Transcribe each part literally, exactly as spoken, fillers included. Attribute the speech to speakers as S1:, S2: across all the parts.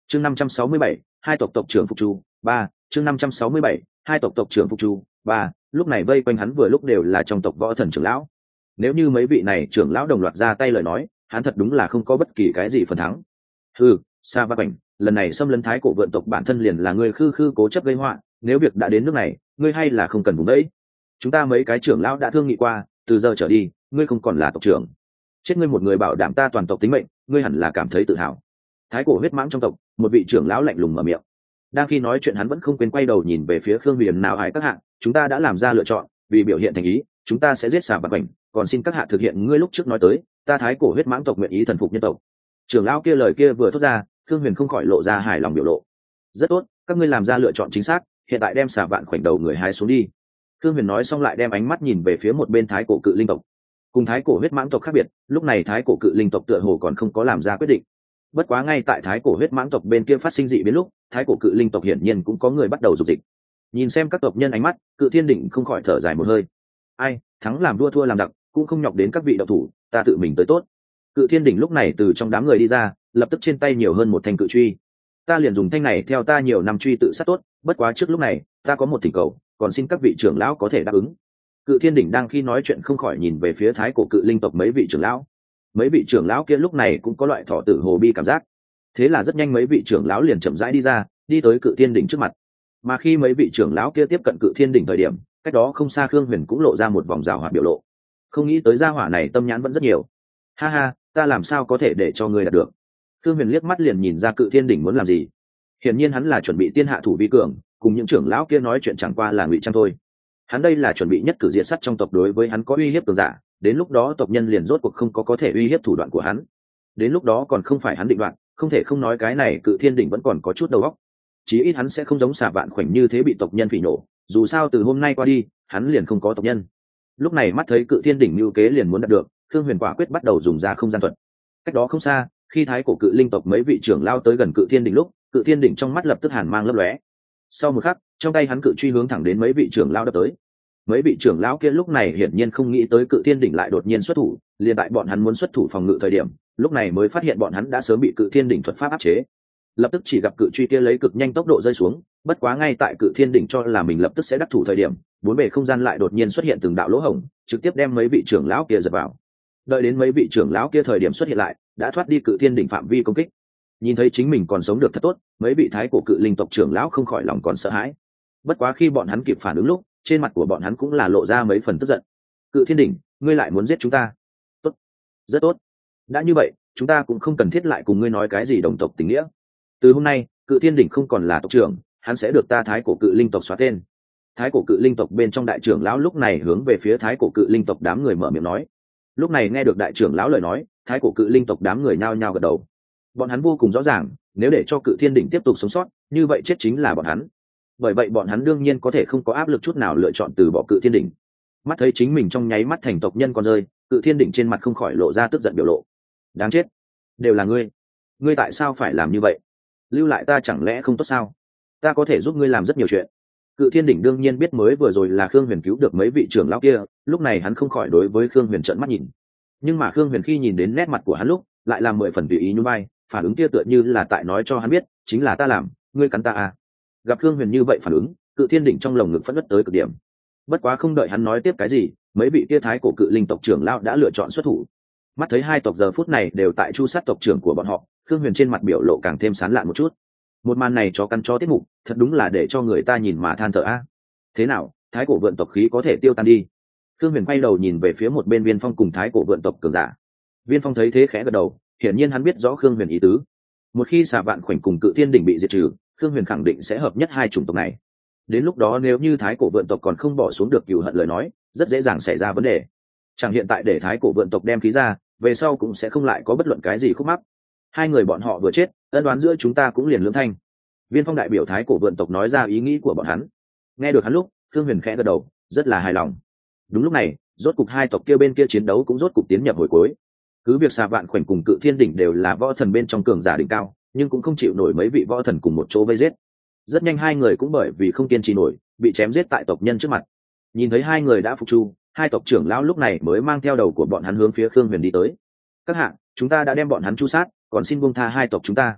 S1: chương năm trăm sáu mươi bảy, hai tộc tộc trưởng phục chu ba chương năm trăm sáu mươi bảy, hai tộc tộc trưởng phục chu ba lúc này vây quanh hắn vừa lúc đều là trong tộc võ thần trưởng lão. Nếu như mấy vị này trưởng lão đồng loạt ra tay lời nói, hắn thật đúng là không có bất kỳ cái gì phần thắng. Ừ, Sa Va Bảnh, lần này xâm lấn thái cổ vượn tộc bản thân liền là người khư khư cố chấp gây họa, nếu việc đã đến nước này, ngươi hay là không cần vùng đấy. Chúng ta mấy cái trưởng lão đã thương nghị qua, từ giờ trở đi, ngươi không còn là tộc trưởng. Chết ngươi một người bảo đảm ta toàn tộc tính mệnh, ngươi hẳn là cảm thấy tự hào. Thái cổ huyết mãng trong tộc, một vị trưởng lão lạnh lùng mở miệng. Đang khi nói chuyện hắn vẫn không quên quay đầu nhìn về phía Khương Huyền nào hại các hạ, chúng ta đã làm ra lựa chọn, vì biểu hiện thành ý, chúng ta sẽ giết Sa Va Bảnh, còn xin các hạ thực hiện ngươi lúc trước nói tới, ta thái cổ huyết mãng tộc nguyện ý thần phục nhân tộc. Trưởng lão kia lời kia vừa thốt ra, Khương Huyền không khỏi lộ ra hài lòng biểu lộ. Rất tốt, các ngươi làm ra lựa chọn chính xác, hiện tại đem Xà Vạn khoảnh đầu người hái xuống đi. Khương Huyền nói xong lại đem ánh mắt nhìn về phía một bên thái cổ cự linh tộc. Cùng thái cổ huyết mãng tộc khác biệt, lúc này thái cổ cự linh tộc tựa hồ còn không có làm ra quyết định. Bất quá ngay tại thái cổ huyết mãng tộc bên kia phát sinh dị biến lúc, thái cổ cự linh tộc hiển nhiên cũng có người bắt đầu dục dịch. Nhìn xem các tộc nhân ánh mắt, Cự Thiên Đỉnh không khỏi thở dài một hơi. Ai, thắng làm đua thua làm giặc, cũng không nhọc đến các vị đạo thủ, ta tự mình tới tốt. Cự Thiên Đỉnh lúc này từ trong đám người đi ra, lập tức trên tay nhiều hơn một thanh cự truy. Ta liền dùng thanh này theo ta nhiều năm truy tự sát tốt, bất quá trước lúc này, ta có một thỉnh cầu, còn xin các vị trưởng lão có thể đáp ứng. Cự Thiên Đỉnh đang khi nói chuyện không khỏi nhìn về phía thái cổ cự linh tộc mấy vị trưởng lão. Mấy vị trưởng lão kia lúc này cũng có loại thọ tử hồ bi cảm giác. Thế là rất nhanh mấy vị trưởng lão liền chậm rãi đi ra, đi tới Cự Thiên Đỉnh trước mặt. Mà khi mấy vị trưởng lão kia tiếp cận Cự Thiên Đỉnh thời điểm, cách đó không xa Khương Huyền cũng lộ ra một vòng rào hoạt biểu lộ. Không nghĩ tới gia hỏa này tâm nhãn vẫn rất nhiều. Ha ha, ta làm sao có thể để cho ngươi đạt được? Khương Huyền liếc mắt liền nhìn ra Cự Thiên Đỉnh muốn làm gì. Hiển nhiên hắn là chuẩn bị tiên hạ thủ vi cường, cùng những trưởng lão kia nói chuyện chẳng qua là ngụy trang thôi. Hắn đây là chuẩn bị nhất cử diệt sắt trong tộc đối với hắn có uy hiếp cường giả, đến lúc đó tộc nhân liền rốt cuộc không có có thể uy hiếp thủ đoạn của hắn. Đến lúc đó còn không phải hắn định đoạn, không thể không nói cái này Cự Thiên Đỉnh vẫn còn có chút đầu óc. Chí ít hắn sẽ không giống Xà Vạn khoảnh như thế bị tộc nhân phỉ nổ, dù sao từ hôm nay qua đi, hắn liền không có tộc nhân. Lúc này mắt thấy Cự Thiên Đỉnh mưu kế liền muốn đạt được, Khương Huyền quả quyết bắt đầu dùng ra không gian thuật. Cách đó không xa, khi thái cổ cự linh tộc mấy vị trưởng lao tới gần Cự Thiên Đỉnh lúc, Cự Thiên Đỉnh trong mắt lập tức hàn mang lấp lóe. Sau một khắc, trong tay hắn cự truy hướng thẳng đến mấy vị trưởng lao đập tới. Mấy vị trưởng lão kia lúc này hiển nhiên không nghĩ tới Cự Thiên Đỉnh lại đột nhiên xuất thủ, liền tại bọn hắn muốn xuất thủ phòng ngự thời điểm, lúc này mới phát hiện bọn hắn đã sớm bị Cự Thiên Đỉnh thuật pháp áp chế. Lập tức chỉ gặp cự truy kia lấy cực nhanh tốc độ rơi xuống, bất quá ngay tại Cự Thiên Đỉnh cho là mình lập tức sẽ đắc thủ thời điểm, bốn bề không gian lại đột nhiên xuất hiện từng đạo lỗ hổng, trực tiếp đem mấy vị trưởng lão kia giật vào. Đợi đến mấy vị trưởng lão kia thời điểm xuất hiện lại, đã thoát đi Cự Thiên Đỉnh phạm vi công kích. Nhìn thấy chính mình còn sống được thật tốt, mấy vị thái cổ cự linh tộc trưởng lão không khỏi lòng còn sợ hãi. Bất quá khi bọn hắn kịp phản ứng lúc, trên mặt của bọn hắn cũng là lộ ra mấy phần tức giận. Cự Thiên Đỉnh, ngươi lại muốn giết chúng ta? Tốt, rất tốt. Đã như vậy, chúng ta cũng không cần thiết lại cùng ngươi nói cái gì đồng tộc tình nghĩa. Từ hôm nay, Cự Thiên Đỉnh không còn là tộc trưởng, hắn sẽ được ta thái cổ cự linh tộc xóa tên. Thái cổ cự linh tộc bên trong đại trưởng lão lúc này hướng về phía thái cổ cự linh tộc đám người mở miệng nói. Lúc này nghe được đại trưởng lão lời nói, thái cổ cự linh tộc đám người nhao nhao gật đầu. Bọn hắn vô cùng rõ ràng, nếu để cho Cự Thiên Đỉnh tiếp tục sống sót, như vậy chết chính là bọn hắn. Bởi vậy bọn hắn đương nhiên có thể không có áp lực chút nào lựa chọn từ bỏ Cự Thiên Đỉnh. Mắt thấy chính mình trong nháy mắt thành tộc nhân còn rơi, Cự Thiên Đỉnh trên mặt không khỏi lộ ra tức giận biểu lộ. Đáng chết, đều là ngươi, ngươi tại sao phải làm như vậy? Lưu lại ta chẳng lẽ không tốt sao? Ta có thể giúp ngươi làm rất nhiều chuyện. Cự Thiên Đỉnh đương nhiên biết mới vừa rồi là Khương Huyền cứu được mấy vị trưởng lão kia, lúc này hắn không khỏi đối với Khương Huyền trợn mắt nhìn. Nhưng mà Khương Huyền khi nhìn đến nét mặt của hắn lúc, lại làm mười phần tùy ý nhún vai, phản ứng kia tựa như là tại nói cho hắn biết, chính là ta làm, ngươi cắn ta à? Gặp Khương Huyền như vậy phản ứng, Cự Thiên Đỉnh trong lồng ngực phẫn nộ tới cực điểm. Bất quá không đợi hắn nói tiếp cái gì, mấy vị kia thái cổ cự linh tộc trưởng lão đã lựa chọn xuất thủ. Mắt thấy hai tộc giờ phút này đều tại chu sát tộc trưởng của bọn họ, Khương Huyền trên mặt biểu lộ càng thêm sán lạn một chút. Một màn này chó căn chó tiết mục, thật đúng là để cho người ta nhìn mà than thở a. Thế nào, thái cổ vượn tộc khí có thể tiêu tan đi? Khương Huyền quay đầu nhìn về phía một bên Viên Phong cùng thái cổ vượn tộc cường giả. Viên Phong thấy thế khẽ gật đầu, hiển nhiên hắn biết rõ Khương Huyền ý tứ. Một khi Xà Vạn khoảnh cùng Cự Thiên Đỉnh bị diệt trừ, Khương Huyền khẳng định sẽ hợp nhất hai chủng tộc này. Đến lúc đó nếu như thái cổ vượn tộc còn không bỏ xuống được cừu hận lời nói, rất dễ dàng xảy ra vấn đề. Chẳng hiện tại để thái cổ vượn tộc đem khí ra, về sau cũng sẽ không lại có bất luận cái gì khúc mắc. Hai người bọn họ vừa chết, ân đoán giữa chúng ta cũng liền lưỡng thanh. Viên Phong đại biểu thái cổ vượn tộc nói ra ý nghĩ của bọn hắn. Nghe được hắn lúc, Khương Huyền khẽ gật đầu, rất là hài lòng. Đúng lúc này, rốt cục hai tộc kia bên kia chiến đấu cũng rốt cục tiến nhập hồi cuối. Cứ việc Xà Vạn khoảnh cùng Cự Thiên Đỉnh đều là võ thần bên trong cường giả đỉnh cao, nhưng cũng không chịu nổi mấy vị võ thần cùng một chỗ vây giết. Rất nhanh hai người cũng bởi vì không kiên trì nổi, bị chém giết tại tộc nhân trước mặt. Nhìn thấy hai người đã phục chu, hai tộc trưởng lão lúc này mới mang theo đầu của bọn hắn hướng phía Khương Huyền đi tới. Các hạ, chúng ta đã đem bọn hắn chu sát, còn xin buông tha hai tộc chúng ta.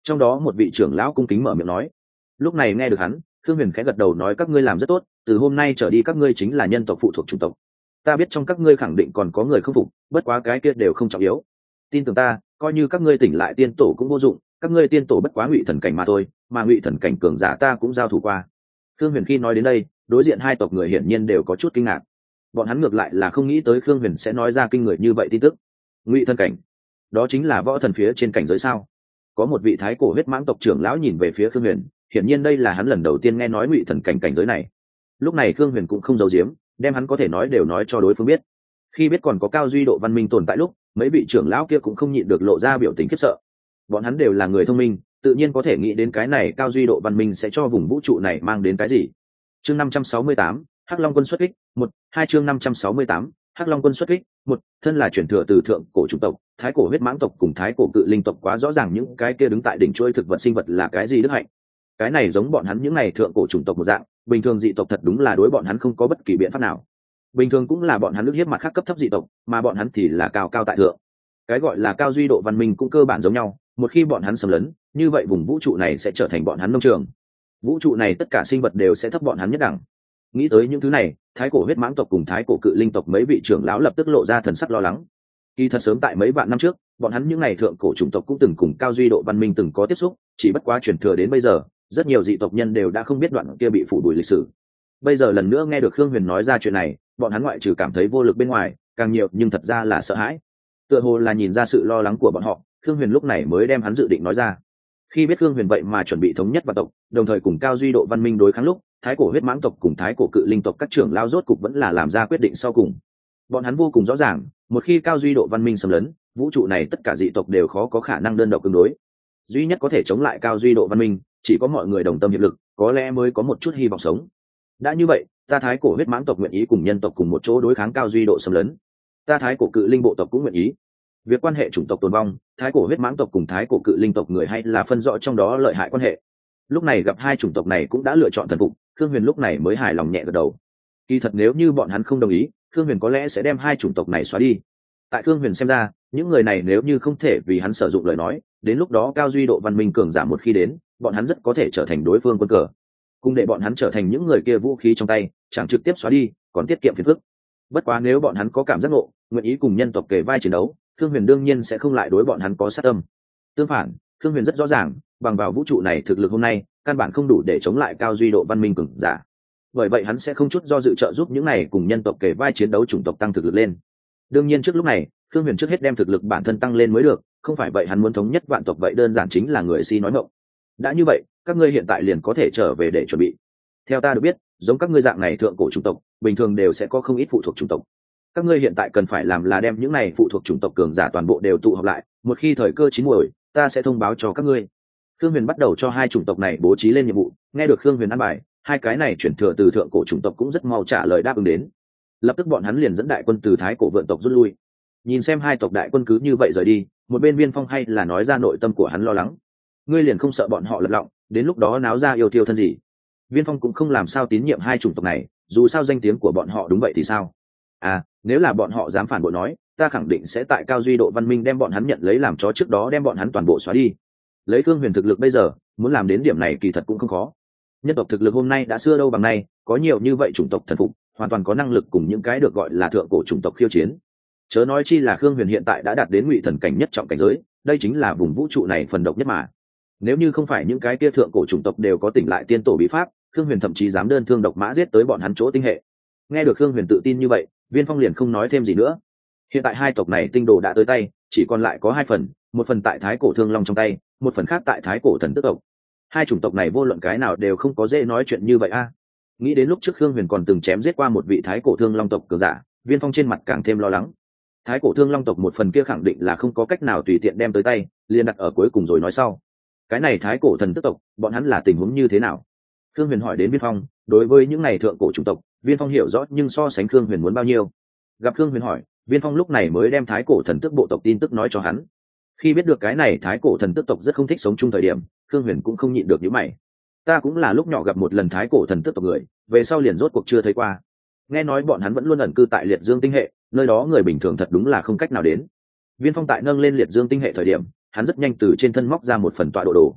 S1: Trong đó một vị trưởng lão cung kính mở miệng nói. Lúc này nghe được hắn, Khương Huyền khẽ gật đầu nói các ngươi làm rất tốt, từ hôm nay trở đi các ngươi chính là nhân tộc phụ thuộc chủng tộc. Ta biết trong các ngươi khẳng định còn có người không phục, bất quá cái kia đều không trọng yếu. Tin tưởng ta, coi như các ngươi tỉnh lại tiên tổ cũng vô dụng, các ngươi tiên tổ bất quá ngụy thần cảnh mà thôi, mà ngụy thần cảnh cường giả ta cũng giao thủ qua. Khương Huyền khi nói đến đây, đối diện hai tộc người hiển nhiên đều có chút kinh ngạc. Bọn hắn ngược lại là không nghĩ tới Khương Huyền sẽ nói ra kinh người như vậy tin tức. Ngụy thần cảnh, đó chính là võ thần phía trên cảnh giới sao? Có một vị thái cổ huyết mãng tộc trưởng lão nhìn về phía Khương Huyền, hiển nhiên đây là hắn lần đầu tiên nghe nói ngụy thần cảnh cảnh giới này. Lúc này Khương Huyền cũng không giấu giếm, đem hắn có thể nói đều nói cho đối phương biết. Khi biết còn có cao duy độ văn minh tồn tại lúc, mấy vị trưởng lão kia cũng không nhịn được lộ ra biểu tình khiếp sợ. Bọn hắn đều là người thông minh, tự nhiên có thể nghĩ đến cái này cao duy độ văn minh sẽ cho vùng vũ trụ này mang đến cái gì. Chương năm trăm sáu mươi tám, Hắc Long quân xuất kích, một, hai chương năm trăm sáu mươi tám, Hắc Long quân xuất kích, một, thân là chuyển thừa từ thượng cổ chủng tộc, thái cổ huyết mãng tộc cùng thái cổ cự linh tộc quá rõ ràng những cái kia đứng tại đỉnh chuôi thực vật sinh vật là cái gì đức hạnh. Cái này giống bọn hắn những này thượng cổ chủng tộc một dạng, bình thường dị tộc thật đúng là đối bọn hắn không có bất kỳ biện pháp nào. Bình thường cũng là bọn hắn ức hiếp mặt khác cấp thấp dị tộc, mà bọn hắn thì là cao cao tại thượng. Cái gọi là cao duy độ văn minh cũng cơ bản giống nhau, một khi bọn hắn xâm lấn, như vậy vùng vũ trụ này sẽ trở thành bọn hắn nông trường. Vũ trụ này tất cả sinh vật đều sẽ thấp bọn hắn nhất đẳng. Nghĩ tới những thứ này, thái cổ huyết mãng tộc cùng thái cổ cự linh tộc mấy vị trưởng lão lập tức lộ ra thần sắc lo lắng. Kỳ thật sớm tại mấy vạn năm trước, bọn hắn những ngày thượng cổ chủng tộc cũng từng cùng cao duy độ văn minh từng có tiếp xúc, chỉ bất quá truyền thừa đến bây giờ, rất nhiều dị tộc nhân đều đã không biết đoạn kia bị phủ đuổi lịch sử. Bây giờ lần nữa nghe được Khương Huyền nói ra chuyện này, bọn hắn ngoại trừ cảm thấy vô lực bên ngoài, càng nhiều nhưng thật ra là sợ hãi. Tựa hồ là nhìn ra sự lo lắng của bọn họ, Khương Huyền lúc này mới đem hắn dự định nói ra. Khi biết Khương Huyền vậy mà chuẩn bị thống nhất vạn tộc, đồng thời cùng cao duy độ văn minh đối kháng lúc, thái cổ huyết mãng tộc cùng thái cổ cự linh tộc các trưởng lao rốt cục vẫn là làm ra quyết định sau cùng. Bọn hắn vô cùng rõ ràng, một khi cao duy độ văn minh xâm lấn, vũ trụ này tất cả dị tộc đều khó có khả năng đơn độc ứng đối. Duy nhất có thể chống lại cao duy độ văn minh, chỉ có mọi người đồng tâm hiệp lực, có lẽ mới có một chút hy vọng sống. Đã như vậy, ta thái cổ huyết mãng tộc nguyện ý cùng nhân tộc cùng một chỗ đối kháng cao duy độ xâm lấn. Ta thái cổ cự linh bộ tộc cũng nguyện ý. Việc quan hệ chủng tộc tồn vong, thái cổ huyết mãng tộc cùng thái cổ cự linh tộc người hay là phân rõ trong đó lợi hại quan hệ. Lúc này gặp hai chủng tộc này cũng đã lựa chọn thần phục, Khương Huyền lúc này mới hài lòng nhẹ gật đầu. Kỳ thật nếu như bọn hắn không đồng ý, Khương Huyền có lẽ sẽ đem hai chủng tộc này xóa đi. Tại Khương Huyền xem ra, những người này nếu như không thể vì hắn sử dụng lời nói, đến lúc đó cao duy độ văn minh cường giả một khi đến, bọn hắn rất có thể trở thành đối phương quân cờ. Cùng để bọn hắn trở thành những người kia vũ khí trong tay, chẳng trực tiếp xóa đi, còn tiết kiệm phiền phức. Bất quá nếu bọn hắn có cảm giác ngộ, nguyện ý cùng nhân tộc kề vai chiến đấu, Khương Huyền đương nhiên sẽ không lại đối bọn hắn có sát tâm. Tương phản, Khương Huyền rất rõ ràng, bằng vào vũ trụ này thực lực hôm nay, căn bản không đủ để chống lại cao duy độ văn minh cường giả. Bởi vậy hắn sẽ không chút do dự trợ giúp những này cùng nhân tộc kề vai chiến đấu chủng tộc tăng thực lực lên. Đương nhiên trước lúc này, Khương Huyền trước hết đem thực lực bản thân tăng lên mới được, không phải vậy hắn muốn thống nhất vạn tộc vậy đơn giản chính là người si nói ngọng. Đã như vậy, các ngươi hiện tại liền có thể trở về để chuẩn bị. Theo ta được biết, giống các ngươi dạng này thượng cổ chủng tộc, bình thường đều sẽ có không ít phụ thuộc chủng tộc. Các ngươi hiện tại cần phải làm là đem những này phụ thuộc chủng tộc cường giả toàn bộ đều tụ họp lại, một khi thời cơ chín muồi, ta sẽ thông báo cho các ngươi. Khương Huyền bắt đầu cho hai chủng tộc này bố trí lên nhiệm vụ, nghe được Khương Huyền ăn bài, hai cái này chuyển thừa từ thượng cổ chủng tộc cũng rất mau trả lời đáp ứng đến. Lập tức bọn hắn liền dẫn đại quân từ thái cổ vượn tộc rút lui. Nhìn xem hai tộc đại quân cứ như vậy rời đi, một bên Viên Phong hay là nói ra nội tâm của hắn lo lắng. Ngươi liền không sợ bọn họ lật lọng, đến lúc đó náo ra yêu tiêu thân gì? Viên Phong cũng không làm sao tín nhiệm hai chủng tộc này, dù sao danh tiếng của bọn họ đúng vậy thì sao? À, nếu là bọn họ dám phản bội nói, ta khẳng định sẽ tại cao duy độ văn minh đem bọn hắn nhận lấy làm chó, trước đó đem bọn hắn toàn bộ xóa đi. Lấy Khương Huyền thực lực bây giờ, muốn làm đến điểm này kỳ thật cũng không khó. Nhân tộc thực lực hôm nay đã xưa đâu bằng nay, có nhiều như vậy chủng tộc thần phục, hoàn toàn có năng lực cùng những cái được gọi là thượng cổ chủng tộc khiêu chiến. Chớ nói chi là Khương Huyền hiện tại đã đạt đến ngụy thần cảnh nhất trọng cảnh giới, đây chính là vùng vũ trụ này phần độc nhất mà. Nếu như không phải những cái kia thượng cổ chủng tộc đều có tỉnh lại tiên tổ bí pháp, Khương Huyền thậm chí dám đơn thương độc mã giết tới bọn hắn chỗ tinh hệ. Nghe được Khương Huyền tự tin như vậy, Viên Phong liền không nói thêm gì nữa. Hiện tại hai tộc này tinh đồ đã tới tay, chỉ còn lại có hai phần, một phần tại thái cổ thương long trong tay, một phần khác tại thái cổ thần tức tộc. Hai chủng tộc này vô luận cái nào đều không có dễ nói chuyện như vậy a. Nghĩ đến lúc trước Khương Huyền còn từng chém giết qua một vị thái cổ thương long tộc cường giả, Viên Phong trên mặt càng thêm lo lắng. Thái cổ thương long tộc một phần kia khẳng định là không có cách nào tùy tiện đem tới tay, liền đặt ở cuối cùng rồi nói sau. Cái này thái cổ thần tức tộc, bọn hắn là tình huống như thế nào? Khương Huyền hỏi đến Viên Phong, đối với những này thượng cổ chủng tộc, Viên Phong hiểu rõ nhưng so sánh Khương Huyền muốn bao nhiêu. Gặp Khương Huyền hỏi, Viên Phong lúc này mới đem thái cổ thần tức bộ tộc tin tức nói cho hắn. Khi biết được cái này thái cổ thần tức tộc rất không thích sống chung thời điểm, Khương Huyền cũng không nhịn được nhíu mày. Ta cũng là lúc nhỏ gặp một lần thái cổ thần tức tộc người, về sau liền rốt cuộc chưa thấy qua. Nghe nói bọn hắn vẫn luôn ẩn cư tại liệt dương tinh hệ, nơi đó người bình thường thật đúng là không cách nào đến. Viên Phong tại nâng lên liệt dương tinh hệ thời điểm, hắn rất nhanh từ trên thân móc ra một phần tọa độ đồ.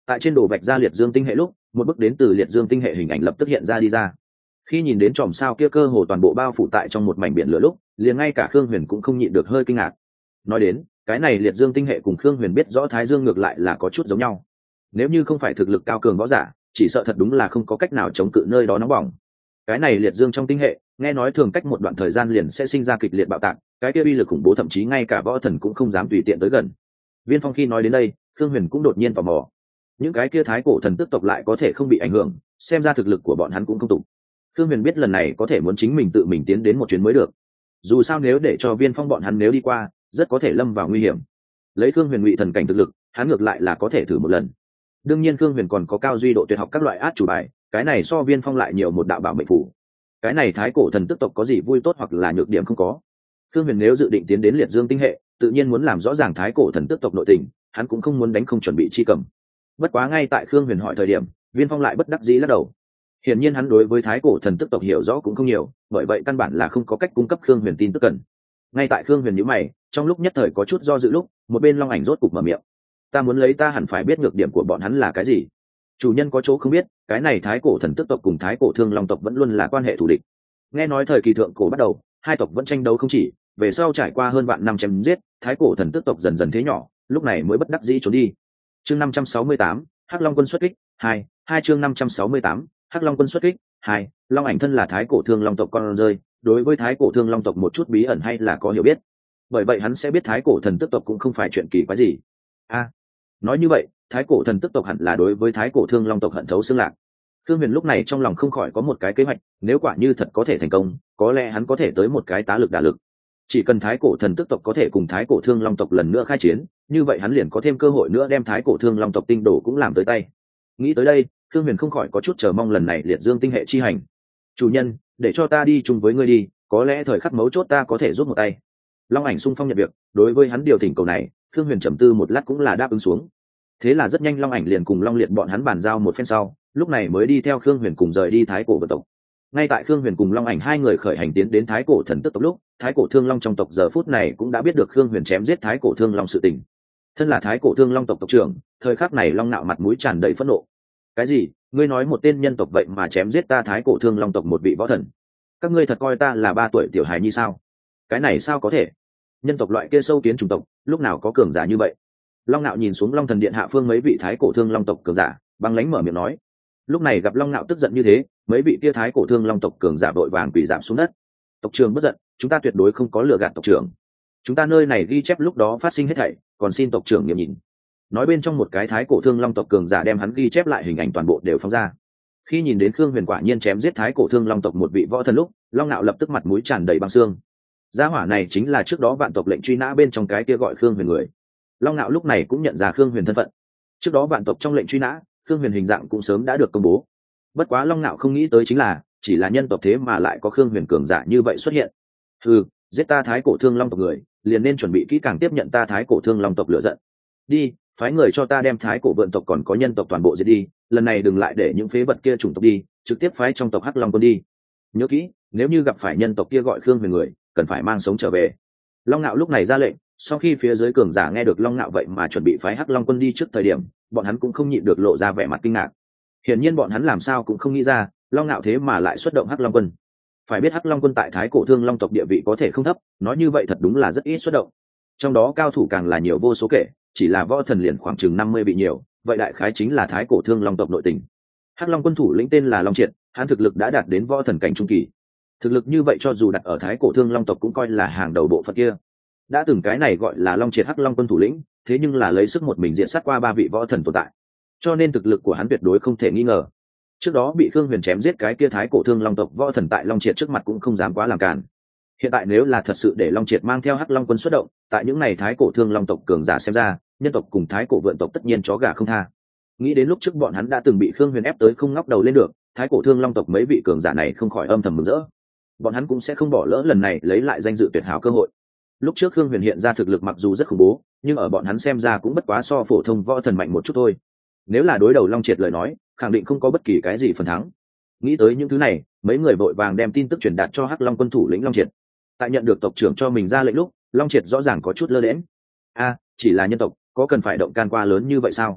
S1: Tại trên đồ vạch ra liệt dương tinh hệ lúc, một bức đến từ liệt dương tinh hệ hình ảnh lập tức hiện ra đi ra. Khi nhìn đến chòm sao kia cơ hồ toàn bộ bao phủ tại trong một mảnh biển lửa lúc, liền ngay cả Khương Huyền cũng không nhịn được hơi kinh ngạc. Nói đến, cái này liệt dương tinh hệ cùng Khương Huyền biết rõ Thái Dương ngược lại là có chút giống nhau. Nếu như không phải thực lực cao cường võ giả, chỉ sợ thật đúng là không có cách nào chống cự nơi đó nóng bỏng. Cái này liệt dương trong tinh hệ, nghe nói thường cách một đoạn thời gian liền sẽ sinh ra kịch liệt bạo tạc, cái kia uy lực khủng bố thậm chí ngay cả võ thần cũng không dám tùy tiện tới gần. Viên Phong khi nói đến đây, Khương Huyền cũng đột nhiên tò mò. Những cái kia thái cổ thần tức tộc lại có thể không bị ảnh hưởng, xem ra thực lực của bọn hắn cũng không tệ. Khương Huyền biết lần này có thể muốn chính mình tự mình tiến đến một chuyến mới được. Dù sao nếu để cho Viên Phong bọn hắn nếu đi qua, rất có thể lâm vào nguy hiểm. Lấy Khương Huyền ngụy thần cảnh thực lực, hắn ngược lại là có thể thử một lần. Đương nhiên Khương Huyền còn có cao duy độ tuyệt học các loại át chủ bài, cái này so Viên Phong lại nhiều một đạo bảo mệnh phù. Cái này thái cổ thần tức tộc có gì vui tốt hoặc là nhược điểm không có. Khương Huyền nếu dự định tiến đến liệt dương tinh hệ, tự nhiên muốn làm rõ ràng thái cổ thần tức tộc nội tình, hắn cũng không muốn đánh không chuẩn bị chi cầm. Bất quá ngay tại Khương Huyền hỏi thời điểm, Viên Phong lại bất đắc dĩ lắc đầu. Hiển nhiên hắn đối với thái cổ thần tức tộc hiểu rõ cũng không nhiều, bởi vậy căn bản là không có cách cung cấp Khương Huyền tin tức cần. Ngay tại Khương Huyền nhíu mày, trong lúc nhất thời có chút do dự lúc, một bên Long Ảnh rốt cục mở miệng. Ta muốn lấy ta hẳn phải biết nhược điểm của bọn hắn là cái gì. Chủ nhân có chỗ không biết, cái này thái cổ thần tức tộc cùng thái cổ thương long tộc vẫn luôn là quan hệ thù địch. Nghe nói thời kỳ thượng cổ bắt đầu, hai tộc vẫn tranh đấu không chỉ, về sau trải qua hơn vạn năm chém giết, thái cổ thần tức tộc dần dần thế nhỏ, lúc này mới bất đắc dĩ trốn đi. Chương năm trăm sáu mươi tám, Hắc Long quân xuất kích, hai, hai chương năm trăm sáu mươi tám, Hắc Long quân xuất kích, hai, Long Ảnh thân là thái cổ thương long tộc con rơi, đối với thái cổ thương long tộc một chút bí ẩn hay là có hiểu biết. Bởi vậy hắn sẽ biết thái cổ thần tức tộc cũng không phải chuyện kỳ quái gì. A, nói như vậy, thái cổ thần tức tộc hẳn là đối với thái cổ thương long tộc hận thấu xương lạc. Khương Huyền lúc này trong lòng không khỏi có một cái kế hoạch, nếu quả như thật có thể thành công, có lẽ hắn có thể tới một cái tá lực đả lực. Chỉ cần thái cổ thần tức tộc có thể cùng thái cổ thương long tộc lần nữa khai chiến, như vậy hắn liền có thêm cơ hội nữa đem thái cổ thương long tộc tinh đồ cũng làm tới tay. Nghĩ tới đây, Khương Huyền không khỏi có chút chờ mong lần này liệt dương tinh hệ chi hành. Chủ nhân, để cho ta đi chung với ngươi đi, có lẽ thời khắc mấu chốt ta có thể giúp một tay. Long Ảnh xung phong nhận việc, đối với hắn điều thỉnh cầu này, Khương Huyền trầm tư một lát cũng là đáp ứng xuống. Thế là rất nhanh Long Ảnh liền cùng Long Liệt bọn hắn bàn giao một phen sau, lúc này mới đi theo Khương Huyền cùng rời đi thái cổ vượt tộc. Ngay tại Khương Huyền cùng Long Ảnh hai người khởi hành tiến đến thái cổ thần tức tộc lúc, thái cổ thương long trong tộc giờ phút này cũng đã biết được Khương Huyền chém giết thái cổ thương long sự tình. Thân là thái cổ thương long tộc tộc trưởng, thời khắc này Long Nạo mặt mũi tràn đầy phẫn nộ. Cái gì? Ngươi nói một tên nhân tộc vậy mà chém giết ta thái cổ thương long tộc một vị võ thần? Các ngươi thật coi ta là ba tuổi tiểu hài nhi sao? Cái này sao có thể? Nhân tộc loại kia sâu kiến chủng tộc, lúc nào có cường giả như vậy? Long Nạo nhìn xuống Long Thần Điện hạ phương mấy vị thái cổ thương long tộc cường giả, băng lãnh mở miệng nói. Lúc này gặp Long Nạo tức giận như thế, mấy vị kia thái cổ thương long tộc cường giả vội vàng quỳ giảm xuống đất. Tộc trưởng bất giận, chúng ta tuyệt đối không có lừa gạt tộc trưởng. Chúng ta nơi này ghi chép lúc đó phát sinh hết thảy, còn xin tộc trưởng nghiệm nhìn. Nói bên trong một cái thái cổ thương long tộc cường giả đem hắn ghi chép lại hình ảnh toàn bộ đều phóng ra. Khi nhìn đến Khương Huyền quả nhiên chém giết thái cổ thương long tộc một vị võ thần lúc, Long Nạo lập tức mặt mũi tràn đầy băng xương. Gia hỏa này chính là trước đó vạn tộc lệnh truy nã bên trong cái kia gọi Khương Huyền người. Long Nạo lúc này cũng nhận ra Khương Huyền thân phận. Trước đó vạn tộc trong lệnh truy nã, Khương Huyền hình dạng cũng sớm đã được công bố. Bất quá Long Nạo không nghĩ tới chính là, chỉ là nhân tộc thế mà lại có Khương Huyền cường giả như vậy xuất hiện. Ừ, giết ta thái cổ thương long tộc người, liền nên chuẩn bị kỹ càng tiếp nhận ta thái cổ thương long tộc lựa giận. Đi, phái người cho ta đem thái cổ vượn tộc còn có nhân tộc toàn bộ giết đi, lần này đừng lại để những phế vật kia chủng tộc đi, trực tiếp phái trong tộc Hắc Long quân đi. Nhớ kỹ, nếu như gặp phải nhân tộc kia gọi Khương Huyền người, cần phải mang sống trở về. Long Nạo lúc này ra lệnh, sau khi phía dưới cường giả nghe được Long Nạo vậy mà chuẩn bị phái Hắc Long quân đi trước thời điểm, bọn hắn cũng không nhịn được lộ ra vẻ mặt kinh ngạc. Hiển nhiên bọn hắn làm sao cũng không nghĩ ra, Long Nạo thế mà lại xuất động Hắc Long quân. Phải biết Hắc Long quân tại thái cổ thương long tộc địa vị có thể không thấp, nói như vậy thật đúng là rất ít xuất động. Trong đó cao thủ càng là nhiều vô số kể, chỉ là võ thần liền khoảng chừng năm mươi bị nhiều, vậy đại khái chính là thái cổ thương long tộc nội tình. Hắc Long quân thủ lĩnh tên là Long Triệt, hắn thực lực đã đạt đến võ thần cảnh trung kỳ. Thực lực như vậy cho dù đặt ở thái cổ thương long tộc cũng coi là hàng đầu bộ phận kia. Đã từng cái này gọi là Long Triệt Hắc Long quân thủ lĩnh, thế nhưng là lấy sức một mình diện sát qua ba vị võ thần tồn tại, cho nên thực lực của hắn tuyệt đối không thể nghi ngờ. Trước đó bị Khương Huyền chém giết cái kia thái cổ thương long tộc võ thần tại Long Triệt trước mặt cũng không dám quá làm cản. Hiện tại nếu là thật sự để Long Triệt mang theo Hắc Long quân xuất động, tại những này thái cổ thương long tộc cường giả xem ra, nhân tộc cùng thái cổ vượn tộc tất nhiên chó gà không tha. Nghĩ đến lúc trước bọn hắn đã từng bị Khương Huyền ép tới không ngóc đầu lên được, thái cổ thương long tộc mấy vị cường giả này không khỏi âm thầm mừng rỡ. Bọn hắn cũng sẽ không bỏ lỡ lần này lấy lại danh dự tuyệt hảo cơ hội. Lúc trước Khương Huyền hiện ra thực lực mặc dù rất khủng bố, nhưng ở bọn hắn xem ra cũng bất quá so phổ thông võ thần mạnh một chút thôi. Nếu là đối đầu Long Triệt lời nói, khẳng định không có bất kỳ cái gì phần thắng. Nghĩ tới những thứ này, mấy người vội vàng đem tin tức truyền đạt cho Hắc Long quân thủ lĩnh Long Triệt. Tại nhận được tộc trưởng cho mình ra lệnh lúc, Long Triệt rõ ràng có chút lơ đễnh. A, chỉ là nhân tộc, có cần phải động can qua lớn như vậy sao?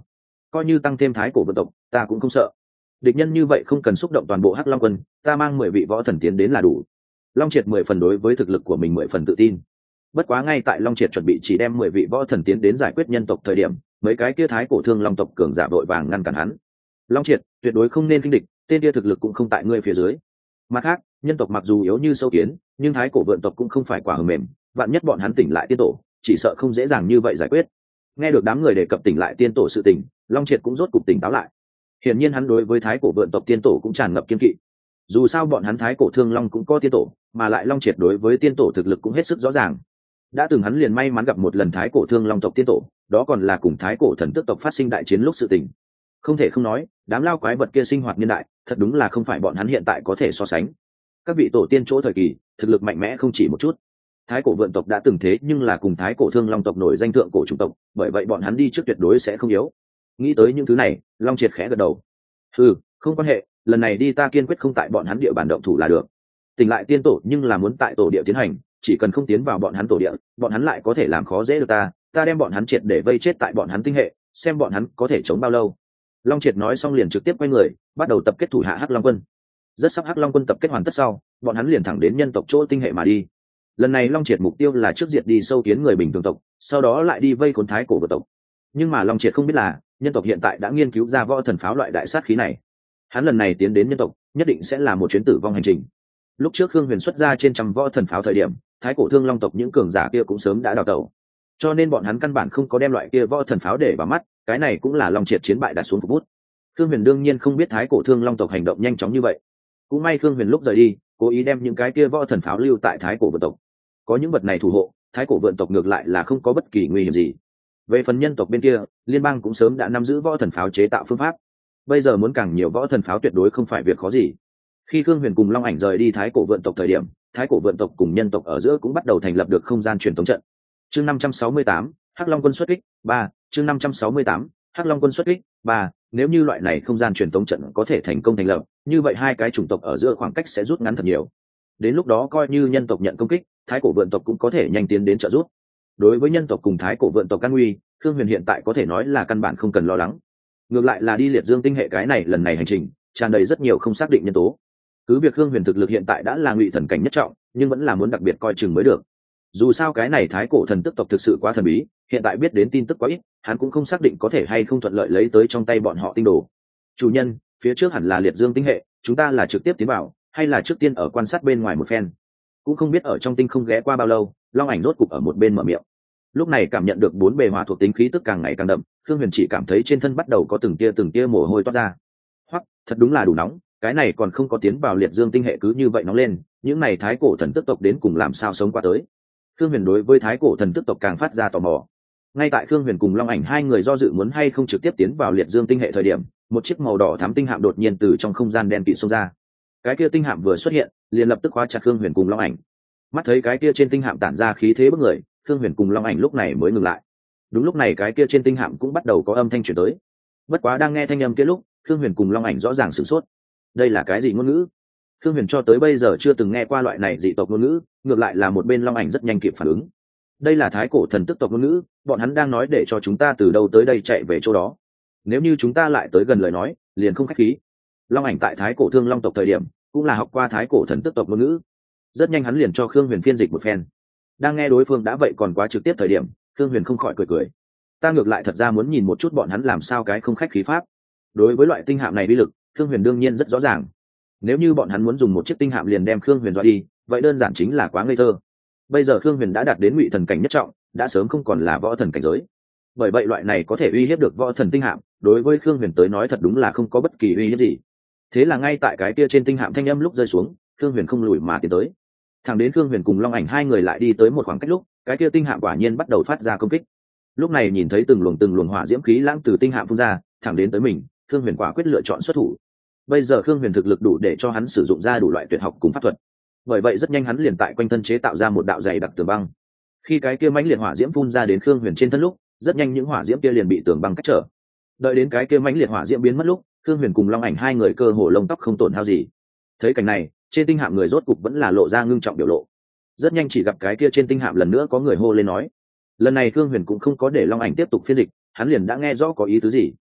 S1: coi như tăng thêm thái cổ vượn tộc ta cũng không sợ. Địch nhân như vậy không cần xúc động toàn bộ hắc long quân, ta mang mười vị võ thần tiến đến là đủ. Long Triệt mười phần đối với thực lực của mình mười phần tự tin. Bất quá ngay tại Long Triệt chuẩn bị chỉ đem mười vị võ thần tiến đến giải quyết nhân tộc thời điểm, mấy cái kia thái cổ thương long tộc cường giả vội vàng ngăn cản hắn. Long Triệt, tuyệt đối không nên kinh địch, tên kia thực lực cũng không tại ngươi phía dưới. Mặt khác, nhân tộc mặc dù yếu như sâu kiến, nhưng thái cổ vượn tộc cũng không phải quả hờ mềm, vạn nhất bọn hắn tỉnh lại tiên tổ, chỉ sợ không dễ dàng như vậy giải quyết. Nghe được đám người đề cập tỉnh lại tiên tổ sự tình, Long Triệt cũng rốt cục tỉnh táo lại. Hiển nhiên hắn đối với thái cổ vượn tộc tiên tổ cũng tràn ngập kiên kỵ. Dù sao bọn hắn thái cổ thương long cũng có tiên tổ, mà lại Long Triệt đối với tiên tổ thực lực cũng hết sức rõ ràng. Đã từng hắn liền may mắn gặp một lần thái cổ thương long tộc tiên tổ, đó còn là cùng thái cổ thần tước tộc phát sinh đại chiến lúc sự tình. Không thể không nói, đám lao quái vật kia sinh hoạt niên đại, thật đúng là không phải bọn hắn hiện tại có thể so sánh. Các vị tổ tiên chỗ thời kỳ, thực lực mạnh mẽ không chỉ một chút. Thái cổ vượn tộc đã từng thế nhưng là cùng thái cổ thương long tộc nổi danh thượng cổ chủng tộc, bởi vậy bọn hắn đi trước tuyệt đối sẽ không yếu. Nghĩ tới những thứ này, Long Triệt khẽ gật đầu. Ừ, không quan hệ, lần này đi ta kiên quyết không tại bọn hắn địa bàn động thủ là được. Tỉnh lại tiên tổ nhưng là muốn tại tổ địa tiến hành, chỉ cần không tiến vào bọn hắn tổ địa, bọn hắn lại có thể làm khó dễ được ta, ta đem bọn hắn triệt để vây chết tại bọn hắn tinh hệ, xem bọn hắn có thể chống bao lâu. Long Triệt nói xong liền trực tiếp quay người, bắt đầu tập kết thủ hạ Hắc Long quân. Rất sắp Hắc Long quân tập kết hoàn tất sau, bọn hắn liền thẳng đến nhân tộc chỗ tinh hệ mà đi. Lần này Long Triệt mục tiêu là trước diệt đi sâu kiến người bình thường tộc, sau đó lại đi vây khốn thái cổ vượn tộc. Nhưng mà Long Triệt không biết là, nhân tộc hiện tại đã nghiên cứu ra võ thần pháo loại đại sát khí này. Hắn lần này tiến đến nhân tộc, nhất định sẽ là một chuyến tử vong hành trình. Lúc trước Khương Huyền xuất ra trên trăm võ thần pháo thời điểm, thái cổ thương long tộc những cường giả kia cũng sớm đã đào tẩu, cho nên bọn hắn căn bản không có đem loại kia võ thần pháo để vào mắt. Cái này cũng là Long Triệt chiến bại đặt xuống phục bút. Khương Huyền đương nhiên không biết thái cổ thương long tộc hành động nhanh chóng như vậy. Cũng may Khương Huyền lúc rời đi, cố ý đem những cái kia võ thần pháo lưu tại thái cổ vượn tộc. Có những vật này thủ hộ, thái cổ vượn tộc ngược lại là không có bất kỳ nguy hiểm gì. Về phần nhân tộc bên kia, liên bang cũng sớm đã nắm giữ võ thần pháo chế tạo phương pháp. Bây giờ muốn càng nhiều võ thần pháo tuyệt đối không phải việc khó gì. Khi Khương Huyền cùng Long Ảnh rời đi thái cổ vượn tộc thời điểm, thái cổ vượn tộc cùng nhân tộc ở giữa cũng bắt đầu thành lập được không gian truyền thống trận. Chương năm trăm sáu mươi tám, Hắc Long quân xuất kích, ba, chương năm trăm sáu mươi tám, Hắc Long quân xuất kích, ba, nếu như loại này không gian truyền thống trận có thể thành công thành lập, như vậy hai cái chủng tộc ở giữa khoảng cách sẽ rút ngắn thật nhiều. Đến lúc đó coi như nhân tộc nhận công kích, thái cổ vượn tộc cũng có thể nhanh tiến đến trợ giúp. Đối với nhân tộc cùng thái cổ vượn tộc căn nguy, Khương Huyền hiện tại có thể nói là căn bản không cần lo lắng. Ngược lại là đi liệt dương tinh hệ cái này lần này hành trình tràn đầy rất nhiều không xác định nhân tố. Cứ việc Khương Huyền thực lực hiện tại đã là ngụy thần cảnh nhất trọng, nhưng vẫn là muốn đặc biệt coi chừng mới được. Dù sao cái này thái cổ thần tức tộc thực sự quá thần bí, hiện tại biết đến tin tức quá ít, hắn cũng không xác định có thể hay không thuận lợi lấy tới trong tay bọn họ tinh đồ. Chủ nhân, phía trước hẳn là liệt dương tinh hệ, chúng ta là trực tiếp tiến vào hay là trước tiên ở quan sát bên ngoài một phen? Cũng không biết ở trong tinh không ghé qua bao lâu, Long Ảnh rốt cục ở một bên mở miệng. Lúc này cảm nhận được bốn bề hỏa thuộc tính khí tức càng ngày càng đậm, Khương Huyền chỉ cảm thấy trên thân bắt đầu có từng tia từng tia mồ hôi toát ra. Hoặc, thật đúng là đủ nóng, cái này còn không có tiến vào liệt dương tinh hệ cứ như vậy nóng lên, những này thái cổ thần tức tộc đến cùng làm sao sống qua tới. Khương Huyền đối với thái cổ thần tức tộc càng phát ra tò mò. Ngay tại Khương Huyền cùng Long Ảnh hai người do dự muốn hay không trực tiếp tiến vào liệt dương tinh hệ thời điểm, một chiếc màu đỏ thắm tinh hạm đột nhiên từ trong không gian đen kịt xông ra. Cái kia tinh hạm vừa xuất hiện, liền lập tức khóa chặt Khương Huyền cùng Long Ảnh. Mắt thấy cái kia trên tinh hạm tản ra khí thế bức người, Khương Huyền cùng Long Ảnh lúc này mới ngừng lại. Đúng lúc này cái kia trên tinh hạm cũng bắt đầu có âm thanh truyền tới. Bất quá đang nghe thanh âm kia lúc, Khương Huyền cùng Long Ảnh rõ ràng sửng sốt. Đây là cái gì ngôn ngữ? Khương Huyền cho tới bây giờ chưa từng nghe qua loại này dị tộc ngôn ngữ, ngược lại là một bên Long Ảnh rất nhanh kịp phản ứng. Đây là thái cổ thần tức tộc ngôn ngữ, bọn hắn đang nói để cho chúng ta từ đâu tới đây chạy về chỗ đó. Nếu như chúng ta lại tới gần lời nói, liền không khách khí. Long Ảnh tại thái cổ thương long tộc thời điểm, cũng là học qua thái cổ thần tức tộc ngôn ngữ. Rất nhanh hắn liền cho Khương Huyền phiên dịch một phen. Đang nghe đối phương đã vậy còn quá trực tiếp thời điểm, Khương Huyền không khỏi cười cười. Ta ngược lại thật ra muốn nhìn một chút bọn hắn làm sao cái không khách khí pháp. Đối với loại tinh hạm này uy lực, Khương Huyền đương nhiên rất rõ ràng. Nếu như bọn hắn muốn dùng một chiếc tinh hạm liền đem Khương Huyền dọa đi, vậy đơn giản chính là quá ngây thơ. Bây giờ Khương Huyền đã đạt đến ngụy thần cảnh nhất trọng, đã sớm không còn là võ thần cảnh giới. Bởi vậy loại này có thể uy hiếp được võ thần tinh hạm, đối với Khương Huyền tới nói thật đúng là không có bất kỳ uy hiếp gì. Thế là ngay tại cái kia trên tinh hạm thanh âm lúc rơi xuống, Khương Huyền không lùi mà tiến tới. Thẳng đến Khương Huyền cùng Long Ảnh hai người lại đi tới một khoảng cách lúc, cái kia tinh hạm quả nhiên bắt đầu phát ra công kích. Lúc này nhìn thấy từng luồng từng luồng hỏa diễm khí lãng từ tinh hạm phun ra, thẳng đến tới mình, Khương Huyền quả quyết lựa chọn xuất thủ. Bây giờ Khương Huyền thực lực đủ để cho hắn sử dụng ra đủ loại tuyệt học cùng pháp thuật. Bởi vậy rất nhanh hắn liền tại quanh thân chế tạo ra một đạo dày đặc tường băng. Khi cái kia mãnh liệt hỏa diễm phun ra đến Khương Huyền trên thân lúc, rất nhanh những hỏa diễm kia liền bị tường băng cách trở. Đợi đến cái kia mãnh liệt hỏa diễm biến mất lúc, Khương Huyền cùng Long Ảnh hai người cơ hồ lông tóc không tổn hao gì. Thấy cảnh này, trên tinh hạm người rốt cục vẫn là lộ ra ngưng trọng biểu lộ. Rất nhanh chỉ gặp cái kia trên tinh hạm lần nữa có người hô lên nói. Lần này Khương Huyền cũng không có để Long Ảnh tiếp tục phiên dịch, hắn liền đã nghe rõ có ý tứ gì.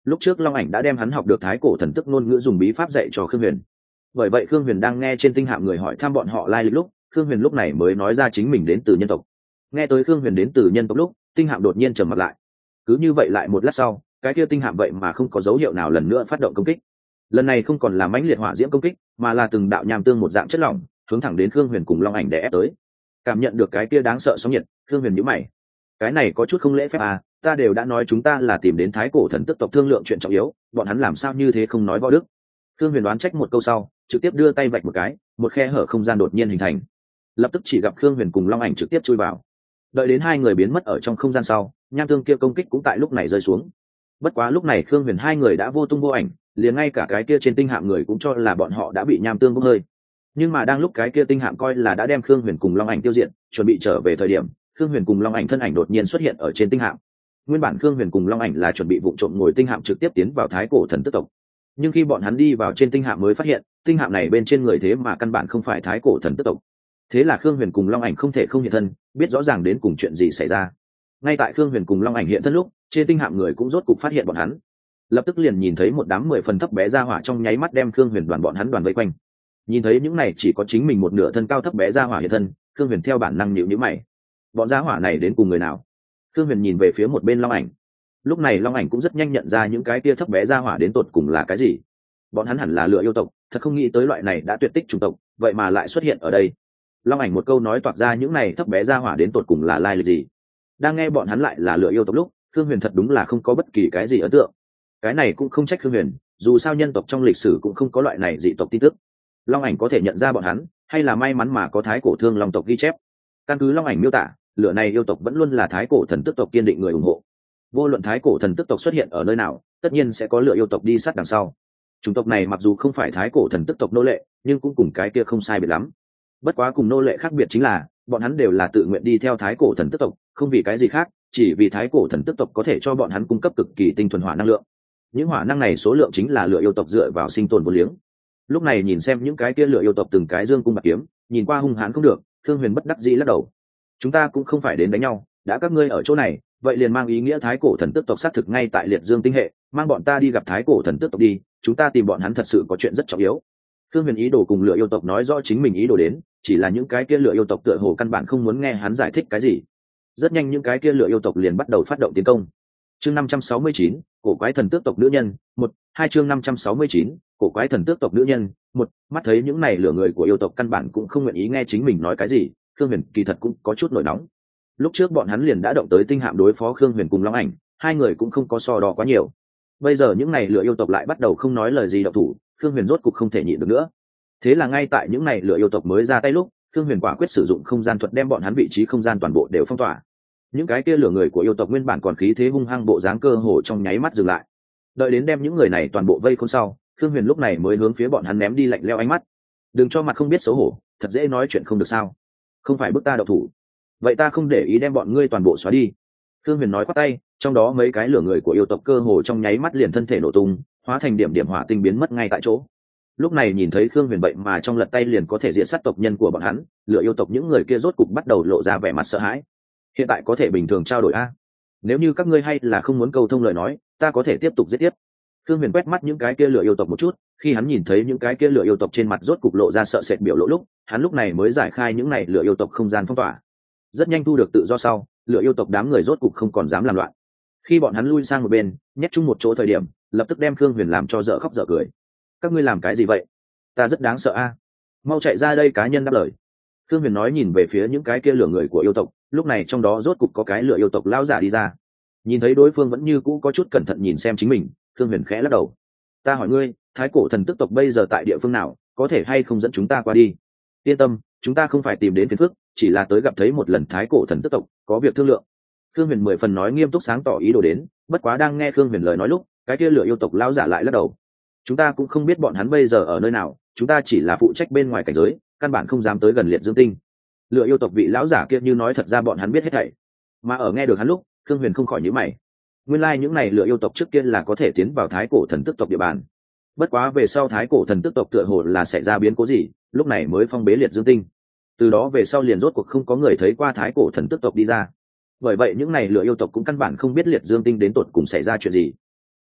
S1: lúc trước long ảnh đã đem hắn học được thái cổ thần tức ngôn ngữ dùng bí pháp dạy cho khương huyền. Bởi vậy khương huyền đang nghe trên tinh hạm người hỏi thăm bọn họ lai lịch lúc, khương huyền lúc này mới nói ra chính mình đến từ nhân tộc. Nghe tới khương huyền đến từ nhân tộc lúc, tinh hạm đột nhiên trầm mặt lại. Cứ như vậy lại một lát sau, cái kia tinh hạm vậy mà không có dấu hiệu nào lần nữa phát động công kích. Lần này không còn là mãnh liệt hỏa diễm công kích, mà là từng đạo nham tương một dạng chất lỏng hướng thẳng đến khương huyền cùng long ảnh để ép tới. Cảm nhận được cái kia đáng sợ sóng nhiệt, khương huyền nhíu mày. Cái này có chút không lễ phép à, ta đều đã nói chúng ta là tìm đến thái cổ thần tức tộc thương lượng chuyện trọng yếu, bọn hắn làm sao như thế không nói võ đức. Khương huyền đoán trách một câu sau, trực tiếp đưa tay vạch một cái, một khe hở không gian đột nhiên hình thành. Lập tức chỉ gặp khương huyền cùng long ảnh trực tiếp chui vào. Đợi đến hai người biến mất ở trong không gian sau, nham tương kia công kích cũng tại lúc này rơi xuống. Bất quá lúc này khương huyền hai người đã vô tung vô ảnh, liền ngay cả cái kia trên tinh hạm người cũng cho là bọn họ đã bị nham tương bốc hơi. Nhưng mà đang lúc cái kia tinh hạm coi là đã đem khương huyền cùng long ảnh tiêu diệt, chuẩn bị trở về thời điểm, khương huyền cùng long ảnh thân ảnh đột nhiên xuất hiện ở trên tinh hạm. Nguyên bản khương huyền cùng long ảnh là chuẩn bị vụ trộm ngồi tinh hạm trực tiếp tiến vào thái cổ thần tức tộc, nhưng khi bọn hắn đi vào trên tinh hạm mới phát hiện tinh hạm này bên trên người thế mà căn bản không phải thái cổ thần tức tộc. Thế là khương huyền cùng long ảnh không thể không hiện thân, biết rõ ràng đến cùng chuyện gì xảy ra. Ngay tại khương huyền cùng long ảnh hiện thân lúc, trên tinh hạm người cũng rốt cục phát hiện bọn hắn, lập tức liền nhìn thấy một đám mười phần thấp bé ra hỏa trong nháy mắt đem khương huyền đoàn bọn hắn đoàn vây quanh. Nhìn thấy những này chỉ có chính mình một nửa thân cao thấp bé ra hỏa hiện thân, khương huyền theo bản năng nhịu nhữ mày. Bọn gia hỏa này đến cùng người nào? Khương huyền nhìn về phía một bên long ảnh. Lúc này long ảnh cũng rất nhanh nhận ra những cái kia thấp bé ra hỏa đến tột cùng là cái gì. Bọn hắn hẳn là lựa yêu tộc, thật không nghĩ tới loại này đã tuyệt tích chủng tộc vậy mà lại xuất hiện ở đây. Long ảnh một câu nói toạc ra những này thấp bé ra hỏa đến tột cùng là lai lịch gì. Đang nghe bọn hắn lại là lựa yêu tộc lúc, khương huyền thật đúng là không có bất kỳ cái gì ấn tượng. Cái này cũng không trách khương huyền, dù sao nhân tộc trong lịch sử cũng không có loại này dị tộc tin tức. Long ảnh có thể nhận ra bọn hắn, hay là may mắn mà có thái cổ thương long tộc ghi chép. Căn cứ long ảnh miêu tả, lựa này yêu tộc vẫn luôn là thái cổ thần tức tộc kiên định người ủng hộ. Vô luận thái cổ thần tức tộc xuất hiện ở nơi nào, tất nhiên sẽ có lựa yêu tộc đi sát đằng sau. Chủng tộc này mặc dù không phải thái cổ thần tức tộc nô lệ, nhưng cũng cùng cái kia không sai biệt lắm. Bất quá cùng nô lệ khác biệt chính là, bọn hắn đều là tự nguyện đi theo thái cổ thần tức tộc, không vì cái gì khác, chỉ vì thái cổ thần tức tộc có thể cho bọn hắn cung cấp cực kỳ tinh thuần hỏa năng lượng. Những hỏa năng này số lượng chính là lựa yêu tộc dựa vào sinh tồn vô liếng. Lúc này nhìn xem những cái kia lựa yêu tộc từng cái dương cung bạc kiếm, nhìn qua hung hãn không được, thương huyền bất đắc dĩ lắc đầu. Chúng ta cũng không phải đến đánh nhau, đã các ngươi ở chỗ này, vậy liền mang ý nghĩa thái cổ thần tức tộc xác thực ngay tại liệt dương tinh hệ, mang bọn ta đi gặp thái cổ thần tức tộc đi, chúng ta tìm bọn hắn thật sự có chuyện rất trọng yếu. Thương huyền ý đồ cùng lựa yêu tộc nói rõ chính mình ý đồ đến, chỉ là những cái kia lựa yêu tộc tựa hồ căn bản không muốn nghe hắn giải thích cái gì. Rất nhanh những cái kia lựa yêu tộc liền bắt đầu phát động tiến công. Chương năm trăm sáu mươi chín, cổ quái thần tước tộc nữ nhân, một, hai chương năm trăm sáu mươi chín, cổ quái thần tước tộc nữ nhân, một, mắt thấy những này lửa người của yêu tộc căn bản cũng không nguyện ý nghe chính mình nói cái gì, Khương Huyền kỳ thật cũng có chút nổi nóng. Lúc trước bọn hắn liền đã động tới tinh hạm đối phó Khương Huyền cùng Long Ảnh, hai người cũng không có so đo quá nhiều. Bây giờ những này lửa yêu tộc lại bắt đầu không nói lời gì động thủ, Khương Huyền rốt cục không thể nhịn được nữa. Thế là ngay tại những này lửa yêu tộc mới ra tay lúc, Khương Huyền quả quyết sử dụng không gian thuật đem bọn hắn vị trí không gian toàn bộ đều phong tỏa. Những cái kia lửa người của yêu tộc nguyên bản còn khí thế hung hăng bộ dáng cơ hồ trong nháy mắt dừng lại. Đợi đến đem những người này toàn bộ vây khốn sau, Khương Huyền lúc này mới hướng phía bọn hắn ném đi lạnh lẽo ánh mắt. Đừng cho mặt không biết xấu hổ, thật dễ nói chuyện không được sao? Không phải bức ta độc thủ, vậy ta không để ý đem bọn ngươi toàn bộ xóa đi. Khương Huyền nói quát tay, trong đó mấy cái lửa người của yêu tộc cơ hồ trong nháy mắt liền thân thể nổ tung, hóa thành điểm điểm hỏa tinh biến mất ngay tại chỗ. Lúc này nhìn thấy Khương Huyền vậy mà trong lật tay liền có thể diệt sát tộc nhân của bọn hắn, lửa yêu tộc những người kia rốt cục bắt đầu lộ ra vẻ mặt sợ hãi. Hiện tại có thể bình thường trao đổi a? Nếu như các ngươi hay là không muốn câu thông lời nói, ta có thể tiếp tục giết tiếp. Khương Huyền quét mắt những cái kia lửa yêu tộc một chút, khi hắn nhìn thấy những cái kia lửa yêu tộc trên mặt rốt cục lộ ra sợ sệt biểu lộ lúc, hắn lúc này mới giải khai những này lửa yêu tộc không gian phong tỏa. Rất nhanh thu được tự do sau, lửa yêu tộc đám người rốt cục không còn dám làm loạn. Khi bọn hắn lui sang một bên, nhét chung một chỗ thời điểm, lập tức đem Khương Huyền làm cho dở khóc dở cười. Các ngươi làm cái gì vậy? Ta rất đáng sợ a. Mau chạy ra đây, cá nhân đáp lời. Khương Huyền nói nhìn về phía những cái kia lửa người của yêu tộc, lúc này trong đó rốt cục có cái lửa yêu tộc lão giả đi ra. Nhìn thấy đối phương vẫn như cũ có chút cẩn thận nhìn xem chính mình, Khương Huyền khẽ lắc đầu. Ta hỏi ngươi, thái cổ thần tức tộc bây giờ tại địa phương nào, có thể hay không dẫn chúng ta qua đi? Yên tâm, chúng ta không phải tìm đến phiền phức, chỉ là tới gặp thấy một lần thái cổ thần tức tộc, có việc thương lượng. Khương Huyền mười phần nói nghiêm túc sáng tỏ ý đồ đến, bất quá đang nghe Khương Huyền lời nói lúc, cái kia lửa yêu tộc lão giả lại lắc đầu. Chúng ta cũng không biết bọn hắn bây giờ ở nơi nào, chúng ta chỉ là phụ trách bên ngoài cảnh giới, căn bản không dám tới gần liệt dương tinh. Lựa yêu tộc vị lão giả kia như nói thật ra bọn hắn biết hết thảy, mà ở nghe được hắn lúc, Khương Huyền không khỏi nhíu mày. Nguyên lai like những này lựa yêu tộc trước kia là có thể tiến vào thái cổ thần tức tộc địa bàn, bất quá về sau thái cổ thần tức tộc tựa hồ là xảy ra biến cố gì, lúc này mới phong bế liệt dương tinh. Từ đó về sau liền rốt cuộc không có người thấy qua thái cổ thần tức tộc đi ra. Bởi vậy những này lựa yêu tộc cũng căn bản không biết liệt dương tinh đến tột cùng xảy ra chuyện gì.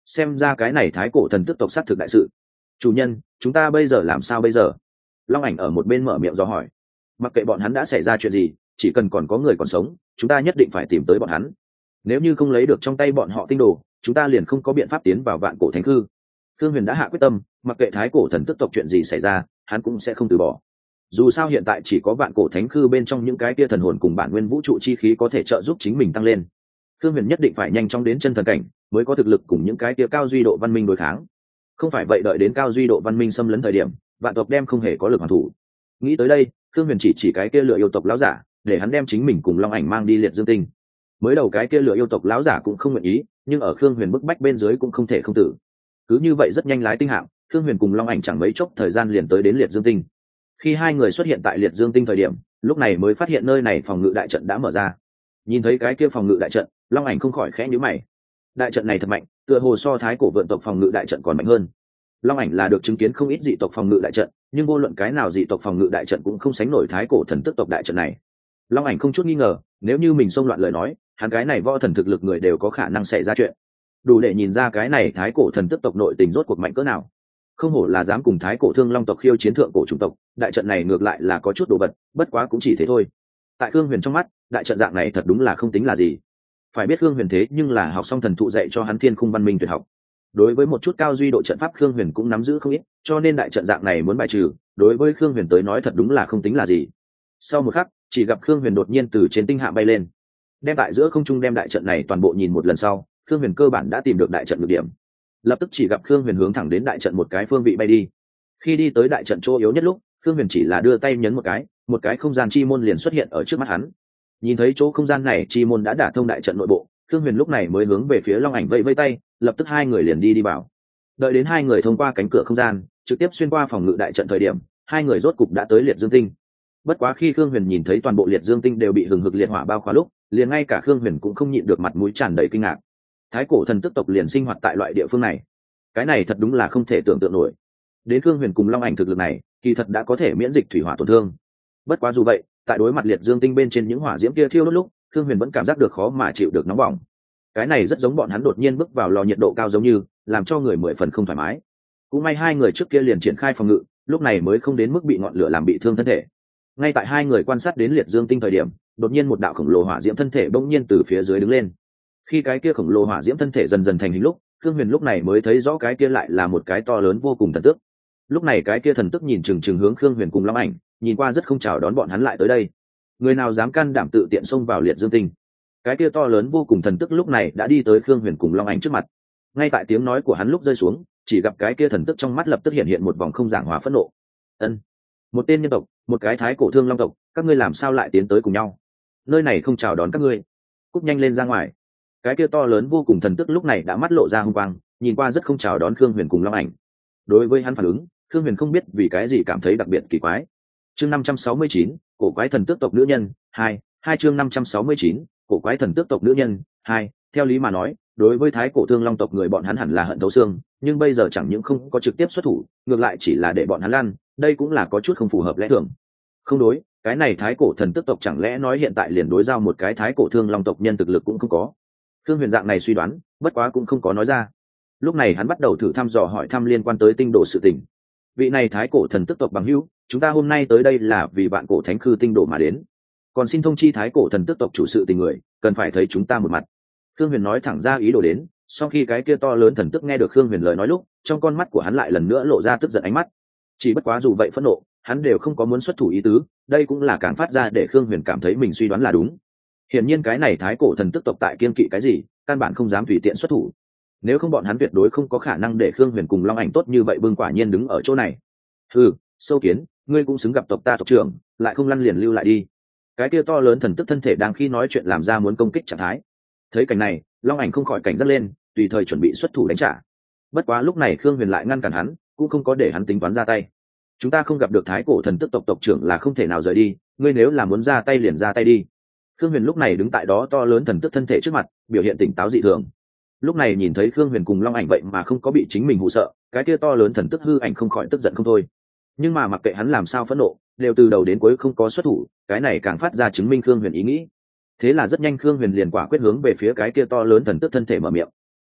S1: xem ra cái này thái cổ thần tức tộc sát thực đại sự. Chủ nhân, chúng ta bây giờ làm sao bây giờ? Long ảnh ở một bên mở miệng do hỏi. Mặc kệ bọn hắn đã xảy ra chuyện gì, chỉ cần còn có người còn sống, chúng ta nhất định phải tìm tới bọn hắn. Nếu như không lấy được trong tay bọn họ tinh đồ, chúng ta liền không có biện pháp tiến vào vạn cổ thánh cư. Thương Huyền đã hạ quyết tâm, mặc kệ thái cổ thần tức tộc chuyện gì xảy ra, hắn cũng sẽ không từ bỏ. Dù sao hiện tại chỉ có vạn cổ thánh cư bên trong những cái kia thần hồn cùng bản nguyên vũ trụ chi khí có thể trợ giúp chính mình tăng lên. Thương Huyền nhất định phải nhanh chóng đến chân thần cảnh, mới có thực lực cùng những cái kia cao duy độ văn minh đối kháng. Không phải vậy đợi đến cao duy độ văn minh xâm lấn thời điểm, vạn tộc đem không hề có lực hoàn thủ. Nghĩ tới đây, Thương Huyền chỉ chỉ cái kia lựa yêu tộc lão giả, để hắn đem chính mình cùng Long Ảnh mang đi liệt dương tinh. Mới đầu cái kia lựa yêu tộc lão giả cũng không nguyện ý, nhưng ở Thương Huyền bức bách bên dưới cũng không thể không tử. Cứ như vậy rất nhanh lái tinh hạm, Thương Huyền cùng Long Ảnh chẳng mấy chốc thời gian liền tới đến liệt dương tinh. Khi hai người xuất hiện tại liệt dương tinh thời điểm, lúc này mới phát hiện nơi này phòng ngự đại trận đã mở ra. Nhìn thấy cái kia phòng ngự đại trận, Long Ảnh không khỏi khẽ nhíu mày. Đại trận này thật mạnh, tựa hồ so thái cổ vượn tộc phòng ngự đại trận còn mạnh hơn. Long Ảnh là được chứng kiến không ít dị tộc phòng ngự đại trận, nhưng vô luận cái nào dị tộc phòng ngự đại trận cũng không sánh nổi thái cổ thần tức tộc đại trận này. Long Ảnh không chút nghi ngờ, nếu như mình xông loạn lời nói, hắn cái này võ thần thực lực người đều có khả năng xảy ra chuyện. Đủ để nhìn ra cái này thái cổ thần tức tộc nội tình rốt cuộc mạnh cỡ nào. Không hổ là dám cùng thái cổ thương long tộc khiêu chiến thượng cổ chủng tộc, đại trận này ngược lại là có chút đồ vật, bất quá cũng chỉ thế thôi. Tại Khương Huyền trong mắt, đại trận dạng này thật đúng là không tính là gì. Phải biết Khương Huyền thế nhưng là học xong thần thụ dạy cho hắn thiên khung văn minh tuyệt học. Đối với một chút cao duy độ trận pháp Khương Huyền cũng nắm giữ không ít, cho nên đại trận dạng này muốn bài trừ, đối với Khương Huyền tới nói thật đúng là không tính là gì. Sau một khắc, chỉ gặp Khương Huyền đột nhiên từ trên tinh hạ bay lên, đem tại giữa không trung đem đại trận này toàn bộ nhìn một lần sau, Khương Huyền cơ bản đã tìm được đại trận nhược điểm. Lập tức chỉ gặp Khương Huyền hướng thẳng đến đại trận một cái phương vị bay đi. Khi đi tới đại trận chỗ yếu nhất lúc, Khương Huyền chỉ là đưa tay nhấn một cái, một cái không gian chi môn liền xuất hiện ở trước mắt hắn. Nhìn thấy chỗ không gian này chi môn đã đả thông đại trận nội bộ, Khương Huyền lúc này mới hướng về phía Long Ảnh vẫy vẫy tay, lập tức hai người liền đi đi vào. Đợi đến hai người thông qua cánh cửa không gian, trực tiếp xuyên qua phòng ngự đại trận thời điểm, hai người rốt cục đã tới liệt dương tinh. Bất quá khi Khương Huyền nhìn thấy toàn bộ liệt dương tinh đều bị hừng hực liệt hỏa bao khóa lúc, liền ngay cả Khương Huyền cũng không nhịn được mặt mũi tràn đầy kinh ngạc. Thái cổ thần tức tộc liền sinh hoạt tại loại địa phương này, cái này thật đúng là không thể tưởng tượng nổi. Đến Khương Huyền cùng Long Ảnh thực lực này, kỳ thật đã có thể miễn dịch thủy hỏa tổn thương. Bất quá dù vậy, tại đối mặt liệt dương tinh bên trên những hỏa diễm kia thiêu đốt lúc, Khương Huyền vẫn cảm giác được khó mà chịu được nóng bỏng. Cái này rất giống bọn hắn đột nhiên bước vào lò nhiệt độ cao giống như, làm cho người mười phần không thoải mái. Cũng may hai người trước kia liền triển khai phòng ngự, lúc này mới không đến mức bị ngọn lửa làm bị thương thân thể. Ngay tại hai người quan sát đến liệt dương tinh thời điểm, đột nhiên một đạo khổng lồ hỏa diễm thân thể bỗng nhiên từ phía dưới đứng lên. Khi cái kia khổng lồ hỏa diễm thân thể dần dần thành hình lúc, Khương Huyền lúc này mới thấy rõ cái kia lại là một cái to lớn vô cùng thần tức. Lúc này cái kia thần tức nhìn chừng chừng hướng Khương Huyền cùng Long Ảnh, nhìn qua rất không chào đón bọn hắn lại tới đây. Người nào dám can đảm tự tiện xông vào liệt dương tinh? Cái kia to lớn vô cùng thần tức lúc này đã đi tới Khương Huyền cùng Long Ảnh trước mặt. Ngay tại tiếng nói của hắn lúc rơi xuống, chỉ gặp cái kia thần tức trong mắt lập tức hiện hiện một vòng không giảng hòa phẫn nộ. Ân, một tên nhân tộc, một cái thái cổ thương long tộc, các ngươi làm sao lại tiến tới cùng nhau? Nơi này không chào đón các ngươi, cút nhanh lên ra ngoài. Cái kia to lớn vô cùng thần tức lúc này đã mắt lộ ra hung quang, nhìn qua rất không chào đón Khương Huyền cùng Long Ảnh. Đối với hắn phản ứng, Khương Huyền không biết vì cái gì cảm thấy đặc biệt kỳ quái. Chương năm trăm sáu mươi chín, cổ quái thần tước tộc nữ nhân, hai, hai chương năm trăm sáu mươi chín, cổ quái thần tước tộc nữ nhân, hai. Theo lý mà nói, đối với thái cổ thương long tộc người bọn hắn hẳn là hận thấu xương, nhưng bây giờ chẳng những không có trực tiếp xuất thủ, ngược lại chỉ là để bọn hắn lăn, đây cũng là có chút không phù hợp lẽ thường. Không đối, cái này thái cổ thần tước tộc chẳng lẽ nói hiện tại liền đối giao một cái thái cổ thương long tộc nhân thực lực cũng không có. Khương Huyền dạng này suy đoán, bất quá cũng không có nói ra. Lúc này hắn bắt đầu thử thăm dò hỏi thăm liên quan tới tinh đồ sự tình. Vị này thái cổ thần tức tộc bằng hữu, chúng ta hôm nay tới đây là vì vạn cổ thánh khư tinh đồ mà đến, còn xin thông chi thái cổ thần tức tộc chủ sự tình người, cần phải thấy chúng ta một mặt. Khương Huyền nói thẳng ra ý đồ đến. Sau khi cái kia to lớn thần tức nghe được Khương Huyền lời nói lúc, trong con mắt của hắn lại lần nữa lộ ra tức giận ánh mắt. Chỉ bất quá dù vậy phẫn nộ, hắn đều không có muốn xuất thủ ý tứ, đây cũng là càng phát ra để Khương Huyền cảm thấy mình suy đoán là đúng. Hiển nhiên cái này thái cổ thần tức tộc tại kiên kỵ cái gì, căn bản không dám tùy tiện xuất thủ. Nếu không bọn hắn tuyệt đối không có khả năng để Khương Huyền cùng Long Ảnh tốt như vậy bưng quả nhiên đứng ở chỗ này. Ừ, sâu kiến, ngươi cũng xứng gặp tộc ta tộc trưởng, lại không lăn liền lưu lại đi. Cái kia to lớn thần tức thân thể đang khi nói chuyện làm ra muốn công kích trạng thái. Thấy cảnh này, Long Ảnh không khỏi cảnh giác lên, tùy thời chuẩn bị xuất thủ đánh trả. Bất quá lúc này Khương Huyền lại ngăn cản hắn, cũng không có để hắn tính toán ra tay. Chúng ta không gặp được thái cổ thần tức tộc tộc trưởng là không thể nào rời đi, ngươi nếu là muốn ra tay liền ra tay đi. Khương Huyền lúc này đứng tại đó to lớn thần tức thân thể trước mặt, biểu hiện tỉnh táo dị thường. Lúc này nhìn thấy Khương Huyền cùng Long Ảnh vậy mà không có bị chính mình hù sợ, cái kia to lớn thần tức hư ảnh không khỏi tức giận không thôi. Nhưng mà mặc kệ hắn làm sao phẫn nộ, đều từ đầu đến cuối không có xuất thủ, cái này càng phát ra chứng minh Khương Huyền ý nghĩ. Thế là rất nhanh Khương Huyền liền quả quyết hướng về phía cái kia to lớn thần tức thân thể mở miệng. A,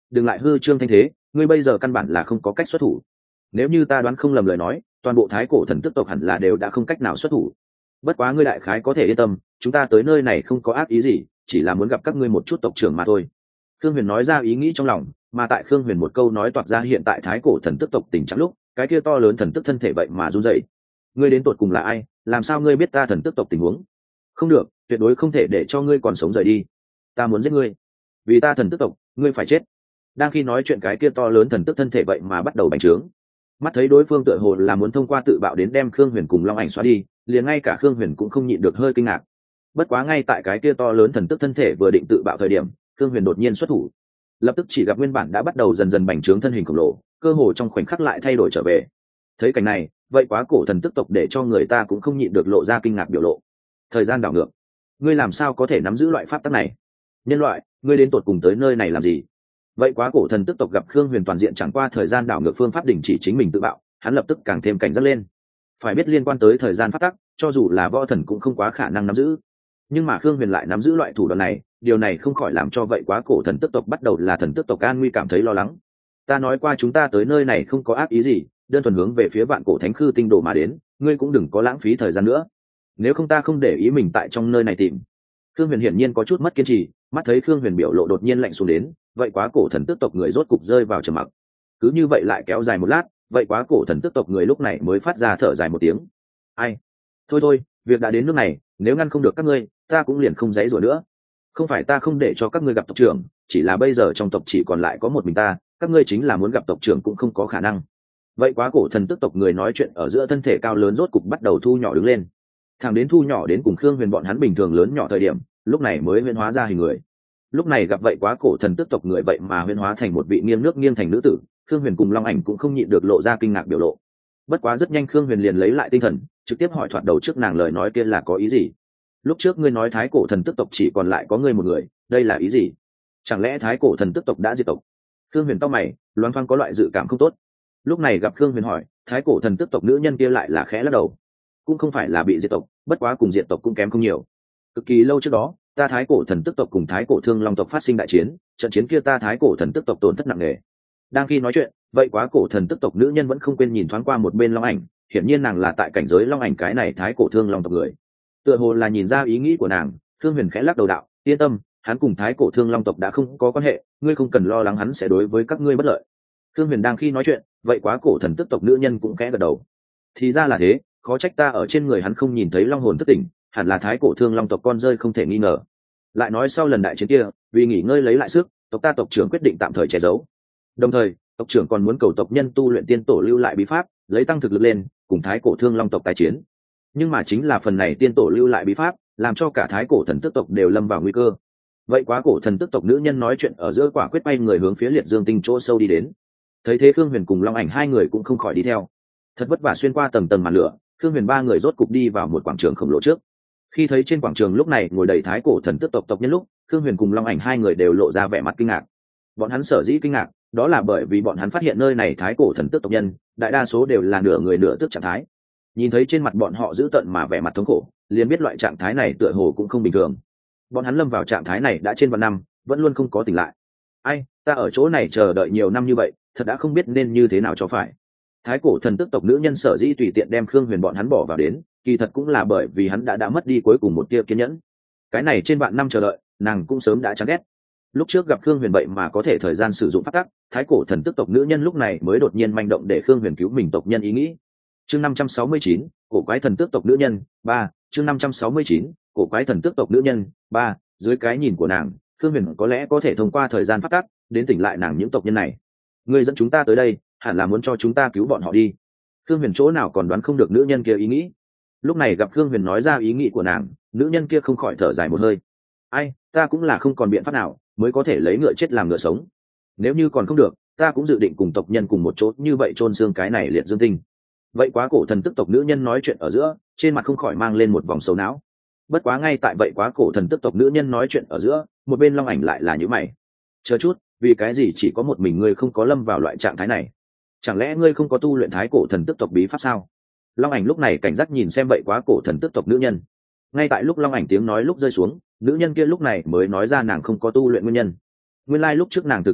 S1: đừng lại hư trương thanh thế, ngươi bây giờ căn bản là không có cách xuất thủ. Nếu như ta đoán không lầm lời nói, toàn bộ thái cổ thần tức tộc hẳn là đều đã không cách nào xuất thủ. Bất quá ngươi đại khái có thể yên tâm, chúng ta tới nơi này không có ác ý gì, chỉ là muốn gặp các ngươi một chút tộc trưởng mà thôi. Khương Huyền nói ra ý nghĩ trong lòng, mà tại Khương Huyền một câu nói toạc ra hiện tại thái cổ thần tức tộc tình trạng lúc, cái kia to lớn thần tức thân thể vậy mà run rẩy. Ngươi đến tột cùng là ai, làm sao ngươi biết ta thần tức tộc tình huống? Không được, tuyệt đối không thể để cho ngươi còn sống rời đi. Ta muốn giết ngươi, vì ta thần tức tộc, ngươi phải chết. Đang khi nói chuyện, cái kia to lớn thần tức thân thể vậy mà bắt đầu bành trướng. Mắt thấy đối phương tựa hồ là muốn thông qua tự bạo đến đem Khương Huyền cùng Long Ảnh xóa đi, liền ngay cả Khương Huyền cũng không nhịn được hơi kinh ngạc. Bất quá ngay tại cái kia to lớn thần tức thân thể vừa định tự bạo thời điểm, Khương Huyền đột nhiên xuất thủ, lập tức chỉ gặp nguyên bản đã bắt đầu dần dần bành trướng thân hình khổng lồ, cơ hồ trong khoảnh khắc lại thay đổi trở về. Thấy cảnh này, vậy quá cổ thần tức tộc để cho người ta cũng không nhịn được lộ ra kinh ngạc biểu lộ. Thời gian đảo ngược, ngươi làm sao có thể nắm giữ loại pháp tắc này? Nhân loại, ngươi đến tột cùng tới nơi này làm gì? Vậy quá cổ thần tức tộc gặp Khương Huyền toàn diện chẳng qua thời gian đảo ngược phương pháp đình chỉ chính mình tự bạo, hắn lập tức càng thêm cảnh giác lên. Phải biết liên quan tới thời gian pháp tắc, cho dù là võ thần cũng không quá khả năng nắm giữ. Nhưng mà Khương Huyền lại nắm giữ loại thủ đoạn này, điều này không khỏi làm cho vậy quá cổ thần tức tộc bắt đầu là thần tức tộc an nguy cảm thấy lo lắng. Ta nói qua chúng ta tới nơi này không có ác ý gì, đơn thuần hướng về phía vạn cổ thánh khư tinh đồ mà đến, ngươi cũng đừng có lãng phí thời gian nữa. Nếu không ta không để ý mình tại trong nơi này tìm. Khương Huyền hiển nhiên có chút mất kiên trì, mắt thấy Khương Huyền biểu lộ đột nhiên lạnh xuống đến, vậy quá cổ thần tức tộc người rốt cục rơi vào trầm mặc. Cứ như vậy lại kéo dài một lát, vậy quá cổ thần tức tộc người lúc này mới phát ra thở dài một tiếng. Ai? Thôi thôi, việc đã đến nước này, nếu ngăn không được các ngươi, ta cũng liền không giãy giụa nữa. Không phải ta không để cho các ngươi gặp tộc trưởng, chỉ là bây giờ trong tộc chỉ còn lại có một mình ta, các ngươi chính là muốn gặp tộc trưởng cũng không có khả năng. Vậy quá cổ thần tức tộc người nói chuyện ở giữa thân thể cao lớn rốt cục bắt đầu thu nhỏ đứng lên. Thằng đến thu nhỏ đến cùng Khương Huyền bọn hắn bình thường lớn nhỏ thời điểm, lúc này mới huyễn hóa ra hình người. Lúc này gặp vậy quá cổ thần tức tộc người vậy mà huyễn hóa thành một vị nghiêng nước nghiêng thành nữ tử, Khương Huyền cùng Long Ảnh cũng không nhịn được lộ ra kinh ngạc biểu lộ. Bất quá rất nhanh Khương Huyền liền lấy lại tinh thần, trực tiếp hỏi thoạt đầu trước nàng lời nói kia là có ý gì. Lúc trước ngươi nói thái cổ thần tức tộc chỉ còn lại có ngươi một người, đây là ý gì? Chẳng lẽ thái cổ thần tức tộc đã diệt tộc? Khương Huyền cau mày, loáng thoáng có loại dự cảm không tốt. Lúc này gặp Khương Huyền hỏi, thái cổ thần tức tộc nữ nhân kia lại là khẽ lắc đầu. Cũng không phải là bị diệt tộc, bất quá cùng diệt tộc cũng kém không nhiều. Cực kỳ lâu trước đó, ta thái cổ thần tức tộc cùng thái cổ thương long tộc phát sinh đại chiến, trận chiến kia ta thái cổ thần tức tộc tổn thất nặng nề. Đang khi nói chuyện, vậy quá cổ thần tức tộc nữ nhân vẫn không quên nhìn thoáng qua một bên Long Ảnh, hiển nhiên nàng là tại cảnh giới Long Ảnh cái này thái cổ thương long tộc người. Tựa hồ là nhìn ra ý nghĩ của nàng, Thương Huyền khẽ lắc đầu đạo, yên tâm, hắn cùng thái cổ thương long tộc đã không có quan hệ, ngươi không cần lo lắng hắn sẽ đối với các ngươi bất lợi. Thương Huyền đang khi nói chuyện, vậy quá cổ thần tức tộc nữ nhân cũng khẽ gật đầu. Thì ra là thế, khó trách ta ở trên người hắn không nhìn thấy long hồn thức tỉnh, hẳn là thái cổ thương long tộc con rơi không thể nghi ngờ. Lại nói sau lần đại chiến kia, vì nghỉ ngơi lấy lại sức, tộc ta tộc trưởng quyết định tạm thời che giấu. Đồng thời, tộc trưởng còn muốn cầu tộc nhân tu luyện tiên tổ lưu lại bí pháp, lấy tăng thực lực lên, cùng thái cổ thương long tộc tái chiến. Nhưng mà chính là phần này tiên tổ lưu lại bí pháp, làm cho cả thái cổ thần tức tộc đều lâm vào nguy cơ. Vậy quá cổ thần tức tộc nữ nhân nói chuyện ở giữa quả quyết bay người hướng phía liệt dương tinh chỗ sâu đi đến. Thấy thế Khương Huyền cùng Long Ảnh hai người cũng không khỏi đi theo. Thật vất vả xuyên qua tầng tầng màn lửa, Khương Huyền ba người rốt cục đi vào một quảng trường khổng lồ trước. Khi thấy trên quảng trường lúc này ngồi đầy thái cổ thần tức tộc tộc nhân lúc, Khương Huyền cùng Long Ảnh hai người đều lộ ra vẻ mặt kinh ngạc. Bọn hắn sở dĩ kinh ngạc, đó là bởi vì bọn hắn phát hiện nơi này thái cổ thần tức tộc nhân, đại đa số đều là nửa người nửa tước trạng thái. Nhìn thấy trên mặt bọn họ dữ tợn mà vẻ mặt thống khổ, liền biết loại trạng thái này tựa hồ cũng không bình thường. Bọn hắn lâm vào trạng thái này đã trên vạn năm, vẫn luôn không có tỉnh lại. Ai, ta ở chỗ này chờ đợi nhiều năm như vậy, thật đã không biết nên như thế nào cho phải. Thái cổ thần tức tộc nữ nhân sở dĩ tùy tiện đem Khương Huyền bọn hắn bỏ vào đến, kỳ thật cũng là bởi vì hắn đã đã mất đi cuối cùng một tia kiên nhẫn. Cái này trên vạn năm chờ đợi, nàng cũng sớm đã chán ghét. Lúc trước gặp Khương Huyền vậy mà có thể thời gian sử dụng pháp tắc, thái cổ thần tức tộc nữ nhân lúc này mới đột nhiên manh động để Khương Huyền cứu mình tộc nhân ý nghĩ. Chương năm trăm sáu mươi chín, cổ quái thần tước tộc nữ nhân, ba, chương năm trăm sáu mươi chín, cổ quái thần tước tộc nữ nhân, ba, dưới cái nhìn của nàng, Khương Huyền có lẽ có thể thông qua thời gian pháp tắc, đến tỉnh lại nàng những tộc nhân này. Ngươi dẫn chúng ta tới đây, hẳn là muốn cho chúng ta cứu bọn họ đi. Khương Huyền chỗ nào còn đoán không được nữ nhân kia ý nghĩ. Lúc này gặp Khương Huyền nói ra ý nghĩ của nàng, nữ nhân kia không khỏi thở dài một hơi. Ai, ta cũng là không còn biện pháp nào, mới có thể lấy ngựa chết làm ngựa sống. Nếu như còn không được, ta cũng dự định cùng tộc nhân cùng một chỗ như vậy chôn xương cái này liệt dương tinh. Vậy quá cổ thần tức tộc nữ nhân nói chuyện ở giữa, trên mặt không khỏi mang lên một vòng sầu não. Bất quá ngay tại vậy quá cổ thần tức tộc nữ nhân nói chuyện ở giữa, một bên Long Ảnh lại là như mày. Chờ chút, vì cái gì chỉ có một mình ngươi không có lâm vào loại trạng thái này? Chẳng lẽ ngươi không có tu luyện thái cổ thần tức tộc bí pháp sao? Long Ảnh lúc này cảnh giác nhìn xem vậy quá cổ thần tức tộc nữ nhân. Ngay tại lúc Long Ảnh tiếng nói lúc rơi xuống, nữ nhân kia lúc này mới nói ra nàng không có tu luyện nguyên nhân. Nguyên lai like lúc trước nàng thực lực thấp,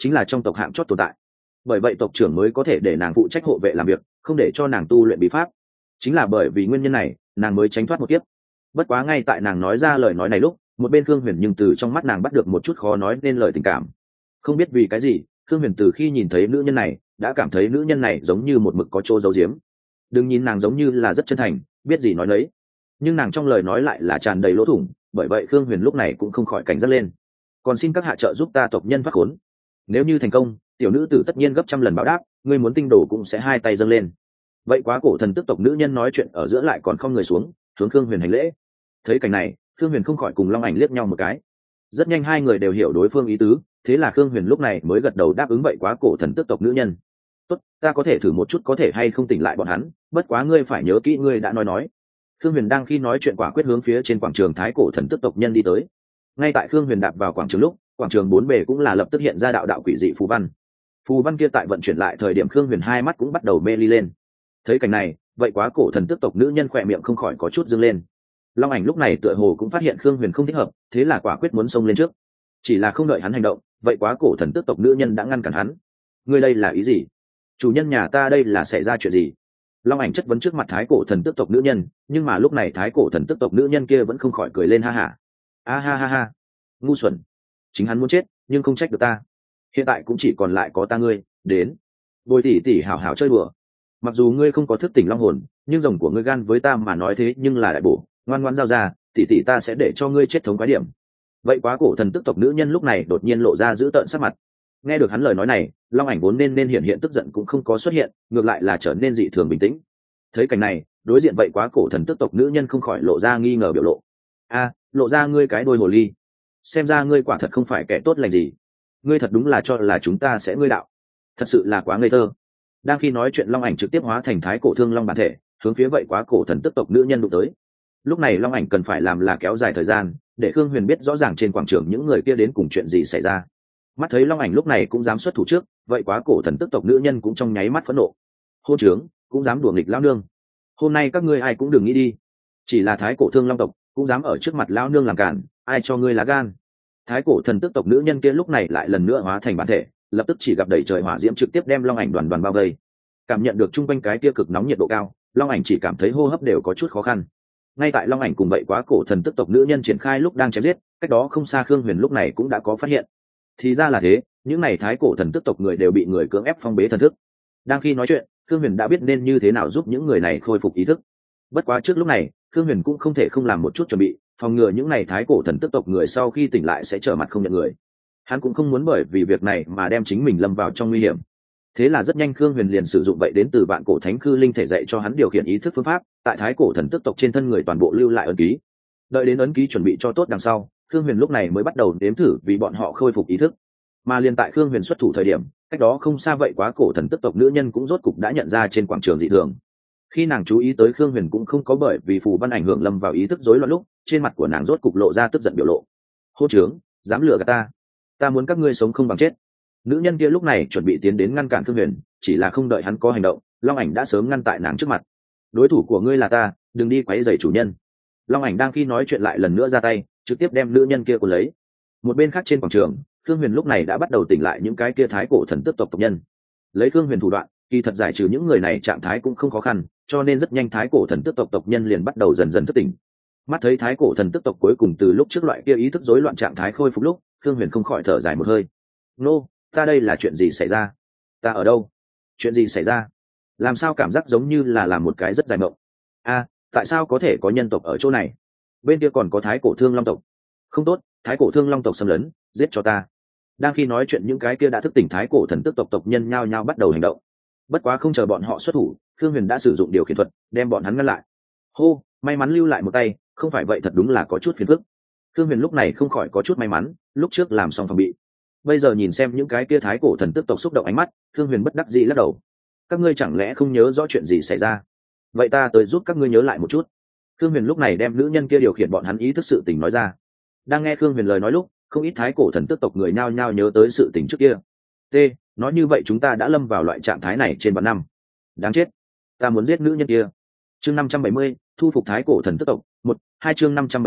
S1: chính là trong tộc hạng chót tồn tại. Bởi vậy tộc trưởng mới có thể để nàng phụ trách hộ vệ làm việc, không để cho nàng tu luyện bí pháp. Chính là bởi vì nguyên nhân này, nàng mới tránh thoát một kiếp. Bất quá ngay tại nàng nói ra lời nói này lúc, một bên Khương Huyền nhưng từ trong mắt nàng bắt được một chút khó nói nên lời tình cảm. Không biết vì cái gì, Khương Huyền từ khi nhìn thấy nữ nhân này, đã cảm thấy nữ nhân này giống như một mực có chỗ giấu giếm. Đừng nhìn nàng giống như là rất chân thành, biết gì nói nấy, nhưng nàng trong lời nói lại là tràn đầy lỗ thủng, bởi vậy Khương Huyền lúc này cũng không khỏi cảnh giác lên. Còn xin các hạ trợ giúp ta tộc nhân thoát khốn. Nếu như thành công, tiểu nữ tử tất nhiên gấp trăm lần báo đáp, ngươi muốn tinh đồ cũng sẽ hai tay dâng lên. Vậy quá cổ thần tức tộc nữ nhân nói chuyện ở giữa lại còn không người xuống, hướng Khương Huyền hành lễ. Thấy cảnh này, Khương Huyền không khỏi cùng Long Ảnh liếc nhau một cái. Rất nhanh hai người đều hiểu đối phương ý tứ, thế là Khương Huyền lúc này mới gật đầu đáp ứng vậy quá cổ thần tức tộc nữ nhân. Tốt, ta có thể thử một chút có thể hay không tỉnh lại bọn hắn, bất quá ngươi phải nhớ kỹ ngươi đã nói nói. Khương Huyền đang khi nói chuyện quả quyết hướng phía trên quảng trường thái cổ thần tức tộc nhân đi tới. Ngay tại Khương Huyền đạp vào quảng trường lúc, quảng trường bốn bề cũng là lập tức hiện ra đạo đạo quỷ dị phù văn. Phù văn kia tại vận chuyển lại thời điểm Khương Huyền hai mắt cũng bắt đầu mê ly lên. Thấy cảnh này, vậy quá cổ thần tức tộc nữ nhân khỏe miệng không khỏi có chút dâng lên. Long Ảnh lúc này tựa hồ cũng phát hiện Khương Huyền không thích hợp, thế là quả quyết muốn xông lên trước. Chỉ là không đợi hắn hành động, vậy quá cổ thần tức tộc nữ nhân đã ngăn cản hắn. Ngươi đây là ý gì? Chủ nhân nhà ta đây là xảy ra chuyện gì? Long Ảnh chất vấn trước mặt thái cổ thần tức tộc nữ nhân, nhưng mà lúc này thái cổ thần tức tộc nữ nhân kia vẫn không khỏi cười lên ha ha. A ha ha ha, ngu xuẩn, chính hắn muốn chết nhưng không trách được ta. Hiện tại cũng chỉ còn lại có ta ngươi, đến bồi tỷ tỷ hảo hảo chơi đùa. Mặc dù ngươi không có thức tỉnh long hồn, nhưng rồng của ngươi gan với ta mà nói thế nhưng là đại bổ, ngoan ngoãn giao ra, tỷ tỷ ta sẽ để cho ngươi chết thống quái điểm. Vậy quá cổ thần tức tộc nữ nhân lúc này đột nhiên lộ ra dữ tợn sắc mặt. Nghe được hắn lời nói này, Long Ảnh vốn nên nên hiện hiện tức giận cũng không có xuất hiện, ngược lại là trở nên dị thường bình tĩnh. Thấy cảnh này, đối diện vậy quá cổ thần tức tộc nữ nhân không khỏi lộ ra nghi ngờ biểu lộ. A, lộ ra ngươi cái đôi hồ ly, xem ra ngươi quả thật không phải kẻ tốt lành gì. Ngươi thật đúng là cho là chúng ta sẽ ngươi đạo, thật sự là quá ngây thơ. Đang khi nói chuyện, Long Ảnh trực tiếp hóa thành thái cổ thương long bản thể, hướng phía vậy quá cổ thần tức tộc nữ nhân đụng tới. Lúc này Long Ảnh cần phải làm là kéo dài thời gian, để Khương Huyền biết rõ ràng trên quảng trường những người kia đến cùng chuyện gì xảy ra. Mắt thấy Long Ảnh lúc này cũng dám xuất thủ trước, vậy quá cổ thần tức tộc nữ nhân cũng trong nháy mắt phẫn nộ. Hôn trướng, cũng dám đùa nghịch lão nương. Hôm nay các ngươi ai cũng đừng nghĩ đi. Chỉ là thái cổ thương long tộc, cũng dám ở trước mặt lão nương làm cản, ai cho ngươi lá gan. Thái cổ thần tức tộc nữ nhân kia lúc này lại lần nữa hóa thành bản thể, lập tức chỉ gặp đầy trời hỏa diễm trực tiếp đem Long Ảnh đoàn đoàn bao vây. Cảm nhận được chung quanh cái kia cực nóng nhiệt độ cao, Long Ảnh chỉ cảm thấy hô hấp đều có chút khó khăn. Ngay tại Long Ảnh cùng vậy quá cổ thần tức tộc nữ nhân triển khai lúc đang chém giết, cách đó không xa Khương Huyền lúc này cũng đã có phát hiện. Thì ra là thế, những này thái cổ thần tức tộc người đều bị người cưỡng ép phong bế thần thức. Đang khi nói chuyện, Khương Huyền đã biết nên như thế nào giúp những người này khôi phục ý thức. Bất quá trước lúc này, Khương Huyền cũng không thể không làm một chút chuẩn bị, phòng ngừa những này thái cổ thần tức tộc người sau khi tỉnh lại sẽ trở mặt không nhận người. Hắn cũng không muốn bởi vì việc này mà đem chính mình lâm vào trong nguy hiểm. Thế là rất nhanh Khương Huyền liền sử dụng vậy đến từ vạn cổ thánh khư linh thể dạy cho hắn điều khiển ý thức phương pháp, tại thái cổ thần tức tộc trên thân người toàn bộ lưu lại ấn ký. Đợi đến ấn ký chuẩn bị cho tốt đằng sau, Khương Huyền lúc này mới bắt đầu nếm thử vì bọn họ khôi phục ý thức. Mà liền tại Khương Huyền xuất thủ thời điểm, cách đó không xa vậy quá cổ thần tức tộc nữ nhân cũng rốt cục đã nhận ra trên quảng trường dị thường. Khi nàng chú ý tới Khương Huyền cũng không có bởi vì phù văn ảnh hưởng lâm vào ý thức rối loạn lúc, trên mặt của nàng rốt cục lộ ra tức giận biểu lộ. Hô trướng, dám lừa gạt ta, ta muốn các ngươi sống không bằng chết. Nữ nhân kia lúc này chuẩn bị tiến đến ngăn cản Khương Huyền, chỉ là không đợi hắn có hành động, Long Ảnh đã sớm ngăn tại nàng trước mặt. Đối thủ của ngươi là ta, đừng đi quấy rầy chủ nhân. Long Ảnh đang khi nói chuyện lại lần nữa ra tay, trực tiếp đem nữ nhân kia cuốn lấy. Một bên khác trên quảng trường, Khương Huyền lúc này đã bắt đầu tỉnh lại những cái kia thái cổ thần tức tộc tộc nhân. Lấy Khương Huyền thủ đoạn, kỳ thật giải trừ những người này trạng thái cũng không khó khăn, cho nên rất nhanh thái cổ thần tức tộc tộc nhân liền bắt đầu dần dần thức tỉnh. Mắt thấy thái cổ thần tức tộc cuối cùng từ lúc trước loại kia ý thức rối loạn trạng thái khôi phục lúc, Khương Huyền không khỏi thở dài một hơi. Nô, ta đây là chuyện gì xảy ra? Ta ở đâu? Chuyện gì xảy ra? Làm sao cảm giác giống như là làm một cái rất dài mộng? A, tại sao có thể có nhân tộc ở chỗ này? Bên kia còn có thái cổ thương long tộc. Không tốt, thái cổ thương long tộc xâm lấn, giết cho ta. Đang khi nói chuyện những cái kia đã thức tỉnh thái cổ thần tức tộc tộc nhân nhao nhao bắt đầu hành động. Bất quá không chờ bọn họ xuất thủ, Khương Huyền đã sử dụng điều khiển thuật đem bọn hắn ngăn lại. Hô, may mắn lưu lại một tay, không phải vậy thật đúng là có chút phiền phức. Khương Huyền lúc này không khỏi có chút may mắn, lúc trước làm xong phòng bị. Bây giờ nhìn xem những cái kia thái cổ thần tức tộc xúc động ánh mắt, Khương Huyền bất đắc dĩ lắc đầu. Các ngươi chẳng lẽ không nhớ rõ chuyện gì xảy ra? Vậy ta tới giúp các ngươi nhớ lại một chút. Khương Huyền lúc này đem nữ nhân kia điều khiển bọn hắn ý thức sự tình nói ra. Đang nghe Khương Huyền lời nói lúc, không ít thái cổ thần tức tộc người nhao nhao nhớ tới sự tình trước kia. T, nói như vậy chúng ta đã lâm vào loại trạng thái này trên vạn năm. Đáng chết, ta muốn giết nữ nhân kia. Chương năm trăm bảy mươi, thu phục thái cổ thần tức tộc. Một, hai chương năm trăm bảy mươi,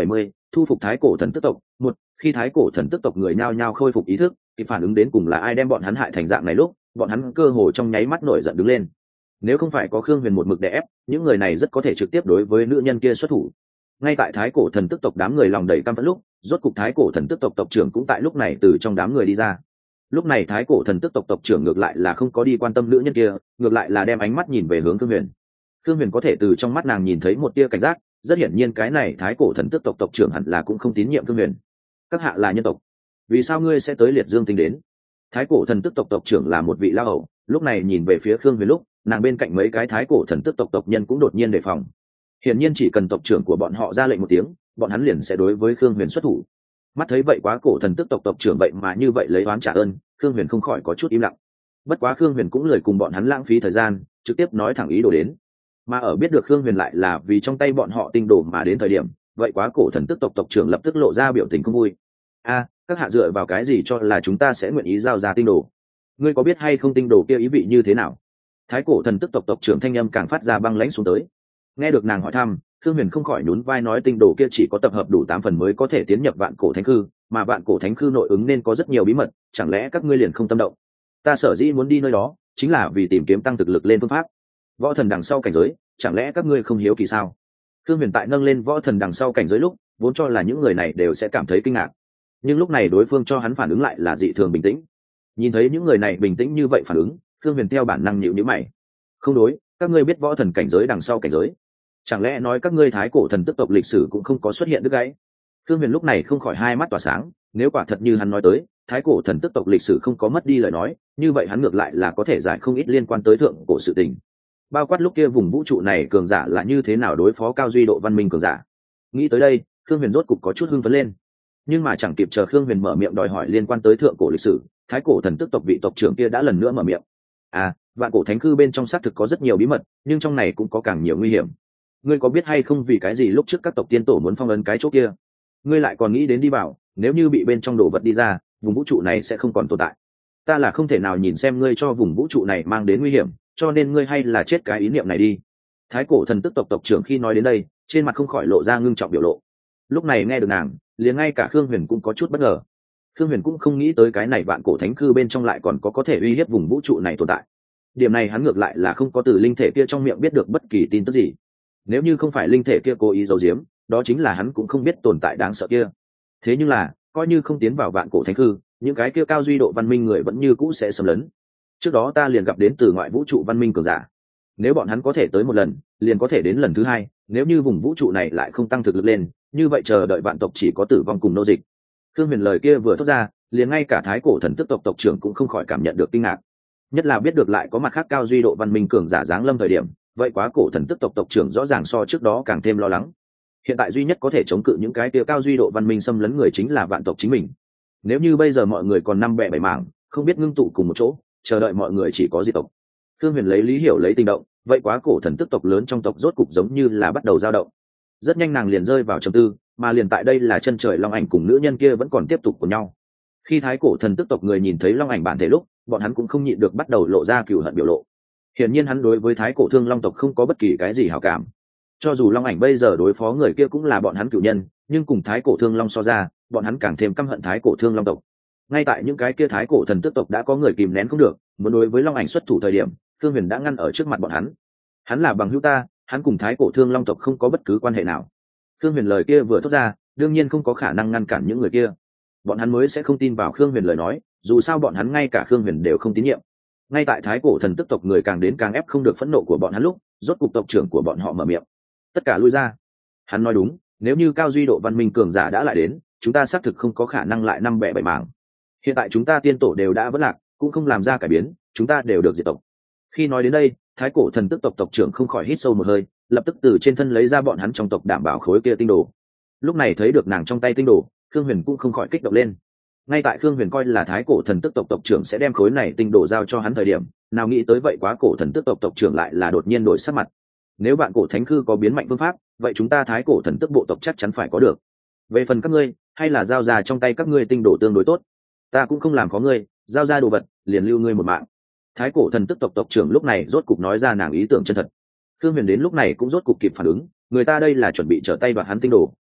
S1: thu phục thái cổ thần tức tộc. Một khi thái cổ thần tức tộc người nhao nhao khôi phục ý thức thì phản ứng đến cùng là ai đem bọn hắn hại thành dạng này lúc bọn hắn cơ hồ trong nháy mắt nổi giận đứng lên. Nếu không phải có Khương Huyền một mực đè ép, những người này rất có thể trực tiếp đối với nữ nhân kia xuất thủ. Ngay tại thái cổ thần tức tộc đám người lòng đầy căm phẫn lúc, rốt cục thái cổ thần tức tộc tộc trưởng cũng tại lúc này từ trong đám người đi ra. Lúc này thái cổ thần tức tộc tộc trưởng ngược lại là không có đi quan tâm nữ nhân kia, ngược lại là đem ánh mắt nhìn về hướng Khương Huyền. Khương Huyền có thể từ trong mắt nàng nhìn thấy một tia cảnh giác, rất hiển nhiên cái này thái cổ thần tức tộc tộc trưởng hẳn là cũng không tín nhiệm Khương Huyền. Các hạ là nhân tộc, vì sao ngươi sẽ tới Liệt Dương Tinh đến? Thái cổ thần tức tộc tộc trưởng là một vị lao hầu, lúc này nhìn về phía Khương Huyền lúc, nàng bên cạnh mấy cái thái cổ thần tức tộc tộc nhân cũng đột nhiên đề phòng. Hiển nhiên chỉ cần tộc trưởng của bọn họ ra lệnh một tiếng, bọn hắn liền sẽ đối với Khương Huyền xuất thủ. Mắt thấy vậy quá cổ thần tức tộc tộc trưởng vậy mà như vậy lấy oán trả ơn, Khương Huyền không khỏi có chút im lặng. Bất quá Khương Huyền cũng lười cùng bọn hắn lãng phí thời gian, trực tiếp nói thẳng ý đồ đến. Mà ở biết được Khương Huyền lại là vì trong tay bọn họ tinh đồ mà đến thời điểm, vậy quá cổ thần tức tộc tộc trưởng lập tức lộ ra biểu tình không vui. A, các hạ dựa vào cái gì cho là chúng ta sẽ nguyện ý giao ra tinh đồ? Ngươi có biết hay không tinh đồ kia ý vị như thế nào? Thái cổ thần tức tộc tộc trưởng thanh âm càng phát ra băng lãnh xuống tới. Nghe được nàng hỏi thăm, Khương Huyền không khỏi nhún vai nói tinh đồ kia chỉ có tập hợp đủ tám phần mới có thể tiến nhập vạn cổ thánh khư, mà vạn cổ thánh khư nội ứng nên có rất nhiều bí mật, chẳng lẽ các ngươi liền không tâm động? Ta sở dĩ muốn đi nơi đó, chính là vì tìm kiếm tăng thực lực lên phương pháp. Võ thần đằng sau cảnh giới, chẳng lẽ các ngươi không hiếu kỳ sao? Khương Huyền tại nâng lên võ thần đằng sau cảnh giới lúc, vốn cho là những người này đều sẽ cảm thấy kinh ngạc, nhưng lúc này đối phương cho hắn phản ứng lại là dị thường bình tĩnh. Nhìn thấy những người này bình tĩnh như vậy phản ứng, Khương Huyền theo bản năng nhíu nhíu mày. Không đối, các ngươi biết võ thần cảnh giới đằng sau cảnh giới, chẳng lẽ nói các ngươi thái cổ thần tức tộc lịch sử cũng không có xuất hiện đứt gãy? Khương Huyền lúc này không khỏi hai mắt tỏa sáng, nếu quả thật như hắn nói tới, thái cổ thần tức tộc lịch sử không có mất đi lời nói, như vậy hắn ngược lại là có thể giải không ít liên quan tới thượng cổ sự tình. Bao quát lúc kia vùng vũ trụ này cường giả là như thế nào đối phó cao duy độ văn minh cường giả. Nghĩ tới đây, Khương Huyền rốt cục có chút hưng phấn lên. Nhưng mà chẳng kịp chờ Khương Huyền mở miệng đòi hỏi liên quan tới thượng cổ lịch sử, thái cổ thần tức tộc vị tộc trưởng kia đã lần nữa mở miệng. À, vạn cổ thánh khư bên trong xác thực có rất nhiều bí mật, nhưng trong này cũng có càng nhiều nguy hiểm. Ngươi có biết hay không vì cái gì lúc trước các tộc tiên tổ muốn phong ấn cái chỗ kia? Ngươi lại còn nghĩ đến đi vào, nếu như bị bên trong đồ vật đi ra, vùng vũ trụ này sẽ không còn tồn tại. Ta là không thể nào nhìn xem ngươi cho vùng vũ trụ này mang đến nguy hiểm, cho nên ngươi hay là chết cái ý niệm này đi. Thái cổ thần tức tộc tộc trưởng khi nói đến đây, trên mặt không khỏi lộ ra ngưng trọng biểu lộ. Lúc này nghe được nàng, liền ngay cả Khương Huyền cũng có chút bất ngờ. Khương Huyền cũng không nghĩ tới cái này vạn cổ thánh khư bên trong lại còn có có thể uy hiếp vùng vũ trụ này tồn tại. Điểm này hắn ngược lại là không có từ linh thể kia trong miệng biết được bất kỳ tin tức gì. Nếu như không phải linh thể kia cố ý giấu giếm, đó chính là hắn cũng không biết tồn tại đáng sợ kia. Thế nhưng là, coi như không tiến vào vạn cổ thánh khư, những cái kia cao duy độ văn minh người vẫn như cũ sẽ xâm lấn. Trước đó ta liền gặp đến từ ngoại vũ trụ văn minh cường giả. Nếu bọn hắn có thể tới một lần, liền có thể đến lần thứ hai, nếu như vùng vũ trụ này lại không tăng thực lực lên, như vậy chờ đợi vạn tộc chỉ có tử vong cùng nô dịch. Khương Huyền lời kia vừa thốt ra, liền ngay cả thái cổ thần tức tộc tộc trưởng cũng không khỏi cảm nhận được kinh ngạc. Nhất là biết được lại có mặt khác cao duy độ văn minh cường giả giáng lâm thời điểm, vậy quá cổ thần tức tộc tộc trưởng rõ ràng so trước đó càng thêm lo lắng. Hiện tại duy nhất có thể chống cự những cái kia cao duy độ văn minh xâm lấn người chính là vạn tộc chính mình. Nếu như bây giờ mọi người còn năm bè bảy mảng, không biết ngưng tụ cùng một chỗ, chờ đợi mọi người chỉ có diệt tộc. Khương Huyền lấy lý hiểu lấy tình động, vậy quá cổ thần tức tộc lớn trong tộc rốt cục giống như là bắt đầu dao động. Rất nhanh nàng liền rơi vào trầm tư, mà liền tại đây là chân trời long ảnh cùng nữ nhân kia vẫn còn tiếp tục của nhau. Khi thái cổ thần tức tộc người nhìn thấy long ảnh bản thể lúc, bọn hắn cũng không nhịn được bắt đầu lộ ra cừu hận biểu lộ. Hiển nhiên hắn đối với thái cổ thương long tộc không có bất kỳ cái gì hảo cảm. Cho dù long ảnh bây giờ đối phó người kia cũng là bọn hắn cửu nhân, nhưng cùng thái cổ thương long so ra, bọn hắn càng thêm căm hận thái cổ thương long tộc. Ngay tại những cái kia thái cổ thần tức tộc đã có người kìm nén không được, muốn đối với long ảnh xuất thủ thời điểm, Thương Huyền đã ngăn ở trước mặt bọn hắn. Hắn là bằng hữu ta, hắn cùng thái cổ thương long tộc không có bất cứ quan hệ nào. Thương Huyền lời kia vừa thốt ra, đương nhiên không có khả năng ngăn cản những người kia. Bọn hắn mới sẽ không tin vào Khương Huyền lời nói, dù sao bọn hắn ngay cả Khương Huyền đều không tín nhiệm. Ngay tại thái cổ thần tức tộc người càng đến càng ép không được phẫn nộ của bọn hắn lúc, rốt cục tộc trưởng của bọn họ mở miệng. Tất cả lui ra. Hắn nói đúng, nếu như cao duy độ văn minh cường giả đã lại đến, chúng ta xác thực không có khả năng lại năm bẻ bảy mảng. Hiện tại chúng ta tiên tổ đều đã vỡ lạc, cũng không làm ra cải biến, chúng ta đều được diệt tộc. Khi nói đến đây, thái cổ thần tức tộc tộc trưởng không khỏi hít sâu một hơi, lập tức từ trên thân lấy ra bọn hắn trong tộc đảm bảo khối kia tinh đồ. Lúc này thấy được nàng trong tay tinh đồ, Khương Huyền cũng không khỏi kích động lên. Ngay tại Khương Huyền coi là thái cổ thần tức tộc tộc trưởng sẽ đem khối này tinh đồ giao cho hắn thời điểm, nào nghĩ tới vậy quá cổ thần tức tộc tộc trưởng lại là đột nhiên đổi sắc mặt. Nếu bạn cổ thánh khư có biến mạnh phương pháp, vậy chúng ta thái cổ thần tức bộ tộc chắc chắn phải có được. Về phần các ngươi, hay là giao ra trong tay các ngươi tinh đồ tương đối tốt. Ta cũng không làm khó ngươi, giao ra đồ vật, liền lưu ngươi một mạng. Thái cổ thần tức tộc tộc trưởng lúc này rốt cục nói ra nàng ý tưởng chân thật. Khương Huyền đến lúc này cũng rốt cục kịp phản ứng, người ta đây là chuẩn bị trở tay đoạt hắn tinh đồ,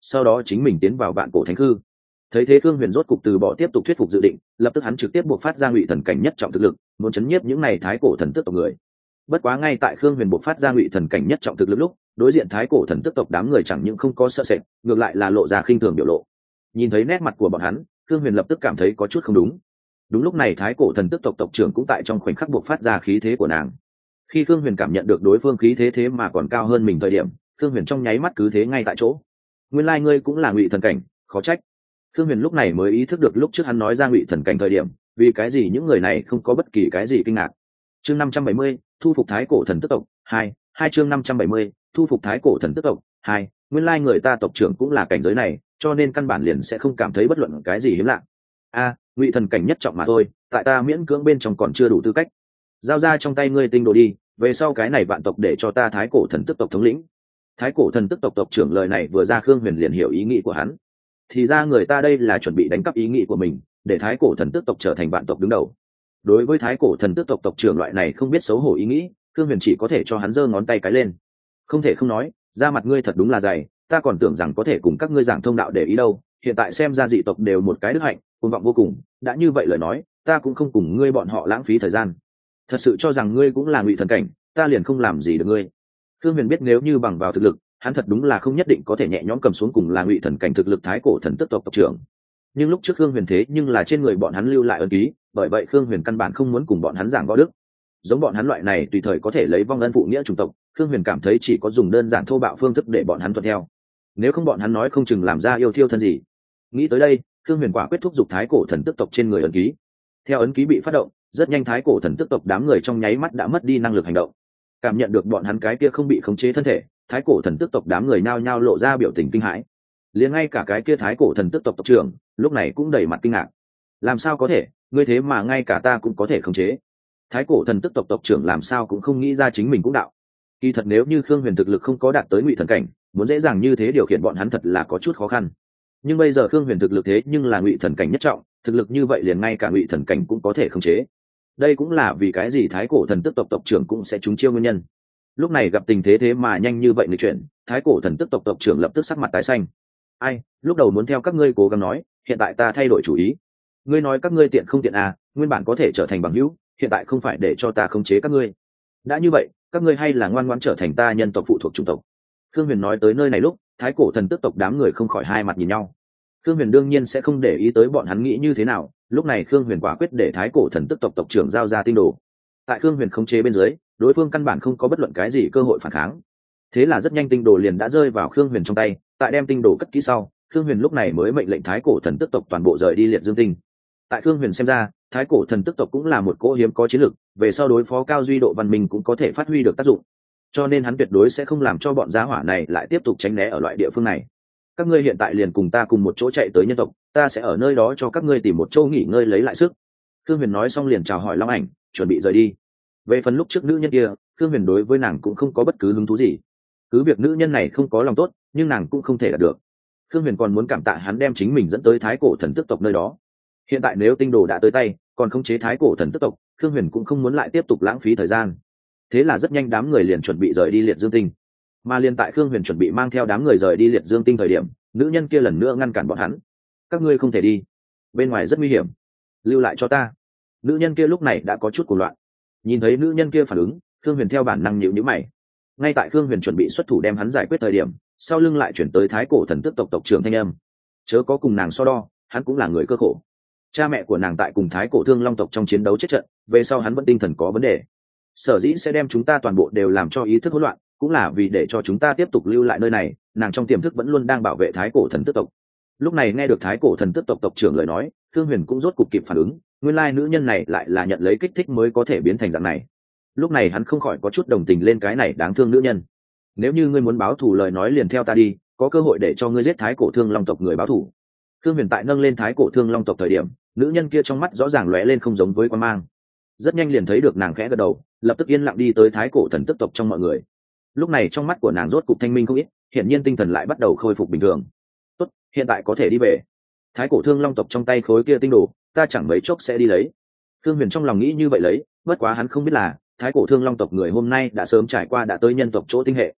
S1: sau đó chính mình tiến vào vạn cổ thánh hư. Thấy thế Khương Huyền rốt cục từ bỏ tiếp tục thuyết phục dự định, lập tức hắn trực tiếp buộc phát ra ngụy thần cảnh nhất trọng thực lực, muốn chấn nhiếp những này thái cổ thần tước tộc người. Bất quá ngay tại Khương Huyền buộc phát ra ngụy thần cảnh nhất trọng thực lực lúc, đối diện thái cổ thần tước tộc đám người chẳng những không có sợ sệt, ngược lại là lộ ra khinh thường biểu lộ. Nhìn thấy nét mặt của bọn hắn, Khương Huyền lập tức cảm thấy có chút không đúng. Đúng lúc này thái cổ thần tước tộc tộc trưởng cũng tại trong khoảnh khắc buộc phát ra khí thế của nàng. Khi Khương Huyền cảm nhận được đối phương khí thế thế mà còn cao hơn mình thời điểm, Khương Huyền trong nháy mắt cứ thế ngay tại chỗ. Nguyên lai ngươi cũng là ngụy thần cảnh, khó trách. Khương Huyền lúc này mới ý thức được lúc trước hắn nói ra ngụy thần cảnh thời điểm, vì cái gì những người này không có bất kỳ cái gì kinh ngạc. Chương năm trăm bảy mươi, thu phục thái cổ thần tức tộc, hai, hai chương năm trăm bảy mươi, thu phục thái cổ thần tức tộc, hai, nguyên lai người ta tộc trưởng cũng là cảnh giới này, cho nên căn bản liền sẽ không cảm thấy bất luận cái gì hiếm lạ. A, ngụy thần cảnh nhất trọng mà thôi, tại ta miễn cưỡng bên trong còn chưa đủ tư cách. Giao ra trong tay ngươi tinh đồ đi, về sau cái này vạn tộc để cho ta thái cổ thần tức tộc thống lĩnh. Thái cổ thần tức tộc tộc trưởng lời này vừa ra, Khương Huyền liền hiểu ý nghĩ của hắn. Thì ra người ta đây là chuẩn bị đánh cắp ý nghĩ của mình, để thái cổ thần tước tộc trở thành vạn tộc đứng đầu. Đối với thái cổ thần tước tộc tộc trưởng loại này không biết xấu hổ ý nghĩ, Khương Huyền chỉ có thể cho hắn giơ ngón tay cái lên. Không thể không nói, da mặt ngươi thật đúng là dày, ta còn tưởng rằng có thể cùng các ngươi giảng thông đạo để ý đâu, hiện tại xem ra dị tộc đều một cái đức hạnh, cuồng vọng vô cùng, đã như vậy lời nói, ta cũng không cùng ngươi bọn họ lãng phí thời gian. Thật sự cho rằng ngươi cũng là ngụy thần cảnh, ta liền không làm gì được ngươi. Khương Huyền biết nếu như bằng vào thực lực, hắn thật đúng là không nhất định có thể nhẹ nhõm cầm xuống cùng là ngụy thần cảnh thực lực thái cổ thần tức tộc tộc trưởng. Nhưng lúc trước Khương Huyền thế nhưng là trên người bọn hắn lưu lại ân ký, bởi vậy Khương Huyền căn bản không muốn cùng bọn hắn giảng võ đức. Giống bọn hắn loại này tùy thời có thể lấy vong ân phụ nghĩa chủng tộc, Khương Huyền cảm thấy chỉ có dùng đơn giản thô bạo phương thức để bọn hắn tuân theo. Nếu không bọn hắn nói không chừng làm ra yêu thiêu thân gì. Nghĩ tới đây, Khương Huyền quả quyết thúc giục thái cổ thần tức tộc trên người ấn ký. Theo ấn ký bị phát động, rất nhanh thái cổ thần tức tộc đám người trong nháy mắt đã mất đi năng lực hành động. Cảm nhận được bọn hắn cái kia không bị khống chế thân thể, thái cổ thần tức tộc đám người nao nhao lộ ra biểu tình kinh hãi. Liền ngay cả cái kia thái cổ thần tức tộc tộc trưởng lúc này cũng đầy mặt kinh ngạc. Làm sao có thể, ngươi thế mà ngay cả ta cũng có thể khống chế? Thái cổ thần tức tộc tộc trưởng làm sao cũng không nghĩ ra chính mình cũng đạo. Kỳ thật nếu như Khương Huyền thực lực không có đạt tới ngụy thần cảnh, muốn dễ dàng như thế điều khiển bọn hắn thật là có chút khó khăn. Nhưng bây giờ Khương Huyền thực lực thế nhưng là ngụy thần cảnh nhất trọng, thực lực như vậy liền ngay cả ngụy thần cảnh cũng có thể khống chế. Đây cũng là vì cái gì thái cổ thần tức tộc tộc trưởng cũng sẽ trúng chiêu nguyên nhân. Lúc này gặp tình thế thế mà nhanh như vậy nghịch chuyển, thái cổ thần tức tộc tộc trưởng lập tức sắc mặt tái xanh. Ai, lúc đầu muốn theo các ngươi cố gắng nói, hiện tại ta thay đổi chủ ý. Ngươi nói các ngươi tiện không tiện à, nguyên bản có thể trở thành bằng hữu, hiện tại không phải để cho ta khống chế các ngươi. Đã như vậy, các ngươi hay là ngoan ngoãn trở thành ta nhân tộc phụ thuộc chủng tộc. Khương Huyền nói tới nơi này lúc, thái cổ thần tức tộc đám người không khỏi hai mặt nhìn nhau. Khương Huyền đương nhiên sẽ không để ý tới bọn hắn nghĩ như thế nào, lúc này Khương Huyền quả quyết để thái cổ thần tức tộc tộc trưởng giao ra tinh đồ. Tại Khương Huyền khống chế bên dưới, đối phương căn bản không có bất luận cái gì cơ hội phản kháng. Thế là rất nhanh tinh đồ liền đã rơi vào Khương Huyền trong tay, tại đem tinh đồ cất kỹ sau, Khương Huyền lúc này mới mệnh lệnh thái cổ thần tức tộc toàn bộ rời đi Liệt Dương Tinh. Tại Khương Huyền xem ra, thái cổ thần tức tộc cũng là một cỗ hiếm có chiến lược, về sau đối phó cao duy độ văn minh cũng có thể phát huy được tác dụng. Cho nên hắn tuyệt đối sẽ không làm cho bọn giá hỏa này lại tiếp tục tránh né ở loại địa phương này. Các ngươi hiện tại liền cùng ta cùng một chỗ chạy tới nhân tộc, ta sẽ ở nơi đó cho các ngươi tìm một chỗ nghỉ ngơi lấy lại sức. Khương Huyền nói xong liền chào hỏi Long Ảnh, chuẩn bị rời đi. Về phần lúc trước nữ nhân kia, Khương Huyền đối với nàng cũng không có bất cứ hứng thú gì. Cứ việc nữ nhân này không có lòng tốt, nhưng nàng cũng không thể đạt được. Khương Huyền còn muốn cảm tạ hắn đem chính mình dẫn tới thái cổ thần tức tộc nơi đó. Hiện tại nếu tinh đồ đã tới tay, còn khống chế thái cổ thần tức tộc, Khương Huyền cũng không muốn lại tiếp tục lãng phí thời gian. Thế là rất nhanh đám người liền chuẩn bị rời đi Liệt Dương Tinh. Mà liền tại Khương Huyền chuẩn bị mang theo đám người rời đi Liệt Dương Tinh thời điểm, nữ nhân kia lần nữa ngăn cản bọn hắn. Các ngươi không thể đi, bên ngoài rất nguy hiểm, lưu lại cho ta. Nữ nhân kia lúc này đã có chút cuồng loạn. Nhìn thấy nữ nhân kia phản ứng, Khương Huyền theo bản năng nhíu nhíu mày. Ngay tại Khương Huyền chuẩn bị xuất thủ đem hắn giải quyết thời điểm, sau lưng lại chuyển tới thái cổ thần tức tộc tộc trưởng thanh âm. Chớ có cùng nàng so đo, hắn cũng là người cơ khổ. Cha mẹ của nàng tại cùng thái cổ thương long tộc trong chiến đấu chết trận, về sau hắn vẫn tinh thần có vấn đề. Sở dĩ sẽ đem chúng ta toàn bộ đều làm cho ý thức hỗn loạn, cũng là vì để cho chúng ta tiếp tục lưu lại nơi này. Nàng trong tiềm thức vẫn luôn đang bảo vệ thái cổ thần tức tộc. Lúc này nghe được thái cổ thần tức tộc tộc trưởng lời nói, Khương Huyền cũng rốt cục kịp phản ứng, nguyên lai nữ nhân này lại là nhận lấy kích thích mới có thể biến thành dạng này. Lúc này hắn không khỏi có chút đồng tình lên cái này đáng thương nữ nhân. Nếu như ngươi muốn báo thù lời nói liền theo ta đi, có cơ hội để cho ngươi giết thái cổ thương long tộc người báo thù. Khương Huyền tại nâng lên thái cổ thương long tộc thời điểm, nữ nhân kia trong mắt rõ ràng lóe lên không giống với quan mang. Rất nhanh liền thấy được nàng khẽ gật đầu, lập tức yên lặng đi tới thái cổ thần tức tộc trong mọi người. Lúc này trong mắt của nàng rốt cục thanh minh không ít, hiển nhiên tinh thần lại bắt đầu khôi phục bình thường. Tốt, hiện tại có thể đi về. Thái cổ thương long tộc trong tay khối kia tinh đồ, ta chẳng mấy chốc sẽ đi lấy. Khương Huyền trong lòng nghĩ như vậy lấy, bất quá hắn không biết là thái cổ thương long tộc người hôm nay đã sớm trải qua đã tới nhân tộc chỗ tinh hệ.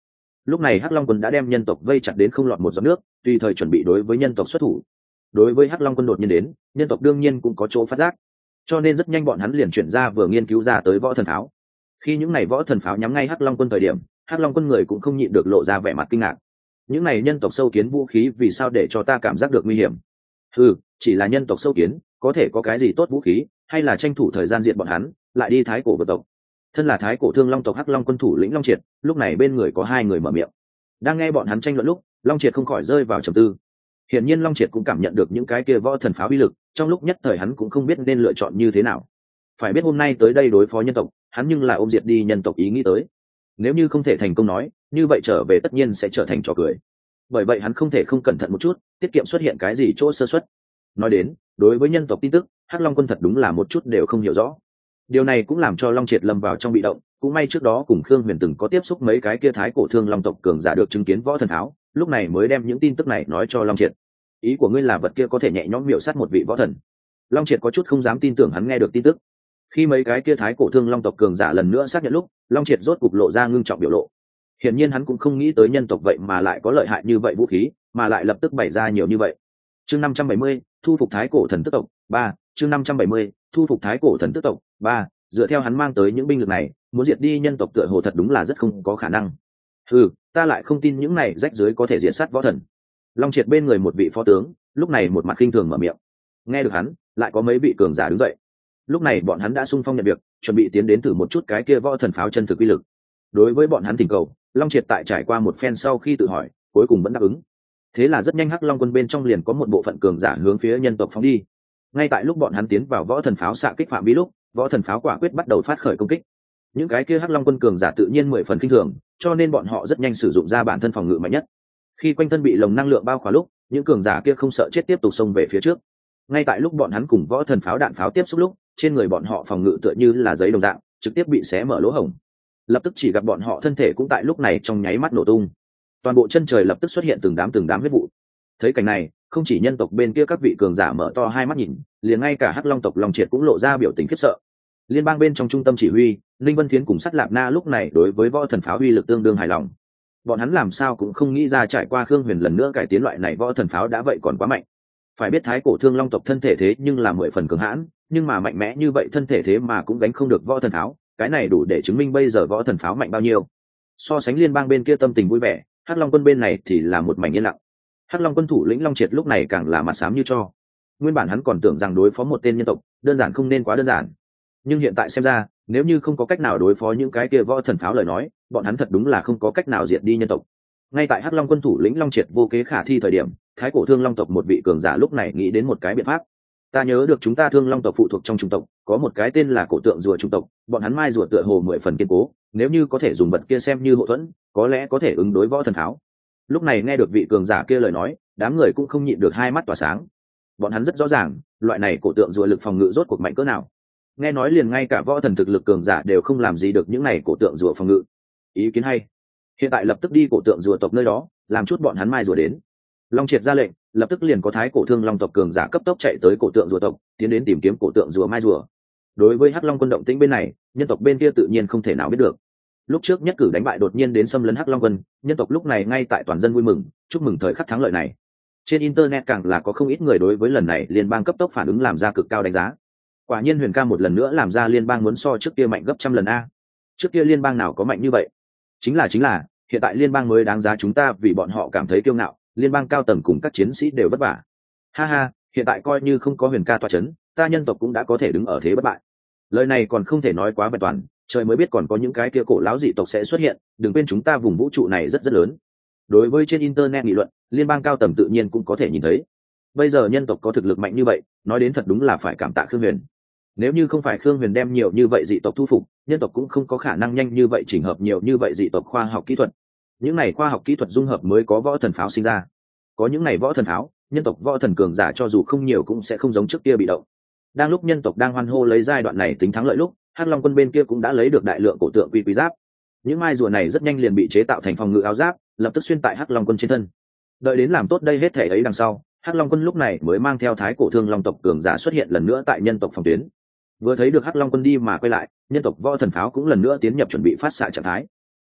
S1: lúc này hắc long quân đã đem nhân tộc vây chặt đến không lọt một giọt nước, tùy thời chuẩn bị đối với nhân tộc xuất thủ. Đối với hắc long quân đột nhiên đến, nhân tộc đương nhiên cũng có chỗ phát giác, cho nên rất nhanh bọn hắn liền chuyển ra vừa nghiên cứu ra tới võ thần pháo. Khi những này võ thần pháo nhắm ngay hắc long quân thời điểm, hắc long quân người cũng không nhịn được lộ ra vẻ mặt kinh ngạc. Những này nhân tộc sâu kiến vũ khí vì sao để cho ta cảm giác được nguy hiểm? Ừ, chỉ là nhân tộc sâu kiến, có thể có cái gì tốt vũ khí, hay là tranh thủ thời gian diện bọn hắn, lại đi thái cổ vượt tộc. Thân là thái cổ thương long tộc hắc long quân thủ lĩnh Long Triệt, lúc này bên người có hai người mở miệng. Đang nghe bọn hắn tranh luận lúc, Long Triệt không khỏi rơi vào trầm tư. Hiển nhiên Long Triệt cũng cảm nhận được những cái kia võ thần pháo uy lực, trong lúc nhất thời hắn cũng không biết nên lựa chọn như thế nào. Phải biết hôm nay tới đây đối phó nhân tộc, hắn nhưng là ôm diệt đi nhân tộc ý nghĩ tới. Nếu như không thể thành công nói, như vậy trở về tất nhiên sẽ trở thành trò cười. Bởi vậy hắn không thể không cẩn thận một chút, tiết kiệm xuất hiện cái gì chỗ sơ suất. Nói đến, đối với nhân tộc tin tức, hắc long quân thật đúng là một chút đều không hiểu rõ. Điều này cũng làm cho Long Triệt lâm vào trong bị động, cũng may trước đó cùng Khương Huyền từng có tiếp xúc mấy cái kia thái cổ thương long tộc cường giả được chứng kiến võ thần tháo, lúc này mới đem những tin tức này nói cho Long Triệt. Ý của ngươi là vật kia có thể nhẹ nhõm miểu sát một vị võ thần? Long Triệt có chút không dám tin tưởng hắn nghe được tin tức. Khi mấy cái kia thái cổ thương long tộc cường giả lần nữa xác nhận lúc, Long Triệt rốt cục lộ ra ngưng trọng biểu lộ. Hiển nhiên hắn cũng không nghĩ tới nhân tộc vậy mà lại có lợi hại như vậy vũ khí, mà lại lập tức bày ra nhiều như vậy. Chương năm trăm bảy mươi, thu phục thái cổ thần tức tộc, ba, chương năm trăm bảy mươi, thu phục thái cổ thần tức tộc, ba, dựa theo hắn mang tới những binh lực này, muốn diệt đi nhân tộc tựa hồ thật đúng là rất không có khả năng. Ừ, ta lại không tin những này rách dưới có thể diệt sát võ thần. Long Triệt bên người một vị phó tướng, lúc này một mặt khinh thường mở miệng. Nghe được hắn, lại có mấy vị cường giả đứng dậy. Lúc này bọn hắn đã xung phong nhận việc, chuẩn bị tiến đến thử một chút cái kia võ thần pháo chân thực uy lực. Đối với bọn hắn thỉnh cầu, Long Triệt tại trải qua một phen sau khi tự hỏi, cuối cùng vẫn đáp ứng. Thế là rất nhanh hắc long quân bên trong liền có một bộ phận cường giả hướng phía nhân tộc phóng đi. Ngay tại lúc bọn hắn tiến vào võ thần pháo xạ kích phạm vi lúc, võ thần pháo quả quyết bắt đầu phát khởi công kích. Những cái kia hắc long quân cường giả tự nhiên mười phần kinh thường, cho nên bọn họ rất nhanh sử dụng ra bản thân phòng ngự mạnh nhất. Khi quanh thân bị lồng năng lượng bao khóa lúc, những cường giả kia không sợ chết tiếp tục xông về phía trước. Ngay tại lúc bọn hắn cùng võ thần pháo đạn pháo tiếp xúc lúc, trên người bọn họ phòng ngự tựa như là giấy đồng dạng, trực tiếp bị xé mở lỗ hổng. Lập tức chỉ gặp bọn họ thân thể cũng tại lúc này trong nháy mắt nổ tung. Toàn bộ chân trời lập tức xuất hiện từng đám từng đám huyết vụ. Thấy cảnh này, không chỉ nhân tộc bên kia các vị cường giả mở to hai mắt nhìn, liền ngay cả hắc long tộc Long Triệt cũng lộ ra biểu tình khiếp sợ. Liên bang bên trong trung tâm chỉ huy, Linh Vân Thiến cùng Sắt Lạp Na lúc này đối với võ thần pháo uy lực tương đương hài lòng. Bọn hắn làm sao cũng không nghĩ ra trải qua Khương Huyền lần nữa cải tiến loại này võ thần pháo đã vậy còn quá mạnh. Phải biết thái cổ thương long tộc thân thể thế nhưng là mười phần cường hãn, nhưng mà mạnh mẽ như vậy thân thể thế mà cũng gánh không được võ thần pháo, cái này đủ để chứng minh bây giờ võ thần pháo mạnh bao nhiêu. So sánh liên bang bên kia tâm tình vui vẻ, hắc long quân bên này thì là một mảnh yên lặng. Hắc long quân thủ lĩnh Long Triệt lúc này càng là mặt xám như cho. Nguyên bản hắn còn tưởng rằng đối phó một tên nhân tộc đơn giản không nên quá đơn giản, nhưng hiện tại xem ra, nếu như không có cách nào đối phó những cái kia võ thần pháo lời nói, bọn hắn thật đúng là không có cách nào diệt đi nhân tộc. Ngay tại hắc long quân thủ lĩnh Long Triệt vô kế khả thi thời điểm, thái cổ thương long tộc một vị cường giả lúc này nghĩ đến một cái biện pháp. Ta nhớ được chúng ta thương long tộc phụ thuộc trong chủng tộc có một cái tên là cổ tượng rùa chủng tộc, bọn hắn mai rùa tựa hồ mười phần kiên cố, nếu như có thể dùng vật kia xem như hậu thuẫn, có lẽ có thể ứng đối võ thần pháo. Lúc này nghe được vị cường giả kia lời nói, đám người cũng không nhịn được hai mắt tỏa sáng. Bọn hắn rất rõ ràng, loại này cổ tượng rùa lực phòng ngự rốt cuộc mạnh cỡ nào. Nghe nói liền ngay cả võ thần thực lực cường giả đều không làm gì được những này cổ tượng rùa phòng ngự. Ý kiến hay. Hiện tại lập tức đi cổ tượng rùa tộc nơi đó, làm chút bọn hắn mai rùa đến. Long Triệt ra lệnh, lập tức liền có thái cổ thương long tộc cường giả cấp tốc chạy tới cổ tượng rùa tộc, tiến đến tìm kiếm cổ tượng rùa mai rùa. Đối với hắc long quân động tĩnh bên này, nhân tộc bên kia tự nhiên không thể nào biết được. Lúc trước nhất cử đánh bại đột nhiên đến xâm lấn hắc long quân, nhân tộc lúc này ngay tại toàn dân vui mừng, chúc mừng thời khắc thắng lợi này. Trên internet càng là có không ít người đối với lần này liên bang cấp tốc phản ứng làm ra cực cao đánh giá. Quả nhiên Huyền ca một lần nữa làm ra liên bang muốn so trước kia mạnh gấp trăm lần a. Trước kia liên bang nào có mạnh như vậy? Chính là chính là, hiện tại liên bang mới đáng giá chúng ta vì bọn họ cảm thấy kiêu ngạo, liên bang cao tầng cùng các chiến sĩ đều vất vả. Ha ha, hiện tại coi như không có Huyền ca tọa chấn, ta nhân tộc cũng đã có thể đứng ở thế bất bại. Lời này còn không thể nói quá vẹn toàn, trời mới biết còn có những cái kia cổ lão dị tộc sẽ xuất hiện, đừng quên chúng ta vùng vũ trụ này rất rất lớn. Đối với trên internet nghị luận, liên bang cao tầng tự nhiên cũng có thể nhìn thấy. Bây giờ nhân tộc có thực lực mạnh như vậy, nói đến thật đúng là phải cảm tạ Khương Huyền. Nếu như không phải Khương Huyền đem nhiều như vậy dị tộc thu phục, nhân tộc cũng không có khả năng nhanh như vậy chỉnh hợp nhiều như vậy dị tộc khoa học kỹ thuật. Những này khoa học kỹ thuật dung hợp mới có võ thần pháo sinh ra. Có những này võ thần pháo, nhân tộc võ thần cường giả cho dù không nhiều cũng sẽ không giống trước kia bị động. Đang lúc nhân tộc đang hoan hô lấy giai đoạn này tính thắng lợi lúc, hắc long quân bên kia cũng đã lấy được đại lượng cổ tượng quy quý giáp. Những mai rùa này rất nhanh liền bị chế tạo thành phòng ngự áo giáp, lập tức xuyên tại hắc long quân trên thân. Đợi đến làm tốt đây hết thể ấy đằng sau, hắc long quân lúc này mới mang theo thái cổ thương long tộc cường giả xuất hiện lần nữa tại nhân tộc phòng tuyến. Vừa thấy được hắc long quân đi mà quay lại, nhân tộc võ thần pháo cũng lần nữa tiến nhập chuẩn bị phát xạ trạng thái.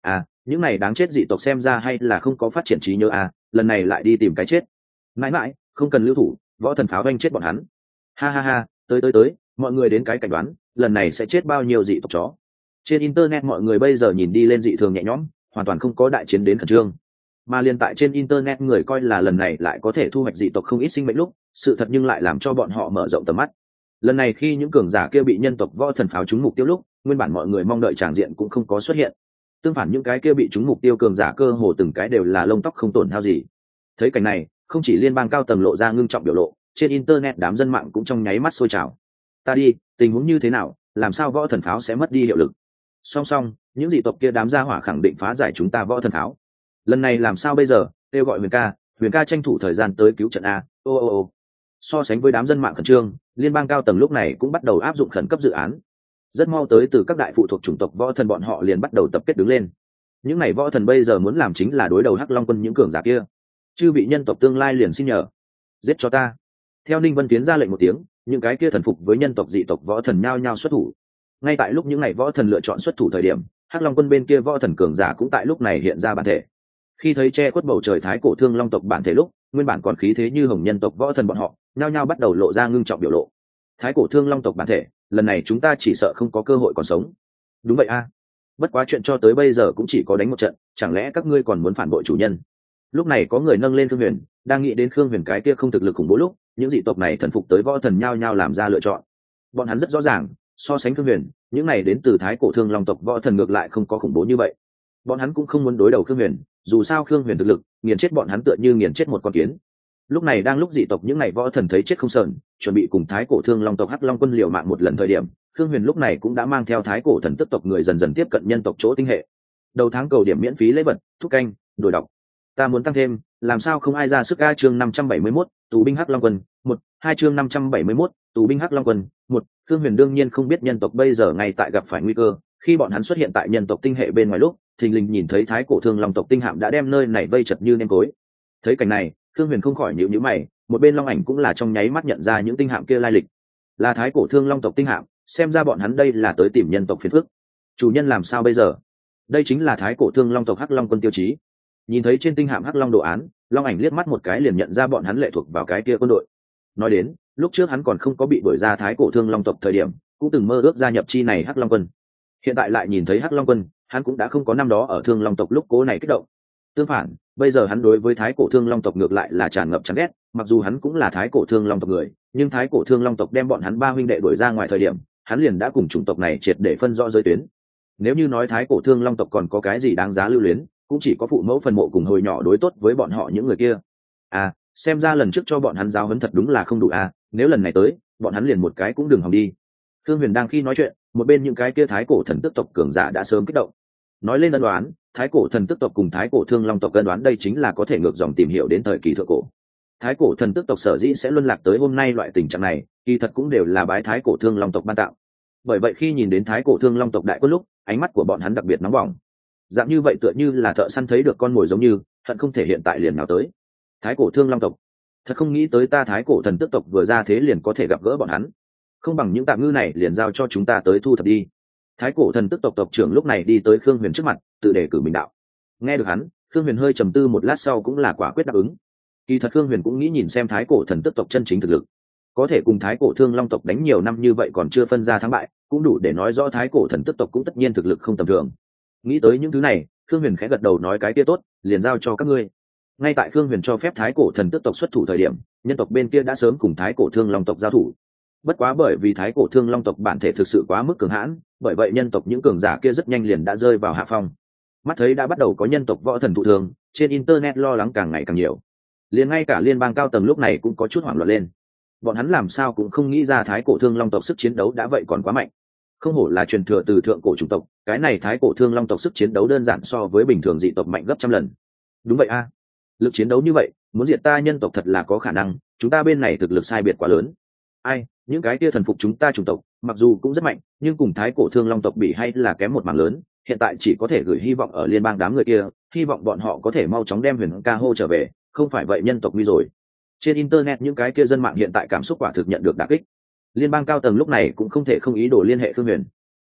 S1: À, những này đáng chết dị tộc xem ra hay là không có phát triển trí nhớ à, lần này lại đi tìm cái chết. Mãi mãi, không cần lưu thủ, võ thần pháo doanh chết bọn hắn. Ha ha ha, tới tới tới, mọi người đến cái cảnh đoán, lần này sẽ chết bao nhiêu dị tộc chó. Trên internet mọi người bây giờ nhìn đi lên dị thường nhẹ nhõm, hoàn toàn không có đại chiến đến khẩn trương. Mà liên tại trên internet người coi là lần này lại có thể thu hoạch dị tộc không ít sinh mệnh lúc, sự thật nhưng lại làm cho bọn họ mở rộng tầm mắt. Lần này khi những cường giả kia bị nhân tộc võ thần pháo trúng mục tiêu lúc, nguyên bản mọi người mong đợi tràng diện cũng không có xuất hiện. Tương phản những cái kia bị trúng mục tiêu cường giả cơ hồ từng cái đều là lông tóc không tổn hao gì. Thấy cảnh này, không chỉ liên bang cao tầng lộ ra ngưng trọng biểu lộ, trên internet đám dân mạng cũng trong nháy mắt sôi trào. Ta đi, tình huống như thế nào, làm sao võ thần pháo sẽ mất đi hiệu lực? Song song, những dị tộc kia đám gia hỏa khẳng định phá giải chúng ta võ thần pháo. Lần này làm sao bây giờ? Kêu gọi Huyền ca, Huyền ca tranh thủ thời gian tới cứu trận a. Ô ô ô. So sánh với đám dân mạng khẩn trương, liên bang cao tầng lúc này cũng bắt đầu áp dụng khẩn cấp dự án. Rất mau tới từ các đại phụ thuộc chủng tộc võ thần bọn họ liền bắt đầu tập kết đứng lên. Những này võ thần bây giờ muốn làm chính là đối đầu Hắc Long quân những cường giả kia. Chư vị nhân tộc tương lai liền xin nhờ, giết cho ta. Theo Ninh Vân tiến ra lệnh một tiếng, những cái kia thần phục với nhân tộc dị tộc võ thần nhao nhao xuất thủ. Ngay tại lúc những ngày võ thần lựa chọn xuất thủ thời điểm, Hắc Long quân bên kia võ thần cường giả cũng tại lúc này hiện ra bản thể. Khi thấy che khuất bầu trời thái cổ thương long tộc bản thể lúc, nguyên bản còn khí thế như hồng nhân tộc võ thần bọn họ nhao nhao bắt đầu lộ ra ngưng trọng biểu lộ. Thái cổ thương long tộc bản thể, lần này chúng ta chỉ sợ không có cơ hội còn sống. Đúng vậy a. Bất quá chuyện cho tới bây giờ cũng chỉ có đánh một trận, chẳng lẽ các ngươi còn muốn phản bội chủ nhân? Lúc này có người nâng lên Khương Huyền, đang nghĩ đến Khương Huyền cái kia không thực lực khủng bố lúc, những dị tộc này thần phục tới võ thần nhao nhao làm ra lựa chọn. Bọn hắn rất rõ ràng, so sánh Khương Huyền, những này đến từ thái cổ thương long tộc võ thần ngược lại không có khủng bố như vậy. Bọn hắn cũng không muốn đối đầu Khương Huyền, dù sao Khương Huyền thực lực, nghiền chết bọn hắn tựa như nghiền chết một con kiến. Lúc này đang lúc dị tộc những này võ thần thấy chết không sờn, chuẩn bị cùng thái cổ thương long tộc Hắc Long quân liều mạng một lần thời điểm, Khương Huyền lúc này cũng đã mang theo thái cổ thần tức tộc người dần dần tiếp cận nhân tộc chỗ tinh hệ. Đầu tháng cầu điểm miễn phí lễ vật, thúc canh, đổi đọc. Ta muốn tăng thêm, làm sao không ai ra sức a. Chương năm trăm bảy mươi mốt, tù binh Hắc Long quân, một, hai chương năm trăm bảy mươi mốt, tù binh Hắc Long quân, một. Khương Huyền đương nhiên không biết nhân tộc bây giờ ngay tại gặp phải nguy cơ, khi bọn hắn xuất hiện tại nhân tộc tinh hệ bên ngoài lúc, thình lình nhìn thấy thái cổ thương long tộc tinh hạm đã đem nơi này vây chật như nêm cối. Thấy cảnh này, Khương Huyền không khỏi nhíu nhíu mày, một bên long ảnh cũng là trong nháy mắt nhận ra những tinh hạm kia lai lịch, là thái cổ thương long tộc tinh hạm, xem ra bọn hắn đây là tới tìm nhân tộc phiền phức. Chủ nhân làm sao bây giờ? Đây chính là thái cổ thương long tộc Hắc Long quân tiêu chí. Nhìn thấy trên tinh hạm Hắc Long đồ án, long ảnh liếc mắt một cái liền nhận ra bọn hắn lệ thuộc vào cái kia quân đội. Nói đến, lúc trước hắn còn không có bị đuổi ra thái cổ thương long tộc thời điểm, cũng từng mơ ước gia nhập chi này Hắc Long quân. Hiện tại lại nhìn thấy Hắc Long quân, hắn cũng đã không có năm đó ở thương long tộc lúc cố này kích động. Tương phản, bây giờ hắn đối với thái cổ thương long tộc ngược lại là tràn ngập chán ghét, mặc dù hắn cũng là thái cổ thương long tộc người, nhưng thái cổ thương long tộc đem bọn hắn ba huynh đệ đuổi ra ngoài thời điểm, hắn liền đã cùng chủng tộc này triệt để phân rõ giới tuyến. Nếu như nói thái cổ thương long tộc còn có cái gì đáng giá lưu luyến, cũng chỉ có phụ mẫu phần mộ cùng hồi nhỏ đối tốt với bọn họ những người kia. À, xem ra lần trước cho bọn hắn giáo huấn thật đúng là không đủ à, nếu lần này tới, bọn hắn liền một cái cũng đừng hòng đi. Thương Huyền đang khi nói chuyện, một bên những cái kia thái cổ thần tức tộc cường giả đã sớm kích động. Nói lên ân đoán, thái cổ thần tức tộc cùng thái cổ thương long tộc ân đoán đây chính là có thể ngược dòng tìm hiểu đến thời kỳ thượng cổ. Thái cổ thần tức tộc sở dĩ sẽ luân lạc tới hôm nay loại tình trạng này, kỳ thật cũng đều là bái thái cổ thương long tộc ban tạo. Bởi vậy khi nhìn đến thái cổ thương long tộc đại quân lúc, ánh mắt của bọn hắn đặc biệt nóng bỏng. Dạng như vậy tựa như là thợ săn thấy được con mồi giống như, hận không thể hiện tại liền nào tới. Thái cổ thương long tộc, thật không nghĩ tới ta thái cổ thần tức tộc vừa ra thế liền có thể gặp gỡ bọn hắn. Không bằng những tạm ngư này liền giao cho chúng ta tới thu thập đi. Thái cổ thần tức tộc tộc trưởng lúc này đi tới Khương Huyền trước mặt, tự đề cử mình đạo. Nghe được hắn, Khương Huyền hơi trầm tư một lát sau cũng là quả quyết đáp ứng. Kỳ thật Khương Huyền cũng nghĩ nhìn xem thái cổ thần tức tộc chân chính thực lực, có thể cùng thái cổ thương long tộc đánh nhiều năm như vậy còn chưa phân ra thắng bại, cũng đủ để nói rõ thái cổ thần tức tộc cũng tất nhiên thực lực không tầm thường. Nghĩ tới những thứ này, Khương Huyền khẽ gật đầu nói cái kia tốt, liền giao cho các ngươi. Ngay tại Khương Huyền cho phép thái cổ thần tức tộc xuất thủ thời điểm, nhân tộc bên kia đã sớm cùng thái cổ thương long tộc giao thủ. Bất quá bởi vì thái cổ thương long tộc bản thể thực sự quá mức cường hãn, bởi vậy nhân tộc những cường giả kia rất nhanh liền đã rơi vào hạ phong. Mắt thấy đã bắt đầu có nhân tộc võ thần thụ thương, trên internet lo lắng càng ngày càng nhiều. Liền ngay cả liên bang cao tầng lúc này cũng có chút hoảng loạn lên. Bọn hắn làm sao cũng không nghĩ ra thái cổ thương long tộc sức chiến đấu đã vậy còn quá mạnh. Không hổ là truyền thừa từ thượng cổ chủng tộc, cái này thái cổ thương long tộc sức chiến đấu đơn giản so với bình thường dị tộc mạnh gấp trăm lần. Đúng vậy a, lực chiến đấu như vậy, muốn diệt ta nhân tộc thật là có khả năng, chúng ta bên này thực lực sai biệt quá lớn. Ai, những cái kia thần phục chúng ta chủng tộc, mặc dù cũng rất mạnh, nhưng cùng thái cổ thương long tộc bị hay là kém một mảng lớn, hiện tại chỉ có thể gửi hy vọng ở liên bang đám người kia, hy vọng bọn họ có thể mau chóng đem Huyền ca hô trở về, không phải vậy nhân tộc nguy rồi. Trên internet những cái kia dân mạng hiện tại cảm xúc quả thực nhận được đả kích. Liên bang cao tầng lúc này cũng không thể không ý đồ liên hệ Khương Huyền.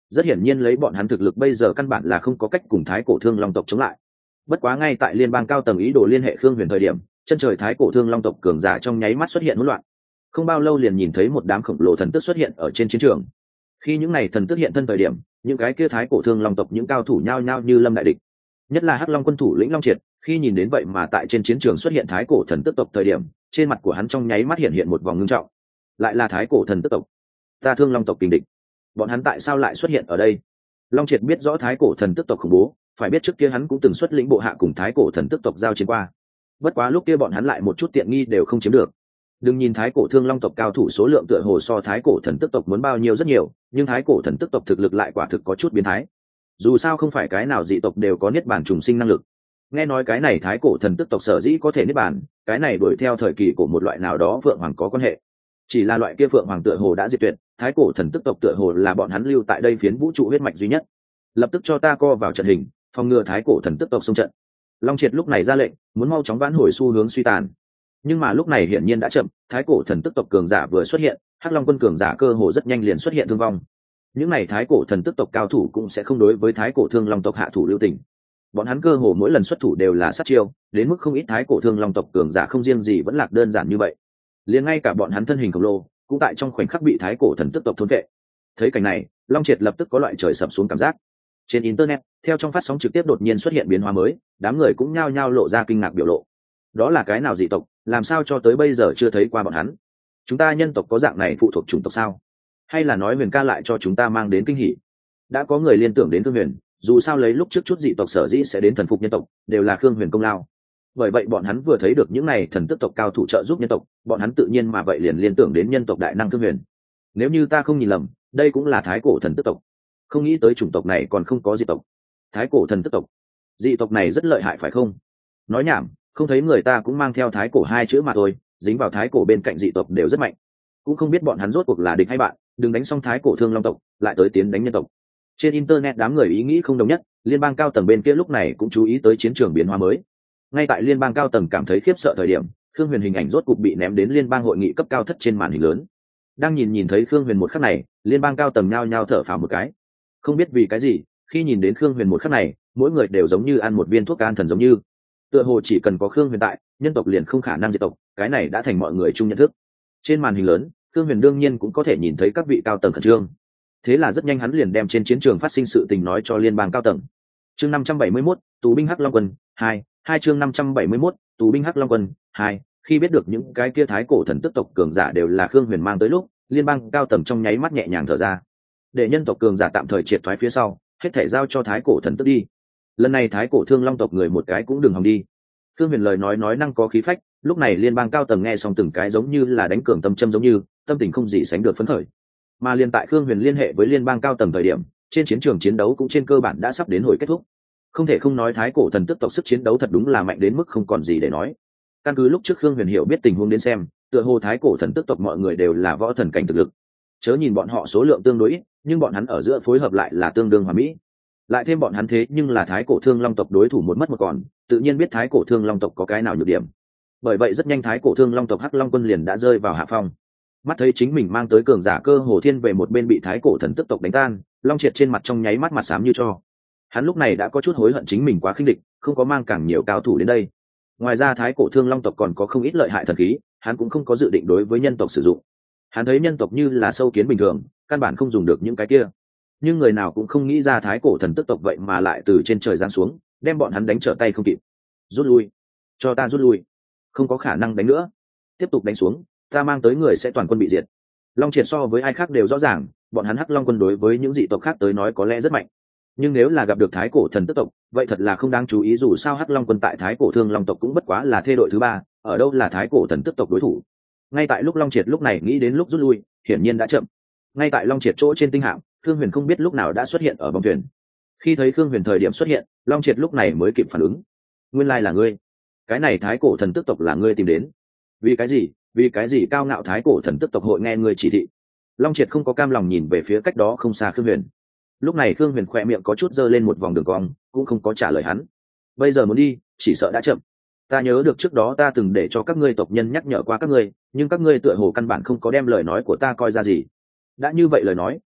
S1: Rất hiển nhiên lấy bọn hắn thực lực bây giờ căn bản là không có cách cùng thái cổ thương long tộc chống lại. Bất quá ngay tại liên bang cao tầng ý đồ liên hệ khương huyền thời điểm, chân trời thái cổ thương long tộc cường giả trong nháy mắt xuất hiện hỗn loạn. Không bao lâu liền nhìn thấy một đám khổng lồ thần tức xuất hiện ở trên chiến trường. Khi những này thần tức hiện thân thời điểm, những cái kia thái cổ thương long tộc những cao thủ nhao nhao như lâm đại địch. Nhất là hắc long quân thủ lĩnh Long Triệt, khi nhìn đến vậy mà tại trên chiến trường xuất hiện thái cổ thần tức tộc thời điểm, trên mặt của hắn trong nháy mắt hiện hiện một vòng ngưng trọng. Lại là thái cổ thần tức tộc, ta thương long tộc kình địch, bọn hắn tại sao lại xuất hiện ở đây? Long Triệt biết rõ thái cổ thần tức tộc khủng bố, phải biết trước kia hắn cũng từng xuất lĩnh bộ hạ cùng thái cổ thần tức tộc giao chiến qua. Bất quá lúc kia bọn hắn lại một chút tiện nghi đều không chiếm được. Đừng nhìn thái cổ thương long tộc cao thủ số lượng tựa hồ so thái cổ thần tức tộc muốn bao nhiêu rất nhiều, nhưng thái cổ thần tức tộc thực lực lại quả thực có chút biến thái. Dù sao không phải cái nào dị tộc đều có niết bàn trùng sinh năng lực. Nghe nói cái này thái cổ thần tức tộc sở dĩ có thể niết bàn, cái này đuổi theo thời kỳ của một loại nào đó phượng hoàng có quan hệ. Chỉ là loại kia phượng hoàng tựa hồ đã diệt tuyệt, thái cổ thần tức tộc tựa hồ là bọn hắn lưu tại đây phiến vũ trụ huyết mạch duy nhất. Lập tức cho ta co vào trận hình, phòng ngừa thái cổ thần tức tộc xông trận. Long Triệt lúc này ra lệnh, muốn mau chóng vãn hồi xu hướng suy tàn. Nhưng mà lúc này hiển nhiên đã chậm, thái cổ thần tức tộc cường giả vừa xuất hiện, hắc long quân cường giả cơ hồ rất nhanh liền xuất hiện thương vong. Những này thái cổ thần tức tộc cao thủ cũng sẽ không đối với thái cổ thương long tộc hạ thủ lưu tình. Bọn hắn cơ hồ mỗi lần xuất thủ đều là sát chiêu, đến mức không ít thái cổ thương long tộc cường giả không riêng gì vẫn lạc đơn giản như vậy, liền ngay cả bọn hắn thân hình khổng lồ cũng tại trong khoảnh khắc bị thái cổ thần tức tộc thôn vệ. Thấy cảnh này, Long Triệt lập tức có loại trời sập xuống cảm giác. Trên internet, theo trong phát sóng trực tiếp đột nhiên xuất hiện biến hóa mới, đám người cũng nhao nhao lộ ra kinh ngạc biểu lộ. Đó là cái nào dị tộc, làm sao cho tới bây giờ chưa thấy qua bọn hắn? Chúng ta nhân tộc có dạng này phụ thuộc chủng tộc sao? Hay là nói Huyền ca lại cho chúng ta mang đến kinh hỉ? Đã có người liên tưởng đến Khương Huyền, dù sao lấy lúc trước chút dị tộc sở dĩ sẽ đến thần phục nhân tộc, đều là Khương Huyền công lao. Bởi vậy bọn hắn vừa thấy được những này thần tức tộc cao thủ trợ giúp nhân tộc, bọn hắn tự nhiên mà vậy liền liên tưởng đến nhân tộc đại năng Khương Huyền. Nếu như ta không nhìn lầm, đây cũng là thái cổ thần tức tộc. Không nghĩ tới chủng tộc này còn không có dị tộc. Thái cổ thần tức tộc, dị tộc này rất lợi hại phải không? Nói nhảm, không thấy người ta cũng mang theo thái cổ hai chữ mà thôi, dính vào thái cổ bên cạnh dị tộc đều rất mạnh. Cũng không biết bọn hắn rốt cuộc là địch hay bạn, đừng đánh xong thái cổ thương long tộc, lại tới tiến đánh nhân tộc. Trên internet đám người ý nghĩ không đồng nhất, liên bang cao tầng bên kia lúc này cũng chú ý tới chiến trường biến hóa mới. Ngay tại liên bang cao tầng cảm thấy khiếp sợ thời điểm, Khương Huyền hình ảnh rốt cục bị ném đến liên bang hội nghị cấp cao thất trên màn hình lớn. Đang nhìn nhìn thấy Khương Huyền một khắc này, liên bang cao tầng nhao nhao thở phào một cái. Không biết vì cái gì, khi nhìn đến Khương Huyền một khắc này, mỗi người đều giống như ăn một viên thuốc an thần giống như. Tựa hồ chỉ cần có Khương Huyền tại, nhân tộc liền không khả năng diệt tộc, cái này đã thành mọi người chung nhận thức. Trên màn hình lớn, Khương Huyền đương nhiên cũng có thể nhìn thấy các vị cao tầng khẩn trương. Thế là rất nhanh hắn liền đem trên chiến trường phát sinh sự tình nói cho liên bang cao tầng. Chương năm trăm bảy mươi mốt, tù binh Hắc Long quân hai, hai chương năm trăm bảy mươi mốt, tù binh Hắc Long quân hai. Khi biết được những cái kia thái cổ thần tức tộc cường giả đều là Khương Huyền mang tới lúc, liên bang cao tầng trong nháy mắt nhẹ nhàng thở ra. Để nhân tộc cường giả tạm thời triệt thoái phía sau, hết thể giao cho thái cổ thần tức đi. Lần này thái cổ thương long tộc người một cái cũng đừng hòng đi. Khương Huyền lời nói nói năng có khí phách, lúc này liên bang cao tầng nghe xong từng cái giống như là đánh cường tâm châm giống như, tâm tình không gì sánh được phấn khởi. Mà liên tại Khương Huyền liên hệ với liên bang cao tầng thời điểm, trên chiến trường chiến đấu cũng trên cơ bản đã sắp đến hồi kết thúc. Không thể không nói thái cổ thần tức tộc sức chiến đấu thật đúng là mạnh đến mức không còn gì để nói. Căn cứ lúc trước Khương Huyền hiểu biết tình huống đến xem, tựa hồ thái cổ thần tức tộc mọi người đều là võ thần cảnh thực lực. Chớ nhìn bọn họ số lượng tương đối ít, nhưng bọn hắn ở giữa phối hợp lại là tương đương hòa mỹ. Lại thêm bọn hắn thế nhưng là thái cổ thương long tộc đối thủ một mất một còn, tự nhiên biết thái cổ thương long tộc có cái nào nhược điểm. Bởi vậy rất nhanh thái cổ thương long tộc Hắc Long quân liền đã rơi vào hạ phong. Mắt thấy chính mình mang tới cường giả cơ hồ thiên về một bên bị thái cổ thần tức tộc đánh tan, Long Triệt trên mặt trong nháy mắt mặt xám như tro. Hắn lúc này đã có chút hối hận chính mình quá khinh địch, không có mang càng nhiều cao thủ đến đây. Ngoài ra thái cổ thương long tộc còn có không ít lợi hại thần khí, hắn cũng không có dự định đối với nhân tộc sử dụng. Hắn thấy nhân tộc như là sâu kiến bình thường, căn bản không dùng được những cái kia. Nhưng người nào cũng không nghĩ ra thái cổ thần tức tộc vậy mà lại từ trên trời giáng xuống, đem bọn hắn đánh trở tay không kịp. Rút lui, cho ta rút lui, không có khả năng đánh nữa. Tiếp tục đánh xuống, ta mang tới người sẽ toàn quân bị diệt. Long Triệt so với ai khác đều rõ ràng, bọn hắn Hắc Long quân đối với những dị tộc khác tới nói có lẽ rất mạnh, nhưng nếu là gặp được thái cổ thần tức tộc, vậy thật là không đáng chú ý. Dù sao Hắc Long quân tại thái cổ thương long tộc cũng bất quá là thê đội thứ ba, ở đâu là thái cổ thần tức tộc đối thủ. Ngay tại lúc Long Triệt lúc này nghĩ đến lúc rút lui, hiển nhiên đã chậm. Ngay tại Long Triệt chỗ trên tinh hạm, Khương Huyền không biết lúc nào đã xuất hiện ở bong thuyền. Khi thấy Khương Huyền thời điểm xuất hiện, Long Triệt lúc này mới kịp phản ứng. Nguyên lai là ngươi. Cái này thái cổ thần tức tộc là ngươi tìm đến. Vì cái gì? Vì cái gì cao ngạo thái cổ thần tức tộc hội nghe ngươi chỉ thị? Long Triệt không có cam lòng nhìn về phía cách đó không xa Khương Huyền. Lúc này Khương Huyền khỏe miệng có chút giơ lên một vòng đường cong, cũng không có trả lời hắn. Bây giờ muốn đi, chỉ sợ đã chậm. Ta nhớ được trước đó ta từng để cho các ngươi tộc nhân nhắc nhở qua các ngươi, nhưng các ngươi tựa hồ căn bản không có đem lời nói của ta coi ra gì. Đã như vậy lời nói,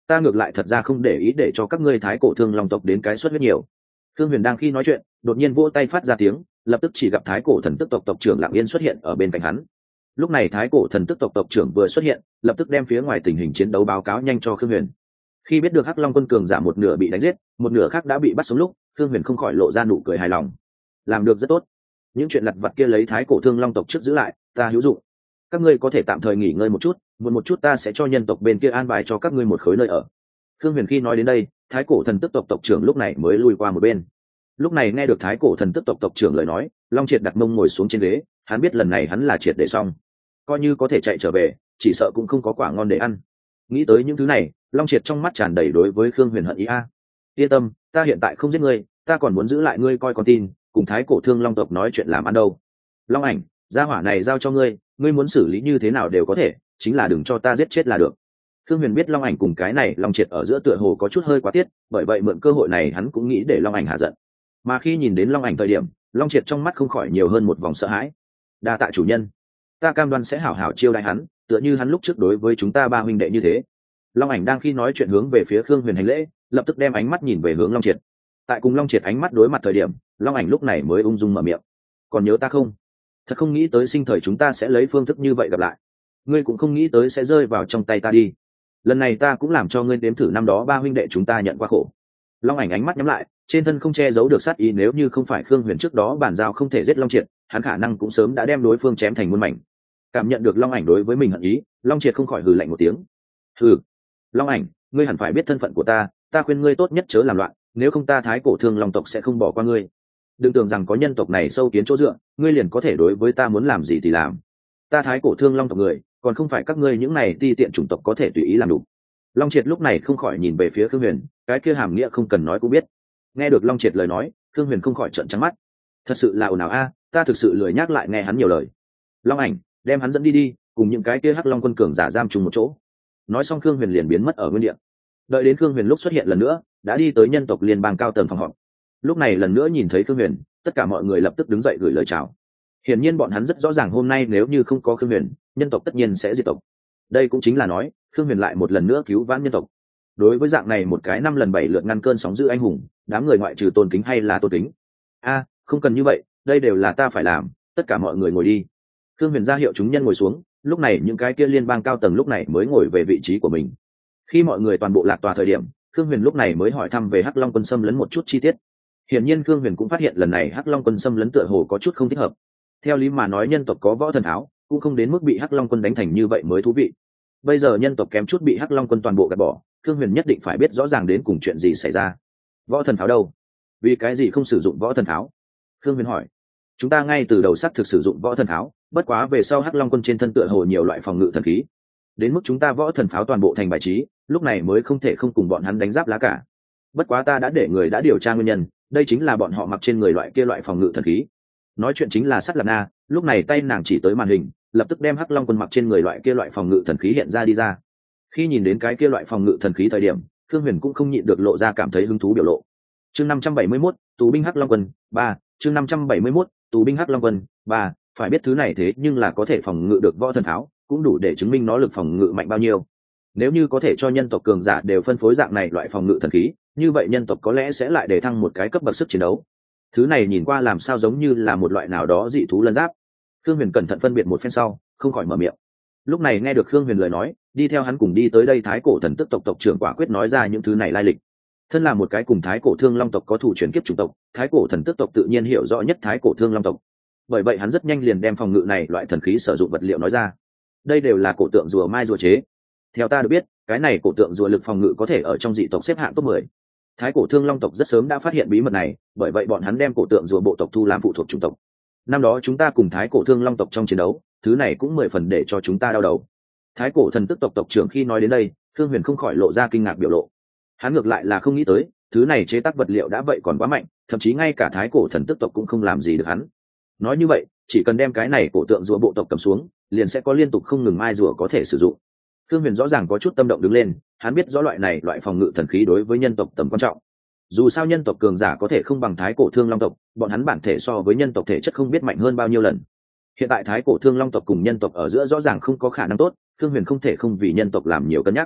S1: ta ngược lại thật ra không để ý để cho các ngươi thái cổ thương long tộc đến cái suất huyết nhiều. Thương Huyền đang khi nói chuyện đột nhiên vỗ tay phát ra tiếng, lập tức chỉ gặp thái cổ thần tức tộc tộc trưởng Lặng Yên xuất hiện ở bên cạnh hắn. Lúc này thái cổ thần tức tộc tộc trưởng vừa xuất hiện, lập tức đem phía ngoài tình hình chiến đấu báo cáo nhanh cho Khương Huyền. Khi biết được Hắc Long quân cường giả một nửa bị đánh giết, một nửa khác đã bị bắt sống lúc, Khương Huyền không khỏi lộ ra nụ cười hài lòng. Làm được rất tốt. Những chuyện lặt vặt kia lấy thái cổ thương long tộc trước giữ lại, ta hữu dụng. Các ngươi có thể tạm thời nghỉ ngơi một chút, một một chút ta sẽ cho nhân tộc bên kia an bài cho các ngươi một khối nơi ở. Khương Huyền khi nói đến đây, thái cổ thần tức tộc tộc trưởng lúc này mới lui qua một bên. Lúc này nghe được thái cổ thần tức tộc tộc trưởng lời nói, Long Triệt đặt mông ngồi xuống trên ghế, hắn biết lần này hắn là triệt để xong, coi như có thể chạy trở về, chỉ sợ cũng không có quả ngon để ăn. Nghĩ tới những thứ này, Long Triệt trong mắt tràn đầy đối với Khương Huyền hận ý a. Yên tâm, ta hiện tại không giết ngươi, ta còn muốn giữ lại ngươi coi con tin, cùng thái cổ thương long tộc nói chuyện làm ăn đâu. Long Ảnh, gia hỏa này giao cho ngươi, ngươi muốn xử lý như thế nào đều có thể, chính là đừng cho ta giết chết là được. Khương Huyền biết Long Ảnh cùng cái này Long Triệt ở giữa tựa hồ có chút hơi quá tiết, bởi vậy mượn cơ hội này hắn cũng nghĩ để Long Ảnh hạ giận. Mà khi nhìn đến Long Ảnh thời điểm, Long Triệt trong mắt không khỏi nhiều hơn một vòng sợ hãi. Đa tạ chủ nhân, ta cam đoan sẽ hảo hảo chiêu đãi hắn, tựa như hắn lúc trước đối với chúng ta ba huynh đệ như thế. Long Ảnh đang khi nói chuyện hướng về phía Khương Huyền hành lễ, lập tức đem ánh mắt nhìn về hướng Long Triệt. Tại cùng Long Triệt ánh mắt đối mặt thời điểm, Long Ảnh lúc này mới ung dung mở miệng. Còn nhớ ta không? Thật không nghĩ tới sinh thời chúng ta sẽ lấy phương thức như vậy gặp lại. Ngươi cũng không nghĩ tới sẽ rơi vào trong tay ta đi. Lần này ta cũng làm cho ngươi đếm thử năm đó ba huynh đệ chúng ta nhận qua khổ. Long Ảnh ánh mắt nhắm lại, trên thân không che giấu được sát ý, nếu như không phải Khương Huyền trước đó bàn giao không thể giết Long Triệt, hắn khả năng cũng sớm đã đem đối phương chém thành muôn mảnh. Cảm nhận được Long Ảnh đối với mình hận ý, Long Triệt không khỏi hừ lạnh một tiếng. Hừ, Long Ảnh, ngươi hẳn phải biết thân phận của ta, ta khuyên ngươi tốt nhất chớ làm loạn, nếu không ta thái cổ thương long tộc sẽ không bỏ qua ngươi. Đừng tưởng rằng có nhân tộc này sâu kiến chỗ dựa, ngươi liền có thể đối với ta muốn làm gì thì làm. Ta thái cổ thương long tộc người, còn không phải các ngươi những này ti tiện chủng tộc có thể tùy ý làm đủ. Long Triệt lúc này không khỏi nhìn về phía Khương Huyền, cái kia hàm nghĩa không cần nói cũng biết. Nghe được Long Triệt lời nói, Khương Huyền không khỏi trợn trắng mắt. Thật sự là ồn ào a, ta thực sự lười nhắc lại nghe hắn nhiều lời. Long Ảnh, đem hắn dẫn đi đi, cùng những cái kia Hắc Long quân cường giả giam chung một chỗ. Nói xong Khương Huyền liền biến mất ở nguyên địa. Đợi đến Khương Huyền lúc xuất hiện lần nữa, đã đi tới nhân tộc liên bang cao tầng phòng họp. Lúc này lần nữa nhìn thấy Khương Huyền, tất cả mọi người lập tức đứng dậy gửi lời chào. Hiển nhiên bọn hắn rất rõ ràng hôm nay nếu như không có Khương Huyền, nhân tộc tất nhiên sẽ diệt tộc. Đây cũng chính là nói, Khương Huyền lại một lần nữa cứu vãn nhân tộc. Đối với dạng này một cái năm lần bảy lượt ngăn cơn sóng dữ anh hùng, đám người ngoại trừ tôn kính hay là tôn kính. A, không cần như vậy, đây đều là ta phải làm, tất cả mọi người ngồi đi. Khương Huyền ra hiệu chúng nhân ngồi xuống, lúc này những cái kia liên bang cao tầng lúc này mới ngồi về vị trí của mình. Khi mọi người toàn bộ lạc tòa thời điểm, Khương Huyền lúc này mới hỏi thăm về Hắc Long quân xâm lấn một chút chi tiết. Hiển nhiên Khương Huyền cũng phát hiện lần này Hắc Long quân xâm lấn tựa hồ có chút không thích hợp. Theo lý mà nói nhân tộc có võ thần tháo, cũng không đến mức bị Hắc Long quân đánh thành như vậy mới thú vị. Bây giờ nhân tộc kém chút bị Hắc Long quân toàn bộ gạt bỏ, Khương Huyền nhất định phải biết rõ ràng đến cùng chuyện gì xảy ra. Võ thần tháo đâu? Vì cái gì không sử dụng võ thần tháo? Khương Huyền hỏi. Chúng ta ngay từ đầu sắc thực sử dụng võ thần tháo, bất quá về sau Hắc Long quân trên thân tựa hồ nhiều loại phòng ngự thần khí, đến mức chúng ta võ thần pháo toàn bộ thành bài trí, lúc này mới không thể không cùng bọn hắn đánh giáp lá cả. Bất quá ta đã để người đã điều tra nguyên nhân, đây chính là bọn họ mặc trên người loại kia loại phòng ngự thần khí. Nói chuyện chính là Sắt Lạp Na, lúc này tay nàng chỉ tới màn hình, lập tức đem Hắc Long quân mặc trên người loại kia loại phòng ngự thần khí hiện ra đi ra. Khi nhìn đến cái kia loại phòng ngự thần khí thời điểm, Khương Huyền cũng không nhịn được lộ ra cảm thấy hứng thú biểu lộ. Chương năm trăm bảy mươi mốt, tù binh Hắc Long quân ba, chương năm trăm bảy mươi mốt, tù binh Hắc Long quân ba, phải biết thứ này thế nhưng là có thể phòng ngự được võ thần tháo, cũng đủ để chứng minh nó lực phòng ngự mạnh bao nhiêu. Nếu như có thể cho nhân tộc cường giả đều phân phối dạng này loại phòng ngự thần khí, như vậy nhân tộc có lẽ sẽ lại để thăng một cái cấp bậc sức chiến đấu. Thứ này nhìn qua làm sao giống như là một loại nào đó dị thú lân giáp. Khương Huyền cẩn thận phân biệt một phen sau, không khỏi mở miệng. Lúc này nghe được Khương Huyền lời nói, đi theo hắn cùng đi tới đây thái cổ thần tức tộc tộc trưởng quả quyết nói ra những thứ này lai lịch. Thân là một cái cùng thái cổ thương long tộc có thủ truyền kiếp chủng tộc, thái cổ thần tức tộc tự nhiên hiểu rõ nhất thái cổ thương long tộc. Bởi vậy hắn rất nhanh liền đem phòng ngự này loại thần khí sử dụng vật liệu nói ra. Đây đều là cổ tượng rùa mai rùa chế. Theo ta được biết, cái này cổ tượng rùa lực phòng ngự có thể ở trong dị tộc xếp hạng top mười. Thái cổ thương long tộc rất sớm đã phát hiện bí mật này, bởi vậy bọn hắn đem cổ tượng rùa bộ tộc thu làm phụ thuộc chủng tộc. Năm đó chúng ta cùng thái cổ thương long tộc trong chiến đấu, thứ này cũng mười phần để cho chúng ta đau đầu. Thái cổ thần tức tộc tộc trưởng khi nói đến đây, Khương Huyền không khỏi lộ ra kinh ngạc biểu lộ. Hắn ngược lại là không nghĩ tới, thứ này chế tác vật liệu đã vậy còn quá mạnh, thậm chí ngay cả thái cổ thần tức tộc cũng không làm gì được hắn. Nói như vậy, chỉ cần đem cái này cổ tượng rùa bộ tộc cầm xuống, liền sẽ có liên tục không ngừng mai rùa có thể sử dụng. Khương Huyền rõ ràng có chút tâm động đứng lên, hắn biết rõ loại này loại phòng ngự thần khí đối với nhân tộc tầm quan trọng. Dù sao nhân tộc cường giả có thể không bằng thái cổ thương long tộc, bọn hắn bản thể so với nhân tộc thể chất không biết mạnh hơn bao nhiêu lần. Hiện tại thái cổ thương long tộc cùng nhân tộc ở giữa rõ ràng không có khả năng tốt, Khương Huyền không thể không vì nhân tộc làm nhiều cân nhắc.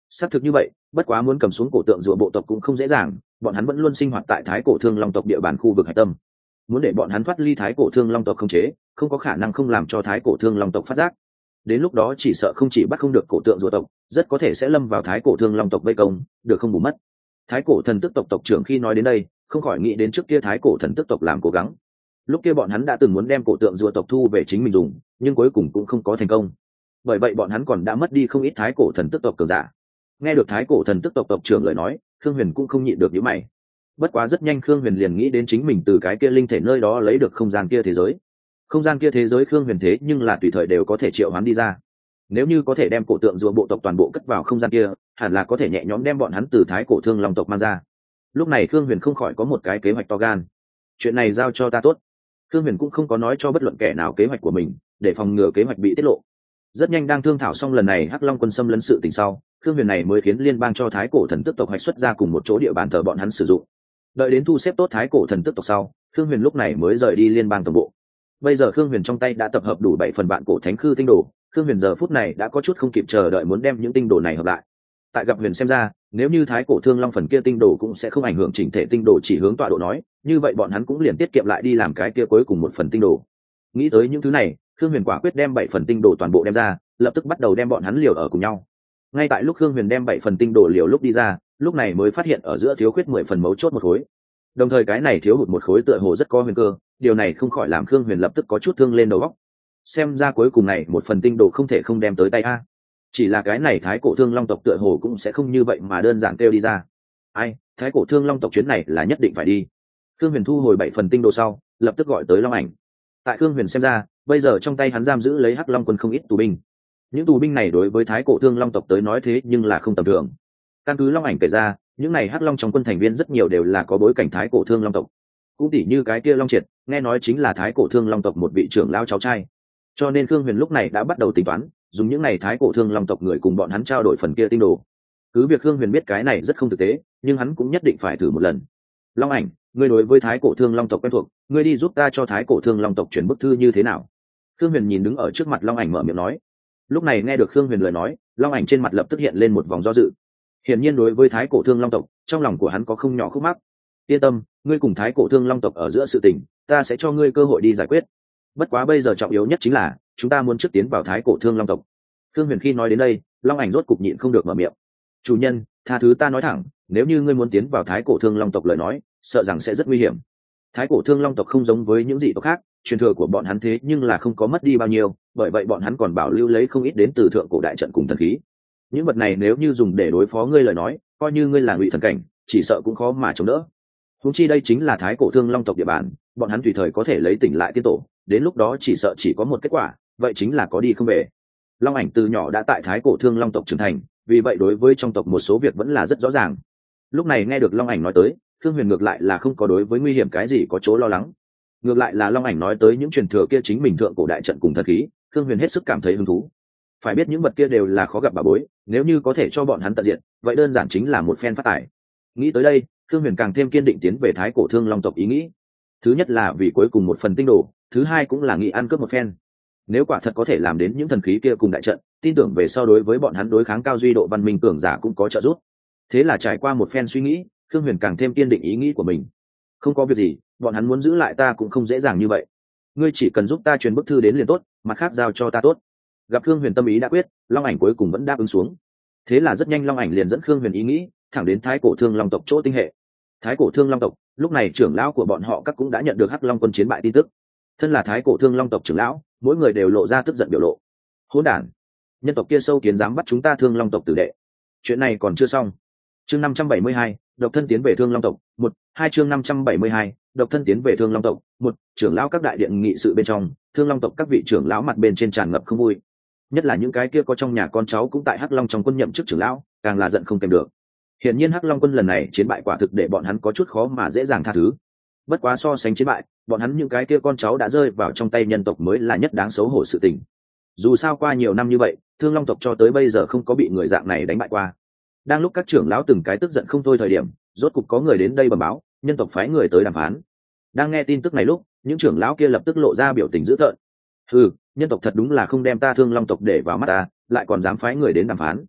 S1: xác thực như vậy, bất quá muốn cầm xuống cổ tượng rùa bộ tộc cũng không dễ dàng, bọn hắn vẫn luôn sinh hoạt tại thái cổ thương long tộc địa bàn khu vực hải tâm. Muốn để bọn hắn thoát ly thái cổ thương long tộc không chế, không có khả năng không làm cho thái cổ thương long tộc phát giác. Đến lúc đó chỉ sợ không chỉ bắt không được cổ tượng rùa tộc, rất có thể sẽ lâm vào thái cổ thương long tộc vây công, được không bù mất. Thái cổ thần tức tộc tộc trưởng khi nói đến đây, không khỏi nghĩ đến trước kia thái cổ thần tức tộc làm cố gắng. Lúc kia bọn hắn đã từng muốn đem cổ tượng rùa tộc thu về chính mình dùng, nhưng cuối cùng cũng không có thành công. Bởi vậy bọn hắn còn đã mất đi không ít thái cổ thần tức tộc cường giả. Nghe được thái cổ thần tức tộc tộc trưởng lời nói, Khương Huyền cũng không nhịn được nhíu mày. Bất quá rất nhanh Khương Huyền liền nghĩ đến chính mình từ cái kia linh thể nơi đó lấy được không gian kia thế giới. Không gian kia thế giới Khương Huyền thế nhưng là tùy thời đều có thể triệu hoán đi ra. Nếu như có thể đem cổ tượng rùa bộ tộc toàn bộ cất vào không gian kia, hẳn là có thể nhẹ nhõm đem bọn hắn từ thái cổ thương long tộc mang ra. Lúc này Khương Huyền không khỏi có một cái kế hoạch to gan. Chuyện này giao cho ta tốt. Khương Huyền cũng không có nói cho bất luận kẻ nào kế hoạch của mình, để phòng ngừa kế hoạch bị tiết lộ. Rất nhanh đang thương thảo xong lần này Hắc Long quân xâm lấn sự tình sau, Khương Huyền này mới khiến liên bang cho thái cổ thần tức tộc hoạch xuất ra cùng một chỗ địa bàn thờ bọn hắn sử dụng. Đợi đến thu xếp tốt thái cổ thần tức tộc sau, Khương Huyền lúc này mới rời đi liên bang tổng bộ. Bây giờ Khương Huyền trong tay đã tập hợp đủ bảy phần vạn cổ thánh khư tinh đồ, Khương Huyền giờ phút này đã có chút không kịp chờ đợi muốn đem những tinh đồ này hợp lại. Tại gặp Huyền xem ra, nếu như thái cổ thương long phần kia tinh đồ cũng sẽ không ảnh hưởng chỉnh thể tinh đồ chỉ hướng tọa độ nói, như vậy bọn hắn cũng liền tiết kiệm lại đi làm cái kia cuối cùng một phần tinh đồ. Nghĩ tới những thứ này, Khương Huyền quả quyết đem bảy phần tinh đồ toàn bộ đem ra, lập tức bắt đầu đem bọn hắn liều ở cùng nhau. Ngay tại lúc Khương Huyền đem bảy phần tinh đồ liều lúc đi ra, lúc này mới phát hiện ở giữa thiếu khuyết mười phần mấu chốt một khối. Đồng thời cái này thiếu hụt một khối tựa hồ rất có huyền cơ, điều này không khỏi làm Khương Huyền lập tức có chút thương lên đầu óc. Xem ra cuối cùng này một phần tinh đồ không thể không đem tới tay a. Chỉ là cái này thái cổ thương long tộc tựa hồ cũng sẽ không như vậy mà đơn giản kêu đi ra. Ai, thái cổ thương long tộc chuyến này là nhất định phải đi. Khương Huyền thu hồi bảy phần tinh đồ sau, lập tức gọi tới Long Ảnh. Tại Khương Huyền xem ra, bây giờ trong tay hắn giam giữ lấy Hắc Long quân không ít tù binh. Những tù binh này đối với thái cổ thương long tộc tới nói thế nhưng là không tầm thường. Căn cứ Long Ảnh kể ra, những này Hắc Long trong quân thành viên rất nhiều đều là có bối cảnh thái cổ thương long tộc. Cũng tỉ như cái kia Long Triệt, nghe nói chính là thái cổ thương long tộc một vị trưởng lao cháu trai. Cho nên Khương Huyền lúc này đã bắt đầu tính toán, dùng những này thái cổ thương long tộc người cùng bọn hắn trao đổi phần kia tinh đồ. Cứ việc Khương Huyền biết cái này rất không thực tế, nhưng hắn cũng nhất định phải thử một lần. Long Ảnh, ngươi đối với thái cổ thương long tộc quen thuộc, ngươi đi giúp ta cho thái cổ thương long tộc chuyển bức thư như thế nào? Khương Huyền nhìn đứng ở trước mặt Long Ảnh mở miệng nói. Lúc này nghe được Khương Huyền lời nói, Long Ảnh trên mặt lập tức hiện lên một vòng do dự. Hiển nhiên đối với thái cổ thương long tộc, trong lòng của hắn có không nhỏ khúc mắc. Yên tâm, ngươi cùng thái cổ thương long tộc ở giữa sự tình, ta sẽ cho ngươi cơ hội đi giải quyết. Bất quá bây giờ trọng yếu nhất chính là chúng ta muốn trước tiến vào thái cổ thương long tộc. Khương Huyền khi nói đến đây, Long Ảnh rốt cục nhịn không được mở miệng. Chủ nhân, tha thứ ta nói thẳng, nếu như ngươi muốn tiến vào thái cổ thương long tộc lời nói, sợ rằng sẽ rất nguy hiểm. Thái cổ thương long tộc không giống với những dị tộc khác, truyền thừa của bọn hắn thế nhưng là không có mất đi bao nhiêu, bởi vậy bọn hắn còn bảo lưu lấy không ít đến từ thượng cổ đại trận cùng thần khí. Những vật này nếu như dùng để đối phó ngươi lời nói, coi như ngươi là ngụy thần cảnh, chỉ sợ cũng khó mà chống đỡ. Huống chi đây chính là thái cổ thương long tộc địa bàn, bọn hắn tùy thời có thể lấy tỉnh lại tiên tổ, đến lúc đó chỉ sợ chỉ có một kết quả, vậy chính là có đi không về. Long Ảnh từ nhỏ đã tại thái cổ thương long tộc trưởng thành, vì vậy đối với trong tộc một số việc vẫn là rất rõ ràng. Lúc này nghe được Long Ảnh nói tới, Khương Huyền ngược lại là không có đối với nguy hiểm cái gì có chỗ lo lắng. Ngược lại là Long Ảnh nói tới những truyền thừa kia chính mình thượng cổ đại trận cùng thần khí, Khương Huyền hết sức cảm thấy hứng thú. Phải biết những vật kia đều là khó gặp bà bối, nếu như có thể cho bọn hắn tận diện, vậy đơn giản chính là một phen phát tài. Nghĩ tới đây, Khương Huyền càng thêm kiên định tiến về thái cổ thương long tộc ý nghĩ. Thứ nhất là vì cuối cùng một phần tinh đồ, thứ hai cũng là nghĩ ăn cướp một phen. Nếu quả thật có thể làm đến những thần khí kia cùng đại trận, tin tưởng về sau đối với bọn hắn đối kháng cao duy độ văn minh cường giả cũng có trợ giúp. Thế là trải qua một phen suy nghĩ, Khương Huyền càng thêm kiên định ý nghĩ của mình. Không có việc gì, bọn hắn muốn giữ lại ta cũng không dễ dàng như vậy. Ngươi chỉ cần giúp ta truyền bức thư đến liền tốt, mặt khác giao cho ta tốt. Gặp Khương Huyền tâm ý đã quyết, Long Ảnh cuối cùng vẫn đáp ứng xuống. Thế là rất nhanh Long Ảnh liền dẫn Khương Huyền ý nghĩ thẳng đến thái cổ thương long tộc chỗ tinh hệ. Thái cổ thương long tộc, lúc này trưởng lão của bọn họ các cũng đã nhận được Hắc Long quân chiến bại tin tức. Thân là thái cổ thương long tộc trưởng lão, mỗi người đều lộ ra tức giận biểu lộ. Hỗn đản, nhân tộc kia sâu kiến dám bắt chúng ta thương long tộc tử đệ. Chuyện này còn chưa xong. Chương năm trăm bảy mươi hai, độc thân tiến về thương long tộc. Một, hai chương năm trăm bảy mươi hai, độc thân tiến về thương long tộc. Một, trưởng lão các đại điện nghị sự bên trong, thương long tộc các vị trưởng lão mặt bên trên tràn ngập không vui. Nhất là những cái kia có trong nhà con cháu cũng tại Hắc Long trong quân nhậm chức trưởng lão, càng là giận không kèm được. Hiển nhiên Hắc Long quân lần này chiến bại quả thực để bọn hắn có chút khó mà dễ dàng tha thứ. Bất quá so sánh chiến bại, bọn hắn những cái kia con cháu đã rơi vào trong tay nhân tộc mới là nhất đáng xấu hổ sự tình. Dù sao qua nhiều năm như vậy, Thương Long tộc cho tới bây giờ không có bị người dạng này đánh bại qua. Đang lúc các trưởng lão từng cái tức giận không thôi thời điểm, rốt cục có người đến đây bẩm báo, nhân tộc phái người tới đàm phán. Đang nghe tin tức này lúc, những trưởng lão kia lập tức lộ ra biểu tình dữ tợn. Ừ, nhân tộc thật đúng là không đem ta Thương Long tộc để vào mắt ta, lại còn dám phái người đến đàm phán.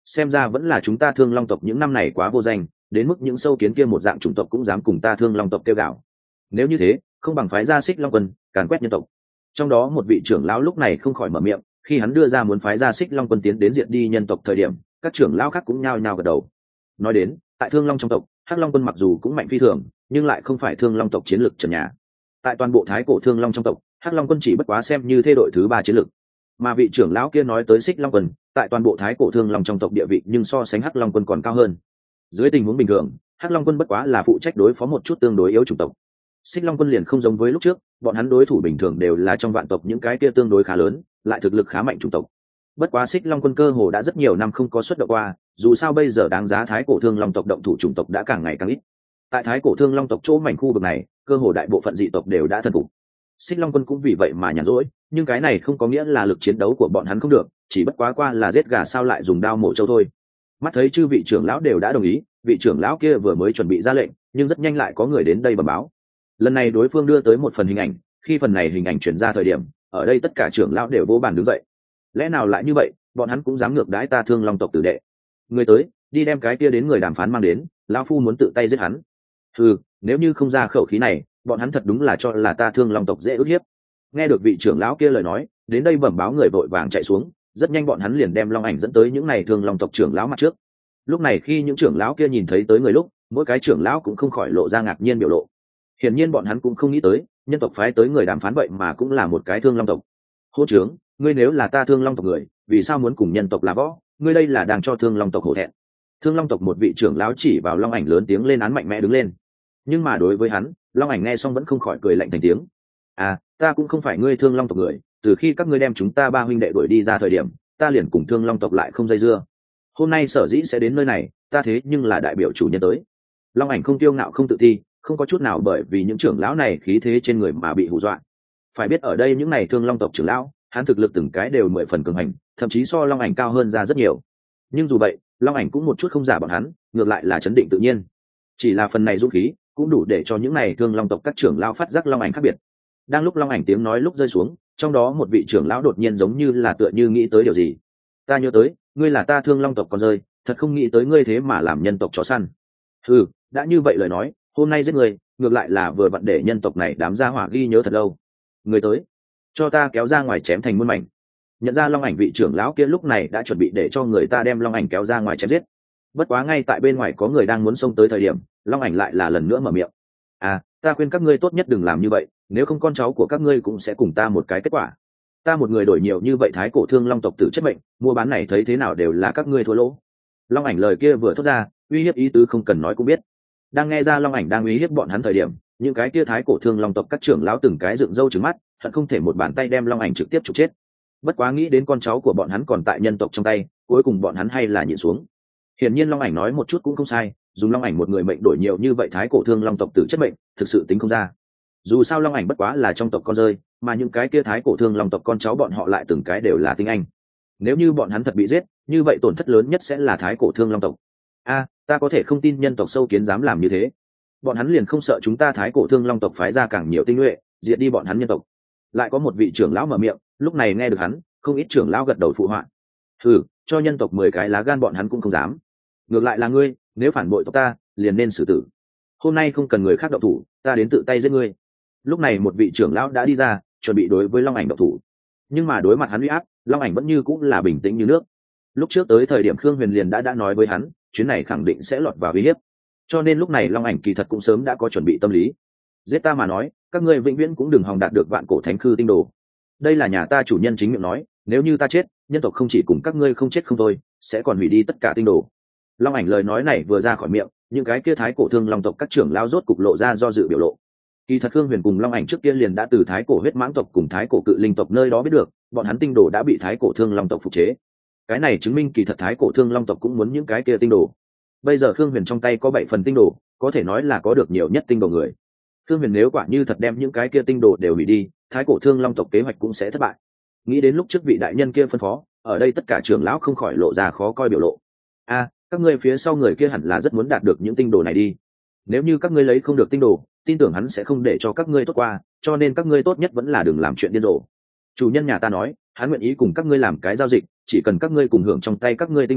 S1: xem ra vẫn là chúng ta Thương Long tộc những năm này quá vô danh, đến mức những sâu kiến kia một dạng chủng tộc cũng dám cùng ta Thương Long tộc kêu gào. Nếu như thế, không bằng phái ra Xích Long quân, càn quét nhân tộc. Trong đó một vị trưởng lão lúc này không khỏi mở miệng, khi hắn đưa ra muốn phái ra Xích Long quân tiến đến diệt đi nhân tộc thời điểm, các trưởng lão khác cũng nhao nhao gật đầu. Nói đến, tại Thương Long trong tộc, Hắc Long quân mặc dù cũng mạnh phi thường, nhưng lại không phải Thương Long tộc chiến lược trần nhà. Tại toàn bộ thái cổ Thương Long trong tộc, Hắc Long quân chỉ bất quá xem như thê đội thứ ba chiến lược. Mà vị trưởng lão kia nói tới Xích Long quân, tại toàn bộ thái cổ Thương Long trong tộc địa vị nhưng so sánh Hắc Long quân còn cao hơn. Dưới tình huống bình thường, Hắc Long quân bất quá là phụ trách đối phó một chút tương đối yếu chủng tộc. Xích Long quân liền không giống với lúc trước, bọn hắn đối thủ bình thường đều là trong vạn tộc những cái kia tương đối khá lớn, lại thực lực khá mạnh chủng tộc. Bất quá Xích Long quân cơ hồ đã rất nhiều năm không có xuất động qua, dù sao bây giờ đáng giá thái cổ Thương Long tộc động thủ chủng tộc đã càng ngày càng ít. Tại thái cổ Thương Long tộc chỗ mảnh khu vực này, cơ hồ đại bộ phận dị tộc đều đã thần phục. Xích Long quân cũng vì vậy mà nhàn rỗi, nhưng cái này không có nghĩa là lực chiến đấu của bọn hắn không được, chỉ bất quá qua là giết gà sao lại dùng đao mổ trâu thôi. Mắt thấy chư vị trưởng lão đều đã đồng ý, vị trưởng lão kia vừa mới chuẩn bị ra lệnh, nhưng rất nhanh lại có người đến đây bẩm báo. Lần này đối phương đưa tới một phần hình ảnh, khi phần này hình ảnh chuyển ra thời điểm, ở đây tất cả trưởng lão đều vỗ bàn đứng dậy. Lẽ nào lại như vậy, bọn hắn cũng dám ngược đãi ta Thương Long tộc tử đệ. Người tới, đi đem cái kia đến người đàm phán mang đến, lão phu muốn tự tay giết hắn. Ừ, nếu như không ra khẩu khí này, bọn hắn thật đúng là cho là ta Thương Long tộc dễ ức hiếp. Nghe được vị trưởng lão kia lời nói, đến đây bẩm báo người vội vàng chạy xuống, rất nhanh bọn hắn liền đem Long Ảnh dẫn tới những này Thương Long tộc trưởng lão mặt trước. Lúc này khi những trưởng lão kia nhìn thấy tới người lúc, mỗi cái trưởng lão cũng không khỏi lộ ra ngạc nhiên biểu lộ. Hiển nhiên bọn hắn cũng không nghĩ tới, nhân tộc phái tới người đàm phán vậy mà cũng là một cái Thương Long tộc. Hô trưởng, ngươi nếu là ta Thương Long tộc người, vì sao muốn cùng nhân tộc là võ? Ngươi đây là đang cho Thương Long tộc hổ thẹn. Thương Long tộc một vị trưởng lão chỉ vào Long Ảnh lớn tiếng lên án mạnh mẽ đứng lên. Nhưng mà đối với hắn, Long Ảnh nghe xong vẫn không khỏi cười lạnh thành tiếng. À, ta cũng không phải ngươi Thương Long tộc người, từ khi các ngươi đem chúng ta ba huynh đệ đuổi đi ra thời điểm, ta liền cùng Thương Long tộc lại không dây dưa. Hôm nay sở dĩ sẽ đến nơi này, ta thế nhưng là đại biểu chủ nhân tới. Long Ảnh không tiêu ngạo không tự ti, không có chút nào bởi vì những trưởng lão này khí thế trên người mà bị hù dọa. Phải biết ở đây những này Thương Long tộc trưởng lão, hắn thực lực từng cái đều mười phần cường hành, thậm chí so Long Ảnh cao hơn ra rất nhiều. Nhưng dù vậy, Long Ảnh cũng một chút không giả bọn hắn, ngược lại là chấn định tự nhiên. Chỉ là phần này dũng khí, cũng đủ để cho những này Thương Long tộc các trưởng lão phát giác Long Ảnh khác biệt. Đang lúc Long Ảnh tiếng nói lúc rơi xuống, trong đó một vị trưởng lão đột nhiên giống như là tựa như nghĩ tới điều gì. Ta nhớ tới, ngươi là ta Thương Long tộc con rơi, thật không nghĩ tới ngươi thế mà làm nhân tộc chó săn. Ừ, đã như vậy lời nói, hôm nay giết người, ngược lại là vừa vặn để nhân tộc này đám gia hỏa ghi nhớ thật lâu. Người tới, cho ta kéo ra ngoài chém thành muôn mảnh. Nhận ra Long Ảnh vị trưởng lão kia lúc này đã chuẩn bị để cho người ta đem Long Ảnh kéo ra ngoài chém giết. Bất quá ngay tại bên ngoài có người đang muốn xông tới thời điểm, Long Ảnh lại là lần nữa mở miệng. À, ta khuyên các ngươi tốt nhất đừng làm như vậy, nếu không con cháu của các ngươi cũng sẽ cùng ta một cái kết quả. Ta một người đổi nhiều như vậy thái cổ Thương Long tộc tử chất mệnh, mua bán này thấy thế nào đều là các ngươi thua lỗ. Long Ảnh lời kia vừa thốt ra, uy hiếp ý tứ không cần nói cũng biết. Đang nghe ra Long Ảnh đang uy hiếp bọn hắn thời điểm, những cái kia thái cổ Thương Long tộc các trưởng lão từng cái dựng râu trừng mắt, hận không thể một bàn tay đem Long Ảnh trực tiếp trục chết. Bất quá nghĩ đến con cháu của bọn hắn còn tại nhân tộc trong tay, cuối cùng bọn hắn hay là nhịn xuống. Hiển nhiên Long Ảnh nói một chút cũng không sai, dùng Long Ảnh một người mệnh đổi nhiều như vậy thái cổ Thương Long tộc tử chất mệnh, thực sự tính không ra. Dù sao Long Ảnh bất quá là trong tộc con rơi, mà những cái kia thái cổ Thương Long tộc con cháu bọn họ lại từng cái đều là tinh anh. Nếu như bọn hắn thật bị giết, như vậy tổn thất lớn nhất sẽ là thái cổ Thương Long tộc. A, ta có thể không tin nhân tộc sâu kiến dám làm như thế. Bọn hắn liền không sợ chúng ta thái cổ Thương Long tộc phái ra càng nhiều tinh nhuệ, diệt đi bọn hắn nhân tộc. Lại có một vị trưởng lão mở miệng, lúc này nghe được hắn, không ít trưởng lão gật đầu phụ họa. Hừ, cho nhân tộc mười cái lá gan bọn hắn cũng không dám. Ngược lại là ngươi, nếu phản bội tộc ta, liền nên xử tử. Hôm nay không cần người khác động thủ, ta đến tự tay giết ngươi. Lúc này một vị trưởng lão đã đi ra, chuẩn bị đối với Long Ảnh động thủ. Nhưng mà đối mặt hắn uy áp, Long Ảnh vẫn như cũng là bình tĩnh như nước. Lúc trước tới thời điểm Khương Huyền liền đã đã nói với hắn, chuyến này khẳng định sẽ lọt vào uy hiếp. Cho nên lúc này Long Ảnh kỳ thật cũng sớm đã có chuẩn bị tâm lý. Giết ta mà nói, các ngươi vĩnh viễn cũng đừng hòng đạt được vạn cổ thánh khư tinh đồ. Đây là nhà ta chủ nhân chính miệng nói, nếu như ta chết, nhân tộc không chỉ cùng các ngươi không chết không thôi, sẽ còn hủy đi tất cả tinh đồ. Long Ảnh lời nói này vừa ra khỏi miệng, những cái kia thái cổ Thương Long tộc các trưởng lao rốt cục lộ ra do dự biểu lộ. Kỳ thật Khương Huyền cùng Long Ảnh trước kia liền đã từ thái cổ huyết mãng tộc cùng thái cổ cự linh tộc nơi đó biết được, bọn hắn tinh đồ đã bị thái cổ Thương Long tộc phục chế. Cái này chứng minh kỳ thật thái cổ Thương Long tộc cũng muốn những cái kia tinh đồ. Bây giờ Khương Huyền trong tay có bảy phần tinh đồ, có thể nói là có được nhiều nhất tinh đồ người. Khương Huyền nếu quả như thật đem những cái kia tinh đồ đều hủy đi, thái cổ Thương Long tộc kế hoạch cũng sẽ thất bại. Nghĩ đến lúc trước vị đại nhân kia phân phó, ở đây tất cả trưởng lão không khỏi lộ ra khó coi biểu lộ. A, các ngươi phía sau người kia hẳn là rất muốn đạt được những tinh đồ này đi. Nếu như các ngươi lấy không được tinh đồ, tin tưởng hắn sẽ không để cho các ngươi tốt qua, cho nên các ngươi tốt nhất vẫn là đừng làm chuyện điên rồ. Chủ nhân nhà ta nói, hắn nguyện ý cùng các ngươi làm cái giao dịch, chỉ cần các ngươi cùng hưởng trong tay các ngươi tinh đồ,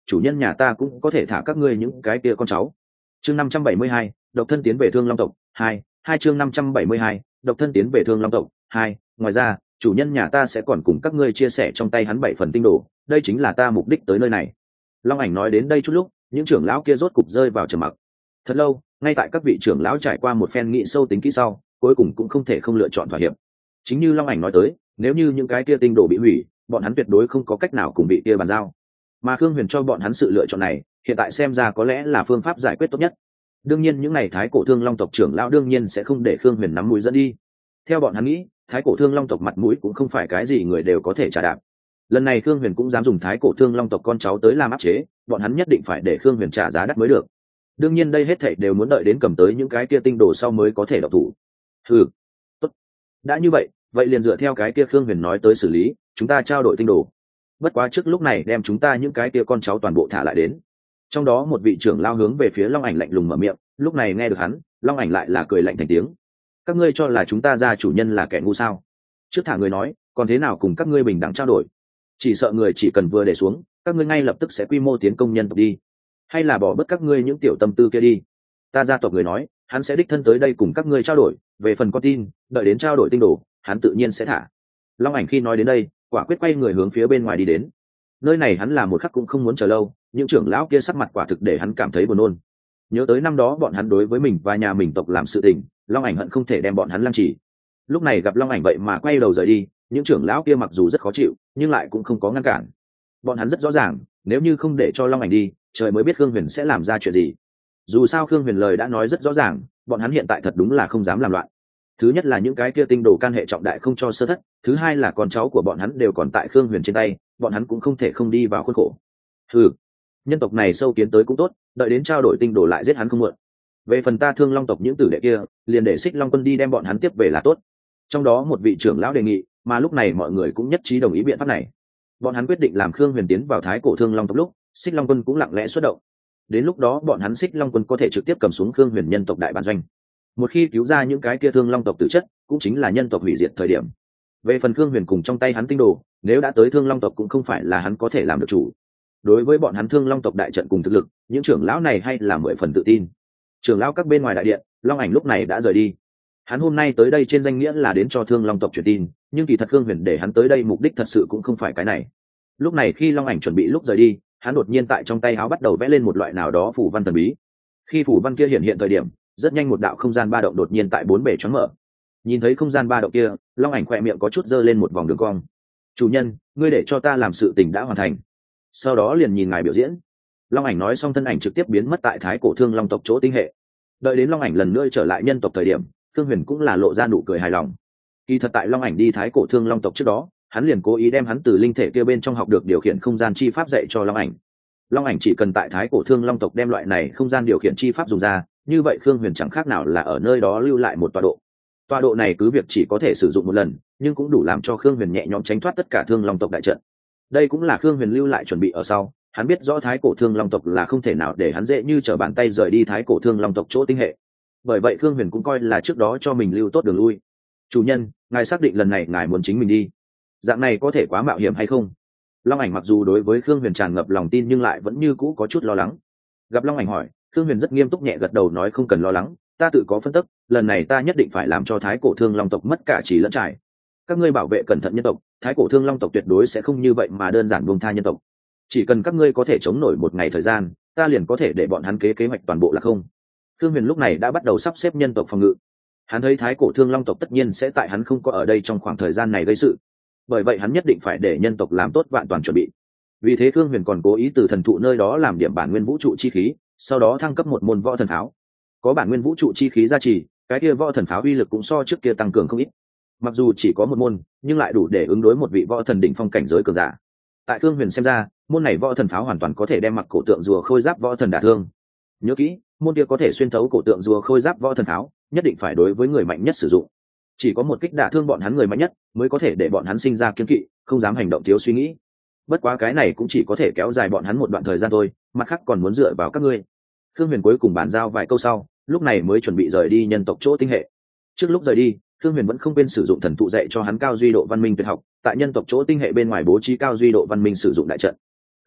S1: chủ nhân nhà ta cũng có thể thả các ngươi những cái kia con cháu. Chương năm trăm bảy mươi hai, độc thân tiến về Thương Long tộc hai, hai chương năm trăm bảy mươi hai, độc thân tiến về Thương Long tộc hai. Ngoài ra, chủ nhân nhà ta sẽ còn cùng các ngươi chia sẻ trong tay hắn bảy phần tinh đồ, đây chính là ta mục đích tới nơi này. Long Ảnh nói đến đây chút lúc, những trưởng lão kia rốt cục rơi vào trầm mặc. Thật lâu, ngay tại các vị trưởng lão trải qua một phen nghĩ sâu tính kỹ sau, cuối cùng cũng không thể không lựa chọn thỏa hiệp. Chính như Long Ảnh nói tới, nếu như những cái kia tinh đồ bị hủy, bọn hắn tuyệt đối không có cách nào cùng vị kia bàn giao. Mà Khương Huyền cho bọn hắn sự lựa chọn này, hiện tại xem ra có lẽ là phương pháp giải quyết tốt nhất. Đương nhiên những này Thái Cổ Thương Long tộc trưởng lão đương nhiên sẽ không để Khương Huyền nắm mũi dẫn đi. Theo bọn hắn nghĩ, Thái Cổ Thương Long tộc mặt mũi cũng không phải cái gì người đều có thể trả đạp. Lần này Khương Huyền cũng dám dùng Thái Cổ Thương Long tộc con cháu tới làm áp chế, bọn hắn nhất định phải để Khương Huyền trả giá đắt mới được. Đương nhiên đây hết thảy đều muốn đợi đến cầm tới những cái kia tinh đồ sau mới có thể độc thủ. Ừ, tốt. Đã như vậy, vậy liền dựa theo cái kia Khương Huyền nói tới xử lý, chúng ta trao đổi tinh đồ. Bất quá trước lúc này đem chúng ta những cái kia con cháu toàn bộ thả lại đến. Trong đó một vị trưởng lao hướng về phía Long Ảnh lạnh lùng mở miệng, lúc này nghe được hắn, Long Ảnh lại là cười lạnh thành tiếng. Các ngươi cho là chúng ta gia chủ nhân là kẻ ngu sao? Trước thả người nói, còn thế nào cùng các ngươi bình đẳng trao đổi? Chỉ sợ người chỉ cần vừa để xuống, các ngươi ngay lập tức sẽ quy mô tiến công nhân tộc đi, hay là bỏ bớt các ngươi những tiểu tâm tư kia đi. Ta gia tộc người nói, hắn sẽ đích thân tới đây cùng các ngươi trao đổi, về phần con tin, đợi đến trao đổi tinh đồ, hắn tự nhiên sẽ thả. Long Ảnh khi nói đến đây, quả quyết quay người hướng phía bên ngoài đi đến. Nơi này hắn là một khắc cũng không muốn chờ lâu, những trưởng lão kia sắc mặt quả thực để hắn cảm thấy buồn nôn. Nhớ tới năm đó bọn hắn đối với mình và nhà mình tộc làm sự tình, Long Ảnh hận không thể đem bọn hắn lăng trì. Lúc này gặp Long Ảnh vậy mà quay đầu rời đi, những trưởng lão kia mặc dù rất khó chịu, nhưng lại cũng không có ngăn cản. Bọn hắn rất rõ ràng, nếu như không để cho Long Ảnh đi, trời mới biết Khương Huyền sẽ làm ra chuyện gì. Dù sao Khương Huyền lời đã nói rất rõ ràng, bọn hắn hiện tại thật đúng là không dám làm loạn. Thứ nhất là những cái kia tinh đồ can hệ trọng đại không cho sơ thất, thứ hai là con cháu của bọn hắn đều còn tại Khương Huyền trên tay, bọn hắn cũng không thể không đi vào khuôn khổ. Ừ, nhân tộc này sâu kiến tới cũng tốt, đợi đến trao đổi tinh đồ lại giết hắn không muộn. Về phần ta Thương Long tộc những tử đệ kia, liền để Xích Long quân đi đem bọn hắn tiếp về là tốt. Trong đó một vị trưởng lão đề nghị, mà lúc này mọi người cũng nhất trí đồng ý biện pháp này. Bọn hắn quyết định làm Khương Huyền tiến vào Thái Cổ Thương Long tộc lúc, Xích Long quân cũng lặng lẽ xuất động. Đến lúc đó bọn hắn Xích Long quân có thể trực tiếp cầm xuống Khương Huyền nhân tộc đại bản doanh. Một khi cứu ra những cái kia Thương Long tộc tử chất, cũng chính là nhân tộc hủy diệt thời điểm. Về phần Khương Huyền cùng trong tay hắn tinh đồ, nếu đã tới Thương Long tộc cũng không phải là hắn có thể làm được chủ. Đối với bọn hắn Thương Long tộc đại trận cùng thực lực, những trưởng lão này hay là mười phần tự tin. Trưởng lão các bên ngoài đại điện, Long Ảnh lúc này đã rời đi. Hắn hôm nay tới đây trên danh nghĩa là đến cho Thương Long tộc truyền tin, nhưng kỳ thật Khương Huyền để hắn tới đây mục đích thật sự cũng không phải cái này. Lúc này khi Long Ảnh chuẩn bị lúc rời đi, hắn đột nhiên tại trong tay áo bắt đầu vẽ lên một loại nào đó phù văn thần bí. Khi phù văn kia hiện hiện thời điểm, rất nhanh một đạo không gian ba động đột nhiên tại bốn bề choáng mở. Nhìn thấy không gian ba động kia, Long Ảnh khỏe miệng có chút dơ lên một vòng đường cong. Chủ nhân, ngươi để cho ta làm sự tình đã hoàn thành. Sau đó liền nhìn ngài biểu diễn. Long Ảnh nói xong thân ảnh trực tiếp biến mất tại Thái Cổ Thương Long tộc chỗ tinh hệ. Đợi đến Long Ảnh lần nữa trở lại nhân tộc thời điểm, Thương Huyền cũng là lộ ra nụ cười hài lòng. Kỳ thật tại Long Ảnh đi Thái Cổ Thương Long tộc trước đó, hắn liền cố ý đem hắn từ linh thể kia bên trong học được điều khiển không gian chi pháp dạy cho Long Ảnh. Long Ảnh chỉ cần tại Thái Cổ Thương Long tộc đem loại này không gian điều khiển chi pháp dùng ra, như vậy Khương Huyền chẳng khác nào là ở nơi đó lưu lại một tọa độ. Tọa độ này cứ việc chỉ có thể sử dụng một lần, nhưng cũng đủ làm cho Khương Huyền nhẹ nhõm tránh thoát tất cả Thương Long tộc đại trận. Đây cũng là Khương Huyền lưu lại chuẩn bị ở sau, hắn biết rõ Thái Cổ Thương Long tộc là không thể nào để hắn dễ như trở bàn tay rời đi Thái Cổ Thương Long tộc chỗ tinh hệ. Bởi vậy Khương Huyền cũng coi là trước đó cho mình lưu tốt đường lui. Chủ nhân, ngài xác định lần này ngài muốn chính mình đi, dạng này có thể quá mạo hiểm hay không? Long Ảnh mặc dù đối với Khương Huyền tràn ngập lòng tin nhưng lại vẫn như cũ có chút lo lắng. Gặp Long Ảnh hỏi, Khương Huyền rất nghiêm túc nhẹ gật đầu nói không cần lo lắng, ta tự có phân tích, lần này ta nhất định phải làm cho Thái Cổ Thương Long tộc mất cả trí lẫn trải. Các ngươi bảo vệ cẩn thận nhân tộc, Thái Cổ Thương Long tộc tuyệt đối sẽ không như vậy mà đơn giản buông tha nhân tộc. Chỉ cần các ngươi có thể chống nổi một ngày thời gian, ta liền có thể để bọn hắn kế kế hoạch toàn bộ là không. Khương Huyền lúc này đã bắt đầu sắp xếp nhân tộc phòng ngự. Hắn thấy Thái Cổ Thương Long tộc tất nhiên sẽ tại hắn không có ở đây trong khoảng thời gian này gây sự, bởi vậy hắn nhất định phải để nhân tộc làm tốt vạn toàn chuẩn bị. Vì thế Khương Huyền còn cố ý từ thần thụ nơi đó làm điểm bản nguyên vũ trụ chi khí, sau đó thăng cấp một môn võ thần pháo. Có bản nguyên vũ trụ chi khí gia trì, cái kia võ thần pháo uy lực cũng so trước kia tăng cường không ít. Mặc dù chỉ có một môn, nhưng lại đủ để ứng đối một vị võ thần đỉnh phong cảnh giới cường giả. Tại Khương Huyền xem ra, môn này võ thần pháo hoàn toàn có thể đem mặc cổ tượng rùa khôi giáp võ thần đả thương. Nhớ kỹ, môn kia có thể xuyên thấu cổ tượng rùa khôi giáp võ thần pháo, nhất định phải đối với người mạnh nhất sử dụng. Chỉ có một kích đả thương bọn hắn người mạnh nhất, mới có thể để bọn hắn sinh ra kiêng kỵ, không dám hành động thiếu suy nghĩ. Bất quá cái này cũng chỉ có thể kéo dài bọn hắn một đoạn thời gian thôi, mặt khác còn muốn dựa vào các ngươi. Khương Huyền cuối cùng bàn giao vài câu sau, lúc này mới chuẩn bị rời đi nhân tộc chỗ tinh hệ. Trước lúc rời đi, Khương Huyền vẫn không quên sử dụng thần thụ dạy cho hắn cao duy độ văn minh tuyệt học, tại nhân tộc chỗ tinh hệ bên ngoài bố trí cao duy độ văn minh sử dụng đại trận.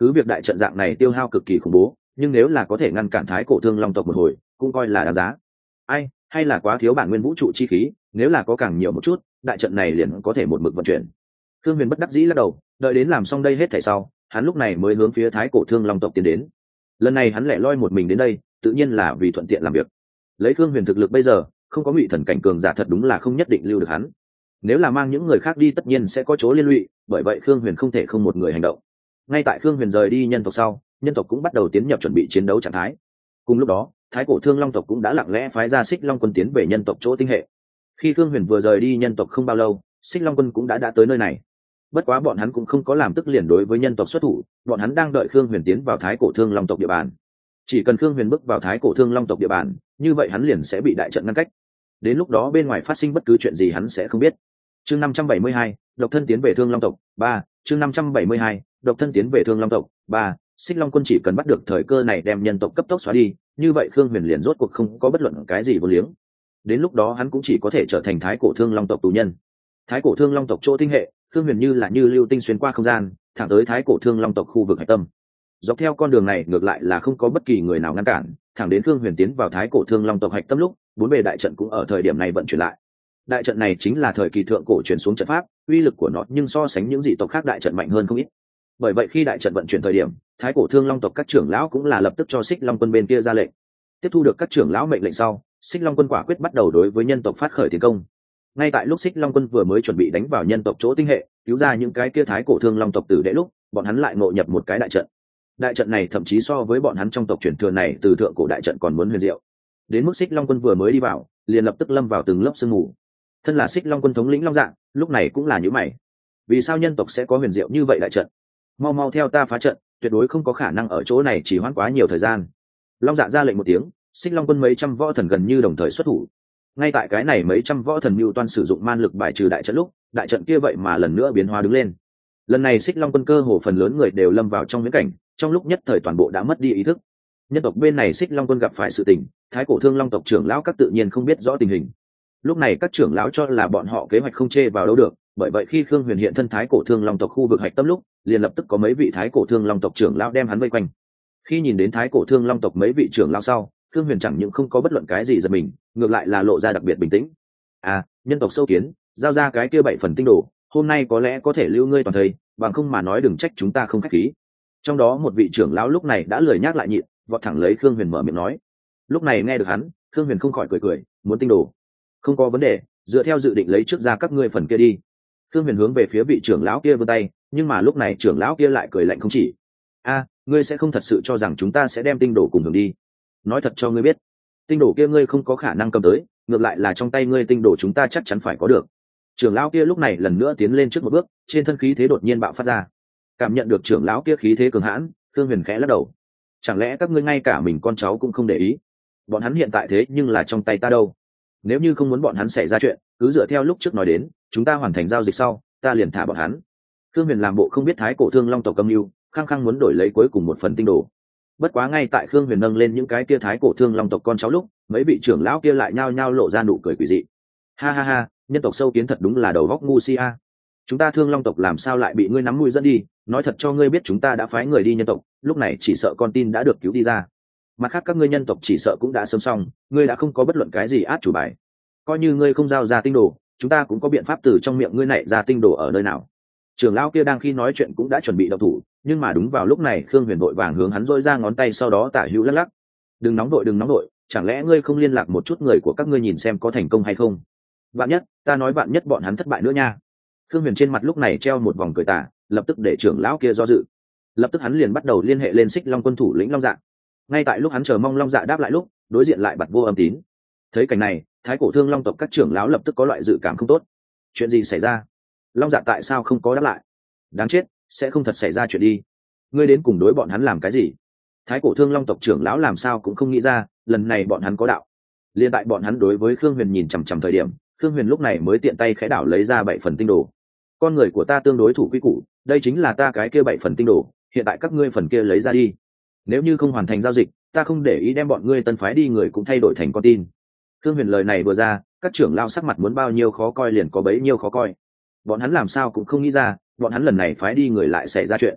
S1: cứ việc đại trận dạng này tiêu hao cực kỳ khủng bố, nhưng nếu là có thể ngăn cản thái cổ thương long tộc một hồi cũng coi là đáng giá. Ai, hay là quá thiếu bản nguyên vũ trụ chi khí, nếu là có càng nhiều một chút đại trận này liền có thể một mực vận chuyển. Thương Huyền bất đắc dĩ lắc đầu, đợi đến làm xong đây hết thảy sau, hắn lúc này mới hướng phía thái cổ thương long tộc tiến đến. Lần này hắn lẻ loi một mình đến đây, tự nhiên là vì thuận tiện làm việc. Lấy Thương Huyền thực lực bây giờ, không có ngụy thần cảnh cường giả thật đúng là không nhất định lưu được hắn. Nếu là mang những người khác đi tất nhiên sẽ có chỗ liên lụy, bởi vậy Thương Huyền không thể không một người hành động. Ngay tại Thương Huyền rời đi nhân tộc sau, nhân tộc cũng bắt đầu tiến nhập chuẩn bị chiến đấu trạng thái. Cùng lúc đó, thái cổ thương long tộc cũng đã lặng lẽ phái ra Xích Long quân tiến về nhân tộc chỗ tinh hệ. Khi Thương Huyền vừa rời đi nhân tộc không bao lâu, Xích Long quân cũng đã đã tới nơi này. Bất quá bọn hắn cũng không có làm tức liền đối với nhân tộc xuất thủ, bọn hắn đang đợi Thương Huyền tiến vào thái cổ thương long tộc địa bàn. Chỉ cần Thương Huyền bước vào thái cổ thương long tộc địa bàn, như vậy hắn liền sẽ bị đại trận ngăn cách. Đến lúc đó bên ngoài phát sinh bất cứ chuyện gì hắn sẽ không biết. Chương năm trăm bảy mươi hai, độc thân tiến về thương long tộc ba. Chương năm trăm bảy mươi hai, độc thân tiến về thương long tộc ba. Xích Long quân chỉ cần bắt được thời cơ này đem nhân tộc cấp tốc xóa đi, như vậy Thương Huyền liền rốt cuộc không có bất luận cái gì vô liếng. Đến lúc đó hắn cũng chỉ có thể trở thành thái cổ thương long tộc tù nhân. Thái cổ thương long tộc chỗ tinh hệ, Thương Huyền như là như lưu tinh xuyên qua không gian, thẳng tới thái cổ thương long tộc khu vực hải tâm. Dọc theo con đường này ngược lại là không có bất kỳ người nào ngăn cản, thẳng đến Thương Huyền tiến vào thái cổ thương long tộc hạch tâm lúc, bốn bề đại trận cũng ở thời điểm này vận chuyển lại. Đại trận này chính là thời kỳ thượng cổ chuyển xuống trận pháp, uy lực của nó nhưng so sánh những dị tộc khác đại trận mạnh hơn không ít. Bởi vậy khi đại trận vận chuyển thời điểm, thái cổ thương long tộc các trưởng lão cũng là lập tức cho Xích Long quân bên kia ra lệnh. Tiếp thu được các trưởng lão mệnh lệnh sau, Xích Long quân quả quyết bắt đầu đối với nhân tộc phát khởi tiến công. Ngay tại lúc Xích Long quân vừa mới chuẩn bị đánh vào nhân tộc chỗ tinh hệ, cứu ra những cái kia thái cổ thương long tộc tử đệ lúc, bọn hắn lại ngộ nhập một cái đại trận. Đại trận này thậm chí so với bọn hắn trong tộc truyền thừa này từ thượng cổ đại trận còn muốn huyền diệu. Đến mức Xích Long quân vừa mới đi vào, liền lập tức lâm vào từng lớp sương mù. Thân là Xích Long quân thống lĩnh Long Dạ, lúc này cũng là nhíu mày. Vì sao nhân tộc sẽ có huyền diệu như vậy đại trận? Mau mau theo ta phá trận, tuyệt đối không có khả năng ở chỗ này chỉ hoãn quá nhiều thời gian. Long Dạ ra lệnh một tiếng, Xích Long quân mấy trăm võ thần gần như đồng thời xuất thủ. Ngay tại cái này mấy trăm võ thần mưu toan sử dụng man lực bài trừ đại trận lúc, đại trận kia vậy mà lần nữa biến hóa đứng lên. Lần này Xích Long quân cơ hồ phần lớn người đều lâm vào trong viễn cảnh, trong lúc nhất thời toàn bộ đã mất đi ý thức. Nhân tộc bên này Xích Long quân gặp phải sự tình, thái cổ thương long tộc trưởng lão các tự nhiên không biết rõ tình hình. Lúc này các trưởng lão cho là bọn họ kế hoạch không chê vào đâu được, bởi vậy khi Khương Huyền hiện thân thái cổ thương long tộc khu vực hạch tâm lúc, liền lập tức có mấy vị thái cổ thương long tộc trưởng lão đem hắn vây quanh. Khi nhìn đến thái cổ thương long tộc mấy vị trưởng lão sau, Khương Huyền chẳng những không có bất luận cái gì giật mình, ngược lại là lộ ra đặc biệt bình tĩnh. À, nhân tộc sâu kiến, giao ra cái kia bảy phần tinh đồ, hôm nay có lẽ có thể lưu ngươi toàn thời, bằng không mà nói đừng trách chúng ta không khách khí. Trong đó một vị trưởng lão lúc này đã lười nhắc lại nhịn, vọt thẳng lấy Khương Huyền mở miệng nói. Lúc này nghe được hắn, Khương Huyền không khỏi cười cười, muốn tinh đồ, không có vấn đề, dựa theo dự định lấy trước ra các ngươi phần kia đi. Khương Huyền hướng về phía vị trưởng lão kia vươn tay, nhưng mà lúc này trưởng lão kia lại cười lạnh không chỉ. A, ngươi sẽ không thật sự cho rằng chúng ta sẽ đem tinh đồ cùng hưởng đi? Nói thật cho ngươi biết, tinh đồ kia ngươi không có khả năng cầm tới, ngược lại là trong tay ngươi tinh đồ chúng ta chắc chắn phải có được. Trưởng lão kia lúc này lần nữa tiến lên trước một bước, trên thân khí thế đột nhiên bạo phát ra. Cảm nhận được trưởng lão kia khí thế cường hãn, Khương Huyền khẽ lắc đầu. Chẳng lẽ các ngươi ngay cả mình con cháu cũng không để ý? Bọn hắn hiện tại thế nhưng là trong tay ta đâu. Nếu như không muốn bọn hắn xảy ra chuyện, cứ dựa theo lúc trước nói đến, chúng ta hoàn thành giao dịch sau, ta liền thả bọn hắn. Khương Huyền làm bộ không biết thái cổ thương long tộc âm mưu, khăng khăng muốn đổi lấy cuối cùng một phần tinh đồ. Bất quá ngay tại Khương Huyền nâng lên những cái kia thái cổ thương long tộc con cháu lúc, mấy vị trưởng lão kia lại nhao nhao lộ ra nụ cười quỷ dị. Ha ha ha, nhân tộc sâu kiến thật đúng là đầu góc ngu si a. Chúng ta thương long tộc làm sao lại bị ngươi nắm mũi dẫn đi? Nói thật cho ngươi biết chúng ta đã phái người đi nhân tộc, lúc này chỉ sợ con tin đã được cứu đi ra. Mặt khác các ngươi nhân tộc chỉ sợ cũng đã sớm xong, ngươi đã không có bất luận cái gì át chủ bài. Coi như ngươi không giao ra tinh đồ, chúng ta cũng có biện pháp từ trong miệng ngươi này ra tinh đồ ở nơi nào. Trưởng lão kia đang khi nói chuyện cũng đã chuẩn bị động thủ, nhưng mà đúng vào lúc này Khương Huyền vội vàng hướng hắn dỗi ra ngón tay, sau đó tả hữu lắc lắc. Đừng nóng đội đừng nóng đội, chẳng lẽ ngươi không liên lạc một chút người của các ngươi nhìn xem có thành công hay không? Vạn nhất, ta nói vạn nhất bọn hắn thất bại nữa nha. Khương Huyền trên mặt lúc này treo một vòng cười tà, lập tức để trưởng lão kia do dự. Lập tức hắn liền bắt đầu liên hệ lên Xích Long quân thủ lĩnh Long Dạ. Ngay tại lúc hắn chờ mong Long Dạ đáp lại lúc, đối diện lại bật vô âm tín. Thấy cảnh này, thái cổ thương long tộc các trưởng lão lập tức có loại dự cảm không tốt. Chuyện gì xảy ra? Long Dạ tại sao không có đáp lại? Đáng chết, sẽ không thật xảy ra chuyện đi. Ngươi đến cùng đối bọn hắn làm cái gì? Thái cổ thương long tộc trưởng lão làm sao cũng không nghĩ ra, lần này bọn hắn có đạo. Liên tại bọn hắn đối với Khương Huyền nhìn chằm chằm thời điểm, Khương Huyền lúc này mới tiện tay khẽ đảo lấy ra bảy phần tinh đồ. Con người của ta tương đối thủ quy củ, đây chính là ta cái kia bảy phần tinh đồ, hiện tại các ngươi phần kia lấy ra đi. Nếu như không hoàn thành giao dịch, ta không để ý đem bọn ngươi tân phái đi người cũng thay đổi thành con tin. Khương Huyền lời này vừa ra, các trưởng lão sắc mặt muốn bao nhiêu khó coi liền có bấy nhiêu khó coi. Bọn hắn làm sao cũng không nghĩ ra, bọn hắn lần này phái đi người lại xảy ra chuyện.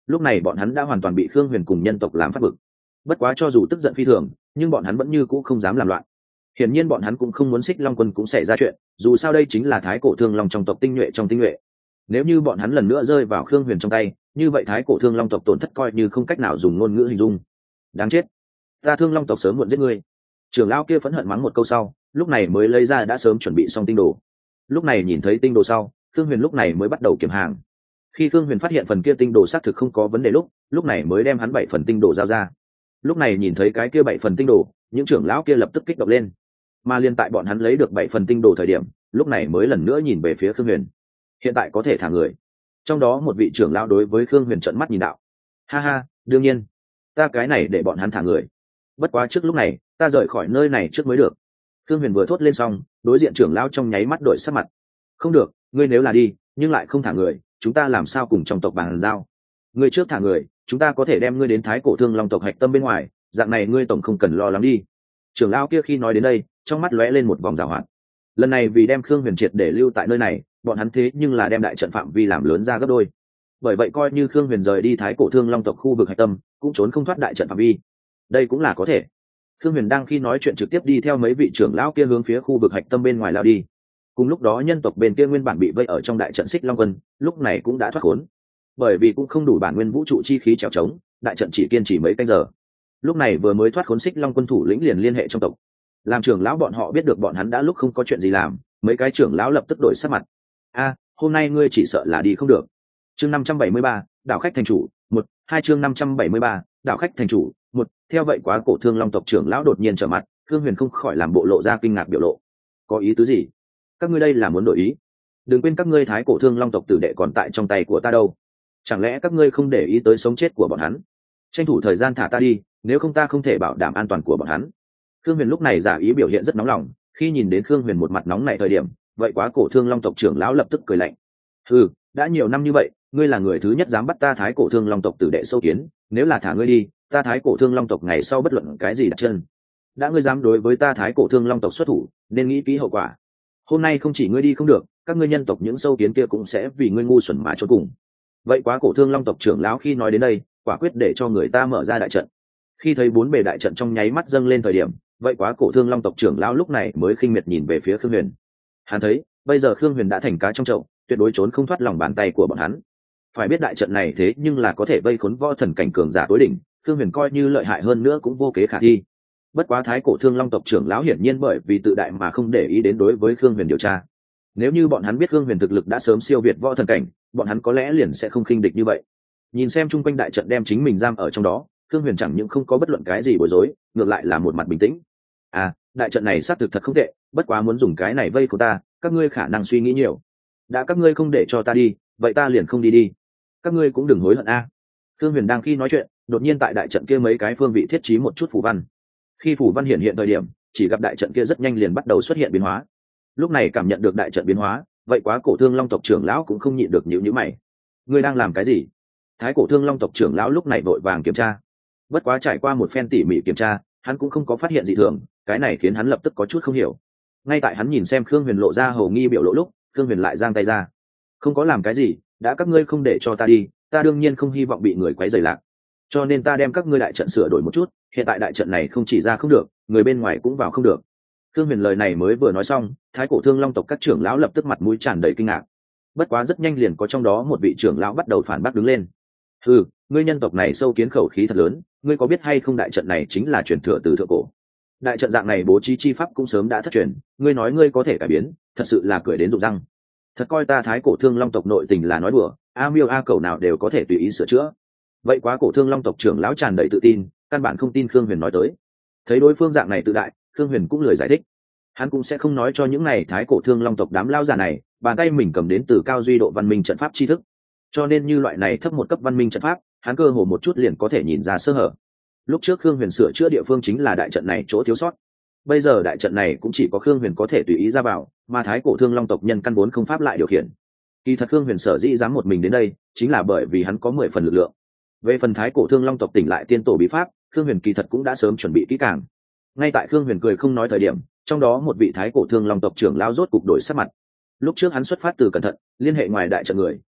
S1: lúc này bọn hắn đã hoàn toàn bị khương huyền cùng nhân tộc làm phát bực. Bất quá cho dù tức giận phi thường, nhưng bọn hắn vẫn như cũ không dám làm loạn. Hiển nhiên bọn hắn cũng không muốn Xích Long quân cũng xảy ra chuyện, dù sao đây chính là thái cổ thương long trong tộc tinh nhuệ trong tinh nhuệ. Nếu như bọn hắn lần nữa rơi vào khương huyền trong tay, như vậy thái cổ thương long tộc tổn thất coi như không cách nào dùng ngôn ngữ hình dung. Đáng chết, ta thương long tộc sớm muộn giết ngươi. Trưởng lão kia phẫn hận mắng một câu sau, lúc này mới lấy ra đã sớm chuẩn bị xong tinh đồ. Lúc này nhìn thấy tinh đồ sau, khương huyền lúc này mới bắt đầu kiểm hàng. Khi khương huyền phát hiện phần kia tinh đồ xác thực không có vấn đề lúc lúc này mới đem hắn bảy phần tinh đồ giao ra. Lúc này nhìn thấy cái kia bảy phần tinh đồ, những trưởng lão kia lập tức kích động lên. Mà liên tại bọn hắn lấy được bảy phần tinh đồ thời điểm, lúc này mới lần nữa nhìn về phía khương huyền. Hiện tại có thể thả người. Trong đó một vị trưởng lão đối với khương huyền trợn mắt nhìn đạo: ha ha, đương nhiên, ta cái này để bọn hắn thả người. Bất quá trước lúc này ta rời khỏi nơi này trước mới được. Khương huyền vừa thốt lên xong, đối diện trưởng lão trong nháy mắt đổi sắc mặt. Không được, ngươi nếu là đi nhưng lại không thả người, chúng ta làm sao cùng trong tộc bàn giao? Ngươi trước thả người, chúng ta có thể đem ngươi đến thái cổ thương long tộc hạch tâm bên ngoài, dạng này ngươi tổng không cần lo lắng đi. Trưởng lão kia khi nói đến đây, trong mắt lóe lên một vòng giảo hoạt. Lần này vì đem khương huyền triệt để lưu tại nơi này, bọn hắn thế nhưng là đem đại trận phạm vi làm lớn ra gấp đôi. Bởi vậy coi như khương huyền rời đi thái cổ thương long tộc khu vực hạch tâm, cũng trốn không thoát đại trận phạm vi. Đây cũng là có thể. Khương huyền đang khi nói chuyện trực tiếp đi theo mấy vị trưởng lão kia hướng phía khu vực hạch tâm bên ngoài lao đi. Cùng lúc đó nhân tộc bên kia nguyên bản bị vây ở trong đại trận Xích Long quân, lúc này cũng đã thoát khốn. Bởi vì cũng không đủ bản nguyên vũ trụ chi khí trèo trống, đại trận chỉ kiên trì mấy canh giờ. Lúc này vừa mới thoát khốn Xích Long quân thủ lĩnh liền liên hệ trong tộc. Làm trưởng lão bọn họ biết được bọn hắn đã lúc không có chuyện gì làm, mấy cái trưởng lão lập tức đổi sắc mặt. A, hôm nay ngươi chỉ sợ là đi không được. Chương năm trăm bảy mươi ba, đảo khách thành chủ, một, hai chương năm trăm bảy mươi ba, đảo khách thành chủ, một. Theo vậy quá cổ thương long tộc trưởng lão đột nhiên trở mặt, Khương Huyền không khỏi làm bộ lộ ra kinh ngạc biểu lộ. Có ý tứ gì? Các ngươi đây là muốn đổi ý? Đừng quên các ngươi thái cổ thương long tộc tử đệ còn tại trong tay của ta đâu. Chẳng lẽ các ngươi không để ý tới sống chết của bọn hắn? Tranh thủ thời gian thả ta đi, nếu không ta không thể bảo đảm an toàn của bọn hắn. Khương Huyền lúc này giả ý biểu hiện rất nóng lòng, khi nhìn đến Khương Huyền một mặt nóng này thời điểm, vậy quá cổ thương long tộc trưởng lão lập tức cười lạnh. Ừ, đã nhiều năm như vậy, ngươi là người thứ nhất dám bắt ta thái cổ thương long tộc tử đệ sâu kiến, nếu là thả ngươi đi, ta thái cổ thương long tộc ngày sau bất luận cái gì đặt chân. Đã ngươi dám đối với ta thái cổ thương long tộc xuất thủ, nên nghĩ kỹ hậu quả. Hôm nay không chỉ ngươi đi không được, các ngươi nhân tộc những sâu kiến kia cũng sẽ vì ngươi ngu xuẩn mà trốn cùng. Vậy quá cổ thương long tộc trưởng lão khi nói đến đây, quả quyết để cho người ta mở ra đại trận. Khi thấy bốn bề đại trận trong nháy mắt dâng lên thời điểm, vậy quá cổ thương long tộc trưởng lão lúc này mới khinh miệt nhìn về phía Khương Huyền. Hắn thấy bây giờ Khương Huyền đã thành cá trong chậu, tuyệt đối trốn không thoát lòng bàn tay của bọn hắn. Phải biết đại trận này thế nhưng là có thể vây khốn võ thần cảnh cường giả tối đỉnh, Khương Huyền coi như lợi hại hơn nữa cũng vô kế khả thi. Bất quá thái cổ thương long tộc trưởng lão hiển nhiên bởi vì tự đại mà không để ý đến đối với Khương Huyền điều tra. Nếu như bọn hắn biết Khương Huyền thực lực đã sớm siêu việt võ thần cảnh, bọn hắn có lẽ liền sẽ không khinh địch như vậy. Nhìn xem chung quanh đại trận đem chính mình giam ở trong đó, Khương Huyền chẳng những không có bất luận cái gì bối rối, ngược lại là một mặt bình tĩnh. À, đại trận này xác thực thật không tệ, bất quá muốn dùng cái này vây của ta, các ngươi khả năng suy nghĩ nhiều. Đã các ngươi không để cho ta đi, vậy ta liền không đi đi. Các ngươi cũng đừng hối hận a. À. Khương Huyền đang khi nói chuyện, đột nhiên tại đại trận kia mấy cái phương vị thiết trí một chút phù văn. Khi phù văn hiện hiện thời điểm, chỉ gặp đại trận kia rất nhanh liền bắt đầu xuất hiện biến hóa. Lúc này cảm nhận được đại trận biến hóa, vậy quá cổ thương long tộc trưởng lão cũng không nhịn được nhíu nhíu mày. Ngươi đang làm cái gì? Thái cổ thương long tộc trưởng lão lúc này vội vàng kiểm tra. Bất quá trải qua một phen tỉ mỉ kiểm tra, hắn cũng không có phát hiện gì thường, cái này khiến hắn lập tức có chút không hiểu. Ngay tại hắn nhìn xem Khương Huyền lộ ra hầu nghi biểu lộ lúc, Khương Huyền lại giang tay ra. Không có làm cái gì, đã các ngươi không để cho ta đi, ta đương nhiên không hy vọng bị người quấy rầy lạc. Cho nên ta đem các ngươi đại trận sửa đổi một chút, hiện tại đại trận này không chỉ ra không được, người bên ngoài cũng vào không được. Khương Huyền lời này mới vừa nói xong, thái cổ thương long tộc các trưởng lão lập tức mặt mũi tràn đầy kinh ngạc. Bất quá rất nhanh liền có trong đó một vị trưởng lão bắt đầu phản bác đứng lên. Ừ, ngươi nhân tộc này sâu kiến khẩu khí thật lớn, ngươi có biết hay không đại trận này chính là truyền thừa từ thượng cổ. Đại trận dạng này bố trí chi pháp cũng sớm đã thất truyền, ngươi nói ngươi có thể cải biến, thật sự là cười đến rụng răng. Thật coi ta thái cổ thương long tộc nội tình là nói đùa, a miêu a cầu nào đều có thể tùy ý sửa chữa. Vậy quá cổ thương long tộc trưởng lão tràn đầy tự tin, căn bản không tin Khương Huyền nói tới. Thấy đối phương dạng này tự đại, Khương Huyền cũng lười giải thích. Hắn cũng sẽ không nói cho những này thái cổ thương long tộc đám lao già này, bàn tay mình cầm đến từ cao duy độ văn minh trận pháp tri thức. Cho nên như loại này thấp một cấp văn minh trận pháp, hắn cơ hồ một chút liền có thể nhìn ra sơ hở. Lúc trước Khương Huyền sửa chữa địa phương chính là đại trận này chỗ thiếu sót. Bây giờ đại trận này cũng chỉ có Khương Huyền có thể tùy ý ra vào, mà thái cổ thương long tộc nhân căn vốn không pháp lại điều khiển. Kỳ thật Khương Huyền sở dĩ dám một mình đến đây, chính là bởi vì hắn có mười phần lực lượng. Về phần thái cổ thương long tộc tỉnh lại tiên tổ bí pháp, Khương Huyền kỳ thật cũng đã sớm chuẩn bị kỹ càng. Ngay tại Khương Huyền cười không nói thời điểm, trong đó một vị thái cổ thương long tộc trưởng lao rốt cục đổi sắc mặt. Lúc trước hắn xuất phát từ cẩn thận, liên hệ ngoài đại trận người,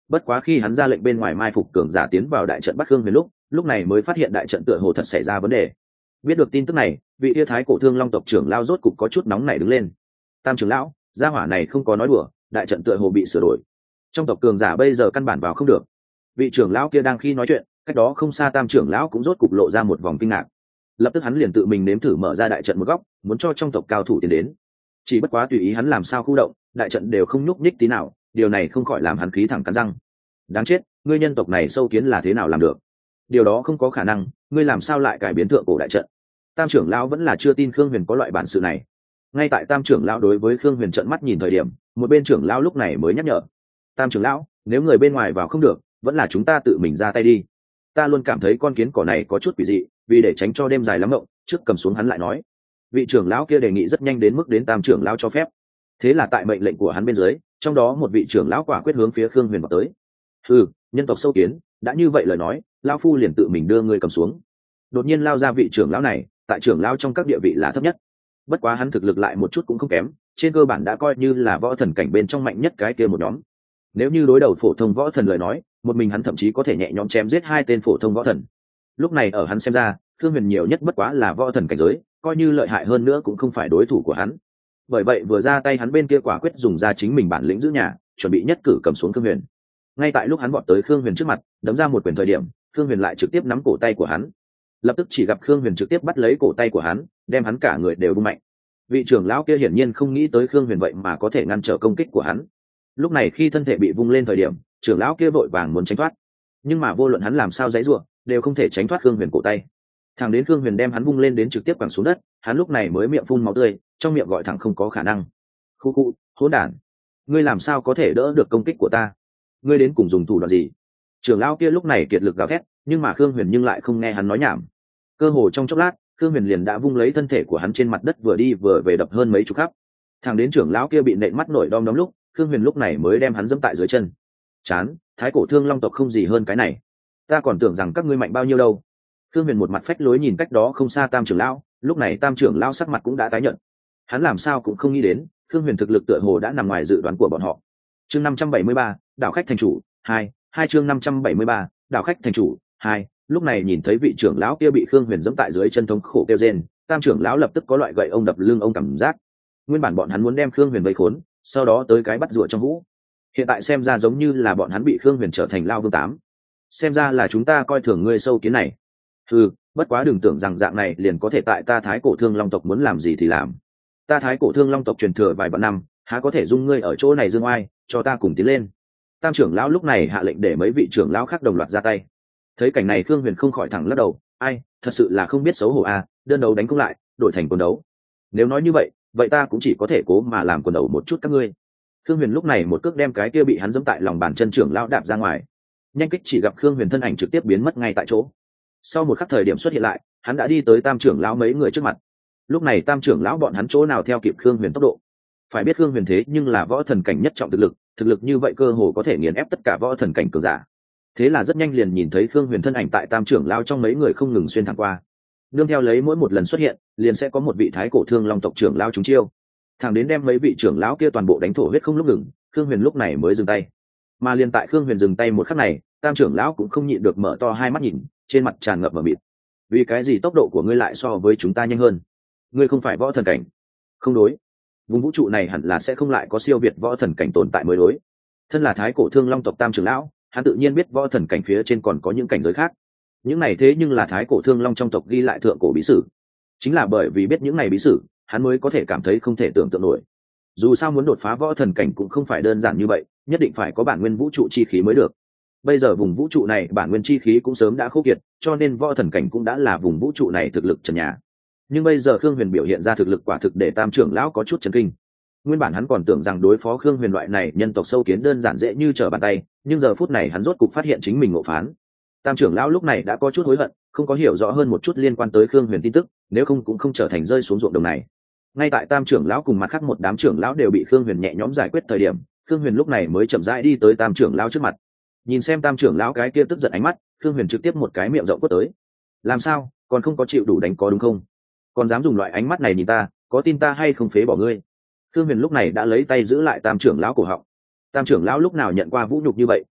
S1: bất quá khi hắn ra lệnh bên ngoài mai phục cường giả tiến vào đại trận bắt khương huyền lúc lúc này mới phát hiện đại trận tựa hồ thật xảy ra vấn đề. Biết được tin tức này, vị tia thái cổ thương long tộc trưởng lao rốt cục có chút nóng nảy đứng lên. Tam trưởng lão, gia hỏa này không có nói đùa, đại trận tựa hồ bị sửa đổi, trong tộc cường giả bây giờ căn bản vào không được. Vị trưởng lão kia đang khi nói chuyện, cách đó không xa tam trưởng lão cũng rốt cục lộ ra một vòng kinh ngạc. Lập tức hắn liền tự mình nếm thử mở ra đại trận một góc, muốn cho trong tộc cao thủ tiến đến. Chỉ bất quá tùy ý hắn làm sao khu động, đại trận đều không nhúc nhích tí nào, điều này không khỏi làm hắn khí thẳng cắn răng. Đáng chết, ngươi nhân tộc này sâu kiến là thế nào làm được? Điều đó không có khả năng, ngươi làm sao lại cải biến thượng cổ đại trận? Tam trưởng lão vẫn là chưa tin Khương Huyền có loại bản sự này. Ngay tại tam trưởng lão đối với Khương Huyền trợn mắt nhìn thời điểm, một bên trưởng lão lúc này mới nhắc nhở: Tam trưởng lão, nếu người bên ngoài vào không được, vẫn là chúng ta tự mình ra tay đi. Ta luôn cảm thấy con kiến cỏ này có chút quỷ dị, vì để tránh cho đêm dài lắm mộng, trước cầm xuống hắn lại nói. Vị trưởng lão kia đề nghị rất nhanh đến mức đến tam trưởng lão cho phép. Thế là tại mệnh lệnh của hắn bên dưới, trong đó một vị trưởng lão quả quyết hướng phía Khương Huyền vào tới. Ừ, nhân tộc sâu kiến, đã như vậy lời nói, lão phu liền tự mình đưa ngươi cầm xuống. Đột nhiên lao ra vị trưởng lão này, tại trưởng lão trong các địa vị là thấp nhất. Bất quá hắn thực lực lại một chút cũng không kém, trên cơ bản đã coi như là võ thần cảnh bên trong mạnh nhất cái kia một nhóm. Nếu như đối đầu phổ thông võ thần lời nói, một mình hắn thậm chí có thể nhẹ nhõm chém giết hai tên phổ thông võ thần. Lúc này ở hắn xem ra, Khương Huyền nhiều nhất bất quá là võ thần cảnh giới, coi như lợi hại hơn nữa cũng không phải đối thủ của hắn. Bởi vậy vừa ra tay hắn bên kia quả quyết dùng ra chính mình bản lĩnh giữ nhà, chuẩn bị nhất cử cầm xuống Khương Huyền. Ngay tại lúc hắn vọt tới Khương Huyền trước mặt, đấm ra một quyền thời điểm, Khương Huyền lại trực tiếp nắm cổ tay của hắn. Lập tức chỉ gặp Khương Huyền trực tiếp bắt lấy cổ tay của hắn, đem hắn cả người đều bung mạnh. Vị trưởng lão kia hiển nhiên không nghĩ tới Khương Huyền vậy mà có thể ngăn trở công kích của hắn. Lúc này khi thân thể bị vung lên thời điểm, trưởng lão kia vội vàng muốn tránh thoát, nhưng mà vô luận hắn làm sao giãy giụa, đều không thể tránh thoát Khương Huyền cổ tay. Thẳng đến Khương Huyền đem hắn vung lên đến trực tiếp quẳng xuống đất, hắn lúc này mới miệng phun máu tươi, trong miệng gọi thẳng không có khả năng. Khu khu, hỗn đản, ngươi làm sao có thể đỡ được công kích của ta? Ngươi đến cùng dùng thủ đoạn gì? Trưởng lão kia lúc này kiệt lực gào thét, nhưng mà Khương Huyền nhưng lại không nghe hắn nói nhảm. Cơ hồ trong chốc lát, Khương Huyền liền đã vung lấy thân thể của hắn trên mặt đất vừa đi vừa về đập hơn mấy chục khắp. Thẳng đến trưởng lão kia bị nện mắt nổi đom đóm lúc, Khương Huyền lúc này mới đem hắn dẫm tại dưới chân. Chán, thái cổ thương long tộc không gì hơn cái này. Ta còn tưởng rằng các ngươi mạnh bao nhiêu đâu. Khương Huyền một mặt phách lối nhìn cách đó không xa tam trưởng lão, lúc này tam trưởng lão sắc mặt cũng đã tái nhợt. Hắn làm sao cũng không nghĩ đến, Khương Huyền thực lực tựa hồ đã nằm ngoài dự đoán của bọn họ. Chương năm trăm bảy mươi ba, đảo khách thành chủ, hai, hai chương năm trăm bảy mươi ba, đảo khách thành chủ, hai. Lúc này nhìn thấy vị trưởng lão kia bị Khương Huyền giẫm tại dưới chân thống khổ kêu rên, tam trưởng lão lập tức có loại gậy ông đập lưng ông cảm giác. Nguyên bản bọn hắn muốn đem Khương Huyền vây khốn, sau đó tới cái bắt rùa trong hũ. Hiện tại xem ra giống như là bọn hắn bị Khương Huyền trở thành lao vương tám. Xem ra là chúng ta coi thường ngươi sâu kiến này. Ừ, bất quá đừng tưởng rằng dạng này liền có thể tại ta thái cổ thương long tộc muốn làm gì thì làm. Ta thái cổ thương long tộc truyền thừa vài vạn năm, há có thể dung ngươi ở chỗ này dương oai, cho ta cùng tiến lên. Tam trưởng lão lúc này hạ lệnh để mấy vị trưởng lão khác đồng loạt ra tay. Thấy cảnh này Khương Huyền không khỏi thẳng lắc đầu, ai, thật sự là không biết xấu hổ à, đơn đấu đánh không lại, đổi thành quần đấu. Nếu nói như vậy, vậy ta cũng chỉ có thể cố mà làm quần đấu một chút các ngươi. Khương Huyền lúc này một cước đem cái kia bị hắn giẫm tại lòng bàn chân trưởng lão đạp ra ngoài. Nhanh kích chỉ gặp Khương Huyền thân ảnh trực tiếp biến mất ngay tại chỗ. Sau một khắc thời điểm xuất hiện lại, hắn đã đi tới tam trưởng lão mấy người trước mặt. Lúc này tam trưởng lão bọn hắn chỗ nào theo kịp Khương Huyền tốc độ. Phải biết Khương Huyền thế nhưng là võ thần cảnh nhất trọng thực lực, thực lực như vậy cơ hồ có thể nghiền ép tất cả võ thần cảnh cường giả. Thế là rất nhanh liền nhìn thấy Khương Huyền thân ảnh tại tam trưởng lão trong mấy người không ngừng xuyên thẳng qua. Nương theo lấy mỗi một lần xuất hiện, liền sẽ có một vị thái cổ thương long tộc trưởng lão trúng chiêu. Thẳng đến đem mấy vị trưởng lão kia toàn bộ đánh thổ huyết không lúc ngừng, Khương Huyền lúc này mới dừng tay. Mà liền tại Khương Huyền dừng tay một khắc này, tam trưởng lão cũng không nhịn được mở to hai mắt nhìn, trên mặt tràn ngập mờ mịt. Vì cái gì tốc độ của ngươi lại so với chúng ta nhanh hơn? Ngươi không phải võ thần cảnh? Không đối. Vùng vũ trụ này hẳn là sẽ không lại có siêu việt võ thần cảnh tồn tại mới đối. Thân là thái cổ thương long tộc tam trưởng lão, hắn tự nhiên biết võ thần cảnh phía trên còn có những cảnh giới khác. Những này thế nhưng là thái cổ thương long trong tộc ghi lại thượng cổ bí sử. Chính là bởi vì biết những này bí sử, hắn mới có thể cảm thấy không thể tưởng tượng nổi. Dù sao muốn đột phá võ thần cảnh cũng không phải đơn giản như vậy, nhất định phải có bản nguyên vũ trụ chi khí mới được. Bây giờ vùng vũ trụ này bản nguyên chi khí cũng sớm đã khô kiệt, cho nên võ thần cảnh cũng đã là vùng vũ trụ này thực lực trần nhà. Nhưng bây giờ Khương Huyền biểu hiện ra thực lực quả thực để tam trưởng lão có chút chấn kinh. Nguyên bản hắn còn tưởng rằng đối phó Khương Huyền loại này nhân tộc sâu kiến đơn giản dễ như trở bàn tay, nhưng giờ phút này hắn rốt cục phát hiện chính mình ngộ phán. Tam trưởng lão lúc này đã có chút hối hận, không có hiểu rõ hơn một chút liên quan tới Khương Huyền tin tức, nếu không cũng không trở thành rơi xuống ruộng đồng này. Ngay tại tam trưởng lão cùng mặt khác một đám trưởng lão đều bị Khương Huyền nhẹ nhõm giải quyết thời điểm, Khương Huyền lúc này mới chậm rãi đi tới tam trưởng lão trước mặt. Nhìn xem tam trưởng lão cái kia tức giận ánh mắt, Khương Huyền trực tiếp một cái miệng rộng quất tới. Làm sao, còn không có chịu đủ đánh có đúng không? Còn dám dùng loại ánh mắt này nhìn ta, có tin ta hay không phế bỏ ngươi? Khương Huyền lúc này đã lấy tay giữ lại tam trưởng lão cổ họng. Tam trưởng lão lúc nào nhận qua vũ nhục như vậy,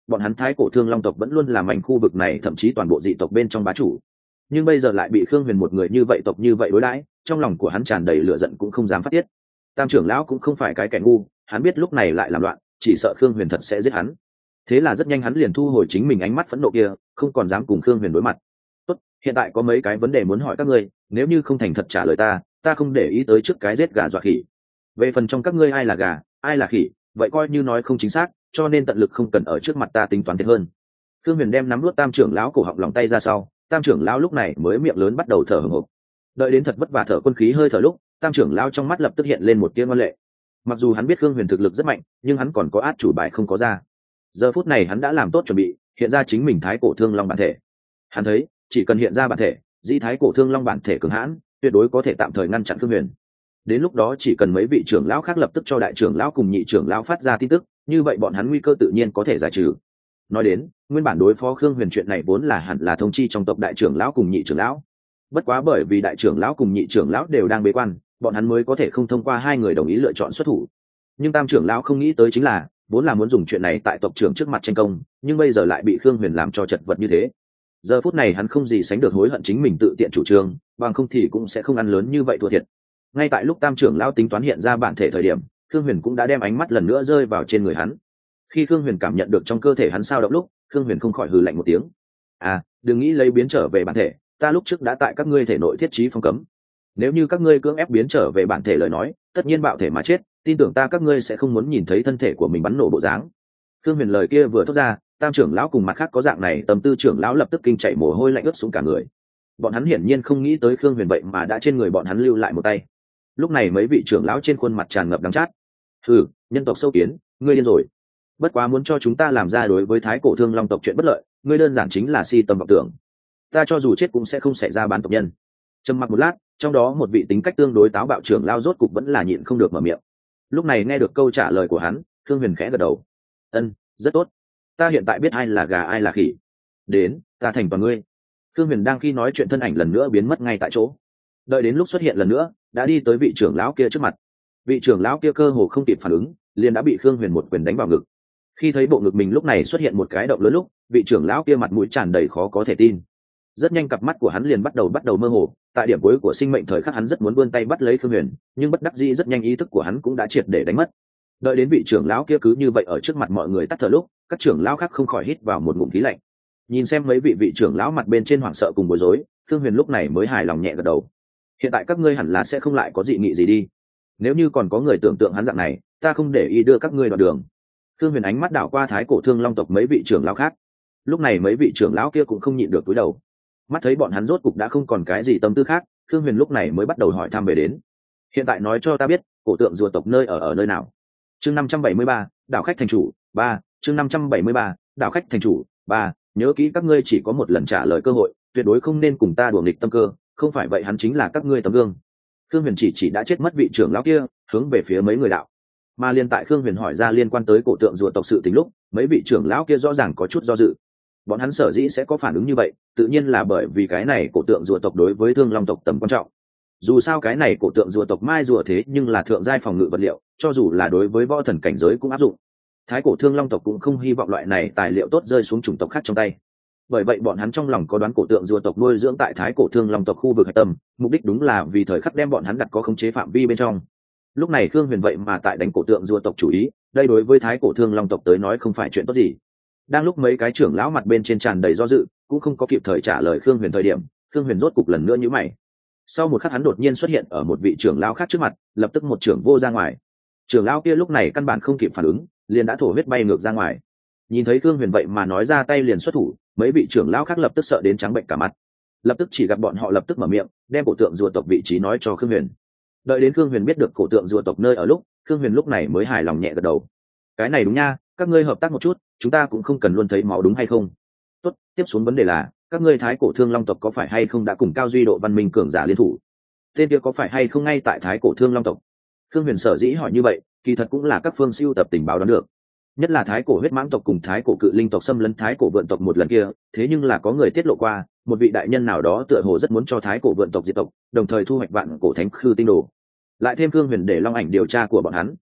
S1: bọn hắn thái cổ thương long tộc vẫn luôn làm mảnh khu vực này, thậm chí toàn bộ dị tộc bên trong bá chủ, nhưng bây giờ lại bị khương huyền một người như vậy tộc như vậy đối đãi, trong lòng của hắn tràn đầy lửa giận cũng không dám phát tiết. Tam trưởng lão cũng không phải cái kẻ ngu, hắn biết lúc này lại làm loạn chỉ sợ khương huyền thật sẽ giết hắn, thế là rất nhanh hắn liền thu hồi chính mình ánh mắt phẫn nộ kia, không còn dám cùng khương huyền đối mặt. Tốt, hiện tại có mấy cái vấn đề muốn hỏi các ngươi, nếu như không thành thật trả lời ta ta không để ý tới trước cái giết gà dọa khỉ. Về phần trong các ngươi ai là gà ai là khỉ, vậy coi như nói không chính xác, cho nên tận lực không cần ở trước mặt ta tính toán thiệt hơn. Khương huyền đem nắm nuốt tam trưởng lão cổ họng lòng tay ra sau, tam trưởng lão lúc này mới miệng lớn bắt đầu thở hổn hộc. Đợi đến thật vất vả thở quân khí hơi thở lúc, tam trưởng lão trong mắt lập tức hiện lên một tia ngoan lệ. Mặc dù hắn biết Khương huyền thực lực rất mạnh, nhưng hắn còn có át chủ bài không có ra. Giờ phút này hắn đã làm tốt chuẩn bị, hiện ra chính mình thái cổ thương long bản thể. Hắn thấy chỉ cần hiện ra bản thể, dĩ thái cổ thương long bản thể cường hãn, tuyệt đối có thể tạm thời ngăn chặn Khương huyền. Đến lúc đó chỉ cần mấy vị trưởng lão khác lập tức cho đại trưởng lão cùng nhị trưởng lão phát ra tin tức, như vậy bọn hắn nguy cơ tự nhiên có thể giải trừ. Nói đến nguyên bản đối phó Khương huyền chuyện này vốn là hẳn là thông chi trong tộc đại trưởng lão cùng nhị trưởng lão, bất quá bởi vì đại trưởng lão cùng nhị trưởng lão đều đang bế quan, bọn hắn mới có thể không thông qua hai người đồng ý lựa chọn xuất thủ. Nhưng tam trưởng lão không nghĩ tới chính là vốn là muốn dùng chuyện này tại tộc trưởng trước mặt tranh công, nhưng bây giờ lại bị Khương huyền làm cho chật vật như thế. Giờ phút này hắn không gì sánh được hối hận chính mình tự tiện chủ trương, bằng không thì cũng sẽ không ăn lớn như vậy thua thiệt. Ngay tại lúc tam trưởng lão tính toán hiện ra bản thể thời điểm, Khương huyền cũng đã đem ánh mắt lần nữa rơi vào trên người hắn. Khi Khương huyền cảm nhận được trong cơ thể hắn sao động lúc, Khương huyền không khỏi hừ lạnh một tiếng. À, đừng nghĩ lấy biến trở về bản thể, ta lúc trước đã tại các ngươi thể nội thiết trí phong cấm, nếu như các ngươi cưỡng ép biến trở về bản thể lời nói, tất nhiên bạo thể mà chết, tin tưởng ta các ngươi sẽ không muốn nhìn thấy thân thể của mình bắn nổ bộ dáng. Khương huyền lời kia vừa thốt ra, tam trưởng lão cùng mặt khác có dạng này tâm tư trưởng lão lập tức kinh chạy mồ hôi lạnh ướt xuống cả người. Bọn hắn hiển nhiên không nghĩ tới Khương huyền vậy mà đã trên người bọn hắn lưu lại một tay. Lúc này mấy vị trưởng lão trên khuôn mặt tràn ngập đắng chát. Hừ, nhân tộc sâu kiến, ngươi điên rồi. Bất quá muốn cho chúng ta làm ra đối với thái cổ thương long tộc chuyện bất lợi, ngươi đơn giản chính là si tâm vọng tưởng. Ta cho dù chết cũng sẽ không xảy ra bán tộc nhân. Trầm mặc một lát, trong đó một vị tính cách tương đối táo bạo trưởng lao rốt cục vẫn là nhịn không được mở miệng. Lúc này nghe được câu trả lời của hắn, Khương huyền khẽ gật đầu. Ân, rất tốt, ta hiện tại biết ai là gà ai là khỉ. Đến, ta thành toàn ngươi. Khương huyền đang khi nói chuyện thân ảnh lần nữa biến mất ngay tại chỗ. Đợi đến lúc xuất hiện lần nữa, đã đi tới vị trưởng lão kia trước mặt. Vị trưởng lão kia cơ hồ không kịp phản ứng, liền đã bị Khương huyền một quyền đánh vào ngực. Khi thấy bộ ngực mình lúc này xuất hiện một cái động lớn lúc, vị trưởng lão kia mặt mũi tràn đầy khó có thể tin. Rất nhanh cặp mắt của hắn liền bắt đầu bắt đầu mơ hồ, tại điểm cuối của sinh mệnh thời khắc hắn rất muốn vươn tay bắt lấy Khương huyền, nhưng bất đắc dĩ rất nhanh ý thức của hắn cũng đã triệt để đánh mất. Đợi đến vị trưởng lão kia cứ như vậy ở trước mặt mọi người tắt thở lúc, các trưởng lão khác không khỏi hít vào một ngụm khí lạnh. Nhìn xem mấy vị vị trưởng lão mặt bên trên hoảng sợ cùng bối rối, Khương huyền lúc này mới hài lòng nhẹ gật đầu. Hiện tại các ngươi hẳn là sẽ không lại có dị nghị gì đi. Nếu như còn có người tưởng tượng hắn dạng này, ta không để ý đưa các ngươi đoạn đường. Khương huyền ánh mắt đảo qua thái cổ thương long tộc mấy vị trưởng lão khác. Lúc này mấy vị trưởng lão kia cũng không nhịn được cúi đầu. Mắt thấy bọn hắn rốt cục đã không còn cái gì tâm tư khác, Khương huyền lúc này mới bắt đầu hỏi thăm về đến. Hiện tại nói cho ta biết, cổ tượng rùa tộc nơi ở ở nơi nào? Chương năm trăm bảy mươi ba, đảo khách thành chủ, ba, chương năm trăm bảy mươi ba, đảo khách thành chủ, ba, nhớ kỹ các ngươi chỉ có một lần trả lời cơ hội, tuyệt đối không nên cùng ta đùa nghịch tâm cơ, không phải vậy hắn chính là các ngươi tấm gương. Khương huyền chỉ chỉ đã chết mất vị trưởng lão kia, hướng về phía mấy người đạo. Mà liên tại Khương huyền hỏi ra liên quan tới cổ tượng rùa tộc sự tình lúc, mấy vị trưởng lão kia rõ ràng có chút do dự. Bọn hắn sở dĩ sẽ có phản ứng như vậy, tự nhiên là bởi vì cái này cổ tượng rùa tộc đối với thương long tộc tầm quan trọng. Dù sao cái này cổ tượng rùa tộc mai rùa thế nhưng là thượng giai phòng ngự vật liệu, cho dù là đối với võ thần cảnh giới cũng áp dụng. Thái cổ thương long tộc cũng không hy vọng loại này tài liệu tốt rơi xuống chủng tộc khác trong tay. Bởi vậy bọn hắn trong lòng có đoán cổ tượng rùa tộc nuôi dưỡng tại thái cổ thương long tộc khu vực hạch tâm, mục đích đúng là vì thời khắc đem bọn hắn đặt có khống chế phạm vi bên trong. Lúc này Khương huyền vậy mà tại đánh cổ tượng rùa tộc chủ ý, đây đối với thái cổ thương long tộc tới nói không phải chuyện tốt gì. Đang lúc mấy cái trưởng lão mặt bên trên tràn đầy do dự, cũng không có kịp thời trả lời Khương huyền thời điểm, Khương huyền rốt cục lần nữa nhíu mày. Sau một khắc hắn đột nhiên xuất hiện ở một vị trưởng lão khác trước mặt, lập tức một trưởng vô ra ngoài. Trưởng lão kia lúc này căn bản không kịp phản ứng, liền đã thổ huyết bay ngược ra ngoài. Nhìn thấy Khương huyền vậy mà nói ra tay liền xuất thủ, mấy vị trưởng lão khác lập tức sợ đến trắng bệnh cả mặt. Lập tức chỉ gặp bọn họ lập tức mở miệng, đem cổ tượng rùa tộc vị trí nói cho Khương huyền. Đợi đến Khương huyền biết được cổ tượng rùa tộc nơi ở lúc, Khương huyền lúc này mới hài lòng nhẹ gật đầu. Cái này đúng nha, các ngươi hợp tác một chút, chúng ta cũng không cần luôn thấy máu đúng hay không? Tốt, tiếp xuống vấn đề là, các ngươi thái cổ thương long tộc có phải hay không đã cùng cao duy độ văn minh cường giả liên thủ? Tên kia có phải hay không ngay tại thái cổ thương long tộc? Khương huyền sở dĩ hỏi như vậy, kỳ thật cũng là các phương siêu tập tình báo đoán được. Nhất là thái cổ huyết mãng tộc cùng thái cổ cự linh tộc xâm lấn thái cổ vượn tộc một lần kia, thế nhưng là có người tiết lộ qua, một vị đại nhân nào đó tựa hồ rất muốn cho thái cổ vượn tộc diệt tộc, đồng thời thu hoạch vạn cổ thánh khư tinh đồ. Lại thêm Khương huyền để long ảnh điều tra của bọn hắn,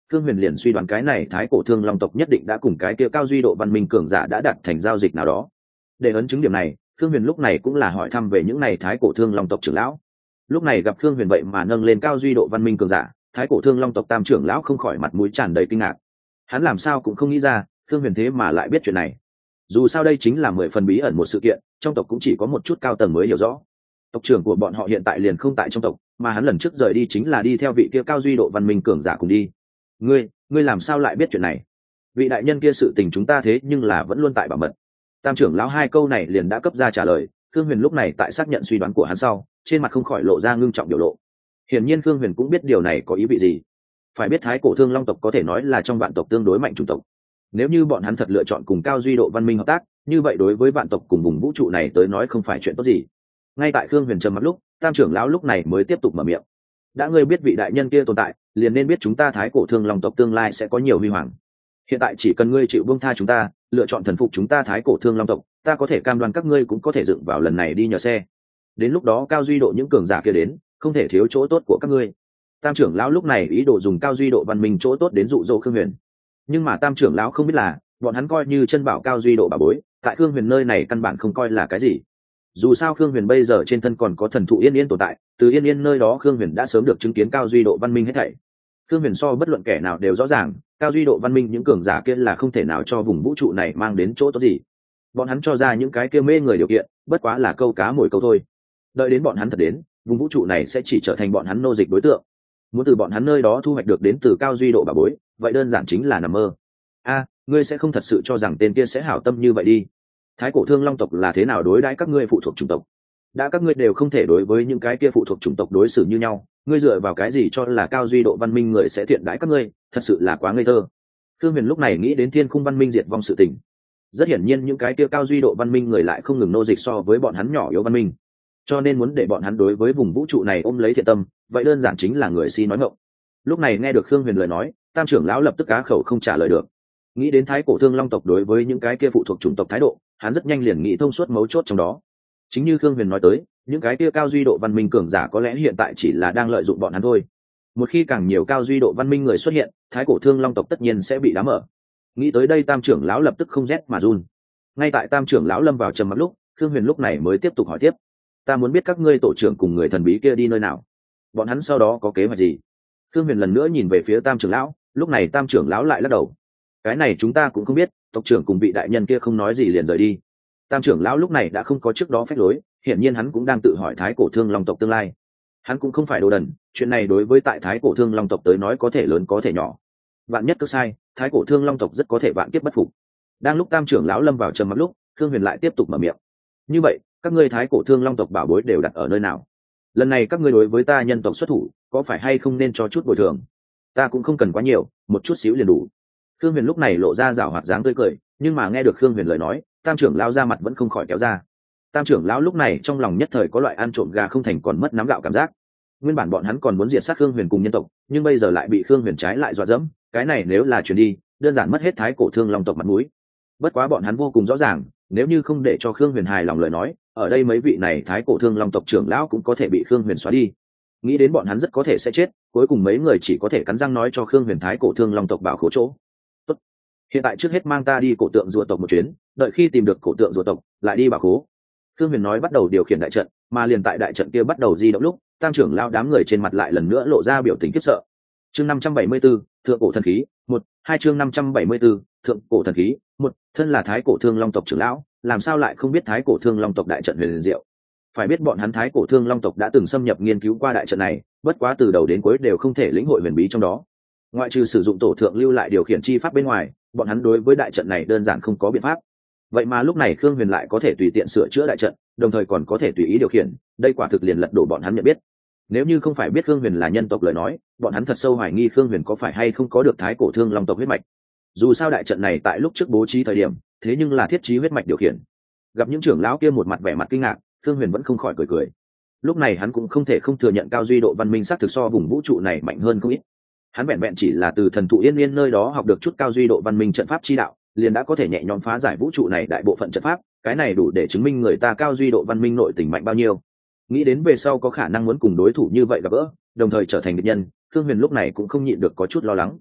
S1: Khương Huyền liền suy đoán cái này thái cổ thương long tộc nhất định đã cùng cái kia cao duy độ văn minh cường giả đã đặt thành giao dịch nào đó. Để ấn chứng điểm này, Khương Huyền lúc này cũng là hỏi thăm về những này thái cổ thương long tộc trưởng lão. Lúc này gặp Khương Huyền vậy mà nâng lên cao duy độ văn minh cường giả, thái cổ thương long tộc tam trưởng lão không khỏi mặt mũi tràn đầy kinh ngạc. Hắn làm sao cũng không nghĩ ra, Khương Huyền thế mà lại biết chuyện này. Dù sao đây chính là mười phần bí ẩn một sự kiện, trong tộc cũng chỉ có một chút cao tầng mới hiểu rõ. Tộc trưởng của bọn họ hiện tại liền không tại trong tộc, mà hắn lần trước rời đi chính là đi theo vị kia cao duy độ văn minh cường giả cùng đi. Ngươi, ngươi làm sao lại biết chuyện này? Vị đại nhân kia sự tình chúng ta thế nhưng là vẫn luôn tại bảo mật. Tam trưởng lão hai câu này liền đã cấp ra trả lời. Khương Huyền lúc này tại xác nhận suy đoán của hắn sau, trên mặt không khỏi lộ ra ngưng trọng biểu lộ. Hiển nhiên Khương Huyền cũng biết điều này có ý vị gì. Phải biết thái cổ thương long tộc có thể nói là trong vạn tộc tương đối mạnh chủng tộc. Nếu như bọn hắn thật lựa chọn cùng cao duy độ văn minh hợp tác, như vậy đối với vạn tộc cùng vùng vũ trụ này tới nói không phải chuyện tốt gì. Ngay tại Khương Huyền trầm mặc lúc, tam trưởng lão lúc này mới tiếp tục mở miệng. Đã ngươi biết vị đại nhân kia tồn tại, liền nên biết chúng ta thái cổ thương long tộc tương lai sẽ có nhiều huy hoàng. Hiện tại chỉ cần ngươi chịu buông tha chúng ta, lựa chọn thần phục chúng ta thái cổ thương long tộc, ta có thể cam đoan các ngươi cũng có thể dựng vào lần này đi nhờ xe. Đến lúc đó cao duy độ những cường giả kia đến, không thể thiếu chỗ tốt của các ngươi. Tam trưởng lão lúc này ý đồ dùng cao duy độ văn minh chỗ tốt đến dụ dỗ Khương Huyền. Nhưng mà tam trưởng lão không biết là, bọn hắn coi như chân bảo cao duy độ bà bối, tại Khương Huyền nơi này căn bản không coi là cái gì. Dù sao Khương Huyền bây giờ trên thân còn có thần thụ Yên Yên tồn tại, từ Yên Yên nơi đó Khương Huyền đã sớm được chứng kiến cao duy độ văn minh hết thảy. Khương Huyền so bất luận kẻ nào đều rõ ràng, cao duy độ văn minh những cường giả kia là không thể nào cho vùng vũ trụ này mang đến chỗ tốt gì. Bọn hắn cho ra những cái kia mê người điều kiện, bất quá là câu cá mồi câu thôi. Đợi đến bọn hắn thật đến, vùng vũ trụ này sẽ chỉ trở thành bọn hắn nô dịch đối tượng. Muốn từ bọn hắn nơi đó thu hoạch được đến từ cao duy độ bà bối, vậy đơn giản chính là nằm mơ. A, ngươi sẽ không thật sự cho rằng tên kia sẽ hảo tâm như vậy đi. Thái cổ thương long tộc là thế nào đối đãi các ngươi phụ thuộc chủng tộc? Đã các ngươi đều không thể đối với những cái kia phụ thuộc chủng tộc đối xử như nhau, ngươi dựa vào cái gì cho là cao duy độ văn minh người sẽ thiện đãi các ngươi? Thật sự là quá ngây thơ. Khương Huyền lúc này nghĩ đến thiên khung văn minh diệt vong sự tình. Rất hiển nhiên những cái kia cao duy độ văn minh người lại không ngừng nô dịch so với bọn hắn nhỏ yếu văn minh, cho nên muốn để bọn hắn đối với vùng vũ trụ này ôm lấy thiện tâm, vậy đơn giản chính là người si nói ngọng. Lúc này nghe được Khương Huyền lời nói, tam trưởng lão lập tức cá khẩu không trả lời được. Nghĩ đến thái cổ thương long tộc đối với những cái kia phụ thuộc chủng tộc thái độ, hắn rất nhanh liền nghĩ thông suốt mấu chốt trong đó. Chính như Khương Huyền nói tới, những cái kia cao duy độ văn minh cường giả có lẽ hiện tại chỉ là đang lợi dụng bọn hắn thôi. Một khi càng nhiều cao duy độ văn minh người xuất hiện, thái cổ thương long tộc tất nhiên sẽ bị đá mở. Nghĩ tới đây tam trưởng lão lập tức không rét mà run. Ngay tại tam trưởng lão lâm vào trầm mặc lúc, Khương Huyền lúc này mới tiếp tục hỏi tiếp. Ta muốn biết các ngươi tổ trưởng cùng người thần bí kia đi nơi nào, bọn hắn sau đó có kế hoạch gì? Khương Huyền lần nữa nhìn về phía tam trưởng lão, lúc này tam trưởng lão lại lắc đầu. Cái này chúng ta cũng không biết, tộc trưởng cùng vị đại nhân kia không nói gì liền rời đi. Tam trưởng lão lúc này đã không có trước đó phách lối, hiển nhiên hắn cũng đang tự hỏi thái cổ thương long tộc tương lai. Hắn cũng không phải đồ đần, chuyện này đối với tại thái cổ thương long tộc tới nói có thể lớn có thể nhỏ. Vạn nhất cứ sai, thái cổ thương long tộc rất có thể vạn kiếp bất phục. Đang lúc tam trưởng lão lâm vào trầm mặc lúc, Khương Huyền lại tiếp tục mở miệng. Như vậy, các ngươi thái cổ thương long tộc bảo bối đều đặt ở nơi nào? Lần này các ngươi đối với ta nhân tộc xuất thủ, có phải hay không nên cho chút bồi thường? Ta cũng không cần quá nhiều, một chút xíu liền đủ. Khương Huyền lúc này lộ ra rảo hoạt dáng tươi cười, nhưng mà nghe được Khương Huyền lời nói, tam trưởng lão ra mặt vẫn không khỏi kéo ra. Tam trưởng lão lúc này trong lòng nhất thời có loại ăn trộm gà không thành còn mất nắm gạo cảm giác. Nguyên bản bọn hắn còn muốn diệt sát Khương Huyền cùng nhân tộc, nhưng bây giờ lại bị Khương Huyền trái lại dọa dẫm, cái này nếu là chuyển đi, đơn giản mất hết thái cổ thương long tộc mặt mũi. Bất quá bọn hắn vô cùng rõ ràng, nếu như không để cho Khương Huyền hài lòng lời nói, ở đây mấy vị này thái cổ thương long tộc trưởng lão cũng có thể bị Khương Huyền xóa đi. Nghĩ đến bọn hắn rất có thể sẽ chết, cuối cùng mấy người chỉ có thể cắn răng nói cho Khương Huyền thái cổ thương long tộc bảo khố chỗ. Tốt, hiện tại trước hết mang ta đi cổ tượng rùa tộc một chuyến, đợi khi tìm được cổ tượng rùa tộc, lại đi bảo khố. Khương Huyền nói bắt đầu điều khiển đại trận, mà liền tại đại trận kia bắt đầu di động lúc, tam trưởng lão đám người trên mặt lại lần nữa lộ ra biểu tình khiếp sợ. Chương năm trăm bảy mươi tư, thượng cổ thần khí, một, hai chương năm trăm bảy mươi tư, thượng cổ thần khí, một, thân là thái cổ thương long tộc trưởng lão, làm sao lại không biết thái cổ thương long tộc đại trận huyền diệu? Phải biết bọn hắn thái cổ thương long tộc đã từng xâm nhập nghiên cứu qua đại trận này, bất quá từ đầu đến cuối đều không thể lĩnh hội huyền bí trong đó. Ngoại trừ sử dụng tổ thượng lưu lại điều khiển chi pháp bên ngoài, bọn hắn đối với đại trận này đơn giản không có biện pháp. Vậy mà lúc này Khương Huyền lại có thể tùy tiện sửa chữa đại trận, đồng thời còn có thể tùy ý điều khiển, đây quả thực liền lật đổ bọn hắn nhận biết. Nếu như không phải biết Khương Huyền là nhân tộc lời nói, bọn hắn thật sâu hoài nghi Khương Huyền có phải hay không có được thái cổ thương long tộc huyết mạch. Dù sao đại trận này tại lúc trước bố trí thời điểm, thế nhưng là thiết trí huyết mạch điều khiển. Gặp những trưởng lão kia một mặt vẻ mặt kinh ngạc, Khương Huyền vẫn không khỏi cười cười. Lúc này hắn cũng không thể không thừa nhận cao duy độ văn minh xác thực so vùng vũ trụ này mạnh hơn không ít. Hắn vẹn vẹn chỉ là từ thần thụ Yên Yên nơi đó học được chút cao duy độ văn minh trận pháp chi đạo, liền đã có thể nhẹ nhõm phá giải vũ trụ này đại bộ phận trận pháp, cái này đủ để chứng minh người ta cao duy độ văn minh nội tình mạnh bao nhiêu. Nghĩ đến về sau có khả năng muốn cùng đối thủ như vậy gặp gỡ, đồng thời trở thành địch nhân, Khương Huyền lúc này cũng không nhịn được có chút lo lắng.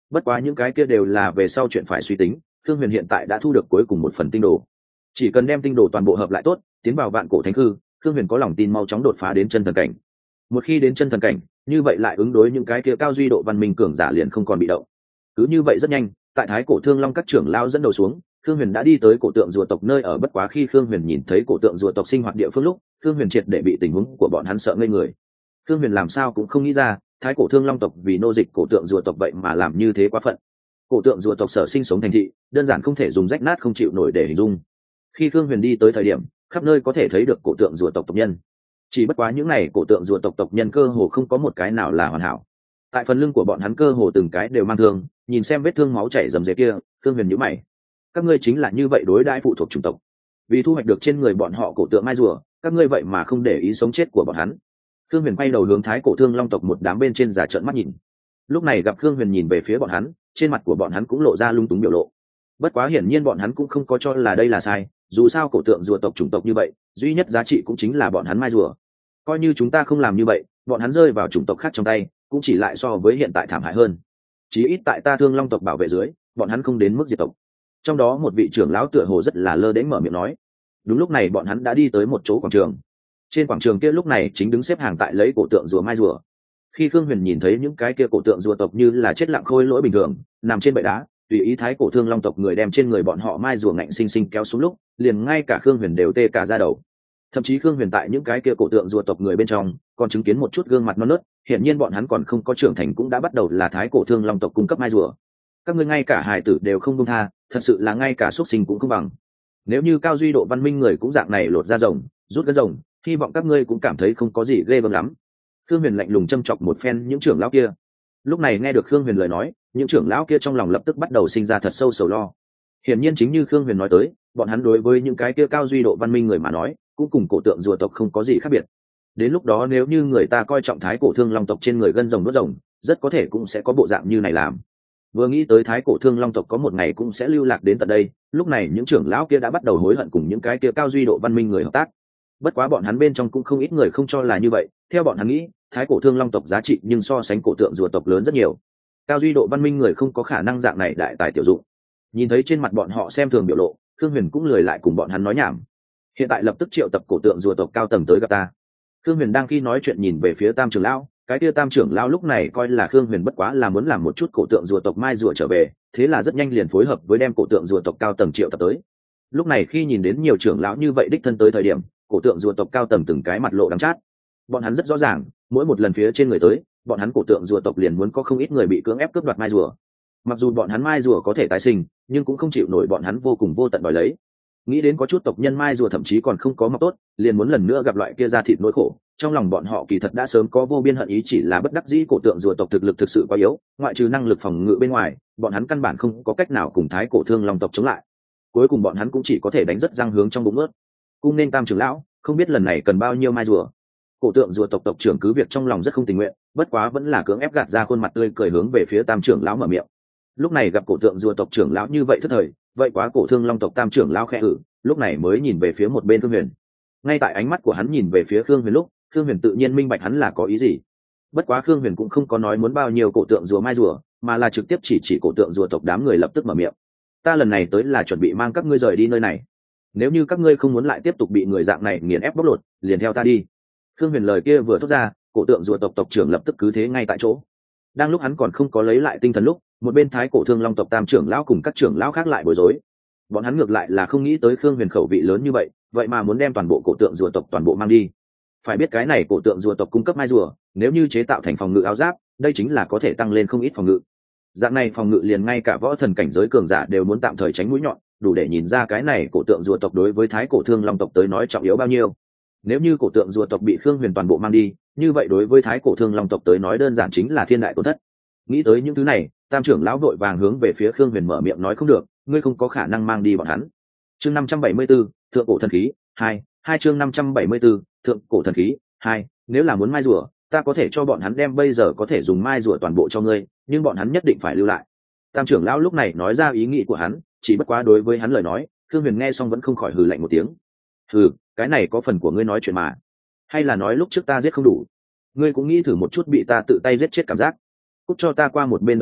S1: bất quá những cái kia đều là về sau chuyện phải suy tính. Khương Huyền hiện tại đã thu được cuối cùng một phần tinh đồ, chỉ cần đem tinh đồ toàn bộ hợp lại tốt, tiến vào vạn cổ thánh hư, Khương Huyền có lòng tin mau chóng đột phá đến chân thần cảnh. Một khi đến chân thần cảnh, như vậy lại ứng đối những cái kia cao duy độ văn minh cường giả liền không còn bị động. Cứ như vậy rất nhanh, tại thái cổ thương long các trưởng lao dẫn đầu xuống, Khương Huyền đã đi tới cổ tượng rùa tộc nơi ở. Bất quá khi Khương Huyền nhìn thấy cổ tượng rùa tộc sinh hoạt địa phương lúc, Khương Huyền triệt để bị tình huống của bọn hắn sợ ngây người. Khương Huyền làm sao cũng không nghĩ ra, thái cổ thương long tộc vì nô dịch cổ tượng rùa tộc vậy mà làm như thế quá phận. Cổ tượng rùa tộc sở sinh sống thành thị, đơn giản không thể dùng rách nát không chịu nổi để hình dung. Khi Khương Huyền đi tới thời điểm, khắp nơi có thể thấy được cổ tượng rùa tộc tộc nhân. Chỉ bất quá những này cổ tượng rùa tộc tộc nhân cơ hồ không có một cái nào là hoàn hảo. Tại phần lưng của bọn hắn cơ hồ từng cái đều mang thương, nhìn xem vết thương máu chảy rầm rề kia, Khương Huyền nhíu mày. Các ngươi chính là như vậy đối đãi phụ thuộc chủng tộc? Vì thu hoạch được trên người bọn họ cổ tượng mai rùa, các ngươi vậy mà không để ý sống chết của bọn hắn? Khương Huyền quay đầu hướng thái cổ thương long tộc một đám bên trên giả trợn mắt nhìn. Lúc này gặp Khương Huyền nhìn về phía bọn hắn, trên mặt của bọn hắn cũng lộ ra lung túng biểu lộ. Bất quá hiển nhiên bọn hắn cũng không có cho là đây là sai, dù sao cổ tượng rùa tộc chủng tộc như vậy, duy nhất giá trị cũng chính là bọn hắn mai rùa. Coi như chúng ta không làm như vậy, bọn hắn rơi vào chủng tộc khác trong tay, cũng chỉ lại so với hiện tại thảm hại hơn. Chí ít tại ta thương long tộc bảo vệ dưới, bọn hắn không đến mức diệt tộc. Trong đó một vị trưởng lão tựa hồ rất là lơ đễnh mở miệng nói. Đúng lúc này bọn hắn đã đi tới một chỗ quảng trường. Trên quảng trường kia lúc này chính đứng xếp hàng tại lấy cổ tượng rùa mai rùa. Khi Khương Huyền nhìn thấy những cái kia cổ tượng rùa tộc như là chết lặng khôi lỗi bình thường, nằm trên bệ đá, tùy ý thái cổ thương long tộc người đem trên người bọn họ mai rùa ngạnh sinh sinh kéo xuống lúc, liền ngay cả Khương Huyền đều tê cả da đầu. Thậm chí Khương Huyền tại những cái kia cổ tượng rùa tộc người bên trong, còn chứng kiến một chút gương mặt non nớt, hiển nhiên bọn hắn còn không có trưởng thành cũng đã bắt đầu là thái cổ thương long tộc cung cấp mai rùa. Các ngươi ngay cả hài tử đều không buông tha, thật sự là ngay cả xuất sinh cũng không bằng. Nếu như cao duy độ văn minh người cũng dạng này lột da rồng, rút gân rồng, hy vọng các ngươi cũng cảm thấy không có gì ghê gớm lắm. Khương Huyền lạnh lùng châm chọc một phen những trưởng lão kia. Lúc này nghe được Khương Huyền lời nói, những trưởng lão kia trong lòng lập tức bắt đầu sinh ra thật sâu sầu lo. Hiển nhiên chính như Khương Huyền nói tới, bọn hắn đối với những cái kia cao duy độ văn minh người mà nói, cũng cùng cổ tượng rùa tộc không có gì khác biệt. Đến lúc đó nếu như người ta coi trọng thái cổ thương long tộc trên người gân rồng đốt rồng, rất có thể cũng sẽ có bộ dạng như này làm. Vừa nghĩ tới thái cổ thương long tộc có một ngày cũng sẽ lưu lạc đến tận đây, lúc này những trưởng lão kia đã bắt đầu hối hận cùng những cái kia cao duy độ văn minh người hợp tác. Bất quá bọn hắn bên trong cũng không ít người không cho là như vậy, theo bọn hắn nghĩ, thái cổ thương long tộc giá trị nhưng so sánh cổ tượng rùa tộc lớn rất nhiều. Cao duy độ văn minh người không có khả năng dạng này đại tài tiểu dụng. Nhìn thấy trên mặt bọn họ xem thường biểu lộ, Khương Huyền cũng lười lại cùng bọn hắn nói nhảm. Hiện tại lập tức triệu tập cổ tượng rùa tộc cao tầng tới gặp ta. Khương Huyền đang khi nói chuyện nhìn về phía Tam trưởng lão, cái kia Tam trưởng lão lúc này coi là Khương Huyền bất quá là muốn làm một chút cổ tượng rùa tộc mai rùa trở về, thế là rất nhanh liền phối hợp với đem cổ tượng rùa tộc cao tầng triệu tập tới. Lúc này khi nhìn đến nhiều trưởng lão như vậy đích thân tới thời điểm, cổ tượng rùa tộc cao tầng từng cái mặt lộ đắng chát. Bọn hắn rất rõ ràng, mỗi một lần phía trên người tới, bọn hắn cổ tượng rùa tộc liền muốn có không ít người bị cưỡng ép cướp đoạt mai rùa. Mặc dù bọn hắn mai rùa có thể tái sinh, nhưng cũng không chịu nổi bọn hắn vô cùng vô tận đòi lấy. Nghĩ đến có chút tộc nhân mai rùa thậm chí còn không có mọc tốt, liền muốn lần nữa gặp loại kia ra thịt nỗi khổ, trong lòng bọn họ kỳ thật đã sớm có vô biên hận ý, chỉ là bất đắc dĩ cổ tượng rùa tộc thực lực thực sự quá yếu, ngoại trừ năng lực phòng ngự bên ngoài, bọn hắn căn bản không có cách nào cùng thái cổ thương long tộc chống lại. Cuối cùng bọn hắn cũng chỉ có thể đánh rất răng hướng trong bụng ướt. Cung nên Tam trưởng lão, không biết lần này cần bao nhiêu mai rùa. Cổ tượng rùa tộc tộc trưởng cứ việc trong lòng rất không tình nguyện, bất quá vẫn là cưỡng ép gạt ra khuôn mặt tươi cười hướng về phía Tam trưởng lão mở miệng. Lúc này gặp cổ tượng rùa tộc trưởng lão như vậy thất thời, vậy quá cổ thương long tộc Tam trưởng lão khẽ ử, lúc này mới nhìn về phía một bên Khương Huyền. Ngay tại ánh mắt của hắn nhìn về phía Khương Huyền lúc, Khương Huyền tự nhiên minh bạch hắn là có ý gì. Bất quá Khương Huyền cũng không có nói muốn bao nhiêu cổ tượng rùa mai rùa, mà là trực tiếp chỉ chỉ cổ tượng rùa tộc đám người lập tức mở miệng. Ta lần này tới là chuẩn bị mang các ngươi rời đi nơi này. Nếu như các ngươi không muốn lại tiếp tục bị người dạng này nghiền ép bóc lột, liền theo ta đi. Khương Huyền lời kia vừa thốt ra, cổ tượng rùa tộc tộc trưởng lập tức cứ thế ngay tại chỗ. Đang lúc hắn còn không có lấy lại tinh thần lúc, một bên thái cổ thương long tộc Tam trưởng lão cùng các trưởng lão khác lại bối rối. Bọn hắn ngược lại là không nghĩ tới Khương Huyền khẩu vị lớn như vậy, vậy mà muốn đem toàn bộ cổ tượng rùa tộc toàn bộ mang đi. Phải biết cái này cổ tượng rùa tộc cung cấp mai rùa, nếu như chế tạo thành phòng ngự áo giáp, đây chính là có thể tăng lên không ít phòng ngự. Dạng này phòng ngự liền ngay cả võ thần cảnh giới cường giả đều muốn tạm thời tránh mũi nhọn, đủ để nhìn ra cái này cổ tượng rùa tộc đối với thái cổ thương long tộc tới nói trọng yếu bao nhiêu. Nếu như cổ tượng rùa tộc bị Khương Huyền toàn bộ mang đi, như vậy đối với thái cổ thương long tộc tới nói đơn giản chính là thiên đại tổn thất. Nghĩ tới những thứ này, Tam trưởng lão vội vàng hướng về phía Khương Huyền mở miệng nói không được, ngươi không có khả năng mang đi bọn hắn. Chương năm trăm bảy mươi 74, thượng cổ thần khí hai, hai chương năm trăm bảy mươi 74, thượng cổ thần khí hai, nếu là muốn mai rùa, ta có thể cho bọn hắn đem bây giờ có thể dùng mai rùa toàn bộ cho ngươi, nhưng bọn hắn nhất định phải lưu lại. Tam trưởng lão lúc này nói ra ý nghĩ của hắn, chỉ bất quá đối với hắn lời nói, Khương Huyền nghe xong vẫn không khỏi hừ lạnh một tiếng. Hừ, cái này có phần của ngươi nói chuyện mà, hay là nói lúc trước ta giết không đủ, ngươi cũng nghĩ thử một chút bị ta tự tay giết chết cảm giác. Cút cho ta qua một bên đợi đi,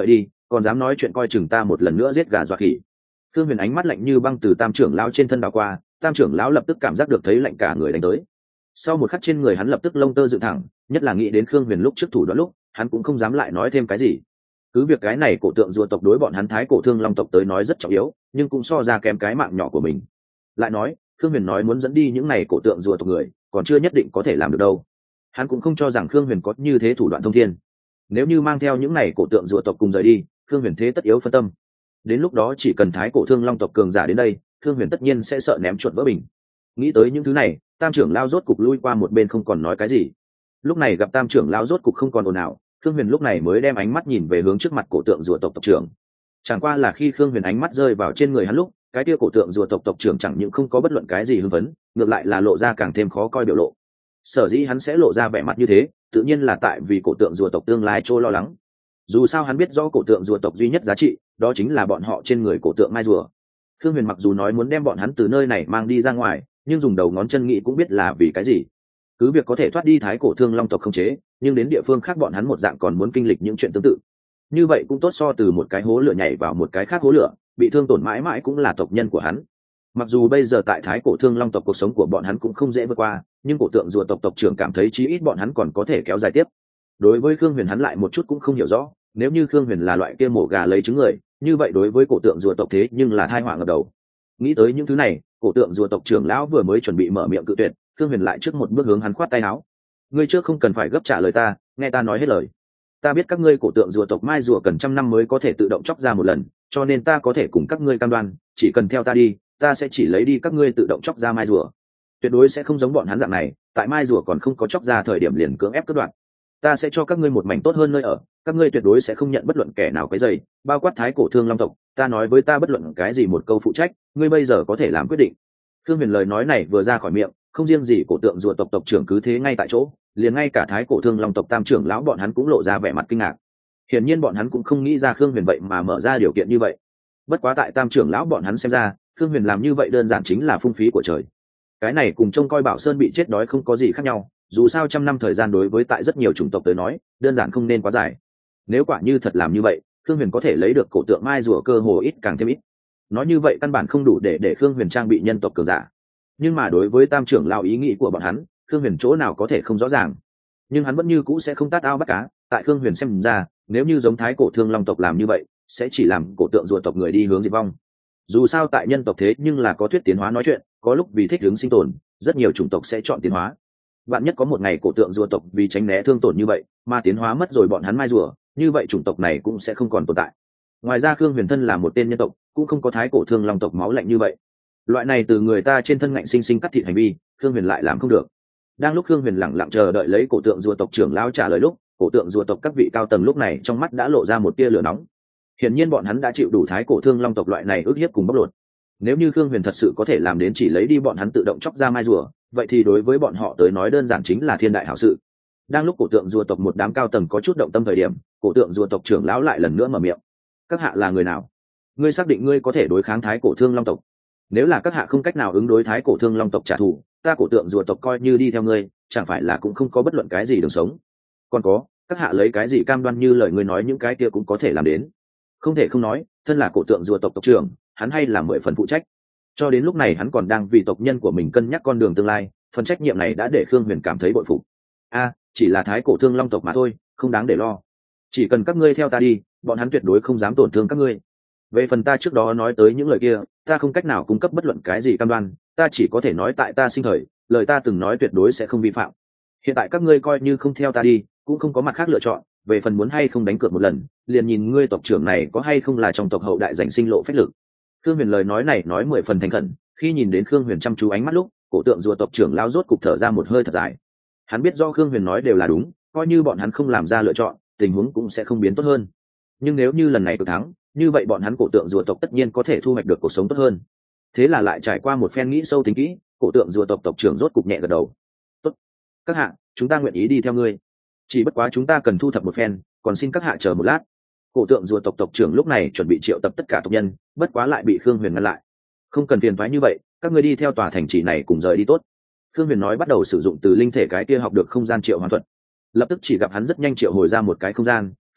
S1: còn dám nói chuyện coi chừng ta một lần nữa giết gà dọa khỉ. Khương Huyền ánh mắt lạnh như băng từ tam trưởng lão trên thân đảo qua, tam trưởng lão lập tức cảm giác được thấy lạnh cả người đánh tới. Sau một khắc trên người hắn lập tức lông tơ dựng thẳng, nhất là nghĩ đến Khương Huyền lúc trước thủ đoạn lúc, hắn cũng không dám lại nói thêm cái gì. Cứ việc cái này cổ tượng rùa tộc đối bọn hắn Thái Cổ Thương Long tộc tới nói rất trọng yếu, nhưng cũng so ra kém cái mạng nhỏ của mình. Lại nói, Khương Huyền nói muốn dẫn đi những này cổ tượng rùa tộc người, còn chưa nhất định có thể làm được đâu. Hắn cũng không cho rằng Khương Huyền có như thế thủ đoạn thông thiên. Nếu như mang theo những này cổ tượng rùa tộc cùng rời đi, Khương Huyền thế tất yếu phân tâm. Đến lúc đó chỉ cần Thái Cổ Thương Long tộc cường giả đến đây, Khương Huyền tất nhiên sẽ sợ ném chuột vỡ bình. Nghĩ tới những thứ này, tam trưởng lao rốt cục lui qua một bên không còn nói cái gì. Lúc này gặp tam trưởng lao rốt cục không còn ồn ào, Khương Huyền lúc này mới đem ánh mắt nhìn về hướng trước mặt cổ tượng rùa tộc tộc trưởng. Chẳng qua là khi Khương Huyền ánh mắt rơi vào trên người hắn lúc, cái kia cổ tượng rùa tộc tộc trưởng chẳng những không có bất luận cái gì hưng phấn, ngược lại là lộ ra càng thêm khó coi biểu lộ. Sở dĩ hắn sẽ lộ ra vẻ mặt như thế, tự nhiên là tại vì cổ tượng rùa tộc tương lai trô lo lắng. Dù sao hắn biết rõ cổ tượng rùa tộc duy nhất giá trị, đó chính là bọn họ trên người cổ tượng mai rùa. Khương Huyền mặc dù nói muốn đem bọn hắn từ nơi này mang đi ra ngoài, nhưng dùng đầu ngón chân nghĩ cũng biết là vì cái gì. Cứ việc có thể thoát đi Thái Cổ Thương Long tộc không chế, nhưng đến địa phương khác bọn hắn một dạng còn muốn kinh lịch những chuyện tương tự. Như vậy cũng tốt so từ một cái hố lửa nhảy vào một cái khác hố lửa, bị thương tổn mãi mãi cũng là tộc nhân của hắn. Mặc dù bây giờ tại Thái Cổ Thương Long tộc cuộc sống của bọn hắn cũng không dễ vượt qua, nhưng cổ tượng rùa tộc tộc trưởng cảm thấy chí ít bọn hắn còn có thể kéo dài tiếp. Đối với Khương Huyền hắn lại một chút cũng không hiểu rõ, nếu như Khương Huyền là loại kia mổ gà lấy trứng người, như vậy đối với cổ tượng rùa tộc thế nhưng là tai họa ngập đầu. Nghĩ tới những thứ này, cổ tượng rùa tộc trưởng lão vừa mới chuẩn bị mở miệng cự tuyệt, Khương Huyền lại trước một bước hướng hắn khoát tay áo. Ngươi trước không cần phải gấp trả lời ta, nghe ta nói hết lời. Ta biết các ngươi cổ tượng rùa tộc mai rùa cần trăm năm mới có thể tự động chóc ra một lần, cho nên ta có thể cùng các ngươi cam đoan, chỉ cần theo ta đi, ta sẽ chỉ lấy đi các ngươi tự động chóc ra mai rùa. Tuyệt đối sẽ không giống bọn hắn dạng này, tại mai rùa còn không có chóc ra thời điểm liền cưỡng ép cắt đoạn. Ta sẽ cho các ngươi một mảnh tốt hơn nơi ở, các ngươi tuyệt đối sẽ không nhận bất luận kẻ nào quấy rầy, bao quát Thái Cổ Thương Long tộc, ta nói với ta bất luận cái gì một câu phụ trách, ngươi bây giờ có thể làm quyết định. Khương Huyền lời nói này vừa ra khỏi miệng, không riêng gì cổ tượng rùa tộc tộc trưởng cứ thế ngay tại chỗ, liền ngay cả Thái Cổ Thương Long tộc tam trưởng lão bọn hắn cũng lộ ra vẻ mặt kinh ngạc. Hiển nhiên bọn hắn cũng không nghĩ ra Khương Huyền vậy mà mở ra điều kiện như vậy. Bất quá tại tam trưởng lão bọn hắn xem ra, Khương Huyền làm như vậy đơn giản chính là phung phí của trời. Cái này cùng trông coi Bảo Sơn bị chết đói không có gì khác nhau, dù sao trăm năm thời gian đối với tại rất nhiều chủng tộc tới nói, đơn giản không nên quá dài. Nếu quả như thật làm như vậy, Khương Huyền có thể lấy được cổ tượng mai rùa cơ hồ ít càng thêm ít. Nói như vậy căn bản không đủ để để Khương Huyền trang bị nhân tộc cường giả. Nhưng mà đối với tam trưởng lão ý nghĩ của bọn hắn, Khương Huyền chỗ nào có thể không rõ ràng. Nhưng hắn vẫn như cũ sẽ không tát ao bắt cá, tại Khương Huyền xem ra, nếu như giống Thái Cổ Thương Long tộc làm như vậy, sẽ chỉ làm cổ tượng rùa tộc người đi hướng diệt vong. Dù sao tại nhân tộc thế nhưng là có thuyết tiến hóa nói chuyện, có lúc vì thích ứng sinh tồn, rất nhiều chủng tộc sẽ chọn tiến hóa. Bạn nhất có một ngày cổ tượng rùa tộc vì tránh né thương tổn như vậy, mà tiến hóa mất rồi bọn hắn mai rùa, như vậy chủng tộc này cũng sẽ không còn tồn tại. Ngoài ra Khương Huyền thân là một tên nhân tộc, cũng không có Thái Cổ Thương Long tộc máu lạnh như vậy. Loại này từ người ta trên thân ngạnh sinh sinh cắt thịt hành vi, Khương Huyền lại làm không được. Đang lúc Khương Huyền lặng lặng chờ đợi lấy cổ tượng rùa tộc trưởng lão trả lời lúc, cổ tượng rùa tộc các vị cao tầng lúc này trong mắt đã lộ ra một tia lửa nóng. Hiển nhiên bọn hắn đã chịu đủ Thái Cổ Thương Long tộc loại này ức hiếp cùng bóc lột. Nếu như Khương Huyền thật sự có thể làm đến chỉ lấy đi bọn hắn tự động chóc ra mai rùa, vậy thì đối với bọn họ tới nói đơn giản chính là thiên đại hảo sự. Đang lúc cổ tượng rùa tộc một đám cao tầng có chút động tâm thời điểm, cổ tượng rùa tộc trưởng lão lại lần nữa mở miệng. Các hạ là người nào? Ngươi xác định ngươi có thể đối kháng Thái Cổ Thương Long tộc? Nếu là các hạ không cách nào ứng đối Thái Cổ Thương Long tộc trả thù, ta cổ tượng rùa tộc coi như đi theo ngươi, chẳng phải là cũng không có bất luận cái gì đường sống. Còn có, các hạ lấy cái gì cam đoan như lời ngươi nói những cái kia cũng có thể làm đến? Không thể không nói, thân là cổ tượng rùa tộc tộc trưởng, hắn hay là mười phần phụ trách. Cho đến lúc này hắn còn đang vì tộc nhân của mình cân nhắc con đường tương lai, phần trách nhiệm này đã để Khương Huyền cảm thấy bội phục. A, chỉ là Thái Cổ Thương Long tộc mà thôi, không đáng để lo. Chỉ cần các ngươi theo ta đi, bọn hắn tuyệt đối không dám tổn thương các ngươi. Về phần ta trước đó nói tới những lời kia, ta không cách nào cung cấp bất luận cái gì cam đoan, ta chỉ có thể nói tại ta sinh thời, lời ta từng nói tuyệt đối sẽ không vi phạm. Hiện tại các ngươi coi như không theo ta đi, cũng không có mặt khác lựa chọn, về phần muốn hay không đánh cược một lần, liền nhìn ngươi tộc trưởng này có hay không là trong tộc hậu đại giành sinh lộ phách lực. Khương Huyền lời nói này nói mười phần thành khẩn, khi nhìn đến Khương Huyền chăm chú ánh mắt lúc, cổ tượng rùa tộc trưởng lao rốt cục thở ra một hơi thật dài. Hắn biết do Khương Huyền nói đều là đúng, coi như bọn hắn không làm ra lựa chọn, tình huống cũng sẽ không biến tốt hơn. Nhưng nếu như lần này tự thắng, như vậy bọn hắn cổ tượng rùa tộc tất nhiên có thể thu hoạch được cuộc sống tốt hơn. Thế là lại trải qua một phen nghĩ sâu tính kỹ, cổ tượng rùa tộc tộc trưởng rốt cục nhẹ gật đầu. Tốt, các hạ, chúng ta nguyện ý đi theo ngươi. Chỉ bất quá chúng ta cần thu thập một phen, còn xin các hạ chờ một lát. Cổ tượng rùa tộc tộc trưởng lúc này chuẩn bị triệu tập tất cả tộc nhân, bất quá lại bị Khương Huyền ngăn lại. Không cần phiền toái như vậy, các ngươi đi theo tòa thành trì này cùng rời đi tốt. Khương Huyền nói bắt đầu sử dụng từ linh thể cái kia học được không gian triệu hoán thuật. Lập tức chỉ gặp hắn rất nhanh triệu hồi ra một cái không gian,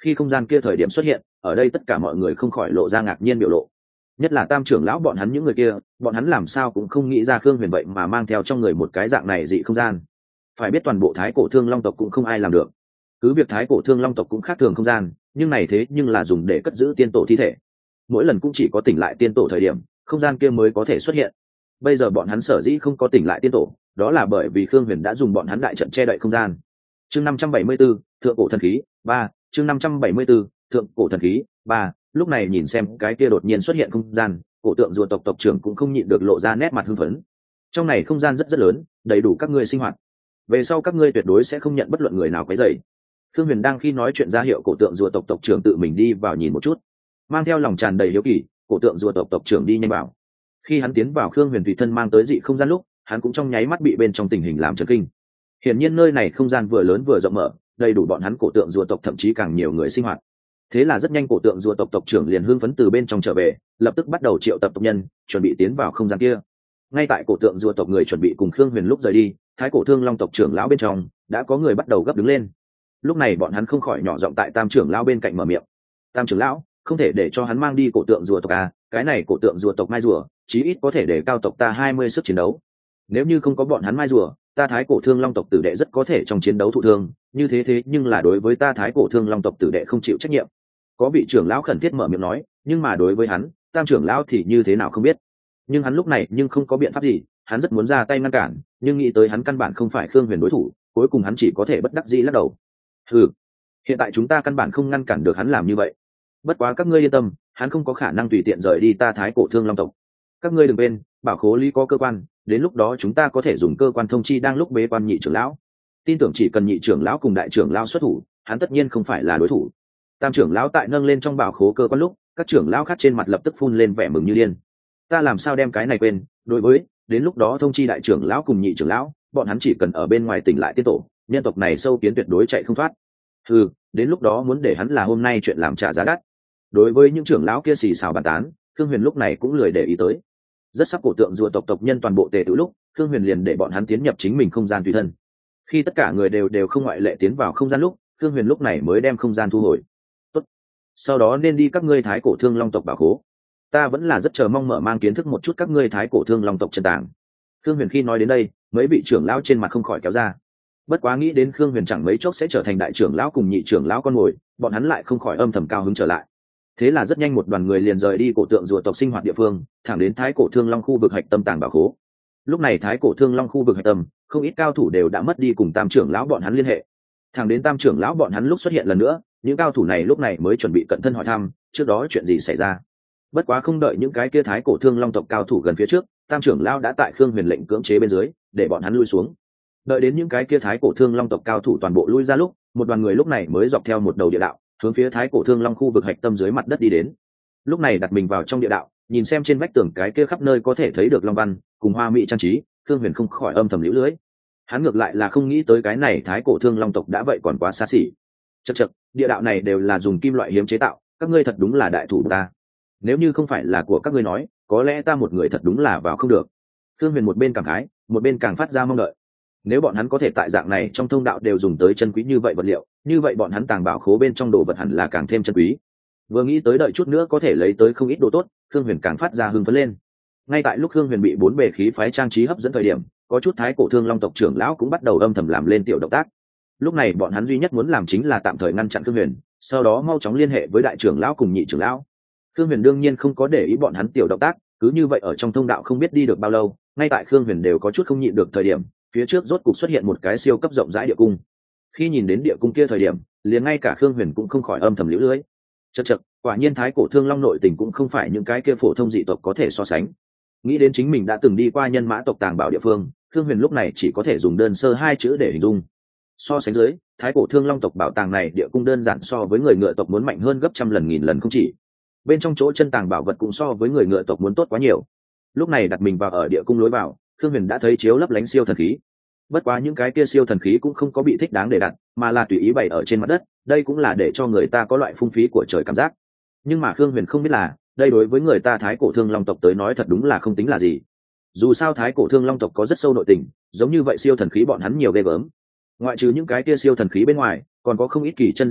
S1: Khi không gian kia thời điểm xuất hiện, ở đây tất cả mọi người không khỏi lộ ra ngạc nhiên biểu lộ, nhất là tam trưởng lão bọn hắn những người kia, bọn hắn làm sao cũng không nghĩ ra Khương Huyền vậy mà mang theo trong người một cái dạng này dị không gian. Phải biết toàn bộ Thái Cổ Thương Long tộc cũng không ai làm được. Cứ việc Thái Cổ Thương Long tộc cũng khác thường không gian, nhưng này thế nhưng là dùng để cất giữ tiên tổ thi thể, mỗi lần cũng chỉ có tỉnh lại tiên tổ thời điểm không gian kia mới có thể xuất hiện. Bây giờ bọn hắn sở dĩ không có tỉnh lại tiên tổ, đó là bởi vì Khương Huyền đã dùng bọn hắn đại trận che đậy không gian. Chương năm trăm bảy mươi 574, thượng cổ thần khí ba. Chương năm trăm bảy mươi 574, thượng cổ thần khí ba. Lúc này nhìn xem cái kia đột nhiên xuất hiện không gian, cổ tượng rùa tộc tộc trưởng cũng không nhịn được lộ ra nét mặt hưng phấn. Trong này không gian rất rất lớn, đầy đủ các ngươi sinh hoạt. Về sau các ngươi tuyệt đối sẽ không nhận bất luận người nào quấy rầy. Khương Huyền đang khi nói chuyện ra hiệu cổ tượng rùa tộc tộc trưởng tự mình đi vào nhìn một chút, mang theo lòng tràn đầy hiếu kỳ, cổ tượng rùa tộc tộc trưởng đi nhanh vào. Khi hắn tiến vào Khương Huyền tùy thân mang tới dị không gian lúc, hắn cũng trong nháy mắt bị bên trong tình hình làm chấn kinh. Hiển nhiên nơi này không gian vừa lớn vừa rộng mở, đầy đủ bọn hắn cổ tượng rùa tộc thậm chí càng nhiều người sinh hoạt. Thế là rất nhanh cổ tượng rùa tộc tộc trưởng liền hưng phấn từ bên trong trở về, lập tức bắt đầu triệu tập tộc nhân, chuẩn bị tiến vào không gian kia. Ngay tại cổ tượng rùa tộc người chuẩn bị cùng Khương Huyền lúc rời đi, Thái Cổ Thương Long tộc trưởng lão bên trong đã có người bắt đầu gấp đứng lên. Lúc này bọn hắn không khỏi nhỏ giọng tại tam trưởng lão bên cạnh mở miệng: tam trưởng lão, không thể để cho hắn mang đi cổ tượng rùa tộc à, cái này cổ tượng rùa tộc mai rùa chí ít có thể để cao tộc ta hai mươi sức chiến đấu. Nếu như không có bọn hắn mai rùa, ta Thái Cổ Thương Long tộc tử đệ rất có thể trong chiến đấu thụ thương, như thế thế nhưng là đối với ta Thái Cổ Thương Long tộc tử đệ không chịu trách nhiệm. Có vị trưởng lão khẩn thiết mở miệng nói, nhưng mà đối với hắn, tam trưởng lão thì như thế nào không biết. Nhưng hắn lúc này nhưng không có biện pháp gì, hắn rất muốn ra tay ngăn cản, nhưng nghĩ tới hắn căn bản không phải Khương Huyền đối thủ, cuối cùng hắn chỉ có thể bất đắc dĩ lắc đầu. Ừ, hiện tại chúng ta căn bản không ngăn cản được hắn làm như vậy. Bất quá các ngươi yên tâm, hắn không có khả năng tùy tiện rời đi ta Thái Cổ Thương Long tộc. Các ngươi đừng quên, bảo khố lý có cơ quan, đến lúc đó chúng ta có thể dùng cơ quan thông chi đang lúc bế quan nhị trưởng lão. Tin tưởng chỉ cần nhị trưởng lão cùng đại trưởng lão xuất thủ, hắn tất nhiên không phải là đối thủ. Tam trưởng lão tại nâng lên trong bảo khố cơ quan lúc, các trưởng lão khác trên mặt lập tức phun lên vẻ mừng như điên. Ta làm sao đem cái này quên, đối với đến lúc đó thông chi đại trưởng lão cùng nhị trưởng lão, bọn hắn chỉ cần ở bên ngoài tỉnh lại tiên tổ, nhân tộc này sâu kiến tuyệt đối chạy không thoát. Ừ, đến lúc đó muốn để hắn là hôm nay chuyện làm trả giá đắt. Đối với những trưởng lão kia xì xào bàn tán, Khương Huyền lúc này cũng lười để ý tới. Rất sắp cổ tượng rùa tộc tộc nhân toàn bộ tề tự lúc, Khương Huyền liền để bọn hắn tiến nhập chính mình không gian tùy thân. Khi tất cả người đều đều không ngoại lệ tiến vào không gian lúc, Khương Huyền lúc này mới đem không gian thu hồi. Tốt. Sau đó nên đi các ngươi Thái Cổ Thương Long tộc bảo khố. Ta vẫn là rất chờ mong mở mang kiến thức một chút các ngươi Thái Cổ Thương Long tộc chân tàng. Khương Huyền khi nói đến đây, mấy vị trưởng lão trên mặt không khỏi kéo ra. Bất quá nghĩ đến Khương Huyền chẳng mấy chốc sẽ trở thành đại trưởng lão cùng nhị trưởng lão con ngồi, bọn hắn lại không khỏi âm thầm cao hứng trở lại. Thế là rất nhanh một đoàn người liền rời đi cổ tượng rùa tộc sinh hoạt địa phương, thẳng đến Thái Cổ Thương Long khu vực hạch tâm tàng bảo khố. Lúc này Thái Cổ Thương Long khu vực hạch tâm, không ít cao thủ đều đã mất đi cùng tam trưởng lão bọn hắn liên hệ. Thẳng đến tam trưởng lão bọn hắn lúc xuất hiện lần nữa, những cao thủ này lúc này mới chuẩn bị cận thân hỏi thăm trước đó chuyện gì xảy ra. Bất quá không đợi những cái kia Thái Cổ Thương Long tộc cao thủ gần phía trước, tam trưởng lão đã tại Khương Huyền lệnh cưỡng chế bên dưới, để bọn hắn lui xuống. Đợi đến những cái kia Thái Cổ Thương Long tộc cao thủ toàn bộ lui ra lúc, một đoàn người lúc này mới dọc theo một đầu địa đạo, hướng phía Thái Cổ Thương Long khu vực hạch tâm dưới mặt đất đi đến. Lúc này đặt mình vào trong địa đạo, nhìn xem trên vách tường cái kia khắp nơi có thể thấy được long văn cùng hoa mỹ trang trí, Khương Huyền không khỏi âm thầm liễu lưỡi. Hắn ngược lại là không nghĩ tới cái này Thái Cổ Thương Long tộc đã vậy còn quá xa xỉ. Chậc chậc, địa đạo này đều là dùng kim loại hiếm chế tạo, các ngươi thật đúng là đại thủ ta. Nếu như không phải là của các ngươi nói, có lẽ ta một người thật đúng là vào không được. Khương Huyền một bên cảm khái, một bên càng phát ra mong đợi. Nếu bọn hắn có thể tại dạng này trong thông đạo đều dùng tới chân quý như vậy vật liệu, như vậy bọn hắn tàng bảo khố bên trong đồ vật hẳn là càng thêm chân quý. Vừa nghĩ tới đợi chút nữa có thể lấy tới không ít đồ tốt, Khương Huyền càng phát ra hưng phấn lên. Ngay tại lúc Khương Huyền bị bốn bề khí phái trang trí hấp dẫn thời điểm, có chút Thái Cổ Thương Long tộc trưởng lão cũng bắt đầu âm thầm làm lên tiểu động tác. Lúc này bọn hắn duy nhất muốn làm chính là tạm thời ngăn chặn Khương Huyền, sau đó mau chóng liên hệ với đại trưởng lão cùng nhị trưởng lão. Khương Huyền đương nhiên không có để ý bọn hắn tiểu động tác, cứ như vậy ở trong thông đạo không biết đi được bao lâu, ngay tại Khương Huyền đều có chút không nhịn được thời điểm, phía trước rốt cục xuất hiện một cái siêu cấp rộng rãi địa cung. Khi nhìn đến địa cung kia thời điểm, liền ngay cả Khương Huyền cũng không khỏi âm thầm liễu lưỡi. Chậc chậc, quả nhiên Thái Cổ Thương Long nội tình cũng không phải những cái kia phổ thông dị tộc có thể so sánh. Nghĩ đến chính mình đã từng đi qua nhân mã tộc tàng bảo địa phương, Khương Huyền lúc này chỉ có thể dùng đơn sơ hai chữ để hình dung. So sánh dưới, Thái Cổ Thương Long tộc bảo tàng này địa cung đơn giản so với người ngựa tộc muốn mạnh hơn gấp trăm lần nghìn lần không chỉ. Bên trong chỗ chân tàng bảo vật cũng so với người ngựa tộc muốn tốt quá nhiều. Lúc này đặt mình vào ở địa cung lối vào, Khương Huyền đã thấy chiếu lấp lánh siêu thần khí. Bất quá những cái kia siêu thần khí cũng không có bị thích đáng để đặt, mà là tùy ý bày ở trên mặt đất, đây cũng là để cho người ta có loại phung phí của trời cảm giác. Nhưng mà Khương Huyền không biết là, đây đối với người ta Thái Cổ Thương Long tộc tới nói thật đúng là không tính là gì. Dù sao Thái Cổ Thương Long tộc có rất sâu nội tình, giống như vậy siêu thần khí bọn hắn nhiều ghê gớm. Ngoại trừ những cái kia siêu thần khí bên ngoài, còn có không ít kỳ chân dị bảo,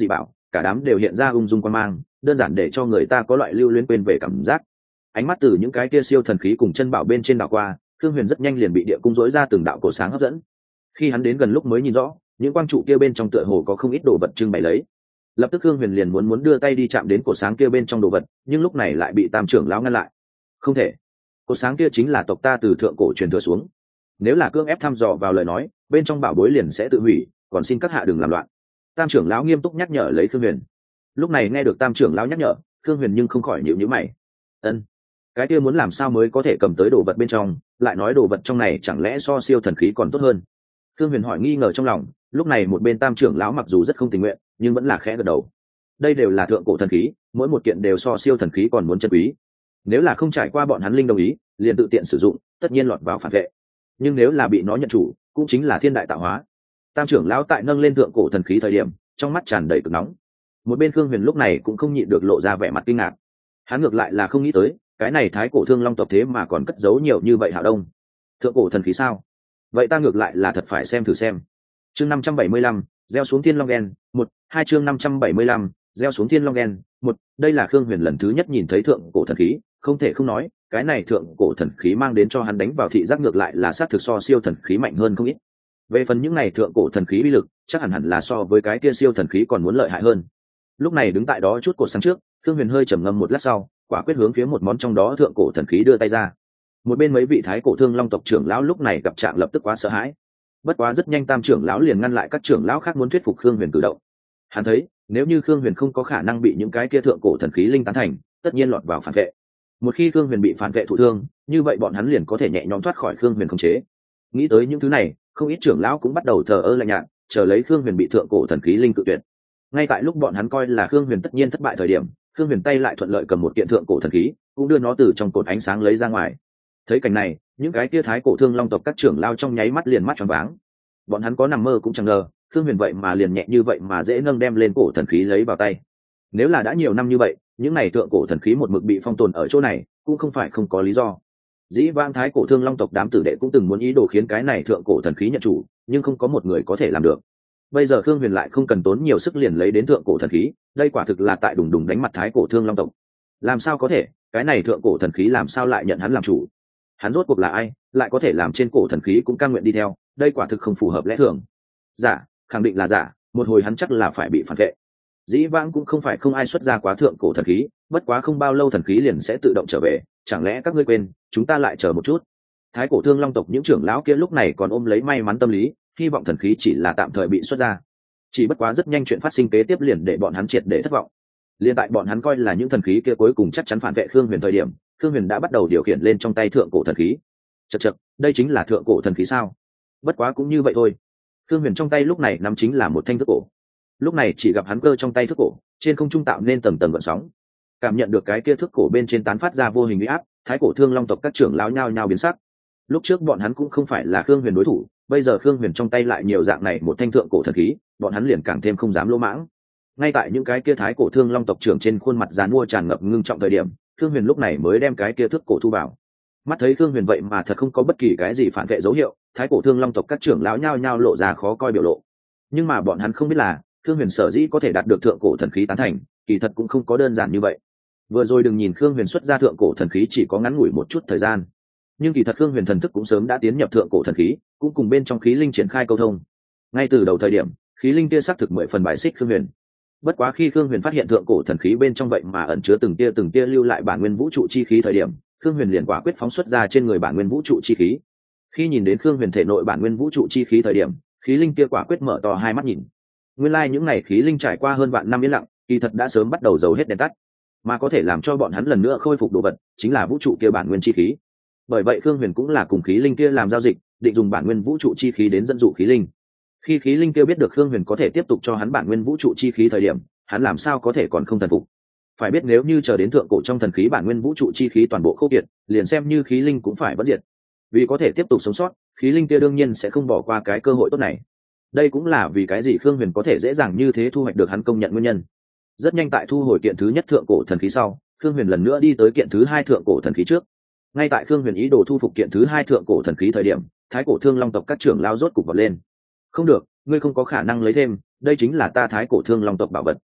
S1: cả đám đều hiện ra ung dung quan mang, đơn giản để cho người ta có loại lưu luyến quên về cảm giác. Ánh mắt từ những cái kia siêu thần khí cùng chân bảo bên trên đảo qua, Thương Huyền rất nhanh liền bị địa cung rỗi ra từng đạo cổ sáng hấp dẫn. Khi hắn đến gần lúc mới nhìn rõ, những quang trụ kia bên trong tựa hồ có không ít đồ vật trưng bày lấy. Lập tức Thương Huyền liền muốn muốn đưa tay đi chạm đến cổ sáng kia bên trong đồ vật, nhưng lúc này lại bị Tam trưởng lão ngăn lại. Không thể, cổ sáng kia chính là tộc ta từ thượng cổ truyền thừa xuống, nếu là cưỡng ép thăm dò vào lời nói, bên trong bảo bối liền sẽ tự hủy, còn xin các hạ đừng làm loạn. Tam trưởng lão nghiêm túc nhắc nhở lấy Thương Huyền. Lúc này nghe được Tam trưởng lão nhắc nhở, Thương Huyền nhưng không khỏi nhíu nhíu mày. Ân, cái kia muốn làm sao mới có thể cầm tới đồ vật bên trong, lại nói đồ vật trong này chẳng lẽ so siêu thần khí còn tốt hơn? Thương Huyền hỏi nghi ngờ trong lòng. Lúc này một bên Tam trưởng lão mặc dù rất không tình nguyện, nhưng vẫn là khẽ gật đầu. Đây đều là thượng cổ thần khí, mỗi một kiện đều so siêu thần khí còn muốn chân quý. Nếu là không trải qua bọn hắn linh đồng ý, liền tự tiện sử dụng, tất nhiên lọt vào phản vệ. Nhưng nếu là bị nó nhận chủ, cũng chính là thiên đại tạo hóa. Tam trưởng lão tại nâng lên thượng cổ thần khí thời điểm, trong mắt tràn đầy cực nóng. Một bên Khương Huyền lúc này cũng không nhịn được lộ ra vẻ mặt kinh ngạc. Hắn ngược lại là không nghĩ tới, cái này thái cổ thương long tộc thế mà còn cất giấu nhiều như vậy hạo đông. Thượng cổ thần khí sao? Vậy ta ngược lại là thật phải xem thử xem. Chương năm trăm bảy mươi lăm, gieo xuống thiên long gen, một, hai chương năm trăm bảy mươi lăm, gieo xuống thiên long gen, một, đây là Khương Huyền lần thứ nhất nhìn thấy thượng cổ thần khí, không thể không nói, cái này thượng cổ thần khí mang đến cho hắn đánh vào thị giác ngược lại là sát thực so siêu thần khí mạnh hơn không ít. Về phần những này thượng cổ thần khí uy lực, chắc hẳn hẳn là so với cái kia siêu thần khí còn muốn lợi hại hơn. Lúc này đứng tại đó chút cột sáng trước, Khương Huyền hơi trầm ngâm một lát sau, quả quyết hướng phía một món trong đó thượng cổ thần khí đưa tay ra. Một bên mấy vị thái cổ thương long tộc trưởng lão lúc này gặp trạng lập tức quá sợ hãi. Bất quá rất nhanh Tam trưởng lão liền ngăn lại các trưởng lão khác muốn thuyết phục Khương Huyền cử động. Hắn thấy, nếu như Khương Huyền không có khả năng bị những cái kia thượng cổ thần khí linh tán thành, tất nhiên lọt vào phản vệ. Một khi Khương Huyền bị phản vệ thụ thương, như vậy bọn hắn liền có thể nhẹ nhõm thoát khỏi Khương Huyền khống chế. Nghĩ tới những thứ này, không ít trưởng lão cũng bắt đầu thờ ơ lạnh nhạt, chờ lấy Khương Huyền bị thượng cổ thần khí linh cự tuyệt. Ngay tại lúc bọn hắn coi là Khương Huyền tất nhiên thất bại thời điểm, Khương Huyền tay lại thuận lợi cầm một kiện thượng cổ thần khí, cũng đưa nó từ trong cột ánh sáng lấy ra ngoài. Thấy cảnh này, những cái kia thái cổ thương long tộc các trưởng lao trong nháy mắt liền mắt tròn váng. Bọn hắn có nằm mơ cũng chẳng ngờ, Khương Huyền vậy mà liền nhẹ như vậy mà dễ nâng đem lên cổ thần khí lấy vào tay. Nếu là đã nhiều năm như vậy, những này thượng cổ thần khí một mực bị phong tồn ở chỗ này, cũng không phải không có lý do. Dĩ vãng thái cổ thương long tộc đám tử đệ cũng từng muốn ý đồ khiến cái này thượng cổ thần khí nhận chủ, nhưng không có một người có thể làm được. Bây giờ Khương Huyền lại không cần tốn nhiều sức liền lấy đến thượng cổ thần khí, đây quả thực là tại đùng đùng đánh mặt thái cổ thương long tộc. Làm sao có thể, cái này thượng cổ thần khí làm sao lại nhận hắn làm chủ? Hắn rốt cuộc là ai, lại có thể làm trên cổ thần khí cũng cam nguyện đi theo, đây quả thực không phù hợp lẽ thường. Giả, khẳng định là giả, một hồi hắn chắc là phải bị phản vệ. Dĩ vãng cũng không phải không ai xuất ra quá thượng cổ thần khí, bất quá không bao lâu thần khí liền sẽ tự động trở về, chẳng lẽ các ngươi quên, chúng ta lại chờ một chút. Thái cổ thương long tộc những trưởng lão kia lúc này còn ôm lấy may mắn tâm lý, hy vọng thần khí chỉ là tạm thời bị xuất ra. Chỉ bất quá rất nhanh chuyện phát sinh kế tiếp liền để bọn hắn triệt để thất vọng. Liên tại bọn hắn coi là những thần khí kia cuối cùng chắc chắn phản vệ Khương Huyền thời điểm, Khương Huyền đã bắt đầu điều khiển lên trong tay thượng cổ thần khí. Chậc chậc, đây chính là thượng cổ thần khí sao? Bất quá cũng như vậy thôi. Khương Huyền trong tay lúc này nắm chính là một thanh thước cổ. Lúc này chỉ gặp hắn cơ trong tay thước cổ, trên không trung tạo nên tầng tầng gợn sóng. Cảm nhận được cái kia thước cổ bên trên tán phát ra vô hình uy áp, thái cổ thương long tộc các trưởng lão nhao nhao biến sắc. Lúc trước bọn hắn cũng không phải là Khương Huyền đối thủ, bây giờ Khương Huyền trong tay lại nhiều dạng này một thanh thượng cổ thần khí, bọn hắn liền càng thêm không dám lỗ mãng. Ngay tại những cái kia thái cổ thương long tộc trưởng trên khuôn mặt giàn mua tràn ngập ngưng trọng thời điểm, Khương Huyền lúc này mới đem cái kia thước cổ thu vào. Mắt thấy Khương Huyền vậy mà thật không có bất kỳ cái gì phản vệ dấu hiệu, thái cổ thương long tộc các trưởng lão nhao nhao lộ ra khó coi biểu lộ. Nhưng mà bọn hắn không biết là, Khương Huyền sở dĩ có thể đạt được thượng cổ thần khí tán thành, kỳ thật cũng không có đơn giản như vậy. Vừa rồi đừng nhìn Khương Huyền xuất ra thượng cổ thần khí chỉ có ngắn ngủi một chút thời gian, nhưng kỳ thật Khương Huyền thần thức cũng sớm đã tiến nhập thượng cổ thần khí, cũng cùng bên trong khí linh triển khai câu thông. Ngay từ đầu thời điểm, khí linh kia xác thực mười phần bài xích Khương Huyền. Bất quá khi Khương Huyền phát hiện thượng cổ thần khí bên trong vậy mà ẩn chứa từng tia từng tia lưu lại bản nguyên vũ trụ chi khí thời điểm, Khương Huyền liền quả quyết phóng xuất ra trên người bản nguyên vũ trụ chi khí. Khi nhìn đến Khương Huyền thể nội bản nguyên vũ trụ chi khí thời điểm, khí linh kia quả quyết mở to hai mắt nhìn. Nguyên lai like những ngày khí linh trải qua hơn vạn năm yên lặng, kỳ thật đã sớm bắt đầu dầu hết đèn tắt, mà có thể làm cho bọn hắn lần nữa khôi phục đồ vật, chính là vũ trụ kia bản nguyên chi khí. Bởi vậy Khương Huyền cũng là cùng khí linh kia làm giao dịch, định dùng bản nguyên vũ trụ chi khí đến dẫn dụ khí linh. Khi khí linh kia biết được Khương Huyền có thể tiếp tục cho hắn bản nguyên vũ trụ chi khí thời điểm, hắn làm sao có thể còn không thần phục. Phải biết nếu như chờ đến thượng cổ trong thần khí bản nguyên vũ trụ chi khí toàn bộ khô kiệt, liền xem như khí linh cũng phải bất diệt. Vì có thể tiếp tục sống sót, khí linh kia đương nhiên sẽ không bỏ qua cái cơ hội tốt này. Đây cũng là vì cái gì Khương Huyền có thể dễ dàng như thế thu hoạch được hắn công nhận nguyên nhân. Rất nhanh tại thu hồi kiện thứ nhất thượng cổ thần khí sau, Khương Huyền lần nữa đi tới kiện thứ hai thượng cổ thần khí trước. Ngay tại Khương Huyền ý đồ thu phục kiện thứ hai thượng cổ thần khí thời điểm, thái cổ thương long tộc các trưởng lao rốt cục vọt lên. Không được, ngươi không có khả năng lấy thêm, đây chính là ta thái cổ thương long tộc bảo vật.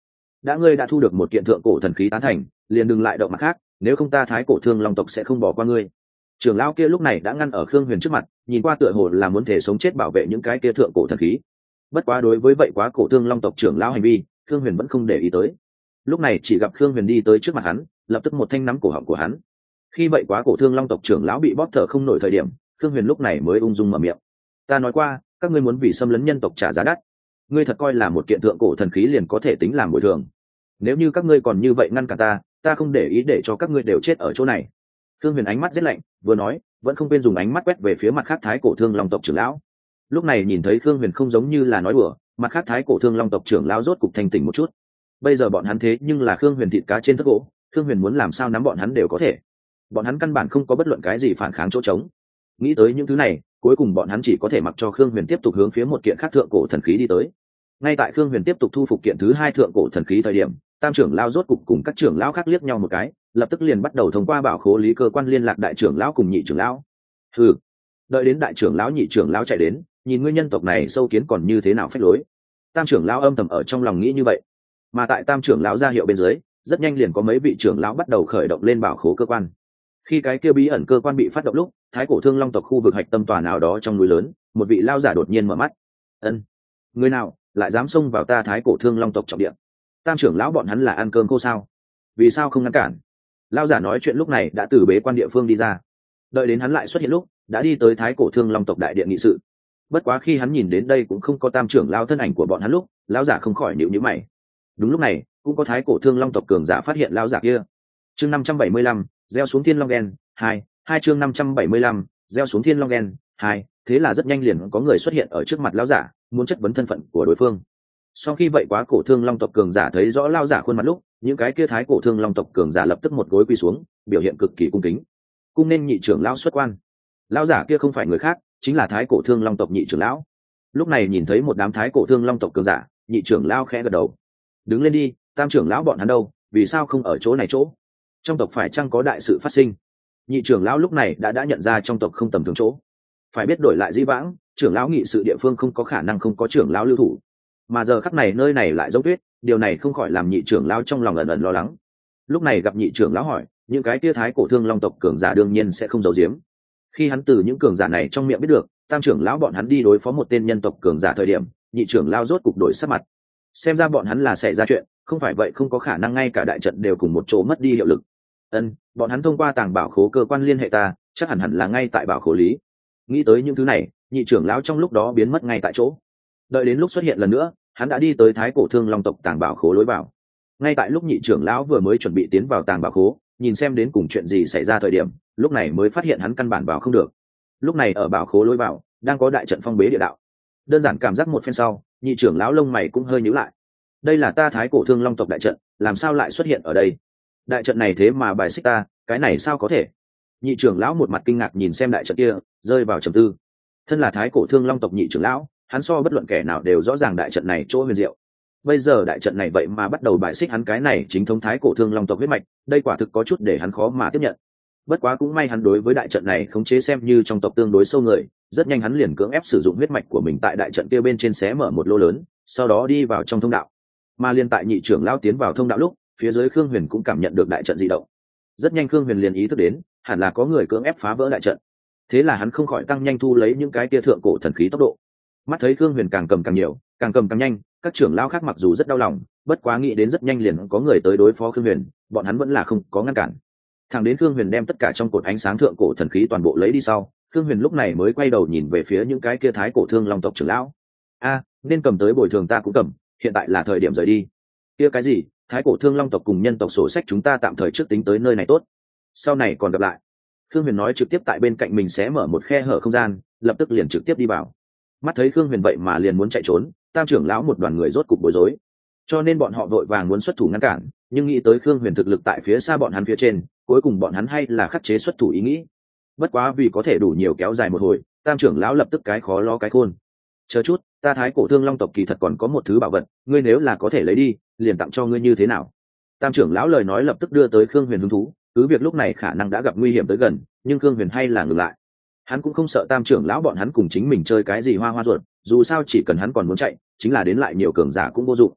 S1: đã ngươi đã thu được một kiện thượng cổ thần khí tán thành, liền đừng lại động mặt khác, nếu không ta thái cổ thương long tộc sẽ không bỏ qua ngươi. Trưởng lão kia lúc này đã ngăn ở Khương Huyền trước mặt, nhìn qua tựa hồ là muốn thể sống chết bảo vệ những cái kia thượng cổ thần khí. Bất quá đối với vậy quá cổ thương long tộc trưởng lão hành vi, Khương Huyền vẫn không để ý tới. Lúc này chỉ gặp Khương Huyền đi tới trước mặt hắn, lập tức một thanh nắm cổ họng của hắn. Khi vậy quá cổ thương long tộc trưởng lão bị bóp thở không nổi thời điểm, Khương Huyền lúc này mới ung dung mở miệng. Ta nói qua, các ngươi muốn vì xâm lấn nhân tộc trả giá đắt. Ngươi thật coi là một kiện thượng cổ thần khí liền có thể tính làm bồi thường? Nếu như các ngươi còn như vậy ngăn cản ta, ta không để ý để cho các ngươi đều chết ở chỗ này. Khương Huyền ánh mắt rất lạnh, vừa nói, vẫn không quên dùng ánh mắt quét về phía mặt khác thái cổ thương long tộc trưởng lão. Lúc này nhìn thấy Khương Huyền không giống như là nói đùa, mặt khác thái cổ thương long tộc trưởng lão rốt cục thanh tỉnh một chút. Bây giờ bọn hắn thế nhưng là Khương Huyền thịt cá trên thớt gỗ, Khương Huyền muốn làm sao nắm bọn hắn đều có thể. Bọn hắn căn bản không có bất luận cái gì phản kháng chỗ trống. Nghĩ tới những thứ này, cuối cùng bọn hắn chỉ có thể mặc cho Khương Huyền tiếp tục hướng phía một kiện khác thượng cổ thần khí đi tới. Ngay tại Khương Huyền tiếp tục thu phục kiện thứ hai thượng cổ thần khí thời điểm, tam trưởng lão rốt cục cùng các trưởng lão khác liếc nhau một cái, lập tức liền bắt đầu thông qua bảo khố lý cơ quan liên lạc đại trưởng lão cùng nhị trưởng lão. Ừ, đợi đến đại trưởng lão nhị trưởng lão chạy đến, nhìn ngươi nhân tộc này sâu kiến còn như thế nào phách lối. Tam trưởng lão âm thầm ở trong lòng nghĩ như vậy. Mà tại tam trưởng lão ra hiệu bên dưới, rất nhanh liền có mấy vị trưởng lão bắt đầu khởi động lên bảo khố cơ quan. Khi cái kia bí ẩn cơ quan bị phát động lúc, thái cổ thương long tộc khu vực hạch tâm tòa nào đó trong núi lớn, một vị lao giả đột nhiên mở mắt. Ân, người nào lại dám xông vào ta thái cổ thương long tộc trọng địa? Tam trưởng lão bọn hắn là ăn cơm cô sao? Vì sao không ngăn cản? Lao giả nói chuyện lúc này đã từ bế quan địa phương đi ra. Đợi đến hắn lại xuất hiện lúc, đã đi tới thái cổ thương long tộc đại điện nghị sự. Bất quá khi hắn nhìn đến đây cũng không có tam trưởng lão thân ảnh của bọn hắn lúc, lão giả không khỏi nhíu nhíu mày. Đúng lúc này, cũng có thái cổ thương long tộc cường giả phát hiện lão giả kia. Chương năm trăm bảy mươi lăm, gieo xuống thiên long gen, hai, hai chương năm trăm bảy mươi lăm, gieo xuống thiên long gen, hai, thế là rất nhanh liền có người xuất hiện ở trước mặt lão giả, muốn chất vấn thân phận của đối phương. Sau khi vậy quá cổ thương long tộc cường giả thấy rõ lão giả khuôn mặt lúc, những cái kia thái cổ thương long tộc cường giả lập tức một gối quỳ xuống, biểu hiện cực kỳ cung kính. Cung nên nhị trưởng lão xuất quan. Lão giả kia không phải người khác, chính là thái cổ thương long tộc nhị trưởng lão. Lúc này nhìn thấy một đám thái cổ thương long tộc cường giả, nhị trưởng lão khẽ gật đầu. Đứng lên đi, tam trưởng lão bọn hắn đâu, vì sao không ở chỗ này chỗ? Trong tộc phải chăng có đại sự phát sinh? Nhị trưởng lão lúc này đã đã nhận ra trong tộc không tầm thường chỗ. Phải biết đổi lại di vãng, trưởng lão nghị sự địa phương không có khả năng không có trưởng lão lưu thủ. Mà giờ khắc này nơi này lại dấu tuyết, điều này không khỏi làm nhị trưởng lão trong lòng ẩn ẩn lo lắng. Lúc này gặp nhị trưởng lão hỏi, những cái tia thái cổ thương long tộc cường giả đương nhiên sẽ không giấu giếm. Khi hắn từ những cường giả này trong miệng biết được, tam trưởng lão bọn hắn đi đối phó một tên nhân tộc cường giả thời điểm, nhị trưởng lão rốt cục đổi sắc mặt. Xem ra bọn hắn là xảy ra chuyện, không phải vậy không có khả năng ngay cả đại trận đều cùng một chỗ mất đi hiệu lực. Ân, bọn hắn thông qua tàng bảo khố cơ quan liên hệ ta, chắc hẳn hẳn là ngay tại bảo khố lý. Nghĩ tới những thứ này, nhị trưởng lão trong lúc đó biến mất ngay tại chỗ. Đợi đến lúc xuất hiện lần nữa, hắn đã đi tới thái cổ thương long tộc tàng bảo khố lối vào. Ngay tại lúc nhị trưởng lão vừa mới chuẩn bị tiến vào tàng bảo khố, nhìn xem đến cùng chuyện gì xảy ra thời điểm, lúc này mới phát hiện hắn căn bản vào không được. Lúc này ở bảo khố lối vào đang có đại trận phong bế địa đạo. Đơn giản cảm giác một phen sau, nhị trưởng lão lông mày cũng hơi nhíu lại. Đây là ta thái cổ thương long tộc đại trận, làm sao lại xuất hiện ở đây? Đại trận này thế mà bài xích ta, cái này sao có thể? Nhị trưởng lão một mặt kinh ngạc nhìn xem đại trận kia, rơi vào trầm tư. Thân là thái cổ thương long tộc nhị trưởng lão, hắn so bất luận kẻ nào đều rõ ràng đại trận này chỗ huyền diệu. Bây giờ đại trận này vậy mà bắt đầu bài xích hắn cái này chính thống thái cổ thương long tộc huyết mạch, đây quả thực có chút để hắn khó mà tiếp nhận. Bất quá cũng may hắn đối với đại trận này khống chế xem như trong tộc tương đối sâu người, rất nhanh hắn liền cưỡng ép sử dụng huyết mạch của mình tại đại trận kia bên trên xé mở một lỗ lớn, sau đó đi vào trong thông đạo. Mà liên tại nhị trưởng lão tiến vào thông đạo lúc, phía dưới Khương Huyền cũng cảm nhận được đại trận dị động. Rất nhanh Khương Huyền liền ý thức đến, hẳn là có người cưỡng ép phá vỡ đại trận. Thế là hắn không khỏi tăng nhanh thu lấy những cái tia thượng cổ thần khí tốc độ. Mắt thấy Khương Huyền càng cầm càng nhiều, càng cầm càng nhanh, các trưởng lão khác mặc dù rất đau lòng, bất quá nghĩ đến rất nhanh liền có người tới đối phó Khương Huyền, bọn hắn vẫn là không có ngăn cản. Thẳng đến Khương Huyền đem tất cả trong cột ánh sáng thượng cổ thần khí toàn bộ lấy đi sau, Khương Huyền lúc này mới quay đầu nhìn về phía những cái kia thái cổ thương long tộc trưởng lão. A, nên cầm tới bồi thường ta cũng cầm, hiện tại là thời điểm rời đi. Kia cái gì? Thái cổ thương long tộc cùng nhân tộc sổ sách chúng ta tạm thời trước tính tới nơi này tốt, sau này còn gặp lại. Khương Huyền nói trực tiếp tại bên cạnh mình xé mở một khe hở không gian, lập tức liền trực tiếp đi vào. Mắt thấy Khương Huyền vậy mà liền muốn chạy trốn, tam trưởng lão một đoàn người rốt cục bối rối, cho nên bọn họ vội vàng muốn xuất thủ ngăn cản, nhưng nghĩ tới Khương Huyền thực lực tại phía xa bọn hắn phía trên, cuối cùng bọn hắn hay là khắc chế xuất thủ ý nghĩ. Bất quá vì có thể đủ nhiều kéo dài một hồi, tam trưởng lão lập tức cái khó lo cái khôn. Chờ chút, ta thái cổ thương long tộc kỳ thật còn có một thứ bảo vật, ngươi nếu là có thể lấy đi, liền tặng cho ngươi như thế nào? Tam trưởng lão lời nói lập tức đưa tới Khương Huyền hứng thú, cứ việc lúc này khả năng đã gặp nguy hiểm tới gần, nhưng Khương Huyền hay là ngừng lại. Hắn cũng không sợ tam trưởng lão bọn hắn cùng chính mình chơi cái gì hoa hoa ruột, dù sao chỉ cần hắn còn muốn chạy, chính là đến lại nhiều cường giả cũng vô dụng.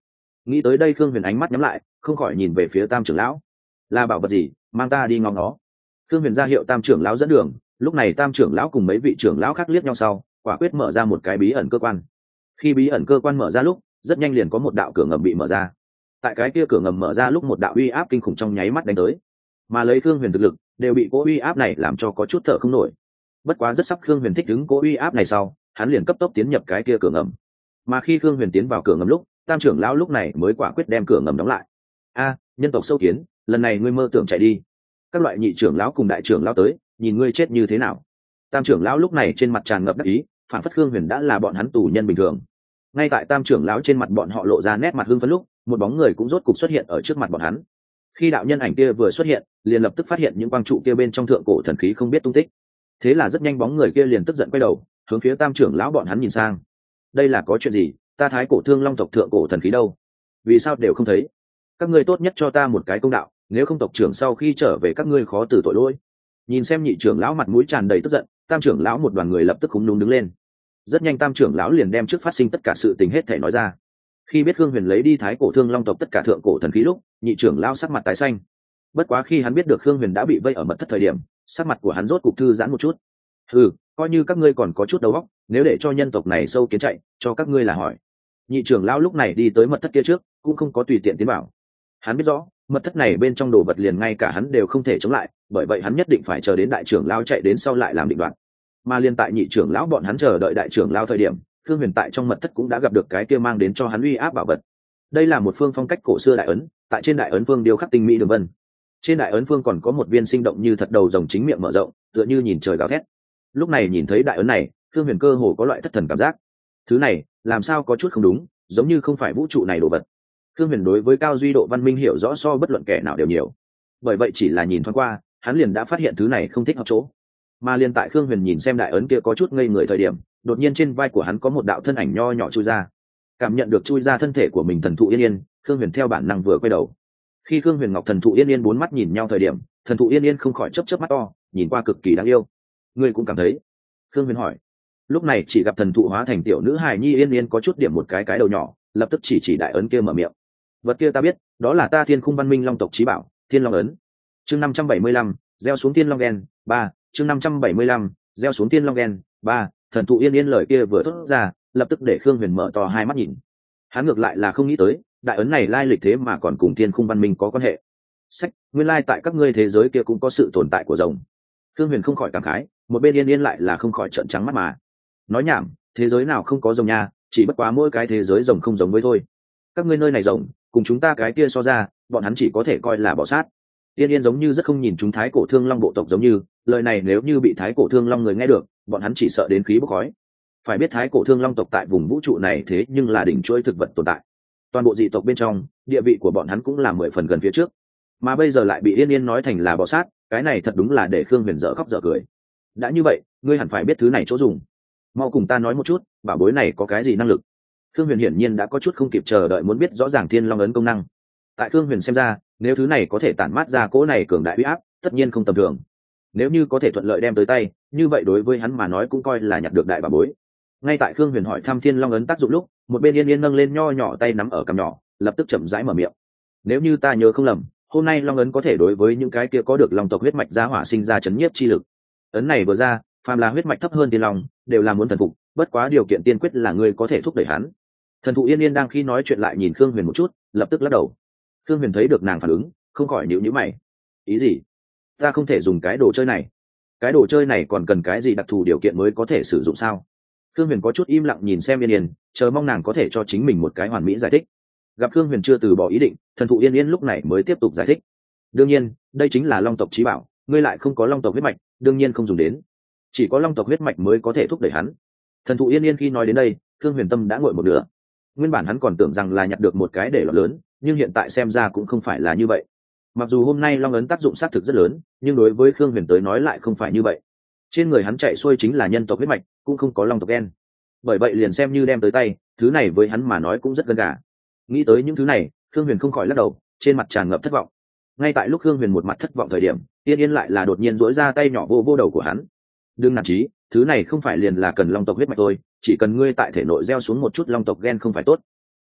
S1: Nghĩ tới đây khương huyền ánh mắt nhắm lại, không khỏi nhìn về phía tam trưởng lão. Là bảo vật gì, mang ta đi ngóng nó. Khương huyền ra hiệu tam trưởng lão dẫn đường. Lúc này tam trưởng lão cùng mấy vị trưởng lão khác liếc nhau sau, quả quyết mở ra một cái bí ẩn cơ quan. Khi bí ẩn cơ quan mở ra lúc, rất nhanh liền có một đạo cửa ngầm bị mở ra. Tại cái kia cửa ngầm mở ra lúc, một đạo uy áp kinh khủng trong nháy mắt đánh tới, mà lấy khương huyền thực lực đều bị cỗ uy áp này làm cho có chút thở không nổi. Bất quá rất sắp khương huyền thích ứng cỗ uy áp này sau, hắn liền cấp tốc tiến nhập cái kia cửa ngầm. Mà khi khương huyền tiến vào cửa ngầm lúc, tam trưởng lão lúc này mới quả quyết đem cửa ngầm đóng lại. A, nhân tộc sâu kiến, lần này ngươi mơ tưởng chạy đi. Các loại nhị trưởng lão cùng đại trưởng lão tới, nhìn ngươi chết như thế nào. Tam trưởng lão lúc này trên mặt tràn ngập đắc ý, phản phất khương huyền đã là bọn hắn tù nhân bình thường. Ngay tại tam trưởng lão trên mặt bọn họ lộ ra nét mặt hưng phấn lúc, một bóng người cũng rốt cục xuất hiện ở trước mặt bọn hắn. Khi đạo nhân ảnh kia vừa xuất hiện, liền lập tức phát hiện những quang trụ kia bên trong thượng cổ thần khí không biết tung tích. Thế là rất nhanh bóng người kia liền tức giận quay đầu, hướng phía tam trưởng lão bọn hắn nhìn sang. Đây là có chuyện gì? Ta thái cổ thương long tộc thượng cổ thần khí đâu? Vì sao đều không thấy? Các ngươi tốt nhất cho ta một cái công đạo, nếu không tộc trưởng sau khi trở về các ngươi khó từ tội lỗi. Nhìn xem nhị trưởng lão mặt mũi tràn đầy tức giận, tam trưởng lão một đoàn người lập tức khúm núm đứng lên. Rất nhanh tam trưởng lão liền đem trước phát sinh tất cả sự tình hết thể nói ra. Khi biết khương huyền lấy đi thái cổ thương long tộc tất cả thượng cổ thần khí lúc, nhị trưởng lão sắc mặt tái xanh. Bất quá khi hắn biết được khương huyền đã bị vây ở mật thất thời điểm, sắc mặt của hắn rốt cục thư giãn một chút. Ừ, coi như các ngươi còn có chút đầu óc, nếu để cho nhân tộc này sâu kiến chạy, cho các ngươi là hỏi. Nhị trưởng lão lúc này đi tới mật thất kia trước, cũng không có tùy tiện tiến vào. Hắn biết rõ mật thất này bên trong đồ vật liền ngay cả hắn đều không thể chống lại, bởi vậy hắn nhất định phải chờ đến đại trưởng lão chạy đến sau lại làm định đoạt. Mà liên tại nhị trưởng lão bọn hắn chờ đợi đại trưởng lão thời điểm, khương huyền tại trong mật thất cũng đã gặp được cái kia mang đến cho hắn uy áp bảo vật. Đây là một phương phong cách cổ xưa đại ấn, tại trên đại ấn phương điêu khắc tinh mỹ đường vân. Trên đại ấn phương còn có một viên sinh động như thật đầu rồng chính miệng mở rộng, tựa như nhìn trời gào thét. Lúc này nhìn thấy đại ấn này, khương huyền cơ hồ có loại thất thần cảm giác. Thứ này làm sao có chút không đúng, giống như không phải vũ trụ này đồ vật. Khương huyền đối với cao duy độ văn minh hiểu rõ so bất luận kẻ nào đều nhiều, bởi vậy chỉ là nhìn thoáng qua, hắn liền đã phát hiện thứ này không thích hợp chỗ. Mà liền tại khương huyền nhìn xem đại ấn kia có chút ngây người thời điểm, đột nhiên trên vai của hắn có một đạo thân ảnh nho nhỏ chui ra. Cảm nhận được chui ra thân thể của mình thần thụ yên yên, khương huyền theo bản năng vừa quay đầu. Khi khương huyền ngọc thần thụ yên yên bốn mắt nhìn nhau thời điểm, thần thụ yên yên không khỏi chớp chớp mắt to, nhìn qua cực kỳ đáng yêu. Ngươi cũng cảm thấy? Khương huyền hỏi. Lúc này chỉ gặp thần thụ hóa thành tiểu nữ hài nhi yên yên có chút điểm một cái cái đầu nhỏ, lập tức chỉ chỉ đại ấn kia mở miệng. Vật kia ta biết, đó là ta thiên khung văn minh long tộc chí bảo, thiên long ấn. Chương năm trăm bảy mươi lăm, gieo xuống thiên long gen ba. Chương năm trăm bảy mươi lăm, gieo xuống thiên long gen ba. Thần thụ yên yên lời kia vừa thốt ra, lập tức để khương huyền mở to hai mắt nhìn. Hắn ngược lại là không nghĩ tới, đại ấn này lai lịch thế mà còn cùng thiên khung văn minh có quan hệ. Sách, nguyên lai tại các ngươi thế giới kia cũng có sự tồn tại của rồng. Khương huyền không khỏi cảm khái, một bên yên yên lại là không khỏi trợn trắng mắt mà. Nói nhảm, thế giới nào không có rồng nha, chỉ bất quá mỗi cái thế giới rồng không giống với thôi. Các ngươi nơi này rồng cùng chúng ta cái kia so ra, bọn hắn chỉ có thể coi là bọ sát. Yên yên giống như rất không nhìn chúng thái cổ thương long bộ tộc, giống như lời này nếu như bị thái cổ thương long người nghe được, bọn hắn chỉ sợ đến khí bốc khói. Phải biết thái cổ thương long tộc tại vùng vũ trụ này thế nhưng là đỉnh chuỗi thực vật tồn tại, toàn bộ dị tộc bên trong địa vị của bọn hắn cũng là mười phần gần phía trước, mà bây giờ lại bị yên yên nói thành là bọ sát, cái này thật đúng là để khương huyền dở khóc dở cười. Đã như vậy, ngươi hẳn phải biết thứ này chỗ dùng, mau cùng ta nói một chút, bảo bối này có cái gì năng lực. Khương huyền hiển nhiên đã có chút không kịp chờ đợi muốn biết rõ ràng thiên long ấn công năng. Tại khương huyền xem ra, nếu thứ này có thể tản mát ra cỗ này cường đại uy áp, tất nhiên không tầm thường. Nếu như có thể thuận lợi đem tới tay, như vậy đối với hắn mà nói cũng coi là nhặt được đại bảo bối. Ngay tại khương huyền hỏi thăm thiên long ấn tác dụng lúc, một bên yên yên nâng lên nho nhỏ tay nắm ở cằm nhỏ, lập tức chậm rãi mở miệng. Nếu như ta nhớ không lầm, hôm nay long ấn có thể đối với những cái kia có được long tộc huyết mạch gia hỏa sinh ra chấn nhiếp chi lực. Ấn này vừa ra, phàm là huyết mạch thấp hơn thiên long đều là muốn thần phục, bất quá điều kiện tiên quyết là ngươi có thể thúc đẩy hắn. Thần thụ yên yên đang khi nói chuyện lại nhìn khương huyền một chút, lập tức lắc đầu. Khương huyền thấy được nàng phản ứng, không khỏi nhíu nhíu mày. Ý gì? Ta không thể dùng cái đồ chơi này? Cái đồ chơi này còn cần cái gì đặc thù điều kiện mới có thể sử dụng sao? Khương huyền có chút im lặng nhìn xem yên yên, chờ mong nàng có thể cho chính mình một cái hoàn mỹ giải thích. Gặp khương huyền chưa từ bỏ ý định, thần thụ yên yên lúc này mới tiếp tục giải thích. Đương nhiên, đây chính là long tộc chí bảo, ngươi lại không có long tộc huyết mạch, đương nhiên không dùng đến. Chỉ có long tộc huyết mạch mới có thể thúc đẩy hắn. Thần thụ yên yên khi nói đến đây, khương huyền tâm đã nguội một nửa. Nguyên bản hắn còn tưởng rằng là nhặt được một cái để lọt lớn, nhưng hiện tại xem ra cũng không phải là như vậy. Mặc dù hôm nay long ấn tác dụng xác thực rất lớn, nhưng đối với khương huyền tới nói lại không phải như vậy. Trên người hắn chạy xuôi chính là nhân tộc huyết mạch, cũng không có long tộc gen. Bởi vậy liền xem như đem tới tay, thứ này với hắn mà nói cũng rất gần gà. Nghĩ tới những thứ này, khương huyền không khỏi lắc đầu, trên mặt tràn ngập thất vọng. Ngay tại lúc khương huyền một mặt thất vọng thời điểm, yên yên lại là đột nhiên duỗi ra tay nhỏ vô vô đầu của hắn. Đừng nản chí, thứ này không phải liền là cần long tộc huyết mạch thôi, chỉ cần ngươi tại thể nội gieo xuống một chút long tộc gen không phải tốt.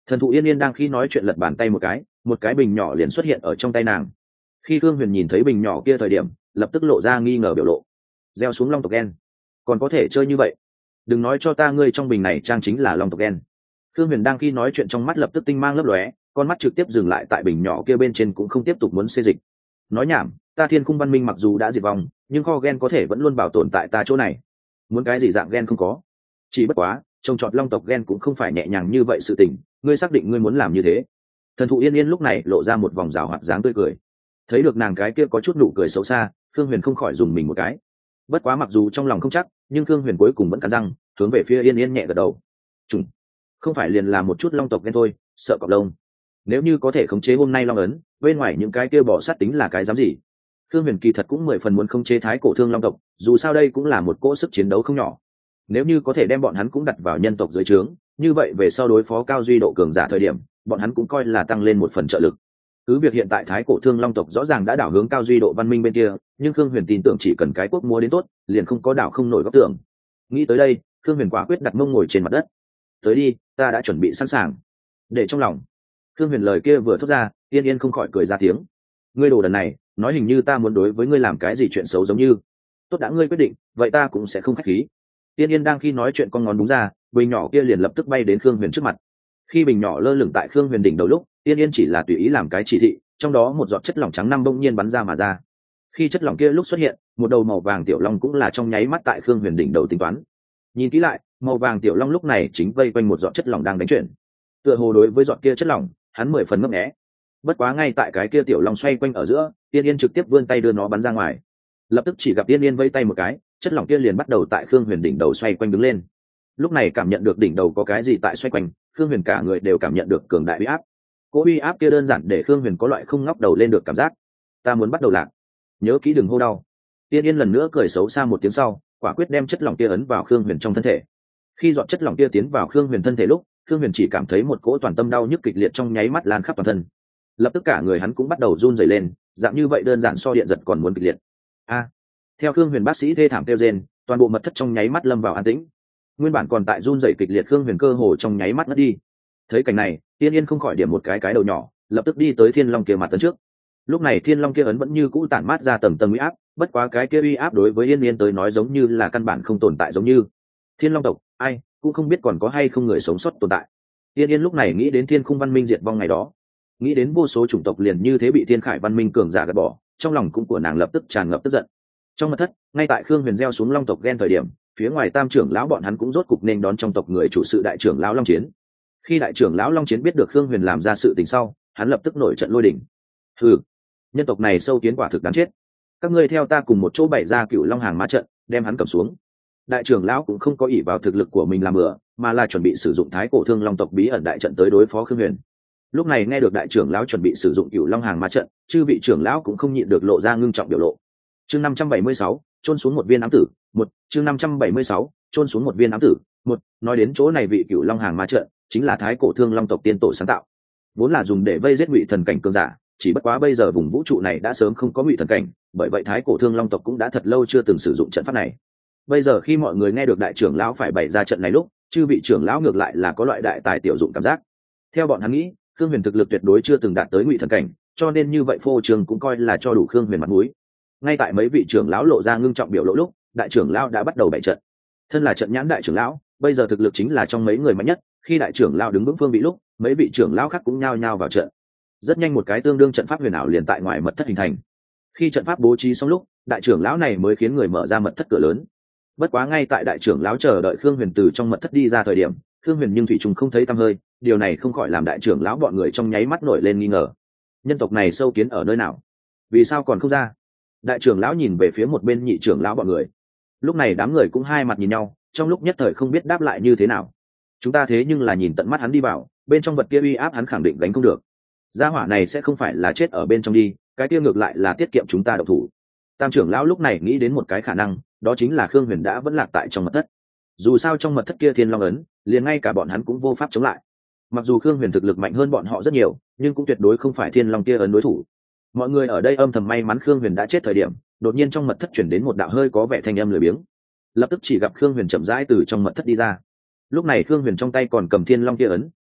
S1: Thần thụ yên yên đang khi nói chuyện lật bàn tay một cái, một cái bình nhỏ liền xuất hiện ở trong tay nàng. Khi Khương Huyền nhìn thấy bình nhỏ kia thời điểm, lập tức lộ ra nghi ngờ biểu lộ. Gieo xuống long tộc gen, còn có thể chơi như vậy? Đừng nói cho ta ngươi trong bình này trang chính là long tộc gen. Khương Huyền đang khi nói chuyện trong mắt lập tức tinh mang lấp lóe, con mắt trực tiếp dừng lại tại bình nhỏ kia bên trên cũng không tiếp tục muốn xê dịch. Nói nhảm, ta Thiên Khung văn minh mặc dù đã diệt vong, nhưng kho gen có thể vẫn luôn bảo tồn tại ta chỗ này. Muốn cái gì dạng gen không có, chỉ bất quá trồng trọt long tộc gen cũng không phải nhẹ nhàng như vậy sự tình. Ngươi xác định ngươi muốn làm như thế? Thần thụ yên yên lúc này lộ ra một vòng rào hoạt dáng tươi cười. Thấy được nàng cái kia có chút nụ cười xấu xa, Khương Huyền không khỏi dùng mình một cái. Bất quá mặc dù trong lòng không chắc, nhưng Khương Huyền cuối cùng vẫn cắn răng hướng về phía yên yên nhẹ gật đầu. Trùng, không phải liền là một chút long tộc gen thôi, sợ cọp lông. Nếu như có thể khống chế hôm nay long ấn, bên ngoài những cái kia bỏ sát tính là cái dám gì? Khương Huyền kỳ thật cũng mười phần muốn khống chế thái cổ thương long tộc, dù sao đây cũng là một cỗ sức chiến đấu không nhỏ. Nếu như có thể đem bọn hắn cũng đặt vào nhân tộc dưới trướng, như vậy về sau đối phó cao duy độ cường giả thời điểm, bọn hắn cũng coi là tăng lên một phần trợ lực. Cứ việc hiện tại thái cổ thương long tộc rõ ràng đã đảo hướng cao duy độ văn minh bên kia, nhưng Khương Huyền tin tưởng chỉ cần cái quốc múa đến tốt, liền không có đảo không nổi góc tưởng. Nghĩ tới đây, Khương Huyền quả quyết đặt mông ngồi trên mặt đất. Tới đi, ta đã chuẩn bị sẵn sàng. Để trong lòng. Khương Huyền lời kia vừa thốt ra, Yên Yên không khỏi cười ra tiếng. Ngươi đồ đần này, nói hình như ta muốn đối với ngươi làm cái gì chuyện xấu giống như. Tốt đã ngươi quyết định, vậy ta cũng sẽ không khách khí. Yên Yên đang khi nói chuyện con ngón đúng ra, bình nhỏ kia liền lập tức bay đến Khương Huyền trước mặt. Khi bình nhỏ lơ lửng tại Khương Huyền đỉnh đầu lúc, Yên Yên chỉ là tùy ý làm cái chỉ thị, trong đó một giọt chất lỏng trắng năm bỗng nhiên bắn ra mà ra. Khi chất lỏng kia lúc xuất hiện, một đầu màu vàng tiểu long cũng là trong nháy mắt tại Khương Huyền đỉnh đầu tính toán. Nhìn kỹ lại, màu vàng tiểu long lúc này chính vây quanh một giọt chất lỏng đang đánh chuyển. Tựa hồ đối với giọt kia chất lỏng, hắn mười phần ngấp nghé. Bất quá ngay tại cái kia tiểu long xoay quanh ở giữa, Yên Yên trực tiếp vươn tay đưa nó bắn ra ngoài. Lập tức chỉ gặp Yên Yên vây tay một cái, chất lỏng kia liền bắt đầu tại Khương Huyền đỉnh đầu xoay quanh đứng lên. Lúc này cảm nhận được đỉnh đầu có cái gì tại xoay quanh, Khương Huyền cả người đều cảm nhận được cường đại uy áp. Cỗ uy áp kia đơn giản để Khương Huyền có loại không ngóc đầu lên được cảm giác. Ta muốn bắt đầu lạc, nhớ kỹ đừng hô đau. Tiên Yên lần nữa cười xấu xa một tiếng sau, quả quyết đem chất lỏng kia ấn vào Khương Huyền trong thân thể. Khi dọn chất lỏng kia tiến vào Khương Huyền thân thể lúc, Khương Huyền chỉ cảm thấy một cỗ toàn tâm đau nhức kịch liệt trong nháy mắt lan khắp toàn thân. Lập tức cả người hắn cũng bắt đầu run rẩy lên, dạng như vậy đơn giản so điện giật còn muốn kịch liệt. A! Theo Khương Huyền bác sĩ thê thảm kêu rên, toàn bộ mật thất trong nháy mắt lâm vào an tĩnh. Nguyên bản còn tại run rẩy kịch liệt Khương Huyền cơ hồ trong nháy mắt ngất đi. Thấy cảnh này, Tiên Yên không khỏi điểm một cái cái đầu nhỏ, lập tức đi tới Thiên Long kia mặt tấn trước. Lúc này Thiên Long kia ấn vẫn như cũ tản mát ra tầng tầng uy áp, bất quá cái kia uy áp đối với Yên Yên tới nói giống như là căn bản không tồn tại giống như. Thiên Long tộc, ai cũng không biết còn có hay không người sống sót tồn tại. Yên Yên lúc này nghĩ đến Thiên Khung văn minh diệt vong ngày đó, nghĩ đến vô số chủng tộc liền như thế bị Thiên Khải văn minh cường giả gạt bỏ, trong lòng cũng của nàng lập tức tràn ngập tức giận. Trong mật thất, ngay tại Khương Huyền gieo xuống Long tộc gen thời điểm, phía ngoài Tam trưởng lão bọn hắn cũng rốt cục nên đón trong tộc người chủ sự đại trưởng lão Long Chiến. Khi đại trưởng lão Long Chiến biết được Khương Huyền làm ra sự tình sau, hắn lập tức nổi trận lôi đình. Hừ, nhân tộc này sâu kiến quả thực đáng chết. Các ngươi theo ta cùng một chỗ bày ra Cựu Long hàng mã trận, đem hắn cầm xuống. Đại trưởng lão cũng không có ỷ vào thực lực của mình làm bừa, mà là chuẩn bị sử dụng Thái Cổ Thương Long tộc bí ẩn đại trận tới đối phó Khương Huyền. Lúc này nghe được đại trưởng lão chuẩn bị sử dụng Cựu Long hàng mã trận, chư vị trưởng lão cũng không nhịn được lộ ra ngưng trọng biểu lộ. Chương năm trăm bảy mươi sáu, chôn xuống một viên ám tử, một, chương năm trăm bảy mươi sáu, chôn xuống một viên ám tử, một, nói đến chỗ này vị Cựu Long hàng mã trận chính là Thái Cổ Thương Long tộc tiên tổ sáng tạo, vốn là dùng để vây giết ngụy thần cảnh cường giả, chỉ bất quá bây giờ vùng vũ trụ này đã sớm không có ngụy thần cảnh, bởi vậy Thái Cổ Thương Long tộc cũng đã thật lâu chưa từng sử dụng trận pháp này. Bây giờ khi mọi người nghe được đại trưởng lão phải bày ra trận này lúc, chư vị trưởng lão ngược lại là có loại đại tài tiểu dụng cảm giác. Theo bọn hắn nghĩ, Khương Huyền thực lực tuyệt đối chưa từng đạt tới ngụy thần cảnh, cho nên như vậy phô trường cũng coi là cho đủ Khương Huyền mặt mũi. Ngay tại mấy vị trưởng lão lộ ra ngưng trọng biểu lộ lúc, đại trưởng lão đã bắt đầu bày trận. Thân là trận nhãn đại trưởng lão, bây giờ thực lực chính là trong mấy người mạnh nhất, khi đại trưởng lão đứng vững phương vị lúc, mấy vị trưởng lão khác cũng nhao nhao vào trận. Rất nhanh một cái tương đương trận pháp huyền ảo liền tại ngoài mật thất hình thành. Khi trận pháp bố trí xong lúc, đại trưởng lão này mới khiến người mở ra mật thất cửa lớn. Bất quá ngay tại đại trưởng lão chờ đợi Khương Huyền từ trong mật thất đi ra thời điểm, Khương Huyền nhưng thủy trùng không thấy tăm hơi, điều này không khỏi làm đại trưởng lão bọn người trong nháy mắt nổi lên nghi ngờ. Nhân tộc này sâu kiến ở nơi nào? Vì sao còn không ra? Đại trưởng lão nhìn về phía một bên nhị trưởng lão bọn người. Lúc này đám người cũng hai mặt nhìn nhau, trong lúc nhất thời không biết đáp lại như thế nào. Chúng ta thế nhưng là nhìn tận mắt hắn đi vào, bên trong vật kia uy áp hắn khẳng định gánh không được. Gia hỏa này sẽ không phải là chết ở bên trong đi, cái kia ngược lại là tiết kiệm chúng ta độc thủ. Tam trưởng lão lúc này nghĩ đến một cái khả năng, đó chính là Khương Huyền đã vẫn lạc tại trong mật thất. Dù sao trong mật thất kia Thiên Long ấn, liền ngay cả bọn hắn cũng vô pháp chống lại. Mặc dù Khương Huyền thực lực mạnh hơn bọn họ rất nhiều, nhưng cũng tuyệt đối không phải Thiên Long kia ấn đối thủ. Mọi người ở đây âm thầm may mắn Khương Huyền đã chết thời điểm, đột nhiên trong mật thất chuyển đến một đạo hơi có vẻ thanh âm lười biếng. Lập tức chỉ gặp Khương Huyền chậm rãi từ trong mật thất đi ra. Lúc này Khương Huyền trong tay còn cầm Thiên Long kia ấn,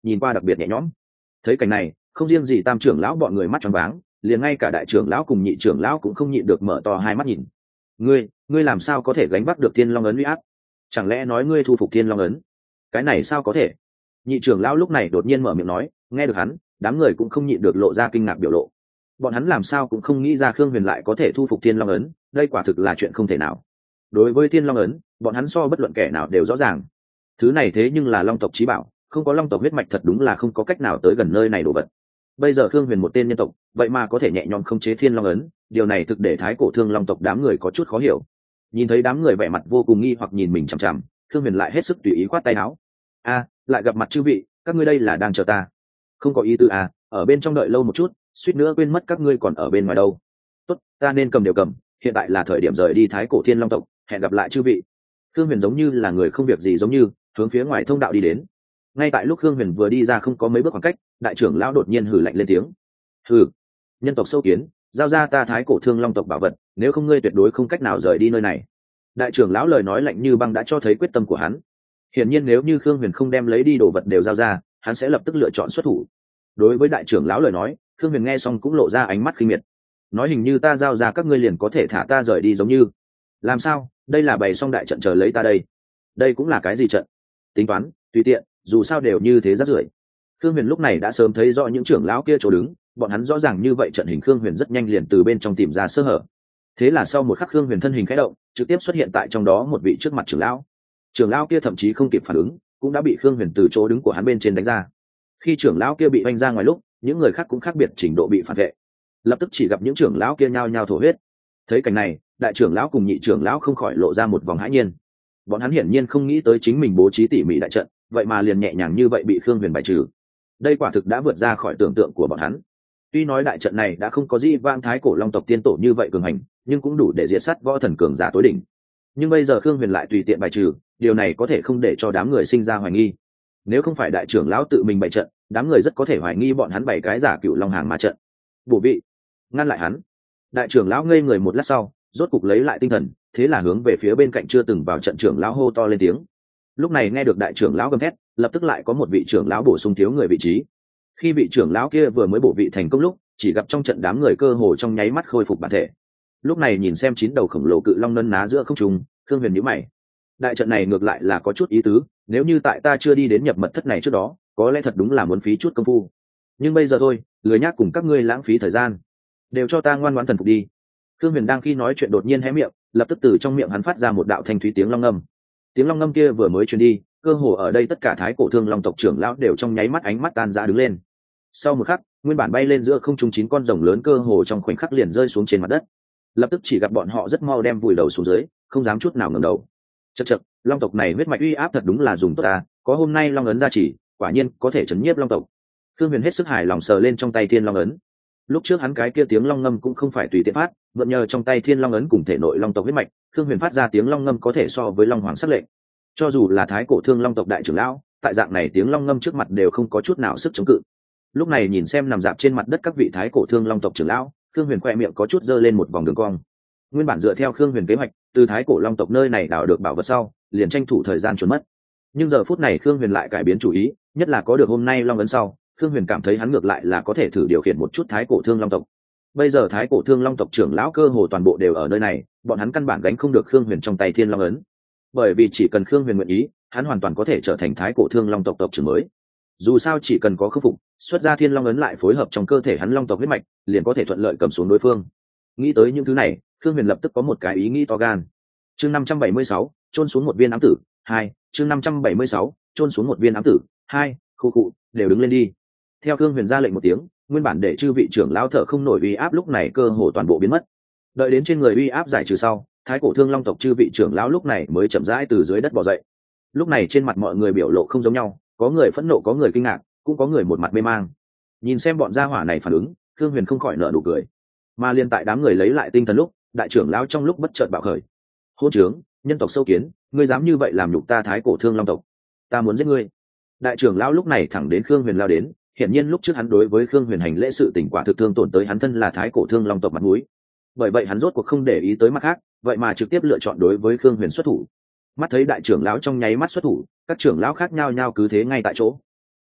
S1: nhìn qua đặc biệt nhẹ nhõm. Thấy cảnh này, không riêng gì tam trưởng lão bọn người mắt tròn váng, liền ngay cả đại trưởng lão cùng nhị trưởng lão cũng không nhịn được mở to hai mắt nhìn. ngươi ngươi làm sao có thể gánh vác được thiên long ấn uy áp? Chẳng lẽ nói ngươi thu phục thiên long ấn? Cái này sao có thể? Nhị trưởng lão lúc này đột nhiên mở miệng nói. Nghe được hắn, đám người cũng không nhịn được lộ ra kinh ngạc biểu lộ. Bọn hắn làm sao cũng không nghĩ ra Khương Huyền lại có thể thu phục thiên long ấn, đây quả thực là chuyện không thể nào. Đối với thiên long ấn, bọn hắn so bất luận kẻ nào đều rõ ràng. Thứ này thế nhưng là long tộc chí bảo, không có long tộc huyết mạch thật đúng là không có cách nào tới gần nơi này đồ vật. Bây giờ Khương Huyền một tên nhân tộc, vậy mà có thể nhẹ nhõm khống chế thiên long ấn, điều này thực để thái cổ thương long tộc đám người có chút khó hiểu. Nhìn thấy đám người vẻ mặt vô cùng nghi hoặc nhìn mình chằm chằm, Khương Huyền lại hết sức tùy ý khoát tay áo. A, lại gặp mặt chư vị, các ngươi đây là đang chờ ta? Không có ý tư à, ở bên trong đợi lâu một chút, suýt nữa quên mất các ngươi còn ở bên ngoài đâu. Tốt, ta nên cầm đều cầm, hiện tại là thời điểm rời đi thái cổ thiên long tộc, hẹn gặp lại chư vị. Khương Huyền giống như là người không việc gì giống như hướng phía ngoài thông đạo đi đến. Ngay tại lúc Khương Huyền vừa đi ra không có mấy bước khoảng cách, đại trưởng lão đột nhiên hừ lạnh lên tiếng. Hừ, nhân tộc sâu kiến, giao ra ta thái cổ thương long tộc bảo vật, nếu không ngươi tuyệt đối không cách nào rời đi nơi này. Đại trưởng lão lời nói lạnh như băng đã cho thấy quyết tâm của hắn. Hiển nhiên nếu như Khương Huyền không đem lấy đi đồ vật đều giao ra, hắn sẽ lập tức lựa chọn xuất thủ. Đối với đại trưởng lão lời nói, Khương Huyền nghe xong cũng lộ ra ánh mắt khinh miệt. Nói hình như ta giao ra các ngươi liền có thể thả ta rời đi giống như. Làm sao? Đây là bày xong đại trận chờ lấy ta đây. Đây cũng là cái gì trận? Tính toán, tùy tiện, dù sao đều như thế rác rưởi. Khương Huyền lúc này đã sớm thấy rõ những trưởng lão kia chỗ đứng, bọn hắn rõ ràng như vậy trận hình Khương Huyền rất nhanh liền từ bên trong tìm ra sơ hở. Thế là sau một khắc Khương Huyền thân hình khẽ động, trực tiếp xuất hiện tại trong đó một vị trước mặt trưởng lão. Trưởng lão kia thậm chí không kịp phản ứng, cũng đã bị Khương Huyền từ chỗ đứng của hắn bên trên đánh ra. Khi trưởng lão kia bị vanh ra ngoài lúc, những người khác cũng khác biệt trình độ bị phản vệ. Lập tức chỉ gặp những trưởng lão kia nhao nhao thổ huyết. Thấy cảnh này, đại trưởng lão cùng nhị trưởng lão không khỏi lộ ra một vòng hãi nhiên. Bọn hắn hiển nhiên không nghĩ tới chính mình bố trí tỉ mỉ đại trận, vậy mà liền nhẹ nhàng như vậy bị Khương Huyền bài trừ. Đây quả thực đã vượt ra khỏi tưởng tượng của bọn hắn. Tuy nói đại trận này đã không có gì vang thái cổ long tộc tiên tổ như vậy cường hành, nhưng cũng đủ để diệt sát võ thần cường giả tối đỉnh. Nhưng bây giờ Khương Huyền lại tùy tiện bài trừ, điều này có thể không để cho đám người sinh ra hoài nghi. Nếu không phải đại trưởng lão tự mình bày trận, đám người rất có thể hoài nghi bọn hắn bày cái giả cựu long hàng mà trận. Bổ vị, ngăn lại hắn. Đại trưởng lão ngây người một lát sau, rốt cục lấy lại tinh thần, thế là hướng về phía bên cạnh chưa từng vào trận trưởng lão hô to lên tiếng. Lúc này nghe được đại trưởng lão gầm thét, lập tức lại có một vị trưởng lão bổ sung thiếu người vị trí. Khi vị trưởng lão kia vừa mới bổ vị thành công lúc, chỉ gặp trong trận đám người cơ hồ trong nháy mắt khôi phục bản thể. Lúc này nhìn xem chín đầu khổng lồ cự long nân ná giữa không trung, Khương Huyền nhíu mày. Đại trận này ngược lại là có chút ý tứ, nếu như tại ta chưa đi đến nhập mật thất này trước đó, có lẽ thật đúng là muốn phí chút công phu. Nhưng bây giờ thôi, lười nhác cùng các ngươi lãng phí thời gian, đều cho ta ngoan ngoãn thần phục đi. Khương Huyền đang khi nói chuyện đột nhiên hé miệng, lập tức từ trong miệng hắn phát ra một đạo thanh thúy tiếng long ngâm. Tiếng long ngâm kia vừa mới truyền đi, cơ hồ ở đây tất cả thái cổ thương long tộc trưởng lão đều trong nháy mắt ánh mắt tan rã đứng lên. Sau một khắc, nguyên bản bay lên giữa không trung chín con rồng lớn cơ hồ trong khoảnh khắc liền rơi xuống trên mặt đất. Lập tức chỉ gặp bọn họ rất mau đem vùi đầu xuống dưới, không dám chút nào ngẩng đầu. Chậc chậc, long tộc này huyết mạch uy áp thật đúng là dùng tốt ta, có hôm nay long ấn gia trì, quả nhiên có thể chấn nhiếp long tộc. Khương Huyền hết sức hài lòng sờ lên trong tay thiên long ấn. Lúc trước hắn cái kia tiếng long ngâm cũng không phải tùy tiện phát, mượn nhờ trong tay thiên long ấn cùng thể nội long tộc huyết mạch, Khương Huyền phát ra tiếng long ngâm có thể so với long hoàng sắc lệnh. Cho dù là thái cổ thương long tộc đại trưởng lão, tại dạng này tiếng long ngâm trước mặt đều không có chút nào sức chống cự. Lúc này nhìn xem nằm dạp trên mặt đất các vị thái cổ thương long tộc trưởng lão, Khương Huyền khoe miệng có chút dơ lên một vòng đường cong. Nguyên bản dựa theo Khương Huyền kế hoạch, từ thái cổ long tộc nơi này đào được bảo vật sau, liền tranh thủ thời gian trốn mất. Nhưng giờ phút này Khương Huyền lại cải biến chủ ý, nhất là có được hôm nay long ấn sau, Khương Huyền cảm thấy hắn ngược lại là có thể thử điều khiển một chút thái cổ thương long tộc. Bây giờ thái cổ thương long tộc trưởng lão cơ hồ toàn bộ đều ở nơi này, bọn hắn căn bản gánh không được Khương Huyền trong tay thiên long ấn. Bởi vì chỉ cần Khương Huyền nguyện ý, hắn hoàn toàn có thể trở thành thái cổ thương long tộc tộc trưởng mới. Dù sao chỉ cần có khắc phục, xuất ra thiên long ấn lại phối hợp trong cơ thể hắn long tộc huyết mạch, liền có thể thuận lợi cầm xuống đối phương. Nghĩ tới những thứ này, Khương Huyền lập tức có một cái ý nghĩ to gan. Chương năm trăm bảy mươi sáu, chôn xuống một viên ám tử, hai, chương năm trăm bảy mươi sáu, chôn xuống một viên ám tử, hai, khu cụ, đều đứng lên đi. Theo Khương Huyền ra lệnh một tiếng, nguyên bản để chư vị trưởng lão thở không nổi uy áp lúc này cơ hồ toàn bộ biến mất. Đợi đến trên người uy áp giải trừ sau, thái cổ thương long tộc chư vị trưởng lão lúc này mới chậm rãi từ dưới đất bò dậy. Lúc này trên mặt mọi người biểu lộ không giống nhau, có người phẫn nộ, có người kinh ngạc, cũng có người một mặt mê mang. Nhìn xem bọn gia hỏa này phản ứng, Khương Huyền không khỏi nở nụ cười. Mà liên tại đám người lấy lại tinh thần lúc, đại trưởng lão trong lúc bất chợt bạo khởi: "Hỗn trướng, nhân tộc sâu kiến, ngươi dám như vậy làm nhục ta thái cổ thương long tộc, ta muốn giết ngươi!" Đại trưởng lão lúc này thẳng đến Khương Huyền lao đến, hiển nhiên lúc trước hắn đối với Khương Huyền hành lễ sự tình quả thực thương tổn tới hắn thân là thái cổ thương long tộc mặt mũi. Bởi vậy hắn rốt cuộc không để ý tới mặt khác, vậy mà trực tiếp lựa chọn đối với Khương Huyền xuất thủ. Mắt thấy đại trưởng lão trong nháy mắt xuất thủ, các trưởng lão khác nhau nhau cứ thế ngay tại chỗ.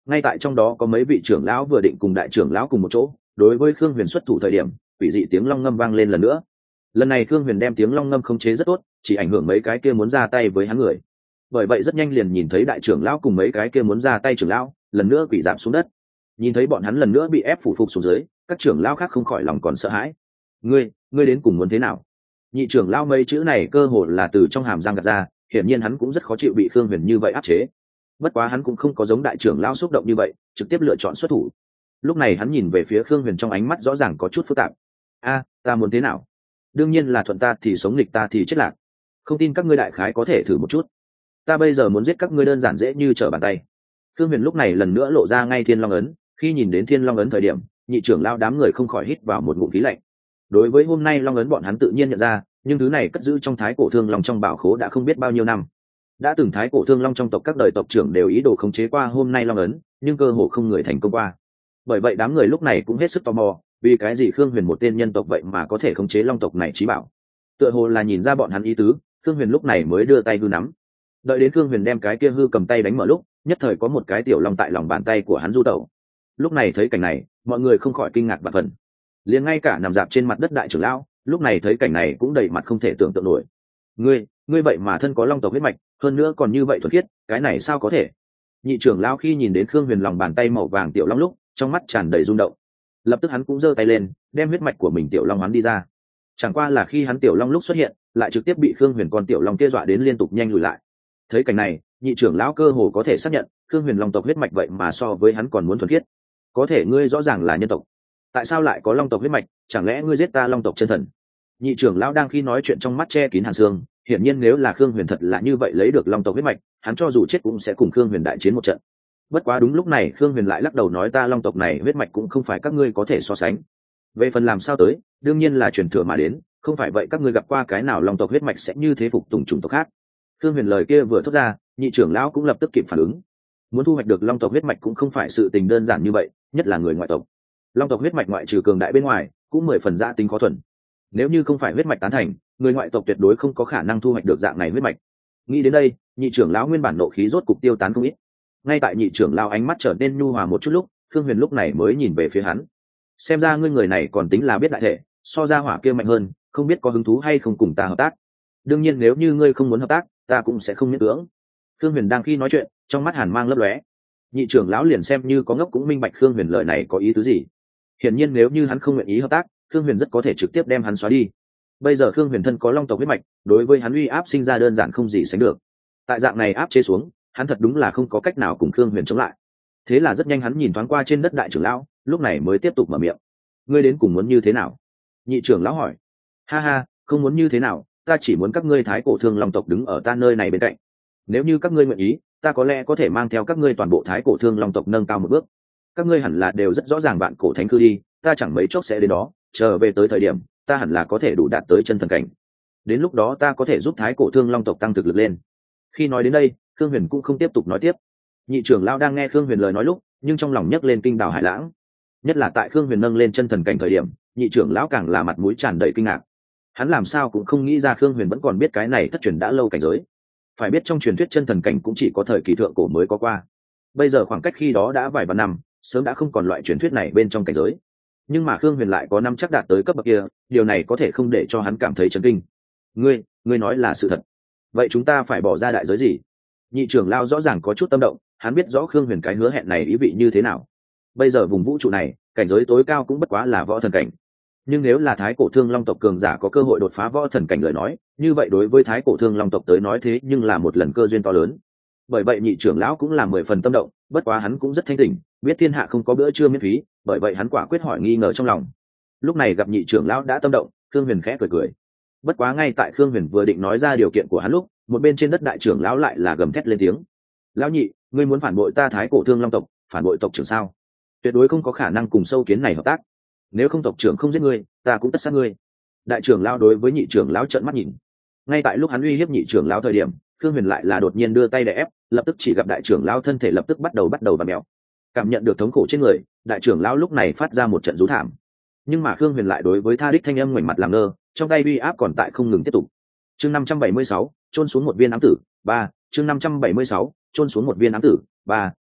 S1: ngay tại trong đó có mấy vị trưởng lão vừa định cùng đại trưởng lão cùng một chỗ đối với khương huyền xuất thủ thời điểm, quỷ dị tiếng long ngâm vang lên lần nữa. Lần này khương huyền đem tiếng long ngâm khống chế rất tốt, chỉ ảnh hưởng mấy cái kia muốn ra tay với hắn người. Bởi vậy rất nhanh liền nhìn thấy đại trưởng lão cùng mấy cái kia muốn ra tay trưởng lão lần nữa quỷ giảm xuống đất. Nhìn thấy bọn hắn lần nữa bị ép phủ phục xuống dưới, các trưởng lão khác không khỏi lòng còn sợ hãi. ngươi ngươi đến cùng muốn thế nào? Nhị trưởng lão mấy chữ này cơ hồ là từ trong hàm răng gạt ra, hiển nhiên hắn cũng rất khó chịu bị khương huyền như vậy áp chế. Bất quá hắn cũng không có giống đại trưởng lão xúc động như vậy trực tiếp lựa chọn xuất thủ. Lúc này hắn nhìn về phía khương huyền trong ánh mắt rõ ràng có chút phức tạp. A, ta muốn thế nào? Đương nhiên là thuận ta thì sống, nghịch ta thì chết lạc. Không tin các ngươi đại khái có thể thử một chút. Ta bây giờ muốn giết các ngươi đơn giản dễ như trở bàn tay. Khương huyền lúc này lần nữa lộ ra ngay thiên long ấn. Khi nhìn đến thiên long ấn thời điểm, nhị trưởng lão đám người không khỏi hít vào một ngụm khí lạnh. Đối với hôm nay long ấn bọn hắn tự nhiên nhận ra, nhưng thứ này cất giữ trong thái cổ thương long trong bảo khố đã không biết bao nhiêu năm. Đã từng thái cổ thương long trong tộc các đời tộc trưởng đều ý đồ khống chế qua hôm nay long ấn, nhưng cơ hồ không người thành công qua. Bởi vậy đám người lúc này cũng hết sức tò mò, vì cái gì khương huyền một tên nhân tộc vậy mà có thể khống chế long tộc này trí bảo. Tựa hồ là nhìn ra bọn hắn ý tứ, khương huyền lúc này mới đưa tay hư nắm. Đợi đến khương huyền đem cái kia hư cầm tay đánh mở lúc, nhất thời có một cái tiểu long tại lòng bàn tay của hắn du tẩu. Lúc này thấy cảnh này, mọi người không khỏi kinh ngạc và phần. Liền ngay cả nằm dạp trên mặt đất đại trưởng lão lúc này thấy cảnh này cũng đầy mặt không thể tưởng tượng nổi. ngươi ngươi vậy mà thân có long tộc huyết mạch, hơn nữa còn như vậy thuần khiết, cái này sao có thể? Nhị trưởng lão khi nhìn đến khương huyền lòng bàn tay màu vàng tiểu long lúc, trong mắt tràn đầy rung động. Lập tức hắn cũng giơ tay lên, đem huyết mạch của mình tiểu long hắn đi ra. Chẳng qua là khi hắn tiểu long lúc xuất hiện, lại trực tiếp bị khương huyền con tiểu long kia dọa đến liên tục nhanh lùi lại. Thấy cảnh này, nhị trưởng lão cơ hồ có thể xác nhận khương huyền long tộc huyết mạch vậy mà so với hắn còn muốn thuần khiết. Có thể ngươi rõ ràng là nhân tộc, tại sao lại có long tộc huyết mạch? Chẳng lẽ ngươi giết ta long tộc chân thần? Nhị trưởng lão đang khi nói chuyện trong mắt che kín hàn xương, hiển nhiên nếu là khương huyền thật là như vậy lấy được long tộc huyết mạch, hắn cho dù chết cũng sẽ cùng khương huyền đại chiến một trận. Bất quá đúng lúc này khương huyền lại lắc đầu nói, ta long tộc này huyết mạch cũng không phải các ngươi có thể so sánh. Về phần làm sao tới, đương nhiên là truyền thừa mà đến, không phải vậy các ngươi gặp qua cái nào long tộc huyết mạch sẽ như thế phục tùng chủng tộc khác. Khương huyền lời kia vừa thốt ra, nhị trưởng lão cũng lập tức kịp phản ứng. Muốn thu hoạch được long tộc huyết mạch cũng không phải sự tình đơn giản như vậy, nhất là người ngoại tộc. Long tộc huyết mạch ngoại trừ cường đại bên ngoài, cũng mười phần giã tính khó thuần. Nếu như không phải huyết mạch tán thành, người ngoại tộc tuyệt đối không có khả năng thu hoạch được dạng này huyết mạch. Nghĩ đến đây, nhị trưởng lão nguyên bản nộ khí rốt cục tiêu tán không ít. Ngay tại nhị trưởng lão ánh mắt trở nên nhu hòa một chút lúc, Khương Huyền lúc này mới nhìn về phía hắn. Xem ra ngươi người này còn tính là biết đại thể, so ra hỏa kia mạnh hơn, không biết có hứng thú hay không cùng ta hợp tác. Đương nhiên nếu như ngươi không muốn hợp tác, ta cũng sẽ không miễn cưỡng. Khương Huyền đang khi nói chuyện, trong mắt hàn mang lấp lóe. Nhị trưởng lão liền xem như có ngốc cũng minh bạch Khương Huyền lời này có ý tứ gì. Hiển nhiên nếu như hắn không nguyện ý hợp tác, Khương Huyền rất có thể trực tiếp đem hắn xóa đi. Bây giờ Khương Huyền thân có long tộc huyết mạch, đối với hắn uy áp sinh ra đơn giản không gì sánh được. Tại dạng này áp chế xuống, hắn thật đúng là không có cách nào cùng Khương Huyền chống lại. Thế là rất nhanh hắn nhìn thoáng qua trên đất đại trưởng lão, lúc này mới tiếp tục mở miệng. Ngươi đến cùng muốn như thế nào? Nhị trưởng lão hỏi. Ha ha, không muốn như thế nào, ta chỉ muốn các ngươi thái cổ thương long tộc đứng ở ta nơi này bên cạnh. Nếu như các ngươi nguyện ý, ta có lẽ có thể mang theo các ngươi toàn bộ thái cổ thương long tộc nâng cao một bước. Các ngươi hẳn là đều rất rõ ràng bạn cổ thánh cư đi, ta chẳng mấy chốc sẽ đến đó, chờ về tới thời điểm, ta hẳn là có thể đủ đạt tới chân thần cảnh. Đến lúc đó ta có thể giúp thái cổ thương long tộc tăng thực lực lên. Khi nói đến đây, Khương Huyền cũng không tiếp tục nói tiếp. Nhị trưởng lão đang nghe Khương Huyền lời nói lúc, nhưng trong lòng nhấc lên kinh đào hải lãng. Nhất là tại Khương Huyền nâng lên chân thần cảnh thời điểm, nhị trưởng lão càng là mặt mũi tràn đầy kinh ngạc. Hắn làm sao cũng không nghĩ ra Khương Huyền vẫn còn biết cái này thất truyền đã lâu cảnh giới. Phải biết trong truyền thuyết chân thần cảnh cũng chỉ có thời kỳ thượng cổ mới có qua. Bây giờ khoảng cách khi đó đã vài vạn năm, sớm đã không còn loại truyền thuyết này bên trong cảnh giới. Nhưng mà Khương Huyền lại có năm chắc đạt tới cấp bậc kia, điều này có thể không để cho hắn cảm thấy chấn kinh. Ngươi, ngươi nói là sự thật. Vậy chúng ta phải bỏ ra đại giới gì? Nhị trưởng lão rõ ràng có chút tâm động, hắn biết rõ Khương Huyền cái hứa hẹn này ý vị như thế nào. Bây giờ vùng vũ trụ này, cảnh giới tối cao cũng bất quá là võ thần cảnh. Nhưng nếu là thái cổ thương long tộc cường giả có cơ hội đột phá võ thần cảnh lời nói, như vậy đối với thái cổ thương long tộc tới nói thế nhưng là một lần cơ duyên to lớn. Bởi vậy nhị trưởng lão cũng là mười phần tâm động, bất quá hắn cũng rất thanh tỉnh, biết thiên hạ không có bữa trưa miễn phí, bởi vậy hắn quả quyết hỏi nghi ngờ trong lòng. Lúc này gặp nhị trưởng lão đã tâm động, Khương Huyền khẽ cười cười. Bất quá ngay tại Khương Huyền vừa định nói ra điều kiện của hắn lúc, một bên trên đất đại trưởng lão lại là gầm thét lên tiếng. Lão nhị, ngươi muốn phản bội ta thái cổ thương long tộc, phản bội tộc trưởng sao? Tuyệt đối không có khả năng cùng sâu kiến này hợp tác. Nếu không tộc trưởng không giết ngươi, ta cũng tất sát ngươi. Đại trưởng lão đối với nhị trưởng lão trợn mắt nhìn. Ngay tại lúc hắn uy hiếp nhị trưởng lão thời điểm, Khương Huyền lại là đột nhiên đưa tay để ép, lập tức chỉ gặp đại trưởng lão thân thể lập tức bắt đầu bắt đầu vặn mèo. Cảm nhận được thống khổ trên người, đại trưởng lão lúc này phát ra một trận rú thảm. Nhưng mà Khương Huyền lại đối với tha đích thanh âm ngoảnh mặt làm ngơ, trong tay uy áp còn tại không ngừng tiếp tục. Chương năm trăm bảy mươi sáu, chôn xuống một viên ám tử, ba, chương năm trăm bảy mươi sáu, chôn xuống một viên ám tử, ba,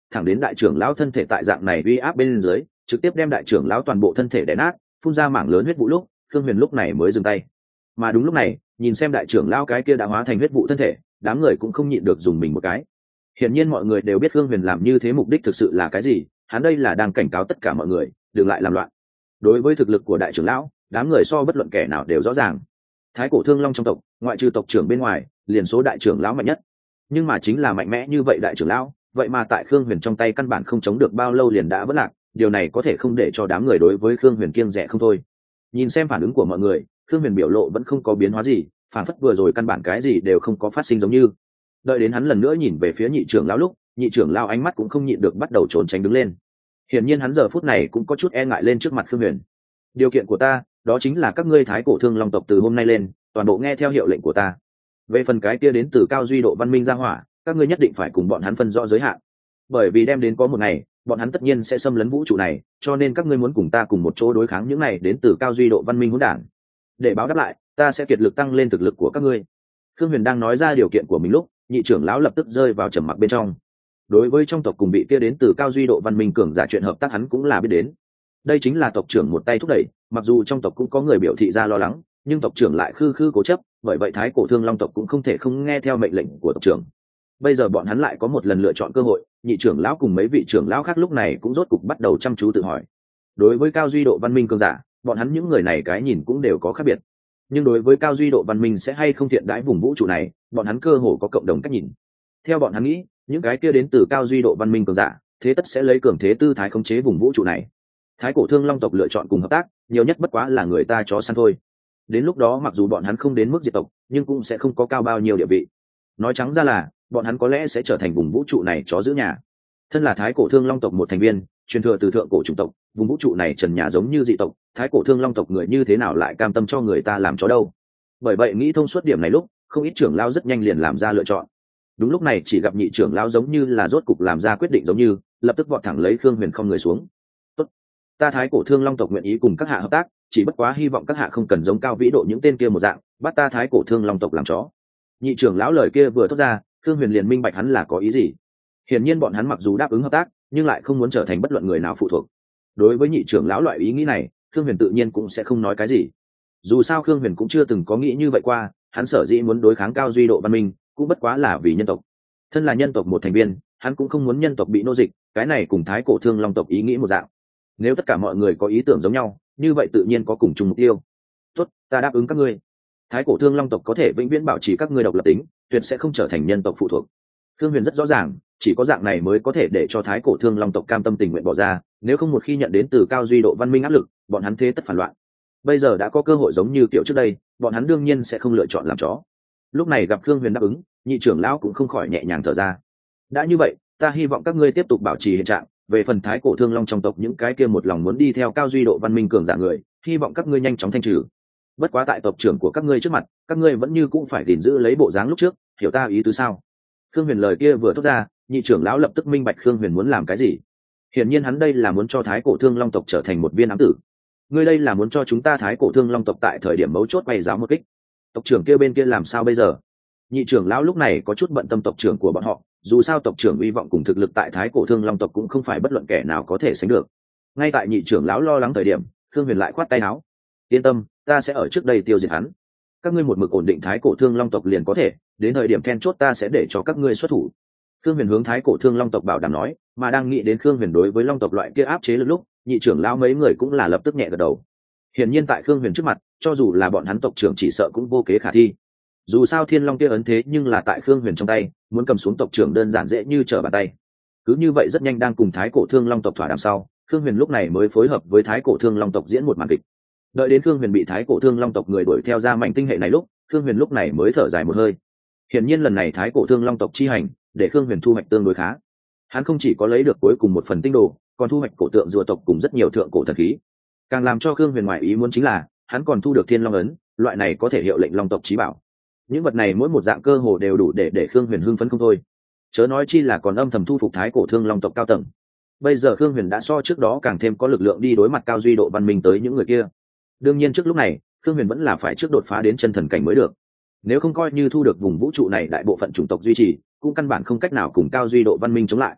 S1: thẳng đến đại trưởng lão thân thể tại dạng này uy áp bên dưới trực tiếp đem đại trưởng lão toàn bộ thân thể đè nát, phun ra mảng lớn huyết vụ lúc Khương Huyền lúc này mới dừng tay. Mà đúng lúc này, nhìn xem đại trưởng lão cái kia đã hóa thành huyết vụ thân thể, đám người cũng không nhịn được dùng mình một cái. Hiển nhiên mọi người đều biết Khương Huyền làm như thế mục đích thực sự là cái gì, hắn đây là đang cảnh cáo tất cả mọi người đừng lại làm loạn. Đối với thực lực của đại trưởng lão, đám người so bất luận kẻ nào đều rõ ràng. Thái cổ Thương Long trong tộc, ngoại trừ tộc trưởng bên ngoài, liền số đại trưởng lão mạnh nhất. Nhưng mà chính là mạnh mẽ như vậy đại trưởng lão, vậy mà tại Khương Huyền trong tay căn bản không chống được bao lâu liền đã vỡ lạc, điều này có thể không để cho đám người đối với Khương Huyền kiêng dè không thôi. Nhìn xem phản ứng của mọi người, Khương Huyền biểu lộ vẫn không có biến hóa gì, phản phất vừa rồi căn bản cái gì đều không có phát sinh giống như. Đợi đến hắn lần nữa nhìn về phía nhị trưởng lão lúc, nhị trưởng lão ánh mắt cũng không nhịn được bắt đầu trốn tránh đứng lên. Hiển nhiên hắn giờ phút này cũng có chút e ngại lên trước mặt Khương Huyền. Điều kiện của ta, đó chính là các ngươi Thái cổ Thương Long tộc từ hôm nay lên, toàn bộ nghe theo hiệu lệnh của ta. Về phần cái kia đến từ cao duy độ văn minh gia hỏa, các ngươi nhất định phải cùng bọn hắn phân rõ giới hạn. Bởi vì đem đến có một ngày, bọn hắn tất nhiên sẽ xâm lấn vũ trụ này, cho nên các ngươi muốn cùng ta cùng một chỗ đối kháng những này đến từ cao duy độ văn minh hỗn đản. Để báo đáp lại, ta sẽ kiệt lực tăng lên thực lực của các ngươi. Khương Huyền đang nói ra điều kiện của mình lúc, nhị trưởng lão lập tức rơi vào trầm mặc bên trong. Đối với trong tộc cùng bị kia đến từ cao duy độ văn minh cường giả chuyện hợp tác hắn cũng là biết đến. Đây chính là tộc trưởng một tay thúc đẩy, mặc dù trong tộc cũng có người biểu thị ra lo lắng, nhưng tộc trưởng lại khư khư cố chấp, bởi vậy Thái cổ Thương Long tộc cũng không thể không nghe theo mệnh lệnh của tộc trưởng. Bây giờ bọn hắn lại có một lần lựa chọn cơ hội, nhị trưởng lão cùng mấy vị trưởng lão khác lúc này cũng rốt cục bắt đầu chăm chú tự hỏi. Đối với cao duy độ văn minh cường giả, bọn hắn những người này cái nhìn cũng đều có khác biệt. Nhưng đối với cao duy độ văn minh sẽ hay không thiện đãi vùng vũ trụ này, bọn hắn cơ hồ có cộng đồng cách nhìn. Theo bọn hắn nghĩ, những cái kia đến từ cao duy độ văn minh cường giả, thế tất sẽ lấy cường thế tư thái khống chế vùng vũ trụ này. Thái cổ Thương Long tộc lựa chọn cùng hợp tác, nhiều nhất bất quá là người ta chó săn thôi. Đến lúc đó mặc dù bọn hắn không đến mức diệt tộc, nhưng cũng sẽ không có cao bao nhiêu địa vị. Nói trắng ra là, bọn hắn có lẽ sẽ trở thành vùng vũ trụ này chó giữ nhà. Thân là Thái cổ Thương Long tộc một thành viên, truyền thừa từ thượng cổ chủng tộc, vùng vũ trụ này trần nhà giống như dị tộc, Thái cổ Thương Long tộc người như thế nào lại cam tâm cho người ta làm chó đâu? Bởi vậy nghĩ thông suốt điểm này lúc, không ít trưởng lão rất nhanh liền làm ra lựa chọn. Đúng lúc này chỉ gặp nhị trưởng lão giống như là rốt cục làm ra quyết định giống như, lập tức vọt thẳng lấy Khương Huyền không người xuống. Tốt, ta Thái cổ Thương Long tộc nguyện ý cùng các hạ hợp tác, chỉ bất quá hy vọng các hạ không cần giống cao vĩ độ những tên kia một dạng, bắt ta Thái cổ Thương Long tộc làm chó. Nhị trưởng lão lời kia vừa thốt ra, Khương Huyền liền minh bạch hắn là có ý gì. Hiển nhiên bọn hắn mặc dù đáp ứng hợp tác, nhưng lại không muốn trở thành bất luận người nào phụ thuộc. Đối với nhị trưởng lão loại ý nghĩ này, Khương Huyền tự nhiên cũng sẽ không nói cái gì. Dù sao Khương Huyền cũng chưa từng có nghĩ như vậy qua, hắn sở dĩ muốn đối kháng cao duy độ văn minh, cũng bất quá là vì nhân tộc. Thân là nhân tộc một thành viên, hắn cũng không muốn nhân tộc bị nô dịch, cái này cùng Thái cổ Thương Long tộc ý nghĩ một dạng. Nếu tất cả mọi người có ý tưởng giống nhau, như vậy tự nhiên có cùng chung mục tiêu. Tốt, ta đáp ứng các ngươi. Thái cổ Thương Long tộc có thể vĩnh viễn bảo trì các ngươi độc lập tính, tuyệt sẽ không trở thành nhân tộc phụ thuộc. Khương Huyền rất rõ ràng, chỉ có dạng này mới có thể để cho Thái cổ Thương Long tộc cam tâm tình nguyện bỏ ra, nếu không một khi nhận đến từ cao duy độ văn minh áp lực, bọn hắn thế tất phản loạn. Bây giờ đã có cơ hội giống như kiểu trước đây, bọn hắn đương nhiên sẽ không lựa chọn làm chó. Lúc này gặp Khương Huyền đáp ứng, nhị trưởng lão cũng không khỏi nhẹ nhàng thở ra. Đã như vậy, ta hy vọng các ngươi tiếp tục bảo trì hiện trạng, về phần Thái cổ Thương Long trong tộc những cái kia một lòng muốn đi theo cao duy độ văn minh cường giả người, hy vọng các ngươi nhanh chóng thanh trừ. Bất quá tại tộc trưởng của các ngươi trước mặt, các ngươi vẫn như cũng phải gìn giữ lấy bộ dáng lúc trước, hiểu ta ý tứ sao? Khương Huyền lời kia vừa thốt ra, nhị trưởng lão lập tức minh bạch Khương Huyền muốn làm cái gì. Hiển nhiên hắn đây là muốn cho Thái cổ Thương Long tộc trở thành một viên ám tử. Ngươi đây là muốn cho chúng ta Thái cổ Thương Long tộc tại thời điểm mấu chốt quay giáo một kích. Tộc trưởng kia bên kia làm sao bây giờ? Nhị trưởng lão lúc này có chút bận tâm tộc trưởng của bọn họ, dù sao tộc trưởng uy vọng cùng thực lực tại Thái cổ Thương Long tộc cũng không phải bất luận kẻ nào có thể sánh được. Ngay tại nhị trưởng lão lo lắng thời điểm, Khương Huyền lại khoát tay áo. Yên tâm, ta sẽ ở trước đây tiêu diệt hắn. Các ngươi một mực ổn định Thái cổ Thương Long tộc liền có thể, đến thời điểm then chốt ta sẽ để cho các ngươi xuất thủ. Khương Huyền hướng Thái cổ Thương Long tộc bảo đảm nói, mà đang nghĩ đến Khương Huyền đối với Long tộc loại kia áp chế lực lúc, nhị trưởng lão mấy người cũng là lập tức nhẹ gật đầu. Hiển nhiên tại Khương Huyền trước mặt, cho dù là bọn hắn tộc trưởng chỉ sợ cũng vô kế khả thi. Dù sao Thiên Long kia ấn thế nhưng là tại Khương Huyền trong tay, muốn cầm xuống tộc trưởng đơn giản dễ như trở bàn tay. Cứ như vậy rất nhanh đang cùng Thái cổ Thương Long tộc thỏa đàm sau, Khương Huyền lúc này mới phối hợp với Thái cổ Thương Long tộc diễn một màn kịch. Đợi đến Khương Huyền bị Thái cổ Thương Long tộc người đuổi theo ra mảnh tinh hệ này lúc, Khương Huyền lúc này mới thở dài một hơi. Hiển nhiên lần này Thái cổ Thương Long tộc chi hành, để Khương Huyền thu hoạch tương đối khá. Hắn không chỉ có lấy được cuối cùng một phần tinh đồ, còn thu hoạch cổ tượng rùa tộc cùng rất nhiều thượng cổ thần khí. Càng làm cho Khương Huyền ngoại ý muốn chính là, hắn còn thu được Thiên Long ấn, loại này có thể hiệu lệnh Long tộc chí bảo. Những vật này mỗi một dạng cơ hồ đều đủ để để Khương Huyền hưng phấn không thôi. Chớ nói chi là còn âm thầm thu phục Thái cổ Thương Long tộc cao tầng. Bây giờ Khương Huyền đã so trước đó càng thêm có lực lượng đi đối mặt cao duy độ văn minh tới những người kia. Đương nhiên trước lúc này, Khương Huyền vẫn là phải trước đột phá đến chân thần cảnh mới được. Nếu không coi như thu được vùng vũ trụ này đại bộ phận chủng tộc duy trì, cũng căn bản không cách nào cùng cao duy độ văn minh chống lại.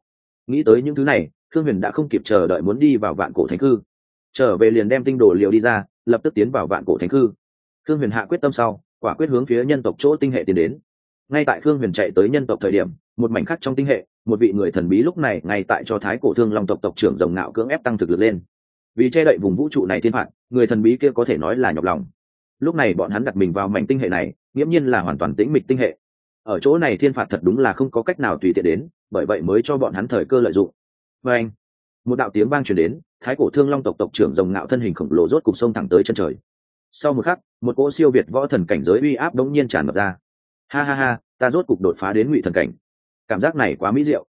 S1: Nghĩ tới những thứ này, Thương Huyền đã không kịp chờ đợi muốn đi vào Vạn Cổ Thánh Cư. Trở về liền đem tinh đồ liều đi ra, lập tức tiến vào Vạn Cổ Thánh Cư. Thương Huyền hạ quyết tâm sau, quả quyết hướng phía nhân tộc chỗ tinh hệ tiến đến. Ngay tại Thương Huyền chạy tới nhân tộc thời điểm, một mảnh khác trong tinh hệ, một vị người thần bí lúc này ngay tại cho Thái Cổ Thương Long tộc tộc trưởng Rồng Ngạo cưỡng ép tăng thực lực lên. Vì che đậy vùng vũ trụ này thiên phạt, người thần bí kia có thể nói là nhọc lòng. Lúc này bọn hắn đặt mình vào mảnh tinh hệ này, nghiễm nhiên là hoàn toàn tĩnh mịch tinh hệ. Ở chỗ này thiên phạt thật đúng là không có cách nào tùy tiện đến, bởi vậy mới cho bọn hắn thời cơ lợi dụng. Và anh, một đạo tiếng vang truyền đến, Thái Cổ Thương Long tộc tộc trưởng Rồng Ngạo thân hình khổng lồ rốt cục sông thẳng tới chân trời. Sau một khắc, một cỗ siêu việt võ thần cảnh giới uy áp đống nhiên tràn ngập ra. Ha ha ha, ta rốt cục đột phá đến ngụy thần cảnh. Cảm giác này quá mỹ diệu.